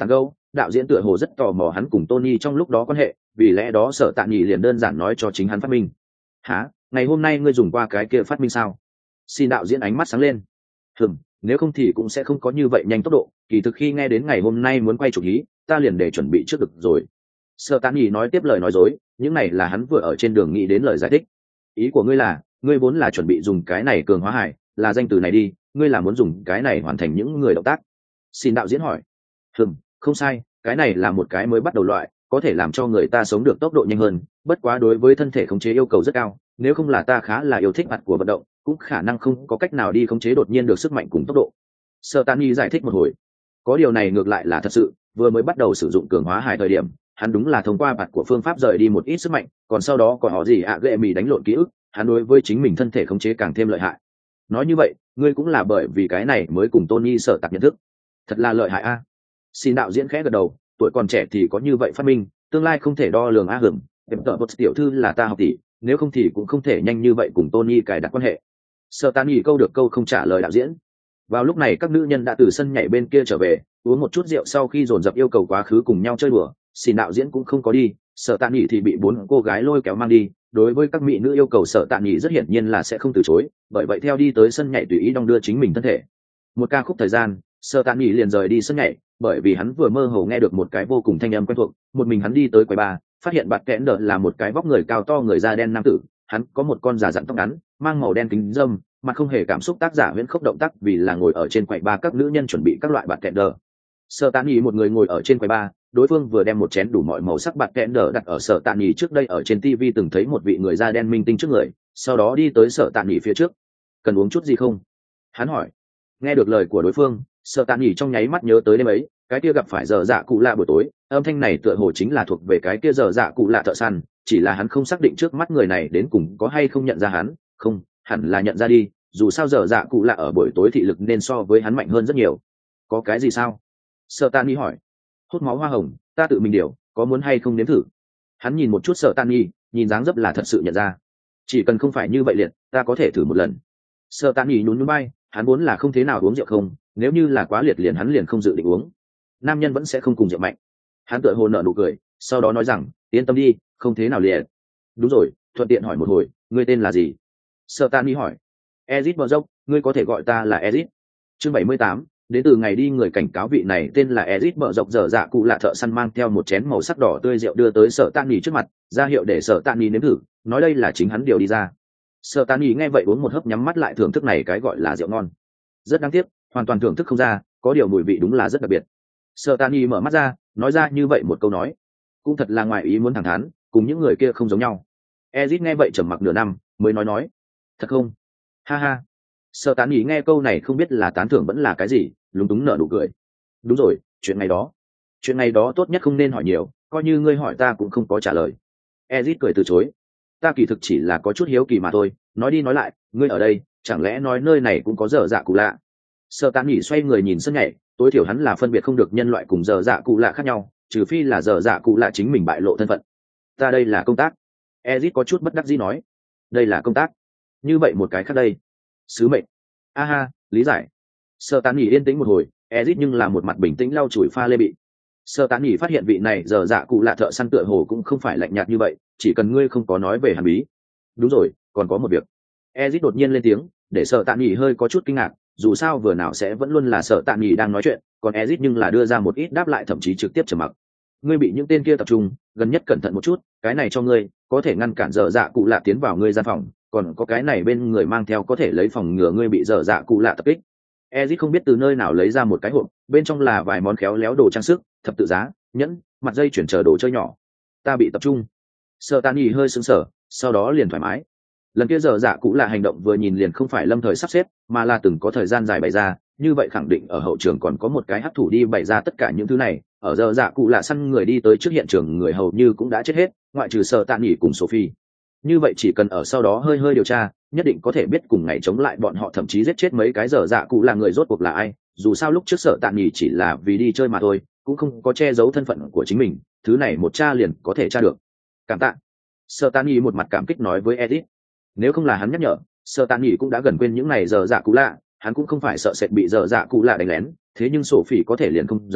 đạo diễn tựa hồ rất tò mò hắn cùng Tony trong lúc đó quan hệ, vì lẽ đó Sở Tạ Nghị liền đơn giản nói cho chính hắn phát minh. Hả, ngày hôm nay ngươi dùng qua cái kia phát minh sao? Xin đạo diễn ánh mắt sáng lên. Hừm, nếu không thì cũng sẽ không có như vậy nhanh tốc độ, kỳ thực khi nghe đến ngày hôm nay muốn quay chụp hí, ta liền để chuẩn bị trước được rồi. Sở Tạ Nghị nói tiếp lời nói dối, những này là hắn vừa ở trên đường nghĩ đến lời giải thích. Ý của ngươi là, ngươi vốn là chuẩn bị dùng cái này cường hóa hải, là danh từ này đi, ngươi là muốn dùng cái này hoàn thành những người động tác. Xin đạo diễn hỏi. Hừm, không sai, cái này là một cái mới bắt đầu loại, có thể làm cho người ta sống được tốc độ nhanh hơn, bất quá đối với thân thể khống chế yêu cầu rất cao, nếu không là ta khá là yêu thích mặt của vận động, cũng khả năng không có cách nào đi khống chế đột nhiên được sức mạnh cùng tốc độ. Sở Tạ Nghị giải thích một hồi. Có điều này ngược lại là thật sự, vừa mới bắt đầu sử dụng cường hóa hải thời điểm, hắn đúng là thông qua bạt của phương pháp rời đi một ít sức mạnh, còn sau đó còn họ gì ạ ghệ mì đánh lộn ký ức, hắn đối với chính mình thân thể khống chế càng thêm lợi hại. Nói như vậy, ngươi cũng là bởi vì cái này mới cùng Tony Sở Tạc nhận thức. Thật là lợi hại a. Xin đạo diễn khẽ gật đầu, tuổi còn trẻ thì có như vậy phát minh, tương lai không thể đo lường a hưởng, em tợ một tiểu thư là ta học tỷ, nếu không thì cũng không thể nhanh như vậy cùng Tony cài đặt quan hệ. Sở Tạc Nghị câu được câu không trả lời đạo diễn. Vào lúc này các nữ nhân đã từ sân nhảy bên kia trở về, uống một chút rượu sau khi dồn dập yêu cầu quá khứ cùng nhau chơi đùa, xin đạo diễn cũng không có đi, Sở Tạ Nghị thì bị bốn cô gái lôi kéo mang đi. Đối với các mỹ nữ yêu cầu Sở Tạ Nghị rất hiển nhiên là sẽ không từ chối, bởi vậy theo đi tới sân nhảy tùy ý đong đưa chính mình thân thể. Một ca khúc thời gian, Sở Tạ Nghị liền rời đi sân nhảy, bởi vì hắn vừa mơ hồ nghe được một cái vô cùng thanh âm quen thuộc. Một mình hắn đi tới quầy bar, phát hiện bạn kẽn đợt là một cái vóc người cao to người da đen nam tử, hắn có một con già dặn tóc ngắn, mang màu đen kính râm, mặt không hề cảm xúc, tác giả huyễn khốc động tác vì là ngồi ở trên quầy bar các nữ nhân chuẩn bị các loại bạn kẽn đợt. Sở Tạ Nghị một người ngồi ở trên quầy bar, đối phương vừa đem một chén đủ mọi màu sắc bạt kẽn đờ đặt ở Sở Tạ Nghị trước đây ở trên ti vi từng thấy một vị người da đen minh tinh trước người, sau đó đi tới Sở Tạ Nghị phía trước. Cần uống chút gì không? Hắn hỏi. Nghe được lời của đối phương, Sở Tạ Nghị trong nháy mắt nhớ tới đêm ấy, cái kia gặp phải giờ dạ cụ lạ buổi tối, âm thanh này tựa hồ chính là thuộc về cái kia giờ dạ cụ lạ thợ săn, chỉ là hắn không xác định trước mắt người này đến cùng có hay không nhận ra hắn, không, hẳn là nhận ra đi, dù sao giờ dạ cụ lạ ở buổi tối thị lực nên so với hắn mạnh hơn rất nhiều. Có cái gì sao? Sở Tạ Nghị hỏi. Hút máu hoa hồng, ta tự mình điều, có muốn hay không nếm thử? Hắn nhìn một chút Sở Tạ Nghị, nhìn dáng dấp là thật sự nhận ra. Chỉ cần không phải như vậy liệt, ta có thể thử một lần. Sở Tạ Nghị nhún nhún vai, hắn vốn là không thế nào uống rượu không, nếu như là quá liệt liền hắn liền không dự định uống. Nam nhân vẫn sẽ không cùng rượu mạnh. Hắn tựa hồ nở nụ cười, sau đó nói rằng, yên tâm đi, không thế nào liệt. Đúng rồi, thuận tiện hỏi một hồi, ngươi tên là gì? Sở Tạ Nghị hỏi. Ezit Bờ Dốc, ngươi có thể gọi ta là Ezit. Chương bảy mươi tám, đến từ ngày đi người cảnh cáo vị này tên là Ezit Bờ Dọc dở dạ cụ lạ thợ săn mang theo một chén màu sắc đỏ tươi rượu đưa tới Sở Tạ Nghị trước mặt, ra hiệu để Sở Tạ Nghị nếm thử, nói đây là chính hắn điều đi ra. Sở Tạ Nghị nghe vậy uống một hớp nhắm mắt lại thưởng thức này cái gọi là rượu ngon. Rất đáng tiếc, hoàn toàn thưởng thức không ra, có điều mùi vị đúng là rất đặc biệt. Sở Tạ Nghị mở mắt ra, nói ra như vậy một câu nói, cũng thật là ngoài ý muốn thẳng thắn, cùng những người kia không giống nhau. Ezit nghe vậy trầm mặc nửa năm, mới nói nói, thật không? Ha ha. Sở Tạ Nghị nghe câu này không biết là tán thưởng vẫn là cái gì, lúng túng nở nụ cười. Đúng rồi, chuyện ngày đó chuyện ngày đó tốt nhất không nên hỏi nhiều, coi như ngươi hỏi ta cũng không có trả lời. Ezit cười từ chối. Ta kỳ thực chỉ là có chút hiếu kỳ mà thôi, nói đi nói lại, ngươi ở đây chẳng lẽ nói nơi này cũng có dở dạ cụ lạ? Sở Tạ Nghị xoay người nhìn sân nhảy, tối thiểu hắn là phân biệt không được nhân loại cùng dở dạ cụ lạ khác nhau, trừ phi là dở dạ cụ lạ chính mình bại lộ thân phận. Ta đây là công tác. Ezit có chút bất đắc dĩ nói. Đây là công tác? Như vậy một cái khác đây? Sứ mệnh. A ha, lý giải. Sở Tạ Nghị yên tĩnh một hồi, Ezit nhưng là một mặt bình tĩnh lau chùi pha lê bị. Sở Tạ Nghị phát hiện vị này giờ dạ cụ lạ thợ săn tựa hồ cũng không phải lạnh nhạt như vậy, chỉ cần ngươi không có nói về hàn bí. Đúng rồi, còn có một việc. Ezit đột nhiên lên tiếng, để Sở Tạ Nghị hơi có chút kinh ngạc, dù sao vừa nào sẽ vẫn luôn là Sở Tạ Nghị đang nói chuyện, còn Ezit nhưng là đưa ra một ít đáp lại thậm chí trực tiếp trầm mặc. Ngươi bị những tên kia tập trung, gần nhất cẩn thận một chút, cái này cho ngươi, có thể ngăn cản giờ dạ cụ lạ tiến vào ngươi gian phòng, còn có cái này bên người mang theo có thể lấy phòng ngừa ngươi bị giờ dạ cụ lạ tập kích. Ezit không biết từ nơi nào lấy ra một cái hộp, bên trong là vài món khéo léo đồ trang sức, thập tự giá, nhẫn, mặt dây chuyển chờ đồ chơi nhỏ. Ta bị tập trung. Sở Tạ Nghị hơi sững sờ, sau đó liền thoải mái. Lần kia giờ dạ cụ là hành động vừa nhìn liền không phải lâm thời sắp xếp, mà là từng có thời gian dài bày ra, như vậy khẳng định ở hậu trường còn có một cái hắc thủ đi bày ra tất cả những thứ này. Ở giờ dạ cụ là săn người đi tới trước hiện trường người hầu như cũng đã chết hết, ngoại trừ Sở Tạ Nghị cùng Sophie. Như vậy chỉ cần ở sau đó hơi hơi điều tra, nhất định có thể biết cùng ngày chống lại bọn họ, thậm chí giết chết mấy cái giờ dạ cụ là người rốt cuộc là ai. Dù sao lúc trước Sở Tạ Nghị chỉ là vì đi chơi mà thôi, cũng không có che giấu thân phận của chính mình, thứ này một tra liền có thể tra được. Cảm tạ. Sở Tạ Nghị một mặt cảm kích nói với Edith. Nếu không là hắn nhắc nhở, Sở Tạ Nghị cũng đã gần quên những này giờ dạ cụ lạ, hắn cũng không phải sợ sệt bị giờ dạ cụ lạ đánh lén, thế nhưng Sophie có thể liền không giống,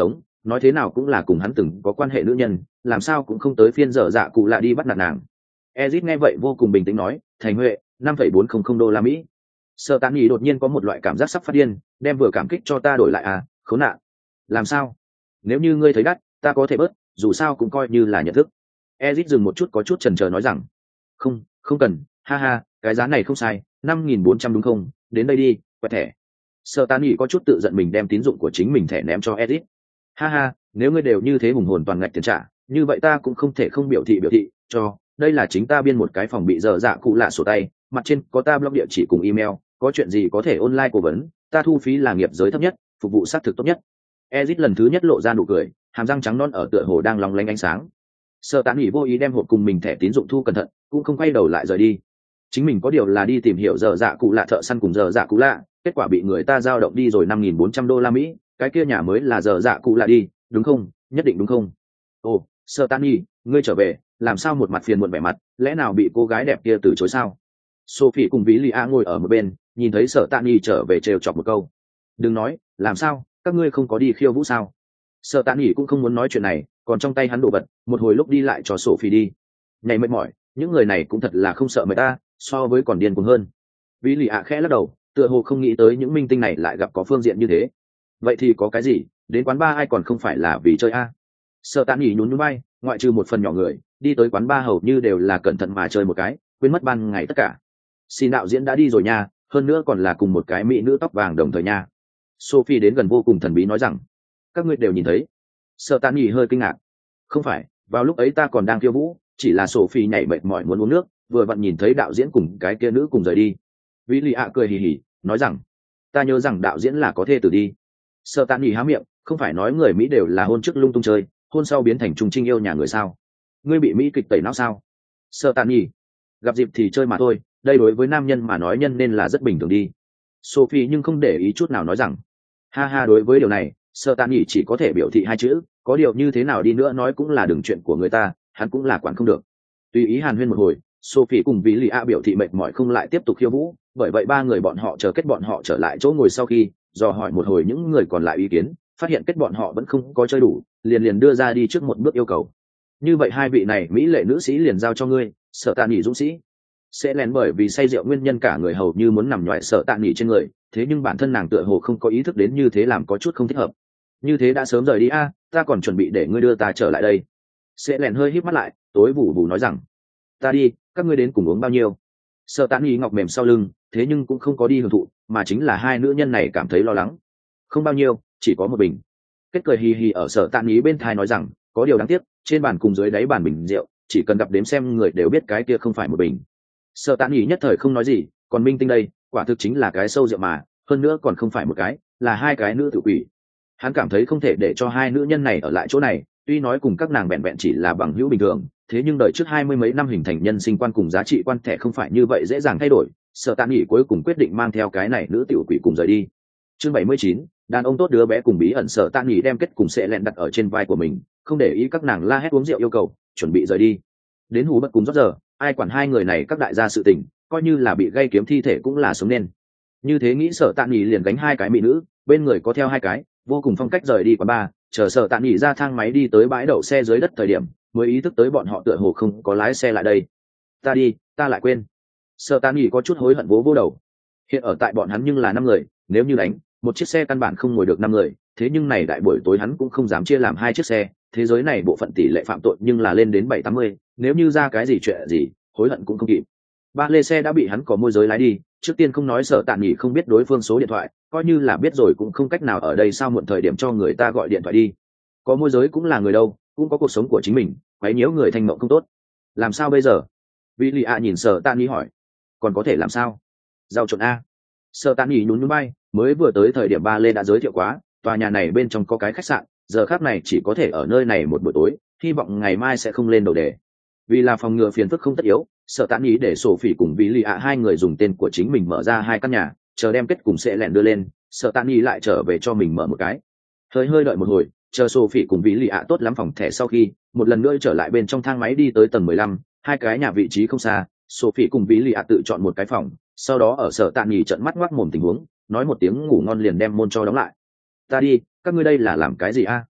nói thế nào cũng là cùng hắn từng có quan hệ nữ nhân, làm sao cũng không tới phiên dở dạ cụ lạ đi bắt nạt nàng. Ezit nghe vậy vô cùng bình tĩnh nói, thành huệ, năm phẩy bốn không không đô la Mỹ. Sở Tạ Nghị đột nhiên có một loại cảm giác sắp phát điên, đem vừa cảm kích cho ta đổi lại à, khốn nạn. Làm sao? Nếu như ngươi thấy đắt, ta có thể bớt, dù sao cũng coi như là nhận thức. Ezit dừng một chút có chút chần chờ nói rằng, không, không cần, ha ha, cái giá này không sai, năm nghìn bốn trăm đúng không? Đến đây đi, quẹt thẻ. Sở Tạ Nghị có chút tự giận mình đem tín dụng của chính mình thẻ ném cho Ezit. Ha ha, nếu ngươi đều như thế hùng hồn toàn ngạch tiền trả, như vậy ta cũng không thể không biểu thị biểu thị cho. Đây là chính ta biên một cái phòng bị dở dạ cụ lạ sổ tay, mặt trên có ta blog địa chỉ cùng email, có chuyện gì có thể online cố vấn, ta thu phí là nghiệp giới thấp nhất, phục vụ xác thực tốt nhất. Ezit lần thứ nhất lộ ra nụ cười, hàm răng trắng non ở tựa hồ đang long lanh ánh sáng. Sở Tạ Nghị vô ý đem hộp cùng mình thẻ tín dụng thu cẩn thận, cũng không quay đầu lại rời đi. Chính mình có điều là đi tìm hiểu dở dạ cụ lạ thợ săn cùng dở dạ cụ lạ, kết quả bị người ta giao động đi rồi năm nghìn bốn trăm đô la Mỹ, cái kia nhà mới là dở dạ cụ lạ đi, đúng không? Nhất định đúng không? Ồ, Sở Tạ Nghị, ngươi trở về, làm sao một mặt phiền muộn vẻ mặt, lẽ nào bị cô gái đẹp kia từ chối sao? Sophie cùng Ví Lì A ngồi ở một bên, nhìn thấy Sở Tạ Nghị trở về trêu chọc một câu. Đừng nói, làm sao, các ngươi không có đi khiêu vũ sao? Sở Tạ Nghị cũng không muốn nói chuyện này, còn trong tay hắn đồ vật, một hồi lúc đi lại cho Sophie đi. Nhảy mệt mỏi, những người này cũng thật là không sợ mệt ta, so với còn điên cuồng hơn. Ví Lì A khẽ lắc đầu, tựa hồ không nghĩ tới những minh tinh này lại gặp có phương diện như thế. Vậy thì có cái gì, đến quán bar ai còn không phải là vì chơi a? Sở Tạ Nghị nhún nhún vai, ngoại trừ một phần nhỏ người, đi tới quán bar hầu như đều là cẩn thận mà chơi một cái, quên mất ban ngày tất cả. Xin đạo diễn đã đi rồi nha, hơn nữa còn là cùng một cái mỹ nữ tóc vàng đồng thời nha. Sophie đến gần vô cùng thần bí nói rằng, các ngươi đều nhìn thấy. Sở Tạ Nghị hơi kinh ngạc. Không phải, vào lúc ấy ta còn đang khiêu vũ, chỉ là Sophie nhảy mệt mỏi muốn uống nước, vừa vặn nhìn thấy đạo diễn cùng cái kia nữ cùng rời đi. Vĩ Lì ạ cười hì hì, nói rằng, ta nhớ rằng đạo diễn là có thê tử đi. Sở Tạ Nghị há miệng, không phải nói người Mỹ đều là hôn trước lung tung chơi, hôn sau biến thành trung trinh yêu nhà người sao? Ngươi bị Mỹ kịch tẩy não sao? Sở Tạ Nghị, gặp dịp thì chơi mà thôi, đây đối với nam nhân mà nói nhân nên là rất bình thường đi. Sophie nhưng không để ý chút nào nói rằng, ha ha, đối với điều này, Sở Tạ Nghị chỉ có thể biểu thị hai chữ, có điều như thế nào đi nữa nói cũng là đừng chuyện của người ta, hắn cũng là quản không được. Tùy ý hàn huyên một hồi, Sophie cùng Vĩ Lì A biểu thị mệt mỏi không lại tiếp tục khiêu vũ, bởi vậy ba người bọn họ chờ kết bọn họ trở lại chỗ ngồi sau khi dò hỏi một hồi những người còn lại ý kiến, phát hiện kết bọn họ vẫn không có chơi đủ, liền liền đưa ra đi trước một bước yêu cầu. Như vậy hai vị này mỹ lệ nữ sĩ liền giao cho ngươi, Sở Tạ Nghị dũng sĩ. Sẽ lén bởi vì say rượu nguyên nhân cả người hầu như muốn nằm nhoài Sở Tạ Nghị trên người, thế nhưng bản thân nàng tựa hồ không có ý thức đến như thế làm có chút không thích hợp. Như thế đã sớm rời đi a, ta còn chuẩn bị để ngươi đưa ta trở lại đây. Sẽ lén hơi híp mắt lại, tối bù bù nói rằng, ta đi, các ngươi đến cùng uống bao nhiêu? Sở Tạ Nghị ngọc mềm sau lưng, thế nhưng cũng không có đi hưởng thụ, mà chính là hai nữ nhân này cảm thấy lo lắng. Không bao nhiêu, chỉ có một bình. Kết cười hì hì ở Sở Tạ Nghị bên thai nói rằng, có điều đáng tiếc, trên bàn cùng dưới đáy bàn bình rượu, chỉ cần đập đếm xem người đều biết cái kia không phải một bình. Sở Tạ Nghị nhất thời không nói gì, còn minh tinh đây, quả thực chính là cái sâu rượu mà, hơn nữa còn không phải một cái, là hai cái nữ tự quỷ. Hắn cảm thấy không thể để cho hai nữ nhân này ở lại chỗ này, tuy nói cùng các nàng vẹn vẹn chỉ là bằng hữu bình thường, thế nhưng đợi trước hai mươi mấy năm hình thành nhân sinh quan cùng giá trị quan thẻ không phải như vậy dễ dàng thay đổi. Sở Tạ Nghị cuối cùng quyết định mang theo cái này nữ tiểu quỷ cùng rời đi. Chương bảy mươi chín, đàn ông tốt đứa bé cùng bí ẩn. Sở Tạ Nghị đem kết cùng sẽ lẹn đặt ở trên vai của mình, không để ý các nàng la hét uống rượu yêu cầu, chuẩn bị rời đi. Đến hú bất cùng rót giờ, ai quản hai người này các đại gia sự tình, coi như là bị gây kiếm thi thể cũng là sống nên. Như thế nghĩ Sở Tạ Nghị liền gánh hai cái mỹ nữ, bên người có theo hai cái, vô cùng phong cách rời đi quán bar, chờ Sở Tạ Nghị ra thang máy đi tới bãi đậu xe dưới đất thời điểm, mới ý thức tới bọn họ tựa hồ không có lái xe lại đây. Ta đi, ta lại quên. Sở Tạ Nghị có chút hối hận vỗ vỗ đầu. Hiện ở tại bọn hắn nhưng là năm người, nếu như đánh một chiếc xe căn bản không ngồi được năm người, thế nhưng này đại buổi tối hắn cũng không dám chia làm hai chiếc xe, thế giới này bộ phận tỷ lệ phạm tội nhưng là lên đến bảy tám mươi, nếu như ra cái gì chuyện gì, hối hận cũng không kịp. Ba lê xe đã bị hắn có môi giới lái đi, trước tiên không nói Sở Tạ Nghị không biết đối phương số điện thoại, coi như là biết rồi cũng không cách nào ở đây sao muộn thời điểm cho người ta gọi điện thoại đi. Có môi giới cũng là người đâu, cũng có cuộc sống của chính mình, quấy nhiễu người thanh mộng không tốt. Làm sao bây giờ? Vĩ Lì ạ nhìn Sở Tạ Nghị hỏi. Còn có thể làm sao? Giao trộn a. Sở Tạ Nghị nhún nhún vai, mới vừa tới thời điểm ba lê đã giới thiệu quá, tòa nhà này bên trong có cái khách sạn, giờ khác này chỉ có thể ở nơi này một buổi tối, hy vọng ngày mai sẽ không lên đầu đề. Vì là phòng ngừa phiền phức không tất yếu, Sở Tạ Nghị để Sophie cùng Vĩ Lì ạ hai người dùng tên của chính mình mở ra hai căn nhà, chờ đem kết cùng sẽ lẹn đưa lên, Sở Tạ Nghị lại trở về cho mình mở một cái. Hơi hơi đợi một hồi, chờ Sophie cùng Vĩ Lì ạ tốt lắm phòng thẻ sau khi, một lần nữa trở lại bên trong thang máy đi tới tầng mười lăm, hai cái nhà vị trí không xa, Sophie cùng Vĩ Lì ạ tự chọn một cái phòng, sau đó ở Sở Tạ Nghị trợn mắt ngoác mồm tình huống, nói một tiếng ngủ ngon liền đem môn cho đóng lại. Ta đi, các ngươi đây là làm cái gì a?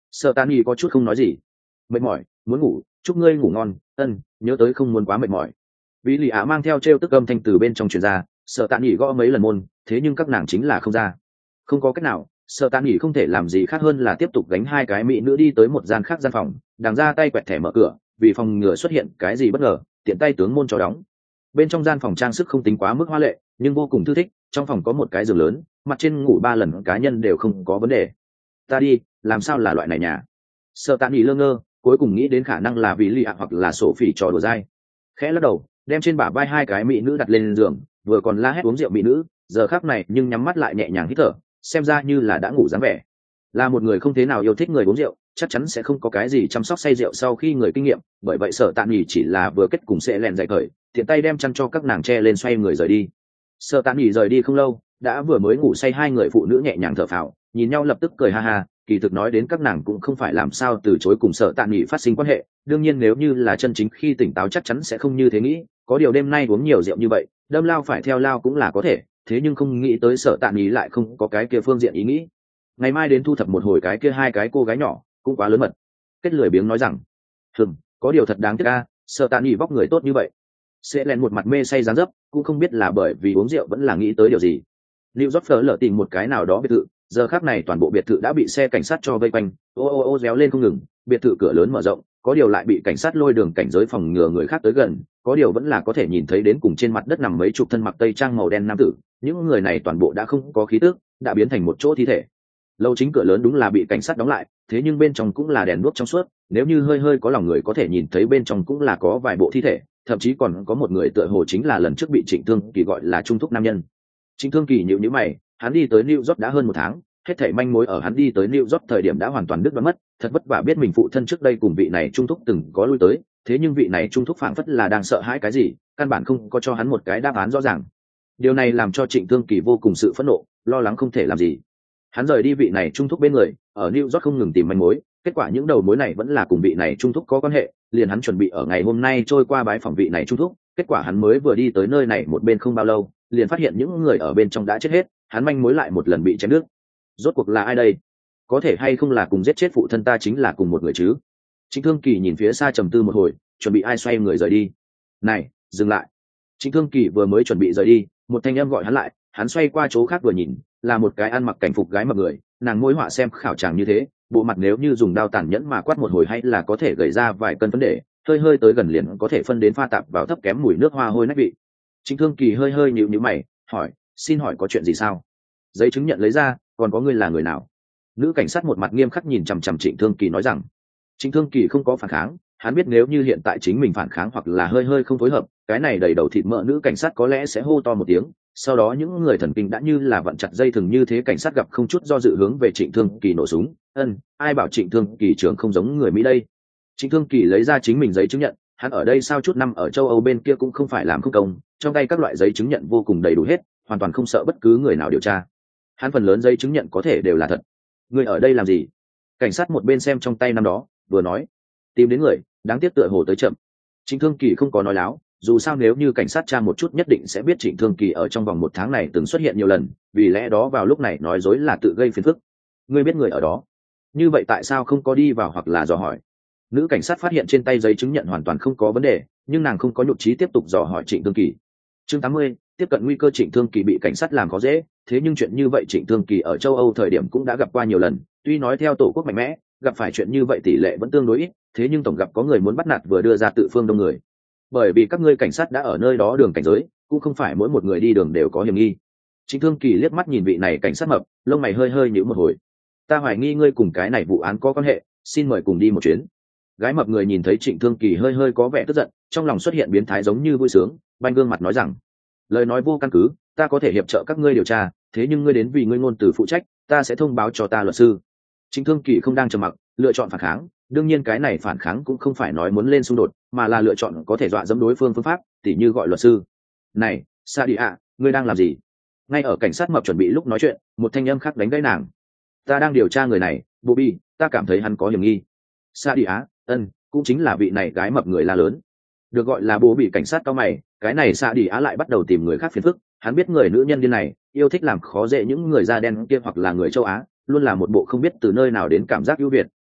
Sợ Tạ Nghị có chút không nói gì. Mệt mỏi, muốn ngủ, chúc ngươi ngủ ngon. Ân, nhớ tới không muốn quá mệt mỏi. Vì lì ạ mang theo t r e o tức âm thanh từ bên trong truyền ra. Sợ Tạ Nghị gõ mấy lần môn, thế nhưng các nàng chính là không ra. Không có cách nào, Sợ Tạ Nghị không thể làm gì khác hơn là tiếp tục gánh hai cái mỹ nữ đi tới một gian khác gian phòng, đàng ra tay quẹt thẻ mở cửa, vì phòng ngừa xuất hiện cái gì bất ngờ, tiện tay tướng môn cho đóng. Bên trong gian phòng trang sức không tính quá mức hoa lệ, nhưng vô cùng thư thích. Trong phòng có một cái giường lớn, mặt trên ngủ ba lần cá nhân đều không có vấn đề. Ta đi, làm sao là loại này nhà? Sợ Tạ Nghị lơ ngơ, cuối cùng nghĩ đến khả năng là vì lì ạ hoặc là sổ phỉ trò đùa dai. Khẽ lắc đầu, đem trên bả vai hai cái mỹ nữ đặt lên giường, vừa còn la hét uống rượu mỹ nữ, giờ khắc này nhưng nhắm mắt lại nhẹ nhàng hít thở, xem ra như là đã ngủ dáng vẻ. Là một người không thế nào yêu thích người uống rượu, chắc chắn sẽ không có cái gì chăm sóc say rượu sau khi người kinh nghiệm, bởi vậy Sở Tạ Nghị chỉ là vừa kết cùng sẽ lèn dạy khởi, tiện tay đem chăn cho các nàng che lên xoay người rời đi. Sở Tạ Nghị rời đi không lâu, đã vừa mới ngủ say hai người phụ nữ nhẹ nhàng thở phào, nhìn nhau lập tức cười ha ha, kỳ thực nói đến các nàng cũng không phải làm sao từ chối cùng Sở Tạ Nghị phát sinh quan hệ, đương nhiên nếu như là chân chính khi tỉnh táo chắc chắn sẽ không như thế nghĩ, có điều đêm nay uống nhiều rượu như vậy, đâm lao phải theo lao cũng là có thể, thế nhưng không nghĩ tới Sở Tạ Nghị lại không có cái kia phương diện ý nghĩ. Ngày mai đến thu thập một hồi cái kia hai cái cô gái nhỏ cũng quá lớn mật. Kết lười biếng nói rằng, hừm, có điều thật đáng tiếc a, Sở Tạ Nghị vóc người tốt như vậy. Sẽ lén một mặt mê say dáng dấp, cũng không biết là bởi vì uống rượu vẫn là nghĩ tới điều gì. New York phở lở tìm một cái nào đó biệt thự, giờ khắc này toàn bộ biệt thự đã bị xe cảnh sát cho vây quanh, ô ô ô réo lên không ngừng, biệt thự cửa lớn mở rộng, có điều lại bị cảnh sát lôi đường cảnh giới phòng ngừa người khác tới gần, có điều vẫn là có thể nhìn thấy đến cùng trên mặt đất nằm mấy chục thân mặc tây trang màu đen nam tử, những người này toàn bộ đã không có khí tức, đã biến thành một chỗ thi thể. Lầu chính cửa lớn đúng là bị cảnh sát đóng lại, thế nhưng bên trong cũng là đèn đuốc trong suốt, nếu như hơi hơi có lòng người có thể nhìn thấy bên trong cũng là có vài bộ thi thể, thậm chí còn có một người tựa hồ chính là lần trước bị Trịnh Thương Kỳ gọi là trung thúc nam nhân. Trịnh Thương Kỳ nhíu nhíu mày, hắn đi tới New York đã hơn một tháng, hết thảy manh mối ở hắn đi tới New York thời điểm đã hoàn toàn đứt đoạn mất, thật vất vả biết mình phụ thân trước đây cùng vị này trung thúc từng có lui tới, thế nhưng vị này trung thúc phảng phất là đang sợ hãi cái gì, căn bản không có cho hắn một cái đáp án rõ ràng. Điều này làm cho Trịnh Thương Kỳ vô cùng sự phẫn nộ, lo lắng không thể làm gì. Hắn rời đi vị này trung thúc bên người, ở New York không ngừng tìm manh mối, kết quả những đầu mối này vẫn là cùng vị này trung thúc có quan hệ, liền hắn chuẩn bị ở ngày hôm nay trôi qua bái phòng vị này trung thúc, kết quả hắn mới vừa đi tới nơi này một bên không bao lâu, liền phát hiện những người ở bên trong đã chết hết, hắn manh mối lại một lần bị chém đứt. Rốt cuộc là ai đây? Có thể hay không là cùng giết chết phụ thân ta chính là cùng một người chứ? Trịnh Thương Kỳ nhìn phía xa trầm tư một hồi, chuẩn bị ai xoay người rời đi. Này, dừng lại! Trịnh Thương Kỳ vừa mới chuẩn bị rời đi, một thanh âm gọi hắn lại, hắn xoay qua chỗ khác vừa nhìn, là một cái ăn mặc cảnh phục gái mập người, nàng môi họa xem khảo tràng như thế, bộ mặt nếu như dùng đao tàn nhẫn mà quát một hồi hay là có thể gầy ra vài cân vấn đề, hơi hơi tới gần liền có thể phân đến pha tạp vào thấp kém mùi nước hoa hôi nách vị. Trịnh Thương Kỳ hơi hơi nhíu nhíu mày, hỏi, xin hỏi có chuyện gì sao? Giấy chứng nhận lấy ra, còn có ngươi là người nào? Nữ cảnh sát một mặt nghiêm khắc nhìn chằm chằm Trịnh Thương Kỳ nói rằng. Trịnh Thương Kỳ không có phản kháng, hắn biết nếu như hiện tại chính mình phản kháng hoặc là hơi hơi không phối hợp, cái này đầy đầu thịt mỡ nữ cảnh sát có lẽ sẽ hô to một tiếng, sau đó những người thần kinh đã như là vặn chặt dây thừng như thế, cảnh sát gặp không chút do dự hướng về Trịnh Thương Kỳ nổ súng. Ân, ai bảo Trịnh Thương Kỳ trưởng không giống người Mỹ đây? Trịnh Thương Kỳ lấy ra chính mình giấy chứng nhận, hắn ở đây sao chút năm ở châu Âu bên kia cũng không phải làm không công, trong tay các loại giấy chứng nhận vô cùng đầy đủ hết, hoàn toàn không sợ bất cứ người nào điều tra. Hắn phần lớn giấy chứng nhận có thể đều là thật. Người ở đây làm gì? Cảnh sát một bên xem trong tay năm đó, vừa nói, tìm đến người, đáng tiếc tựa hồ tới chậm. Trịnh Thương Kỳ không có nói láo, dù sao nếu như cảnh sát tra một chút nhất định sẽ biết Trịnh Thương Kỳ ở trong vòng một tháng này từng xuất hiện nhiều lần, vì lẽ đó vào lúc này nói dối là tự gây phiền phức. Ngươi biết người ở đó, như vậy tại sao không có đi vào hoặc là dò hỏi? Nữ cảnh sát phát hiện trên tay giấy chứng nhận hoàn toàn không có vấn đề, nhưng nàng không có nhục trí tiếp tục dò hỏi Trịnh Thương Kỳ. Chương tám mươi, tiếp cận nguy cơ. Trịnh Thương Kỳ bị cảnh sát làm khó dễ, thế nhưng chuyện như vậy Trịnh Thương Kỳ ở châu Âu thời điểm cũng đã gặp qua nhiều lần, tuy nói theo tổ quốc mạnh mẽ, gặp phải chuyện như vậy tỷ lệ vẫn tương đối ít, thế nhưng tổng gặp có người muốn bắt nạt vừa đưa ra tự phương đông người. Bởi vì các ngươi cảnh sát đã ở nơi đó đường cảnh giới, cũng không phải mỗi một người đi đường đều có hiểm nghi. Trịnh Thương Kỳ liếc mắt nhìn vị này cảnh sát mập, lông mày hơi hơi nhíu một hồi. Ta hoài nghi ngươi cùng cái này vụ án có quan hệ, xin mời cùng đi một chuyến. Gái mập người nhìn thấy Trịnh Thương Kỳ hơi hơi có vẻ tức giận, trong lòng xuất hiện biến thái giống như vui sướng, banh gương mặt nói rằng, lời nói vô căn cứ, ta có thể hiệp trợ các ngươi điều tra, thế nhưng ngươi đến vì ngươi ngôn từ phụ trách, ta sẽ thông báo cho ta luật sư. Trịnh Thương Kỳ không đang trầm mặc, lựa chọn phản kháng, đương nhiên cái này phản kháng cũng không phải nói muốn lên xung đột, mà là lựa chọn có thể dọa dẫm đối phương phương pháp, tỉ như gọi luật sư. Này, Sa Đi ạ, ngươi đang làm gì? Ngay ở cảnh sát mập chuẩn bị lúc nói chuyện, một thanh âm khác đánh gãy nàng. Ta đang điều tra người này, Bobby, ta cảm thấy hắn có hiểm nghi. Sa Đi ạ, ân, cũng chính là vị này gái mập người la lớn. Được gọi là Bobby cảnh sát cao mày, cái này Sa Đi ạ lại bắt đầu tìm người khác phiền phức, hắn biết người nữ nhân điên này yêu thích làm khó dễ những người da đen kia hoặc là người châu Á, luôn là một bộ không biết từ nơi nào đến cảm giác ưu việt,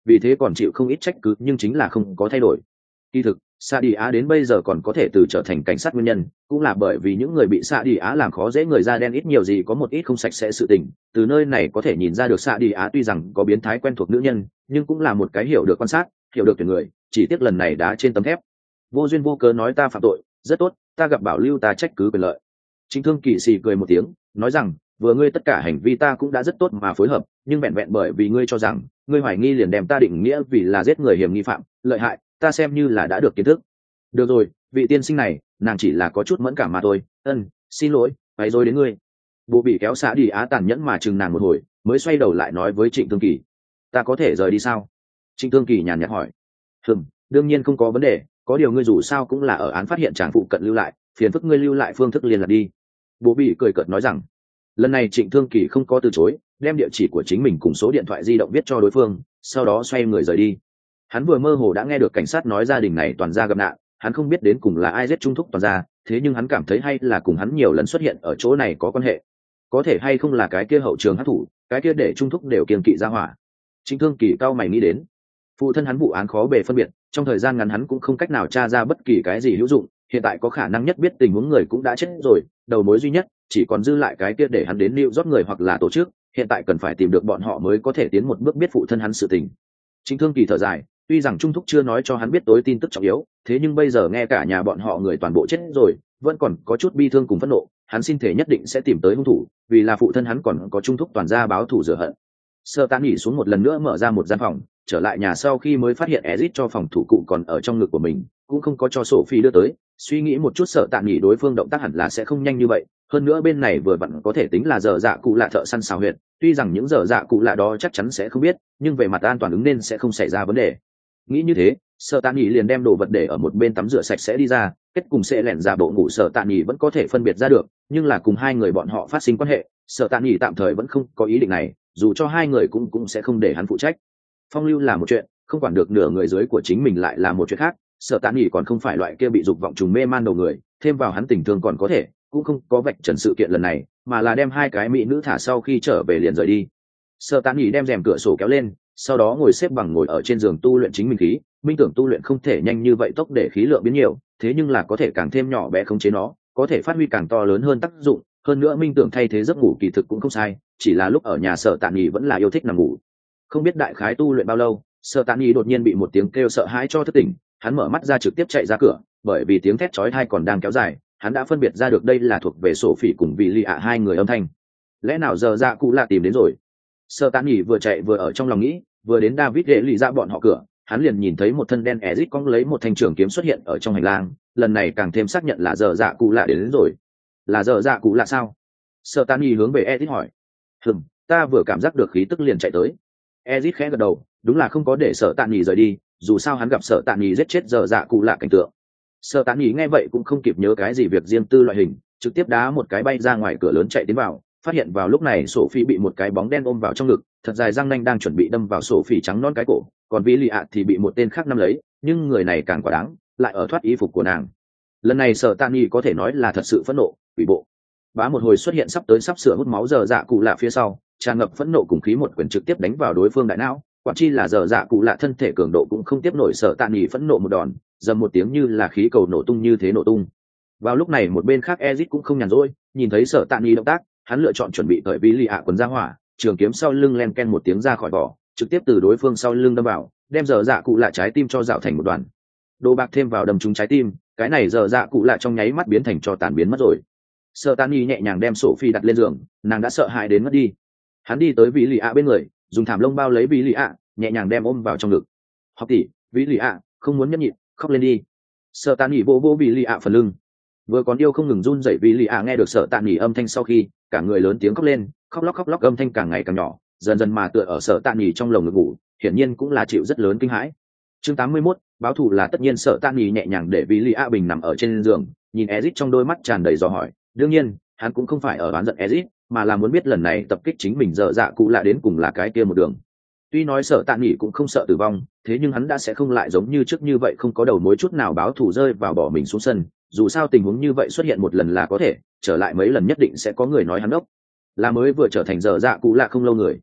vì thế còn chịu không ít trách cứ nhưng chính là không có thay đổi. Kỳ thực Sa Đi Á đến bây giờ còn có thể từ trở thành cảnh sát nguyên nhân cũng là bởi vì những người bị Sa Đi Á làm khó dễ người da đen ít nhiều gì có một ít không sạch sẽ sự tình. Từ nơi này có thể nhìn ra được Sa Đi Á tuy rằng có biến thái quen thuộc nữ nhân nhưng cũng là một cái hiểu được quan sát, hiểu được tuyển người, chỉ tiếc lần này đá trên tấm thép. Vô duyên vô cớ nói ta phạm tội, rất tốt, ta gặp bảo lưu ta trách cứ quyền lợi. Trịnh Thương Kỳ xì cười một tiếng, nói rằng, vừa ngươi tất cả hành vi ta cũng đã rất tốt mà phối hợp, nhưng vẹn vẹn bởi vì ngươi cho rằng, ngươi hoài nghi liền đem ta định nghĩa vì là giết người hiểm nghi phạm, lợi hại, ta xem như là đã được kiến thức. Được rồi, vị tiên sinh này, nàng chỉ là có chút mẫn cảm mà thôi, ân, xin lỗi, phải rồi đến ngươi. Bộ bị kéo Sa Đi Á tàn nhẫn mà chừng nàng một hồi, mới xoay đầu lại nói với Trịnh Thương Kỳ, ta có thể rời đi sao? Trịnh Thương Kỳ nhàn nhạt hỏi. Hừm, đương nhiên không có vấn đề, có điều ngươi dù sao cũng là ở án phát hiện chàng phụ cận lưu lại, phiền phức ngươi lưu lại phương thức liên lạc đi. Bố bị cười cợt nói rằng, lần này Trịnh Thương Kỳ không có từ chối, đem địa chỉ của chính mình cùng số điện thoại di động viết cho đối phương, sau đó xoay người rời đi. Hắn vừa mơ hồ đã nghe được cảnh sát nói gia đình này toàn gia gặp nạn, hắn không biết đến cùng là ai giết Trung Thúc toàn gia, thế nhưng hắn cảm thấy hay là cùng hắn nhiều lần xuất hiện ở chỗ này có quan hệ. Có thể hay không là cái kia hậu trường hắc thủ, cái kia để Trung Thúc đều kiêng kỵ ra hỏa. Trịnh Thương Kỳ cao mày nghĩ đến, phụ thân hắn vụ án khó bề phân biệt, trong thời gian ngắn hắn cũng không cách nào tra ra bất kỳ cái gì hữu dụng, hiện tại có khả năng nhất biết tình huống người cũng đã chết rồi, đầu mối duy nhất chỉ còn dư lại cái kia để hắn đến lưu rót người hoặc là tổ chức, hiện tại cần phải tìm được bọn họ mới có thể tiến một bước biết phụ thân hắn sự tình. Trịnh Thương Kỳ thở dài, tuy rằng Trung Thúc chưa nói cho hắn biết tối tin tức trọng yếu, thế nhưng bây giờ nghe cả nhà bọn họ người toàn bộ chết rồi, vẫn còn có chút bi thương cùng phẫn nộ, hắn xin thể nhất định sẽ tìm tới hung thủ, vì là phụ thân hắn còn có Trung Thúc toàn gia báo thù rửa hận. Sơ Tán nghỉ xuống một lần nữa mở ra một gian phòng, trở lại nhà sau khi mới phát hiện Ezic cho phòng thủ cụ còn ở trong ngực của mình, cũng không có cho Sophie đưa tới, suy nghĩ một chút sợ Tạn nghỉ đối phương động tác hẳn là sẽ không nhanh như vậy, hơn nữa bên này vừa vặn có thể tính là giờ dạ cụ lạ thợ săn xào huyệt, tuy rằng những giờ dạ cụ lạ đó chắc chắn sẽ không biết, nhưng về mặt an toàn ứng nên sẽ không xảy ra vấn đề. Nghĩ như thế, sợ Tạn nghỉ liền đem đồ vật để ở một bên tắm rửa sạch sẽ đi ra, kết cùng sẽ lẻn ra bộ ngủ sợ Tạn nghỉ vẫn có thể phân biệt ra được, nhưng là cùng hai người bọn họ phát sinh quan hệ, sợ Tạn nghỉ tạm thời vẫn không có ý định này, dù cho hai người cũng cũng sẽ không để hắn phụ trách. Phong lưu là một chuyện, không quản được nửa người dưới của chính mình lại là một chuyện khác. Sở Tán nghỉ còn không phải loại kia bị dục vọng trùng mê man đầu người, thêm vào hắn tình thương còn có thể, cũng không có vạch trần sự kiện lần này, mà là đem hai cái mỹ nữ thả sau khi trở về liền rời đi. Sở Tán nghỉ đem rèm cửa sổ kéo lên, sau đó ngồi xếp bằng ngồi ở trên giường tu luyện chính mình khí. Minh tưởng tu luyện không thể nhanh như vậy tốc để khí lượng biến nhiều, thế nhưng là có thể càng thêm nhỏ bé khống chế nó, có thể phát huy càng to lớn hơn tác dụng. Hơn nữa minh tưởng thay thế giấc ngủ kỳ thực cũng không sai, chỉ là lúc ở nhà Sở Tán nghỉ vẫn là yêu thích nằm ngủ. Không biết đại khái tu luyện bao lâu, Sở Tán nghỉ đột nhiên bị một tiếng kêu sợ hãi cho thức tỉnh, hắn mở mắt ra trực tiếp chạy ra cửa, bởi vì tiếng thét chói tai còn đang kéo dài, hắn đã phân biệt ra được đây là thuộc về Sophie cùng vị Lì ạ hai người âm thanh. Lẽ nào giờ dạ cụ lạ tìm đến rồi? Sở Tán nghỉ vừa chạy vừa ở trong lòng nghĩ, vừa đến David để lì ra bọn họ cửa, hắn liền nhìn thấy một thân đen Ezic cong lấy một thanh trường kiếm xuất hiện ở trong hành lang, lần này càng thêm xác nhận là giờ dạ cụ lạ đến, đến rồi. Là giờ dạ cụ lạ sao? Sở Tán nghỉ hướng về Ezic hỏi. Hừm, ta vừa cảm giác được khí tức liền chạy tới. Ezic khẽ gật đầu, đúng là không có để Sở Tán nghỉ rời đi, dù sao hắn gặp Sở Tán nghỉ giết chết giờ dạ cụ lạ cảnh tượng. Sở Tán nghỉ nghe vậy cũng không kịp nhớ cái gì việc riêng tư loại hình, trực tiếp đá một cái bay ra ngoài cửa lớn chạy tiến vào, phát hiện vào lúc này Sophie bị một cái bóng đen ôm vào trong ngực, thật dài răng nanh đang chuẩn bị đâm vào Sophie trắng non cái cổ, còn Vĩ Lì ạ thì bị một tên khác nắm lấy, nhưng người này càng quả đáng, lại ở thoát y phục của nàng. Lần này Sở Tán nghỉ có thể nói là thật sự phẫn nộ, quỷ bộ. Bá một hồi xuất hiện sắp tới sắp sửa hút máu giờ dạ cụ lạ phía sau, tràn ngập phẫn nộ cùng khí một quyền trực tiếp đánh vào đối phương đại não, quả chi là giờ dạ cụ lạ thân thể cường độ cũng không tiếp nổi Sở Tán nghỉ phẫn nộ một đòn, dầm một tiếng như là khí cầu nổ tung như thế nổ tung. Vào lúc này một bên khác Ezic cũng không nhàn rỗi, nhìn thấy Sở Tán nghỉ động tác, hắn lựa chọn chuẩn bị cởi Vĩ Lì ạ quần ra hỏa, trường kiếm sau lưng len ken một tiếng ra khỏi vỏ, trực tiếp từ đối phương sau lưng đâm vào, đem giờ dạ cụ lạ trái tim cho dạo thành một đoàn. Đồ bạc thêm vào đâm trúng trái tim, cái này giờ dạ cụ lạ trong nháy mắt biến thành cho tàn biến mất rồi. Sở Tán nghỉ nhẹ nhàng đem Sophie đặt lên giường, nàng đã sợ hãi đến mất đi. Hắn đi tới Vĩ Lì ạ bên người, dùng thảm lông bao lấy Vĩ Lì ạ, nhẹ nhàng đem ôm vào trong ngực. Học tỷ, Vĩ Lì ạ, không muốn nhẫn nhịn, khóc lên đi. Sở Tán nghỉ vô vô Vĩ Lì ạ phần lưng. Vừa còn yêu không ngừng run rẩy Vĩ Lì ạ nghe được Sở Tán nghỉ âm thanh sau khi, cả người lớn tiếng khóc lên, khóc lóc khóc lóc âm thanh càng ngày càng nhỏ, dần dần mà tựa ở Sở Tán nghỉ trong lồng ngực ngủ, hiển nhiên cũng là chịu rất lớn kinh hãi. Chương tám mươi mốt, báo thù là tất nhiên. Sở Tán nghỉ nhẹ nhàng để Vĩ Lì ạ bình nằm ở trên giường, nhìn Ezic trong đôi mắt tràn đầy dò hỏi, đương nhiên, hắn cũng không phải ở oán giận Ezic, mà là muốn biết lần này tập kích chính mình dở dạ cụ lạ đến cùng là cái kia một đường. Tuy nói Sở Tán nghỉ cũng không sợ tử vong, thế nhưng hắn đã sẽ không lại giống như trước như vậy không có đầu mối chút nào báo thù rơi vào bỏ mình xuống sân, dù sao tình huống như vậy xuất hiện một lần là có thể, trở lại mấy lần nhất định sẽ có người nói hắn đốc. Là mới vừa trở thành dở dạ cụ lạ không lâu người.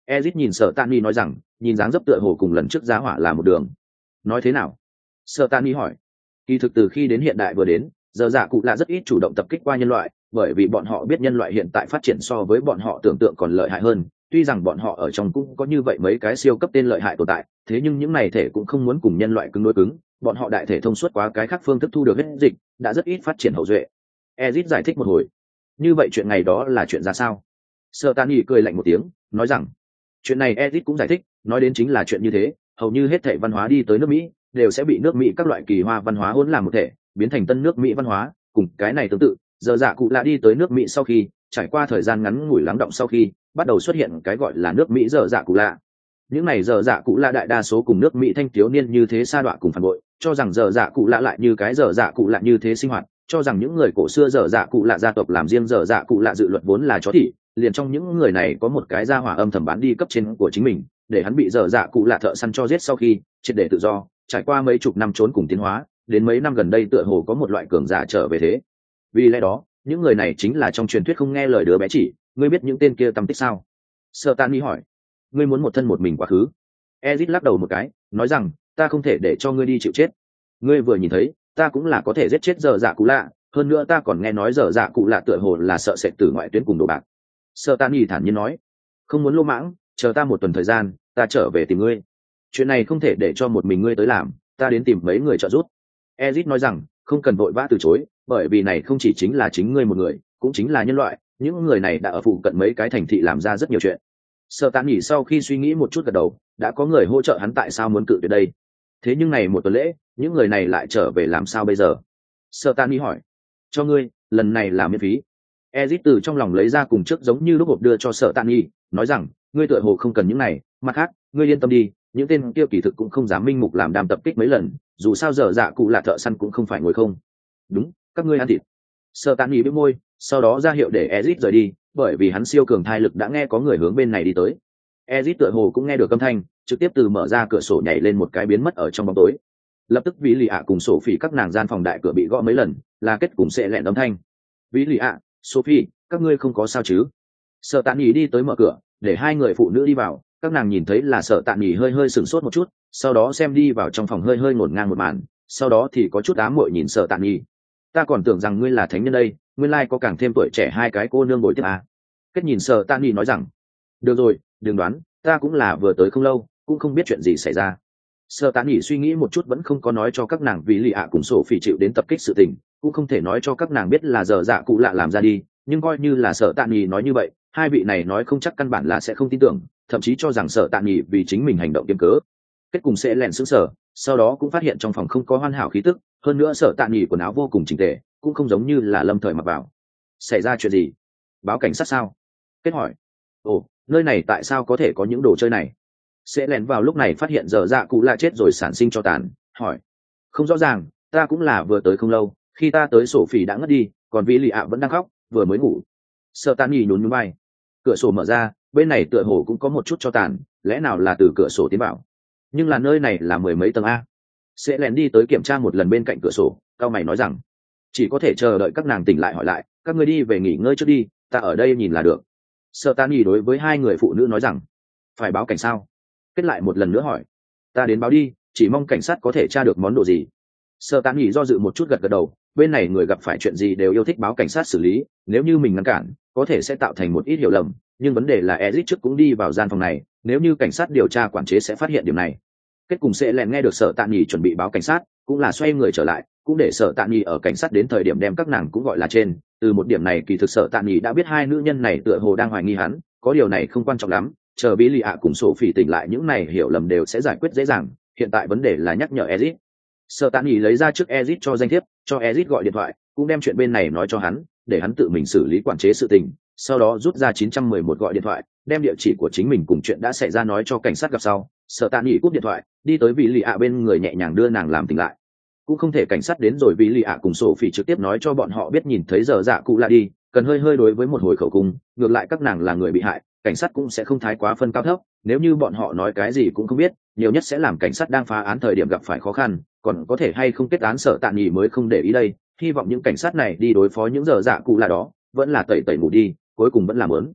Ezit nhìn Sở Tạ Nghị nói rằng, nhìn dáng dấp tựa hồ cùng lần trước giá hỏa là một đường. Nói thế nào? Sở Tạ Nghị hỏi. Kỳ thực từ khi đến hiện đại vừa đến, giờ dạ cụ lạ rất ít chủ động tập kích qua nhân loại, bởi vì bọn họ biết nhân loại hiện tại phát triển so với bọn họ tưởng tượng còn lợi hại hơn. Tuy rằng bọn họ ở trong cũng có như vậy mấy cái siêu cấp tên lợi hại tồn tại, thế nhưng những này thể cũng không muốn cùng nhân loại cứng đối cứng, bọn họ đại thể thông suốt quá cái khác phương thức thu được hết dịch, đã rất ít phát triển hậu duệ. Ezit giải thích một hồi. Như vậy chuyện ngày đó là chuyện ra sao? Sở Tạ Nghị cười lạnh một tiếng, nói rằng, chuyện này Ezit cũng giải thích, nói đến chính là chuyện như thế, hầu như hết thảy văn hóa đi tới nước Mỹ đều sẽ bị nước Mỹ các loại kỳ hoa văn hóa hỗn làm một thể, biến thành tân nước Mỹ văn hóa, cùng cái này tương tự, giờ dạ cụ lạ đi tới nước Mỹ sau khi, trải qua thời gian ngắn ngủi lắng động sau khi, bắt đầu xuất hiện cái gọi là nước Mỹ giờ dạ cụ lạ. Những này giờ dạ cụ lạ đại đa số cùng nước Mỹ thanh thiếu niên như thế sa đọa cùng phản bội, cho rằng giờ dạ cụ lạ lại như cái giờ dạ cụ lạ như thế sinh hoạt, cho rằng những người cổ xưa giờ dạ cụ lạ gia tộc làm riêng giờ dạ cụ lạ dự luật vốn là chó thị, liền trong những người này có một cái gia hỏa âm thầm bán đi cấp trên của chính mình, để hắn bị giờ dạ cụ lạ thợ săn cho giết sau khi triệt để tự do, trải qua mấy chục năm trốn cùng tiến hóa, đến mấy năm gần đây tựa hồ có một loại cường giả trở về thế. Vì lẽ đó, những người này chính là trong truyền thuyết không nghe lời đứa bé chỉ, ngươi biết những tên kia tâm tích sao? Sở Tạ Nghị hỏi. Ngươi muốn một thân một mình quá khứ? Ezit lắc đầu một cái, nói rằng, ta không thể để cho ngươi đi chịu chết. Ngươi vừa nhìn thấy, ta cũng là có thể giết chết giờ dạ cụ lạ, hơn nữa ta còn nghe nói giờ dạ cụ lạ tựa hồ là sợ sệt từ ngoại tuyến cùng đồ bạc. Sở Tạ Nghị thản nhiên nói, không muốn lô mãng, chờ ta một tuần thời gian, ta trở về tìm ngươi. Chuyện này không thể để cho một mình ngươi tới làm, ta đến tìm mấy người trợ giúp. Ezit nói rằng, không cần vội vã từ chối, bởi vì này không chỉ chính là chính ngươi một người, cũng chính là nhân loại, những người này đã ở phụ cận mấy cái thành thị làm ra rất nhiều chuyện. Sở Tạ Nghị sau khi suy nghĩ một chút gật đầu, đã có người hỗ trợ hắn tại sao muốn cự tuyệt đây. Thế nhưng này một tuần lễ, những người này lại trở về làm sao bây giờ? Sở Tạ Nghị hỏi. Cho ngươi, lần này là miễn phí. Ezit từ trong lòng lấy ra cùng trước giống như lúc hộp đưa cho Sở Tạ Nghị, nói rằng, ngươi tựa hồ không cần những này, mặt khác, ngươi yên tâm đi, những tên kia kỳ thực cũng không dám minh mục làm đàm tập kích mấy lần, dù sao giờ dạ cụ là thợ săn cũng không phải ngồi không. Đúng, các ngươi ăn thịt. Sở Tạ Nghị bĩu môi, sau đó ra hiệu để Ezit rời đi, bởi vì hắn siêu cường thai lực đã nghe có người hướng bên này đi tới. Ezit tựa hồ cũng nghe được âm thanh, trực tiếp từ mở ra cửa sổ nhảy lên một cái biến mất ở trong bóng tối. Lập tức Vĩ Lì ạ cùng Sophie các nàng gian phòng đại cửa bị gõ mấy lần, là kết cùng sẽ lẹn âm thanh. Vĩ Lì ạ, Sophie, các ngươi không có sao chứ? Sở Tạ Nghị đi tới mở cửa, để hai người phụ nữ đi vào, các nàng nhìn thấy là Sở Tạ Nghị hơi hơi sửng sốt một chút, sau đó xem đi vào trong phòng hơi hơi ngổn ngang một màn, sau đó thì có chút ám muội nhìn Sở Tạ Nghị. Ta còn tưởng rằng ngươi là thánh nhân đây, nguyên lai có càng thêm tuổi trẻ hai cái cô nương bồi tiếp à. Kết nhìn Sở Tạ Nghị nói rằng, được rồi, đừng đoán, ta cũng là vừa tới không lâu, cũng không biết chuyện gì xảy ra. Sở Tạ Nghị suy nghĩ một chút vẫn không có nói cho các nàng vì Lì ạ cùng Sophie chịu đến tập kích sự tình, cũng không thể nói cho các nàng biết là giờ dạ cụ lạ làm ra đi, nhưng coi như là Sở Tạ Nghị nói như vậy, hai vị này nói không chắc căn bản là sẽ không tin tưởng, thậm chí cho rằng Sở Tạ Nghị vì chính mình hành động kiếm cớ. Kết cùng sẽ lẻn sững sờ, sau đó cũng phát hiện trong phòng không có hoàn hảo khí tức, hơn nữa Sở Tạ Nghị quần áo vô cùng chỉnh tề, cũng không giống như là lâm thời mặc vào. Xảy ra chuyện gì? Báo cảnh sát sao? Kết hỏi. Ồ, nơi này tại sao có thể có những đồ chơi này? Sẽ lẻn vào lúc này phát hiện giờ dạ cụ lạ chết rồi sản sinh cho tàn, hỏi. Không rõ ràng, ta cũng là vừa tới không lâu, khi ta tới sổ phỉ đã ngất đi, còn Vĩ Lì ạ vẫn đang khóc, vừa mới ngủ. Sở Tạ Nghị nhún nhún vai. Cửa sổ mở ra, bên này tựa hồ cũng có một chút cho tàn, lẽ nào là từ cửa sổ tiến vào? Nhưng là nơi này là mười mấy tầng a. Sẽ lén đi tới kiểm tra một lần bên cạnh cửa sổ, cao mày nói rằng, chỉ có thể chờ đợi các nàng tỉnh lại hỏi lại, các ngươi đi về nghỉ ngơi trước đi, ta ở đây nhìn là được. Sở Tạ Nghị đối với hai người phụ nữ nói rằng, phải báo cảnh sao? Kết lại một lần nữa hỏi, ta đến báo đi, chỉ mong cảnh sát có thể tra được món đồ gì. Sở Tạ Nghị do dự một chút gật gật đầu, bên này người gặp phải chuyện gì đều yêu thích báo cảnh sát xử lý, nếu như mình ngăn cản có thể sẽ tạo thành một ít hiểu lầm, nhưng vấn đề là Ezit trước cũng đi vào gian phòng này, nếu như cảnh sát điều tra quản chế sẽ phát hiện điểm này. Kết cùng sẽ lẹn nghe được Sở Tạ Nghị chuẩn bị báo cảnh sát, cũng là xoay người trở lại, cũng để Sở Tạ Nghị ở cảnh sát đến thời điểm đem các nàng cũng gọi là trên. Từ một điểm này kỳ thực Sở Tạ Nghị đã biết hai nữ nhân này tựa hồ đang hoài nghi hắn, có điều này không quan trọng lắm, chờ Bí Lì ạ cùng Sophie tỉnh lại những này hiểu lầm đều sẽ giải quyết dễ dàng, hiện tại vấn đề là nhắc nhở Ezit. Sở Tạ Nghị lấy ra trước Ezit cho danh thiếp, cho Ezit gọi điện thoại, cũng đem chuyện bên này nói cho hắn, để hắn tự mình xử lý quản chế sự tình, sau đó rút ra chín trăm mười một gọi điện thoại, đem địa chỉ của chính mình cùng chuyện đã xảy ra nói cho cảnh sát gặp sau. Sở Tạ Nghị cúp điện thoại, đi tới Vĩ Lì ạ bên người nhẹ nhàng đưa nàng làm tỉnh lại. Cũng không thể cảnh sát đến rồi Vĩ Lì ạ cùng Sophie trực tiếp nói cho bọn họ biết nhìn thấy giờ dạ cụ lạ đi, cần hơi hơi đối với một hồi khẩu cung, ngược lại các nàng là người bị hại, cảnh sát cũng sẽ không thái quá phân cao thấp, nếu như bọn họ nói cái gì cũng không biết, nhiều nhất sẽ làm cảnh sát đang phá án thời điểm gặp phải khó khăn, còn có thể hay không kết án. Sở Tạ Nghị mới không để ý đây, hy vọng những cảnh sát này đi đối phó những giờ dạ cụ là đó vẫn là tẩy tẩy mù đi, cuối cùng vẫn làm lớn.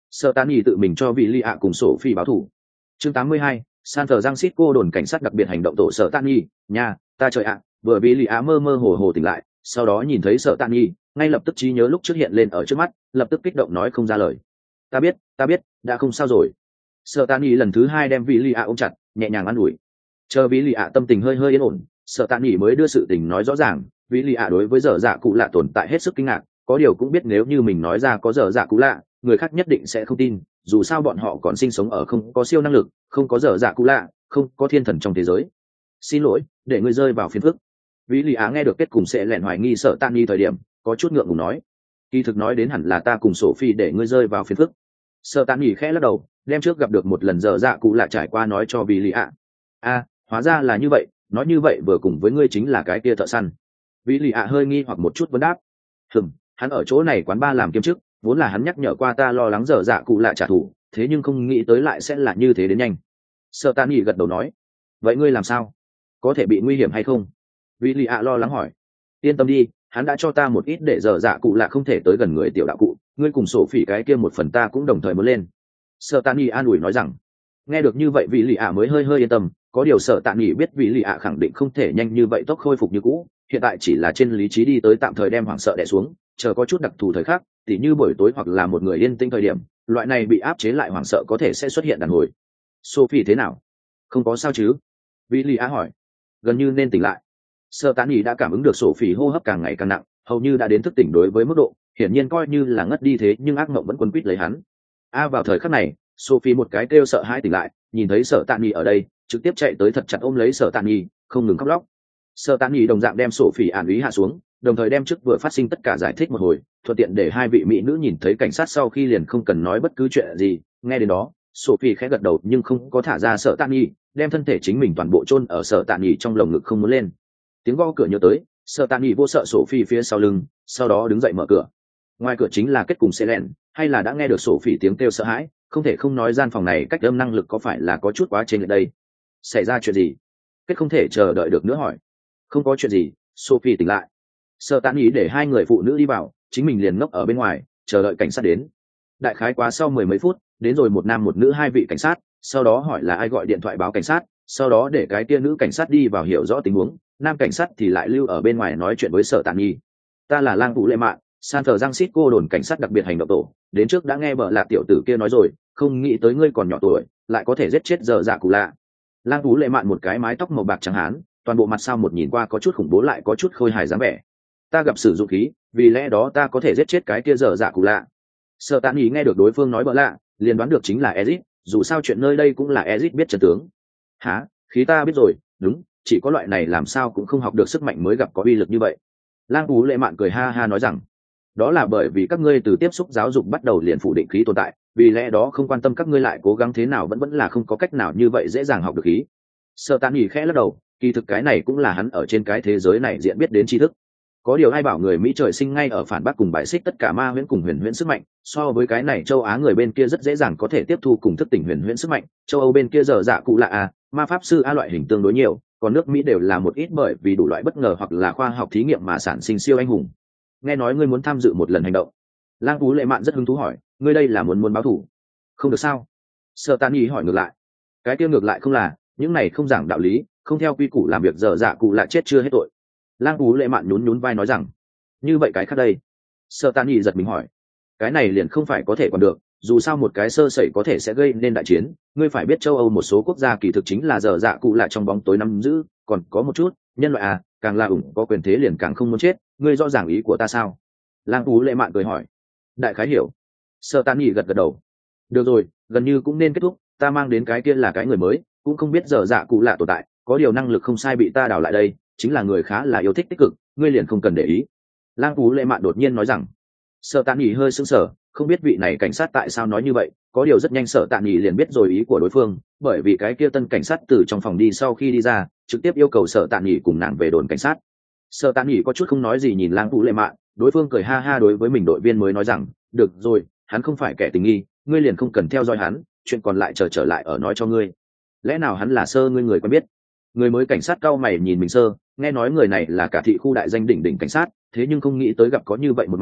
Sợ Tán Nhì tự mình cho vị Lì ạ cùng sổ phi báo thủ. Chương tám mươi hai, San Francisco đồn cảnh sát đặc biệt hành động tổ Sợ Tán Nhì, nha, ta trời ạ, vừa vị Lì ạ mơ mơ hồ hồ tỉnh lại, sau đó nhìn thấy Sợ Tán Nhì, ngay lập tức trí nhớ lúc trước hiện lên ở trước mắt, lập tức kích động nói không ra lời. Ta biết, ta biết, đã không sao rồi. Sợ Tán Nhì lần thứ hai đem vị Lì ạ ôm chặt, nhẹ nhàng an ủi. Chờ vị Lì ạ tâm tình hơi hơi yên ổn, Sợ Tán Nhì mới đưa sự tình nói rõ ràng. Vị Lì ạ đối với dở dạ cụ lạ tồn tại hết sức kinh ngạc, có điều cũng biết nếu như mình nói ra có dở dạ cụ lạ, người khác nhất định sẽ không tin, dù sao bọn họ còn sinh sống ở không có siêu năng lực, không có dở dạ cụ lạ, không có thiên thần trong thế giới. Xin lỗi, để ngươi rơi vào phiền phức. Vĩ Lì Á nghe được kết cùng sẽ lẹn hoài nghi Sợ Tán Nhì thời điểm, có chút ngượng ngùng nói, kỳ thực nói đến hẳn là ta cùng Sophie để ngươi rơi vào phiền phức. Sợ Tán Nhì khẽ lắc đầu, đem trước gặp được một lần dở dạ cụ lạ trải qua nói cho Vĩ Lì Á. A, hóa ra là như vậy, nói như vậy vừa cùng với ngươi chính là cái kia thợ săn. Vĩ Lì Á hơi nghi hoặc một chút vấn đáp. Hừm, hắn ở chỗ này quán ba làm kiêm chức, vốn là hắn nhắc nhở qua ta lo lắng dở dạ cụ lạ trả thù, thế nhưng không nghĩ tới lại sẽ là như thế đến nhanh. Sợ Tán Nhì gật đầu nói, vậy ngươi làm sao, có thể bị nguy hiểm hay không? Vĩ Lì ạ lo lắng hỏi. Yên tâm đi, hắn đã cho ta một ít để dở dạ cụ lạ không thể tới gần người tiểu đạo cụ, ngươi cùng sổ phỉ cái kia một phần ta cũng đồng thời muốn lên. Sợ Tán Nhì an ủi nói rằng. Nghe được như vậy Vĩ Lì ạ mới hơi hơi yên tâm, có điều Sợ Tán Nhì biết Vĩ Lì ạ khẳng định không thể nhanh như vậy tốc khôi phục như cũ, hiện tại chỉ là trên lý trí đi tới tạm thời đem hoảng sợ đè xuống, chờ có chút đặc thù thời khắc, tỉ như buổi tối hoặc là một người yên tĩnh thời điểm, loại này bị áp chế lại hoảng sợ có thể sẽ xuất hiện đàn hồi. Sophie thế nào? Không có sao chứ? Vĩ Lì ạ hỏi. Gần như nên tỉnh lại. Sợ Tán Nhì đã cảm ứng được Sophie hô hấp càng ngày càng nặng, hầu như đã đến thức tỉnh đối với mức độ, hiển nhiên coi như là ngất đi thế nhưng ác mộng vẫn quấn quýt lấy hắn. A vào thời khắc này, Sophie một cái kêu sợ hãi tỉnh lại, nhìn thấy Sợ Tán Nhì ở đây, trực tiếp chạy tới thật chặt ôm lấy Sợ Tán Nhì, không ngừng khóc lóc. Sợ Tán Nhì đồng dạng đem Sophie an ý hạ xuống, đồng thời đem trước vừa phát sinh tất cả giải thích một hồi, thuận tiện để hai vị mỹ nữ nhìn thấy cảnh sát sau khi liền không cần nói bất cứ chuyện gì. Nghe đến đó, Sophie khẽ gật đầu nhưng không có thả ra Sợ Tán Nhì, đem thân thể chính mình toàn bộ chôn ở Sợ Tán Nhì trong lồng ngực không muốn lên. Tiếng gõ cửa nhớ tới, Sợ Tán Nhì vô sợ Sophie phía sau lưng, sau đó đứng dậy mở cửa. Ngoài cửa chính là kết cùng Selen, hay là đã nghe được Sophie tiếng kêu sợ hãi, không thể không nói gian phòng này cách âm năng lực có phải là có chút quá trên lệch đây. Xảy ra chuyện gì? Kết không thể chờ đợi được nữa hỏi. Không có chuyện gì, Sophie tỉnh lại. Sợ Tán Nhì để hai người phụ nữ đi vào, chính mình liền ngốc ở bên ngoài, chờ đợi cảnh sát đến. Đại khái quá sau mười mấy phút, đến rồi một nam một nữ hai vị cảnh sát, sau đó hỏi là ai gọi điện thoại báo cảnh sát, sau đó để cái kia nữ cảnh sát đi vào hiểu rõ tình huống, nam cảnh sát thì lại lưu ở bên ngoài nói chuyện với Sợ Tán Nhì. Ta là Lang Vũ Lệ Mạn, San Francisco đồn cảnh sát đặc biệt hành động tổ, đến trước đã nghe bợ lạ tiểu tử kia nói rồi, không nghĩ tới ngươi còn nhỏ tuổi, lại có thể giết chết dở dạ cụ lạ. Lang Vũ Lệ Mạn một cái mái tóc màu bạc trắng hán, toàn bộ mặt sau một nhìn qua có chút khủng bố lại có chút khôi hài dáng vẻ. Ta gặp sử dụng khí, vì lẽ đó ta có thể giết chết cái kia dở dạ cụ lạ. Sợ Tán Nhì nghe được đối phương nói bợ lạ, liền đoán được chính là Ezic, dù sao chuyện nơi đây cũng là Ezic biết chân tướng. Hả? Khí ta biết rồi, đúng, chỉ có loại này làm sao cũng không học được sức mạnh mới gặp có uy lực như vậy. Lang Vũ Lệ Mạn cười ha ha nói rằng, đó là bởi vì các ngươi từ tiếp xúc giáo dục bắt đầu liền phủ định khí tồn tại, vì lẽ đó không quan tâm các ngươi lại cố gắng thế nào vẫn vẫn là không có cách nào như vậy dễ dàng học được khí. Sợ Tán Nhì khẽ lắc đầu, kỳ thực cái này cũng là hắn ở trên cái thế giới này diện biết đến tri thức. Có điều ai bảo người Mỹ trời sinh ngay ở phản bác cùng bài xích tất cả ma huyễn cùng huyền huyễn sức mạnh, so với cái này châu Á người bên kia rất dễ dàng có thể tiếp thu cùng thức tỉnh huyền huyễn sức mạnh, châu Âu bên kia dở dạ cụ lạ à, ma pháp sư a loại hình tương đối nhiều, còn nước Mỹ đều là một ít bởi vì đủ loại bất ngờ hoặc là khoa học thí nghiệm mà sản sinh siêu anh hùng. Nghe nói ngươi muốn tham dự một lần hành động. Lang Vũ Lệ Mạn rất hứng thú hỏi, ngươi đây là muốn muốn báo thù? Không được sao? Sợ Tán Nhì hỏi ngược lại. Cái kia ngược lại không là, những này không giảng đạo lý, không theo quy củ làm việc dở dạ cụ lạ chết chưa hết tội. Lang Vũ Lệ Mạn nhún nhún vai nói rằng, như vậy cái khác đây? Sợ Tán Nhì giật mình hỏi, cái này liền không phải có thể còn được, dù sao một cái sơ sẩy có thể sẽ gây nên đại chiến. Ngươi phải biết châu Âu một số quốc gia kỳ thực chính là dở dạ cụ lạ trong bóng tối nắm giữ, còn có một chút, nhân loại à, càng là ủng có quyền thế liền càng không muốn chết, ngươi rõ ràng ý của ta sao? Lang Vũ Lệ Mạn cười hỏi. Đại khái hiểu. Sợ Tán Nhì gật gật đầu. Được rồi, gần như cũng nên kết thúc, ta mang đến cái kia là cái người mới, cũng không biết dở dạ cụ lạ tồn tại, có điều năng lực không sai bị ta đào lại đây, chính là người khá là yêu thích tích cực, ngươi liền không cần để ý. Lang Vũ Lệ Mạn đột nhiên nói rằng. Sợ Tán Nhì hơi sững sờ, không biết vị này cảnh sát tại sao nói như vậy, có điều rất nhanh Sợ Tán Nhì liền biết rồi ý của đối phương, bởi vì cái kia tân cảnh sát từ trong phòng đi sau khi đi ra, trực tiếp yêu cầu Sợ Tán Nhì cùng nàng về đồn cảnh sát. Sợ Tán Nhì có chút không nói gì nhìn Lang Vũ Lệ Mạn, đối phương cười ha ha đối với mình đội viên mới nói rằng, được rồi, hắn không phải kẻ tình nghi, ngươi liền không cần theo dõi hắn, chuyện còn lại chờ trở lại ở nói cho ngươi. Lẽ nào hắn là Sơ ngươi người quen biết? Người mới cảnh sát cau mày nhìn mình Sơ, nghe nói người này là cả thị khu đại danh đỉnh đỉnh cảnh sát, thế nhưng không nghĩ tới gặp có như vậy một màn,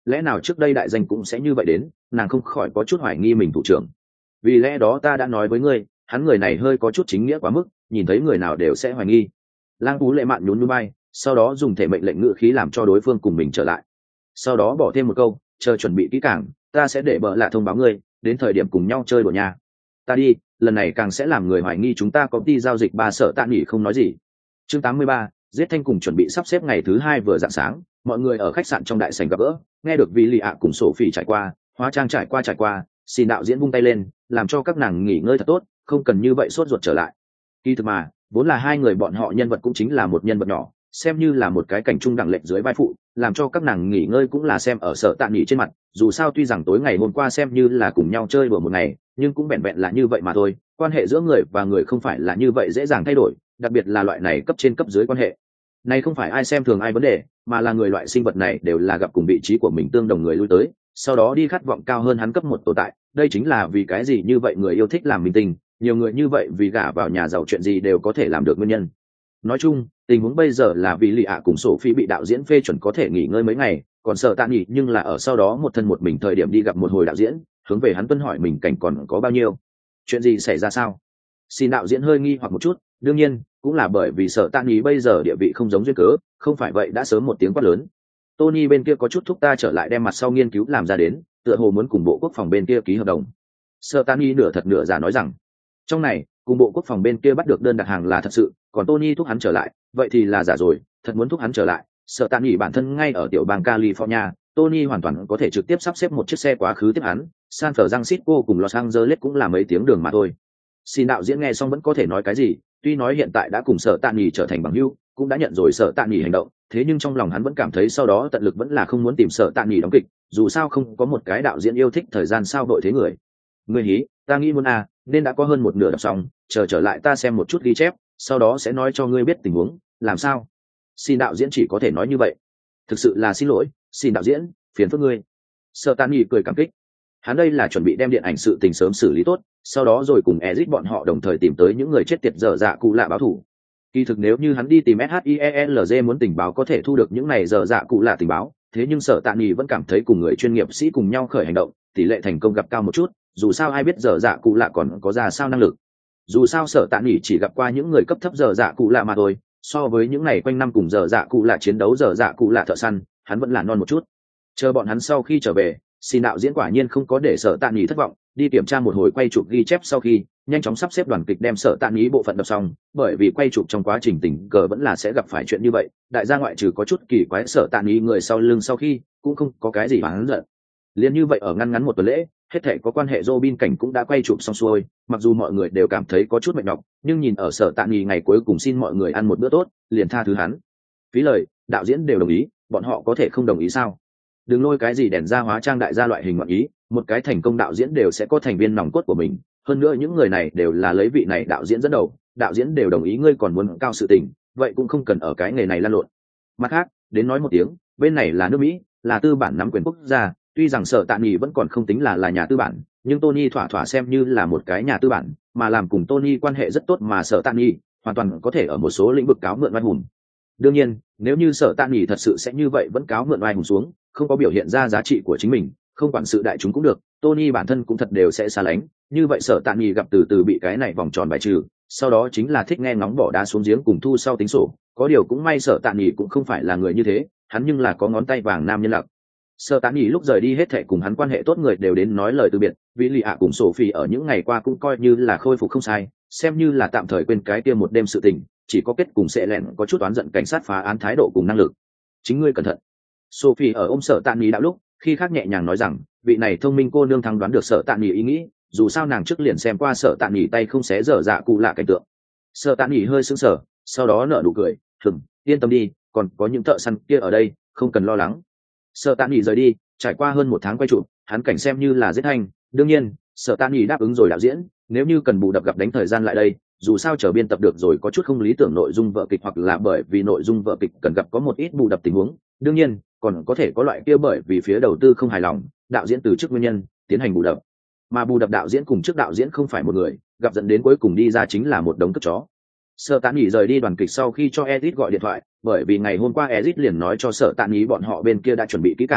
lẽ nào trước đây đại danh cũng sẽ như vậy đến, nàng không khỏi có chút hoài nghi mình thủ trưởng. Vì lẽ đó ta đã nói với ngươi, hắn người này hơi có chút chính nghĩa quá mức, nhìn thấy người nào đều sẽ hoài nghi. Lang Tú Lệ Mạn nhún nhún bay, sau đó dùng thể mệnh lệnh ngữ khí làm cho đối phương cùng mình trở lại. Sau đó bỏ thêm một câu, chờ chuẩn bị kỹ càng, ta sẽ để bợ lạ thông báo ngươi, đến thời điểm cùng nhau chơi đùa nhà. Ta đi, lần này càng sẽ làm người hoài nghi chúng ta có đi giao dịch ba sợ tạ nghỉ không nói gì. Chương tám mươi ba, giết thanh cùng chuẩn bị sắp xếp ngày thứ hai vừa rạng sáng, mọi người ở khách sạn trong đại sảnh gặp gỡ, nghe được vị lì ạ cùng sổ phỉ trải qua, hóa trang trải qua trải qua, xin đạo diễn vung tay lên, làm cho các nàng nghỉ ngơi thật tốt, không cần như vậy sốt ruột trở lại. Kỳ thực mà, vốn là hai người bọn họ nhân vật cũng chính là một nhân vật nhỏ, xem như là một cái cảnh trung đẳng lệnh dưới vai phụ, làm cho các nàng nghỉ ngơi cũng là xem ở sở tạ nghỉ trên mặt. Dù sao tuy rằng tối ngày hôm qua xem như là cùng nhau chơi đùa một ngày, nhưng cũng vẹn vẹn là như vậy mà thôi. Quan hệ giữa người và người không phải là như vậy dễ dàng thay đổi, đặc biệt là loại này cấp trên cấp dưới quan hệ. Này không phải ai xem thường ai vấn đề, mà là người loại sinh vật này đều là gặp cùng vị trí của mình tương đồng người lui tới, sau đó đi khát vọng cao hơn hắn cấp một tồn tại. Đây chính là vì cái gì như vậy người yêu thích làm minh tinh, nhiều người như vậy vì gả vào nhà giàu chuyện gì đều có thể làm được nguyên nhân. Nói chung, tình huống bây giờ là vì lì ạ cùng sổ phi bị đạo diễn phê chuẩn có thể nghỉ ngơi mấy ngày, còn sợ tạ nghỉ nhưng là ở sau đó một thân một mình thời điểm đi gặp một hồi đạo diễn, hướng về hắn tuân hỏi mình cảnh còn có bao nhiêu, chuyện gì xảy ra sao. Xin đạo diễn hơi nghi hoặc một chút, đương nhiên cũng là bởi vì sợ tạ nghỉ bây giờ địa vị không giống duyên cớ, không phải vậy đã sớm một tiếng quát lớn. Tony bên kia có chút thúc ta trở lại đem mặt sau nghiên cứu làm ra đến, tựa hồ muốn cùng bộ quốc phòng bên kia ký hợp đồng. Sợ tạ nghỉ nửa thật nửa giả nói rằng trong này cùng bộ quốc phòng bên kia bắt được đơn đặt hàng là thật sự, còn Tony thúc hắn trở lại vậy thì là giả rồi. Thật muốn thúc hắn trở lại, sợ tạ nghỉ bản thân ngay ở tiểu bang California, Tony hoàn toàn có thể trực tiếp sắp xếp một chiếc xe quá khứ tiếp hắn. San Francisco cùng Los Angeles cũng là mấy tiếng đường mà thôi. Xin đạo diễn nghe xong vẫn có thể nói cái gì, tuy nói hiện tại đã cùng sợ tạ nghỉ trở thành bằng hữu, cũng đã nhận rồi sợ tạ nghỉ hành động, thế nhưng trong lòng hắn vẫn cảm thấy sau đó tận lực vẫn là không muốn tìm sợ tạ nghỉ đóng kịch, dù sao không có một cái đạo diễn yêu thích thời gian sao đội thế người. Người hí, ta nghĩ muốn à, nên đã có hơn một nửa đọc xong, chờ trở lại ta xem một chút ghi chép, sau đó sẽ nói cho ngươi biết tình huống làm sao. Xin đạo diễn chỉ có thể nói như vậy. Thực sự là xin lỗi, xin đạo diễn, phiền phức ngươi. Sợ tạ nghỉ cười cảm kích. Hắn đây là chuẩn bị đem điện ảnh sự tình sớm xử lý tốt, sau đó rồi cùng Ezic bọn họ đồng thời tìm tới những người chết tiệt dở dạ cụ lạ báo thủ. Kỳ thực nếu như hắn đi tìm SHIELZ muốn tình báo có thể thu được những này dở dạ cụ lạ tình báo, thế nhưng Sở Tạ Nghị vẫn cảm thấy cùng người chuyên nghiệp sĩ cùng nhau khởi hành động, tỷ lệ thành công gặp cao một chút, dù sao ai biết dở dạ cụ lạ còn có ra sao năng lực. Dù sao Sở Tạ Nghị chỉ gặp qua những người cấp thấp dở dạ cụ lạ mà thôi, so với những này quanh năm cùng dở dạ cụ lạ chiến đấu dở dạ cụ lạ thợ săn, hắn vẫn là non một chút. Chờ bọn hắn sau khi trở về, xin đạo diễn quả nhiên không có để Sở Tạ Nghị thất vọng, đi kiểm tra một hồi quay chụp ghi chép sau khi nhanh chóng sắp xếp đoàn kịch đem Sở Tạ Nghị bộ phận đọc xong, bởi vì quay chụp trong quá trình tình cờ vẫn là sẽ gặp phải chuyện như vậy, đại gia ngoại trừ có chút kỳ quái Sở Tạ Nghị người sau lưng sau khi cũng không có cái gì oán giận. Liên như vậy ở ngăn ngắn một tuần lễ, hết thảy có quan hệ Robin cảnh cũng đã quay chụp xong xuôi, mặc dù mọi người đều cảm thấy có chút mệt nhọc, nhưng nhìn ở Sở Tạ Nghị ngày cuối cùng xin mọi người ăn một bữa tốt, liền tha thứ hắn. Phí lời, đạo diễn đều đồng ý, bọn họ có thể không đồng ý sao? Đừng lôi cái gì đèn ra hóa trang đại gia loại hình ngoạn ý, một cái thành công đạo diễn đều sẽ có thành viên nòng cốt của mình, hơn nữa những người này đều là lấy vị này đạo diễn dẫn đầu, đạo diễn đều đồng ý ngươi còn muốn cao sự tình, vậy cũng không cần ở cái nghề này lan lộn. Mặt khác, đến nói một tiếng, bên này là nước Mỹ, là tư bản nắm quyền quốc gia, tuy rằng Sở Tạ Nghị vẫn còn không tính là là nhà tư bản, nhưng Tony thỏa thỏa xem như là một cái nhà tư bản, mà làm cùng Tony quan hệ rất tốt mà Sở Tạ Nghị hoàn toàn có thể ở một số lĩnh vực cáo mượn oai hùng. Đương nhiên, nếu như Sở Tạ Nghị thật sự sẽ như vậy vẫn cáo mượn oai hùng xuống, không có biểu hiện ra giá trị của chính mình, không quản sự đại chúng cũng được, Tony bản thân cũng thật đều sẽ xa lánh, như vậy Sở Tạ Nghị gặp từ từ bị cái này vòng tròn bài trừ, sau đó chính là thích nghe ngóng bỏ đá xuống giếng cùng thu sau tính sổ, có điều cũng may Sở Tạ Nghị cũng không phải là người như thế, hắn nhưng là có ngón tay vàng nam nhân lặc. Sở Tạ Nghị lúc rời đi hết thệ cùng hắn quan hệ tốt người đều đến nói lời từ biệt, vì lì ạ cùng Sophie ở những ngày qua cũng coi như là khôi phục không sai, xem như là tạm thời quên cái kia một đêm sự tình, chỉ có kết cùng sẽ lẹn có chút oán giận cảnh sát phá án thái độ cùng năng lực. Chính ngươi cẩn thận. Sophie ở ôm Sở Tạ Nghị đạo lúc, khi khác nhẹ nhàng nói rằng, vị này thông minh cô nương thắng đoán được Sở Tạ Nghị ý nghĩ, dù sao nàng trước liền xem qua Sở Tạ Nghị tay không xé dở dạ cụ lạ cảnh tượng. Sở Tạ Nghị hơi sững sờ, sau đó nở nụ cười, "Ừm, yên tâm đi, còn có những thợ săn kia ở đây, không cần lo lắng." Sở Tạ Nghị rời đi, trải qua hơn một tháng quay chụp, hắn cảnh xem như là giết thanh, đương nhiên, Sở Tạ Nghị đáp ứng rồi đạo diễn, nếu như cần bù đắp gặp đánh thời gian lại đây, dù sao chờ biên tập được rồi có chút không lý tưởng nội dung vở kịch hoặc là bởi vì nội dung vở kịch cần gặp có một ít bù đắp tình huống, đương nhiên, còn có thể có loại kia bởi vì phía đầu tư không hài lòng, đạo diễn từ chức nguyên nhân, tiến hành bù đắp. Mà bù đắp đạo diễn cùng trước đạo diễn không phải một người, gặp dẫn đến cuối cùng đi ra chính là một đống cất chó. Sở Tạ Nghị rời đi đoàn kịch sau khi cho Ezit gọi điện thoại, bởi vì ngày hôm qua Ezit liền nói cho Sở Tạ Nghị bọn họ bên kia đã chuẩn bị kỹ càng,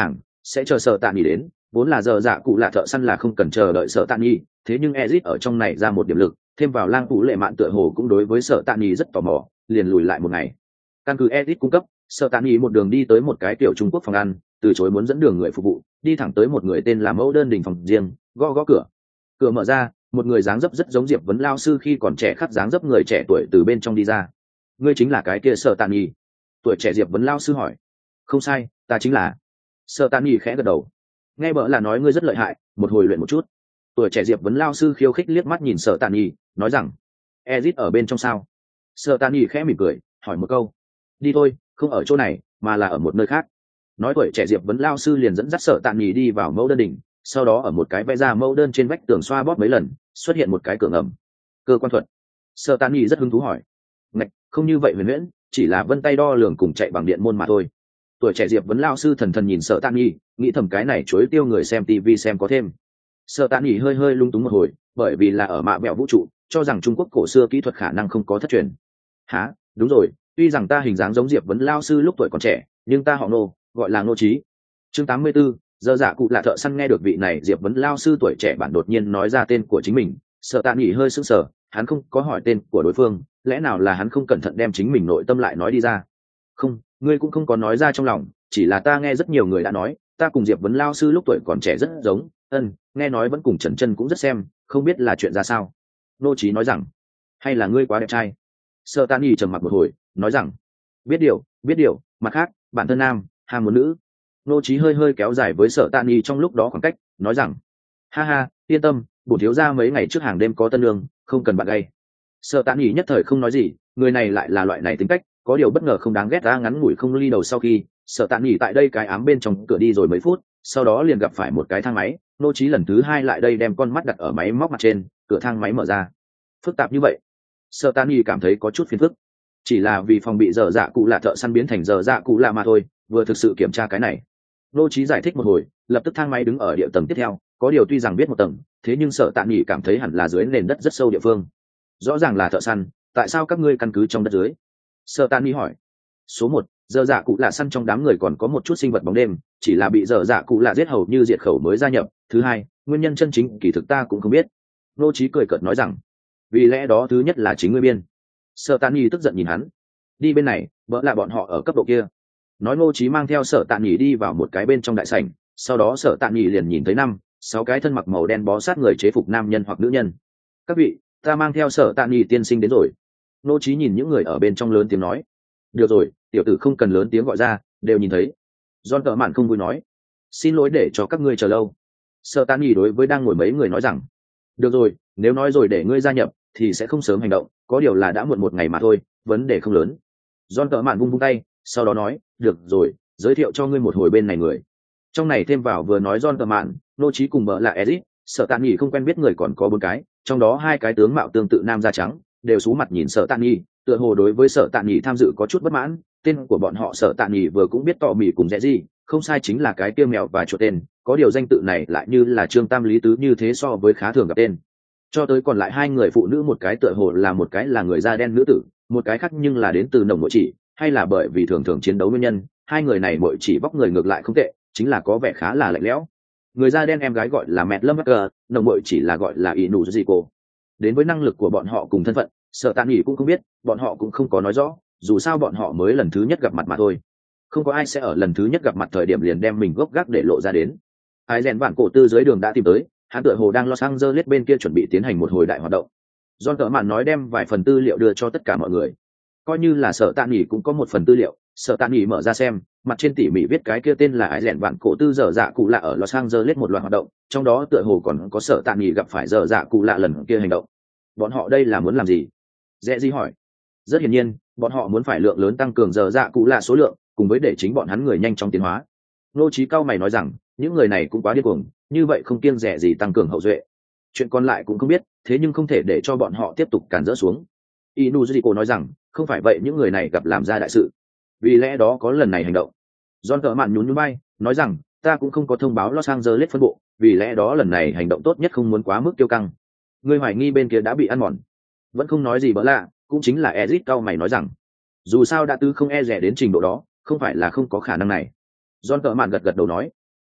sẽ chờ sợ tạ nghỉ đến, vốn là giờ dạ cụ lạ thợ săn là không cần chờ đợi sợ tạ nghỉ, thế nhưng Ezic ở trong này ra một điểm lực, thêm vào lang phụ lệ mạn tựa hồ cũng đối với sợ tạ nghỉ rất tò mò, liền lùi lại một ngày. Căn cứ Ezic cung cấp, sợ tạ nghỉ một đường đi tới một cái tiểu Trung Quốc phòng ăn, từ chối muốn dẫn đường người phục vụ, đi thẳng tới một người tên là mẫu đơn đình phòng riêng, gõ gõ cửa. Cửa mở ra, một người dáng dấp rất giống Diệp Vấn lao sư khi còn trẻ khắc dáng dấp người trẻ tuổi từ bên trong đi ra. Ngươi chính là cái kia sợ tạ nghỉ? Tuổi trẻ Diệp Vấn lao sư hỏi. Không sai, ta chính là. Sợ tạ nghỉ khẽ gật đầu. Nghe bợ là nói ngươi rất lợi hại, một hồi luyện một chút. Tuổi trẻ Diệp Vấn lao sư khiêu khích liếc mắt nhìn sợ tạ nghỉ, nói rằng Ezic ở bên trong sao? Sợ tạ nghỉ khẽ mỉm cười, hỏi một câu. Đi thôi, không ở chỗ này mà là ở một nơi khác. Nói tuổi trẻ Diệp Vấn lao sư liền dẫn dắt sợ tạ nghỉ đi vào mẫu đơn đỉnh, sau đó ở một cái vẽ ra mẫu đơn trên vách tường xoa bóp mấy lần, xuất hiện một cái cửa ngầm. Cơ quan thuật. Sợ tạ nghỉ rất hứng thú hỏi. Ngạch, không như vậy huyền huyễn, chỉ là vân tay đo lường cùng chạy bằng điện môn mà thôi. Tuổi trẻ Diệp Vấn lao sư thần thần nhìn sợ tạ nghỉ, nghĩ thầm cái này chối tiêu người xem tivi xem có thêm. Sợ tạ nghỉ hơi hơi lung túng một hồi, bởi vì là ở mạ mẹo vũ trụ, cho rằng Trung Quốc cổ xưa kỹ thuật khả năng không có thất truyền. Hả, đúng rồi, tuy rằng ta hình dáng giống Diệp Vấn lao sư lúc tuổi còn trẻ, nhưng ta họ Nô, gọi là Nô Chí. Chương tám mươi 84, giờ dạ cụ là thợ săn nghe được vị này Diệp Vấn lao sư tuổi trẻ bản đột nhiên nói ra tên của chính mình, sợ tạ nghỉ hơi sững sờ, hắn không có hỏi tên của đối phương, lẽ nào là hắn không cẩn thận đem chính mình nội tâm lại nói đi ra? Không, ngươi cũng không có nói ra trong lòng, chỉ là ta nghe rất nhiều người đã nói, ta cùng Diệp Vấn lao sư lúc tuổi còn trẻ rất giống, ân, nghe nói vẫn cùng Trần Chân cũng rất xem, không biết là chuyện ra sao. Nô Chí nói rằng, hay là ngươi quá đẹp trai? Sợ tạ nghỉ trầm mặc một hồi, nói rằng, biết điều, biết điều, mặt khác, bản thân nam, ham muốn nữ. Nô Chí hơi hơi kéo dài với Sở Tạ Nghị trong lúc đó khoảng cách, nói rằng, ha ha, yên tâm, bổn thiếu gia mấy ngày trước hàng đêm có tân lương, không cần bạn gay. Sở Tạ Nghị nhất thời không nói gì, người này lại là loại này tính cách, có điều bất ngờ không đáng ghét ra ngắn ngủi không ly đầu sau khi, Sở Tạ Nghị tại đây cái ám bên trong cửa đi rồi mấy phút, sau đó liền gặp phải một cái thang máy, Nô Chí lần thứ hai lại đây đem con mắt đặt ở máy móc mặt trên, cửa thang máy mở ra. Phức tạp như vậy, Sở Tạ Nghị cảm thấy có chút phiền phức. Chỉ là vì phòng bị dở dạ cụ lạ thợ săn biến thành dở dạ cụ lạ mà thôi, vừa thực sự kiểm tra cái này. Nô Chí giải thích một hồi, lập tức thang máy đứng ở địa tầng tiếp theo, có điều tuy rằng biết một tầng, thế nhưng Sở Tạ Nghị cảm thấy hẳn là dưới nền đất rất sâu địa phương. Rõ ràng là thợ săn, tại sao các ngươi căn cứ trong đất dưới? Sở Tạ Nghị hỏi. Số một, dở dạ cụ lạ săn trong đám người còn có một chút sinh vật bóng đêm, chỉ là bị dở dạ cụ lạ giết hầu như diệt khẩu mới gia nhập. Thứ hai, nguyên nhân chân chính kỳ thực ta cũng không biết. Nô Chí cười cợt nói rằng, vì lẽ đó thứ nhất là chính ngươi biên. Sở Tạ Nghị tức giận nhìn hắn. Đi bên này, vợ là bọn họ ở cấp độ kia. Nói Ngô Chí mang theo Sở Tạ Nghị đi vào một cái bên trong đại sảnh, sau đó Sở Tạ Nghị liền nhìn thấy năm, sáu cái thân mặc màu đen bó sát người chế phục nam nhân hoặc nữ nhân. Các vị, ta mang theo Sở Tạ Nghị tiên sinh đến rồi. Ngô Chí nhìn những người ở bên trong lớn tiếng nói. Được rồi, tiểu tử không cần lớn tiếng gọi ra, đều nhìn thấy. John Cờ Mạn không vui nói. Xin lỗi để cho các ngươi chờ lâu. Sở Tạ Nghị đối với đang ngồi mấy người nói rằng. Được rồi, nếu nói rồi để ngươi gia nhập, thì sẽ không sớm hành động, có điều là đã muộn một ngày mà thôi, vấn đề không lớn. John Cờ Mạn vung vung tay, sau đó nói, được rồi, giới thiệu cho ngươi một hồi bên này người. Trong này thêm vào vừa nói John Cờ Mạn, Nô Chí cùng vợ là Ezic, Sở Tạ Nghị không quen biết người còn có bốn cái, trong đó hai cái tướng mạo tương tự nam da trắng, đều sú mặt nhìn Sở Tạ Nghị, tựa hồ đối với Sở Tạ Nghị tham dự có chút bất mãn. Tên của bọn họ Sở Tạ Nghị vừa cũng biết tỏ mỉ cùng dễ gì, không sai chính là cái kia mèo và chuột tên, có điều danh tự này lại như là Trương Tam Lý Tứ như thế so với khá thường gặp tên. Cho tới còn lại hai người phụ nữ, một cái tựa hồ là một cái là người da đen nữ tử, một cái khác nhưng là đến từ nồng nội chỉ, hay là bởi vì thường thường chiến đấu nguyên nhân, hai người này mỗi chỉ vóc người ngược lại không tệ, chính là có vẻ khá là lạnh lẽo. Người da đen em gái gọi là Mẹt Lâm Bắc, nồng nội chỉ là gọi là Inu Ziko. Đến với năng lực của bọn họ cùng thân phận, Sở Tạ Nghị cũng không biết, bọn họ cũng không có nói rõ, dù sao bọn họ mới lần thứ nhất gặp mặt mà thôi. Không có ai sẽ ở lần thứ nhất gặp mặt thời điểm liền đem mình gốc gác để lộ ra đến. Ai rèn vạn cổ tư dưới đường đã tìm tới, hắn tựa hồ đang Los Angeles bên kia chuẩn bị tiến hành một hồi đại hoạt động. John Cờ Mạn nói đem vài phần tư liệu đưa cho tất cả mọi người, coi như là Sở Tạ Nghị cũng có một phần tư liệu. Sở Tạ Nghị mở ra xem, mặt trên tỉ mỉ viết cái kia tên là Ái Rèn Vạn Cổ Tư dở dạ cụ lạ ở Los Angeles một loạt hoạt động, trong đó tựa hồ còn có Sở Tạ Nghị gặp phải dở dạ cụ lạ lần kia hành động. Bọn họ đây là muốn làm gì? Dễ gì hỏi. Rất hiển nhiên, bọn họ muốn phải lượng lớn tăng cường dở dạ cụ lạ số lượng, cùng với để chính bọn hắn người nhanh chóng tiến hóa. Nô Chí cao mày nói rằng, những người này cũng quá điên cuồng, như vậy không kiêng dè gì tăng cường hậu duệ. Chuyện còn lại cũng không biết, thế nhưng không thể để cho bọn họ tiếp tục cản rỡ xuống. Inuziko nói rằng, không phải vậy những người này gặp làm ra đại sự, vì lẽ đó có lần này hành động. John Cờ Mạn nhún nhún vai, nói rằng, ta cũng không có thông báo Los Angeles phân bộ, vì lẽ đó lần này hành động tốt nhất không muốn quá mức kiêu căng. Người hoài nghi bên kia đã bị ăn mòn. Vẫn không nói gì bỡ lạ, cũng chính là Ezic cao mày nói rằng, dù sao đã tư không e rẻ đến trình độ đó, không phải là không có khả năng này. John Cờ Mạn gật gật đầu nói,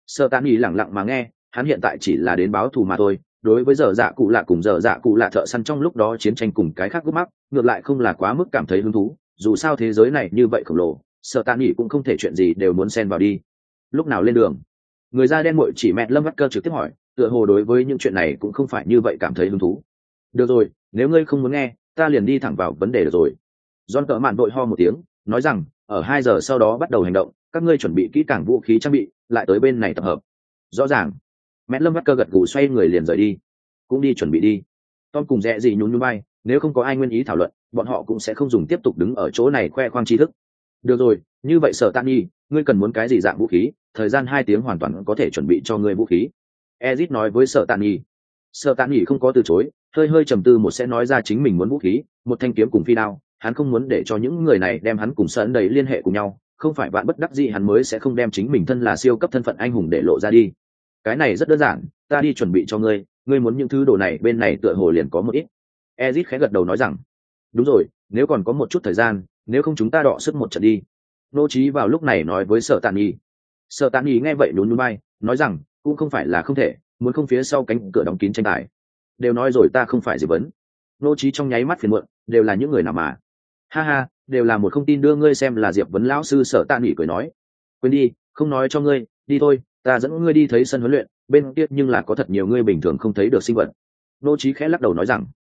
Sở Tạ Nghị lẳng lặng mà nghe, hắn hiện tại chỉ là đến báo thù mà thôi. Đối với giờ dạ cụ lạ cùng giờ dạ cụ lạ thợ săn trong lúc đó chiến tranh cùng cái khác gút mắc, ngược lại không là quá mức cảm thấy hứng thú. Dù sao thế giới này như vậy khổng lồ, Sở Tạ Nghị cũng không thể chuyện gì đều muốn xen vào đi. Lúc nào lên đường? Người da đen muội chỉ mẹ Lâm Vắt Cơ trực tiếp hỏi, tựa hồ đối với những chuyện này cũng không phải như vậy cảm thấy hứng thú. Được rồi, nếu ngươi không muốn nghe, ta liền đi thẳng vào vấn đề được rồi. John cỡ mạn vội ho một tiếng, nói rằng, ở hai giờ sau đó bắt đầu hành động, các ngươi chuẩn bị kỹ càng vũ khí trang bị, lại tới bên này tập hợp. Rõ ràng. Mẹ Lâm Vắt Cơ gật gù xoay người liền rời đi. Cũng đi chuẩn bị đi. Tom cùng Rẽ gì nhún nhún vai, nếu không có ai nguyên ý thảo luận, bọn họ cũng sẽ không dùng tiếp tục đứng ở chỗ này khoe khoang tri thức. Được rồi, như vậy Sở Tạ Nhi, ngươi cần muốn cái gì dạng vũ khí? Thời gian hai tiếng hoàn toàn có thể chuẩn bị cho ngươi vũ khí. Ezit nói với Sở Tạ Nhi. Sở Tạ Nhi không có từ chối, hơi hơi trầm tư một sẽ nói ra chính mình muốn vũ khí, một thanh kiếm cùng phi đao. Hắn không muốn để cho những người này đem hắn cùng Sơn đầy liên hệ cùng nhau, không phải bạn bất đắc dĩ hắn mới sẽ không đem chính mình thân là siêu cấp thân phận anh hùng để lộ ra đi. Cái này rất đơn giản, ta đi chuẩn bị cho ngươi, ngươi muốn những thứ đồ này bên này tựa hồ liền có một ít. Ezit khẽ gật đầu nói rằng, đúng rồi, nếu còn có một chút thời gian, nếu không chúng ta đọ sức một trận đi. Nô Chí vào lúc này nói với Sở Tạn Nhi. Sở Tạn Nhi nghe vậy nhún nhún vai, nói rằng, cũng không phải là không thể, muốn không phía sau cánh cửa đóng kín tranh tài. Đều nói rồi ta không phải gì vấn. Nô Chí trong nháy mắt phiền muộn, đều là những người nào mà. Ha ha, đều là một không tin đưa ngươi xem là Diệp vấn lão sư. Sở Tạn Nhi cười nói, quên đi, không nói cho ngươi, đi thôi, ta dẫn ngươi đi thấy sân huấn luyện, bên kia nhưng là có thật nhiều ngươi bình thường không thấy được sinh vật. Nô Chí khẽ lắc đầu nói rằng,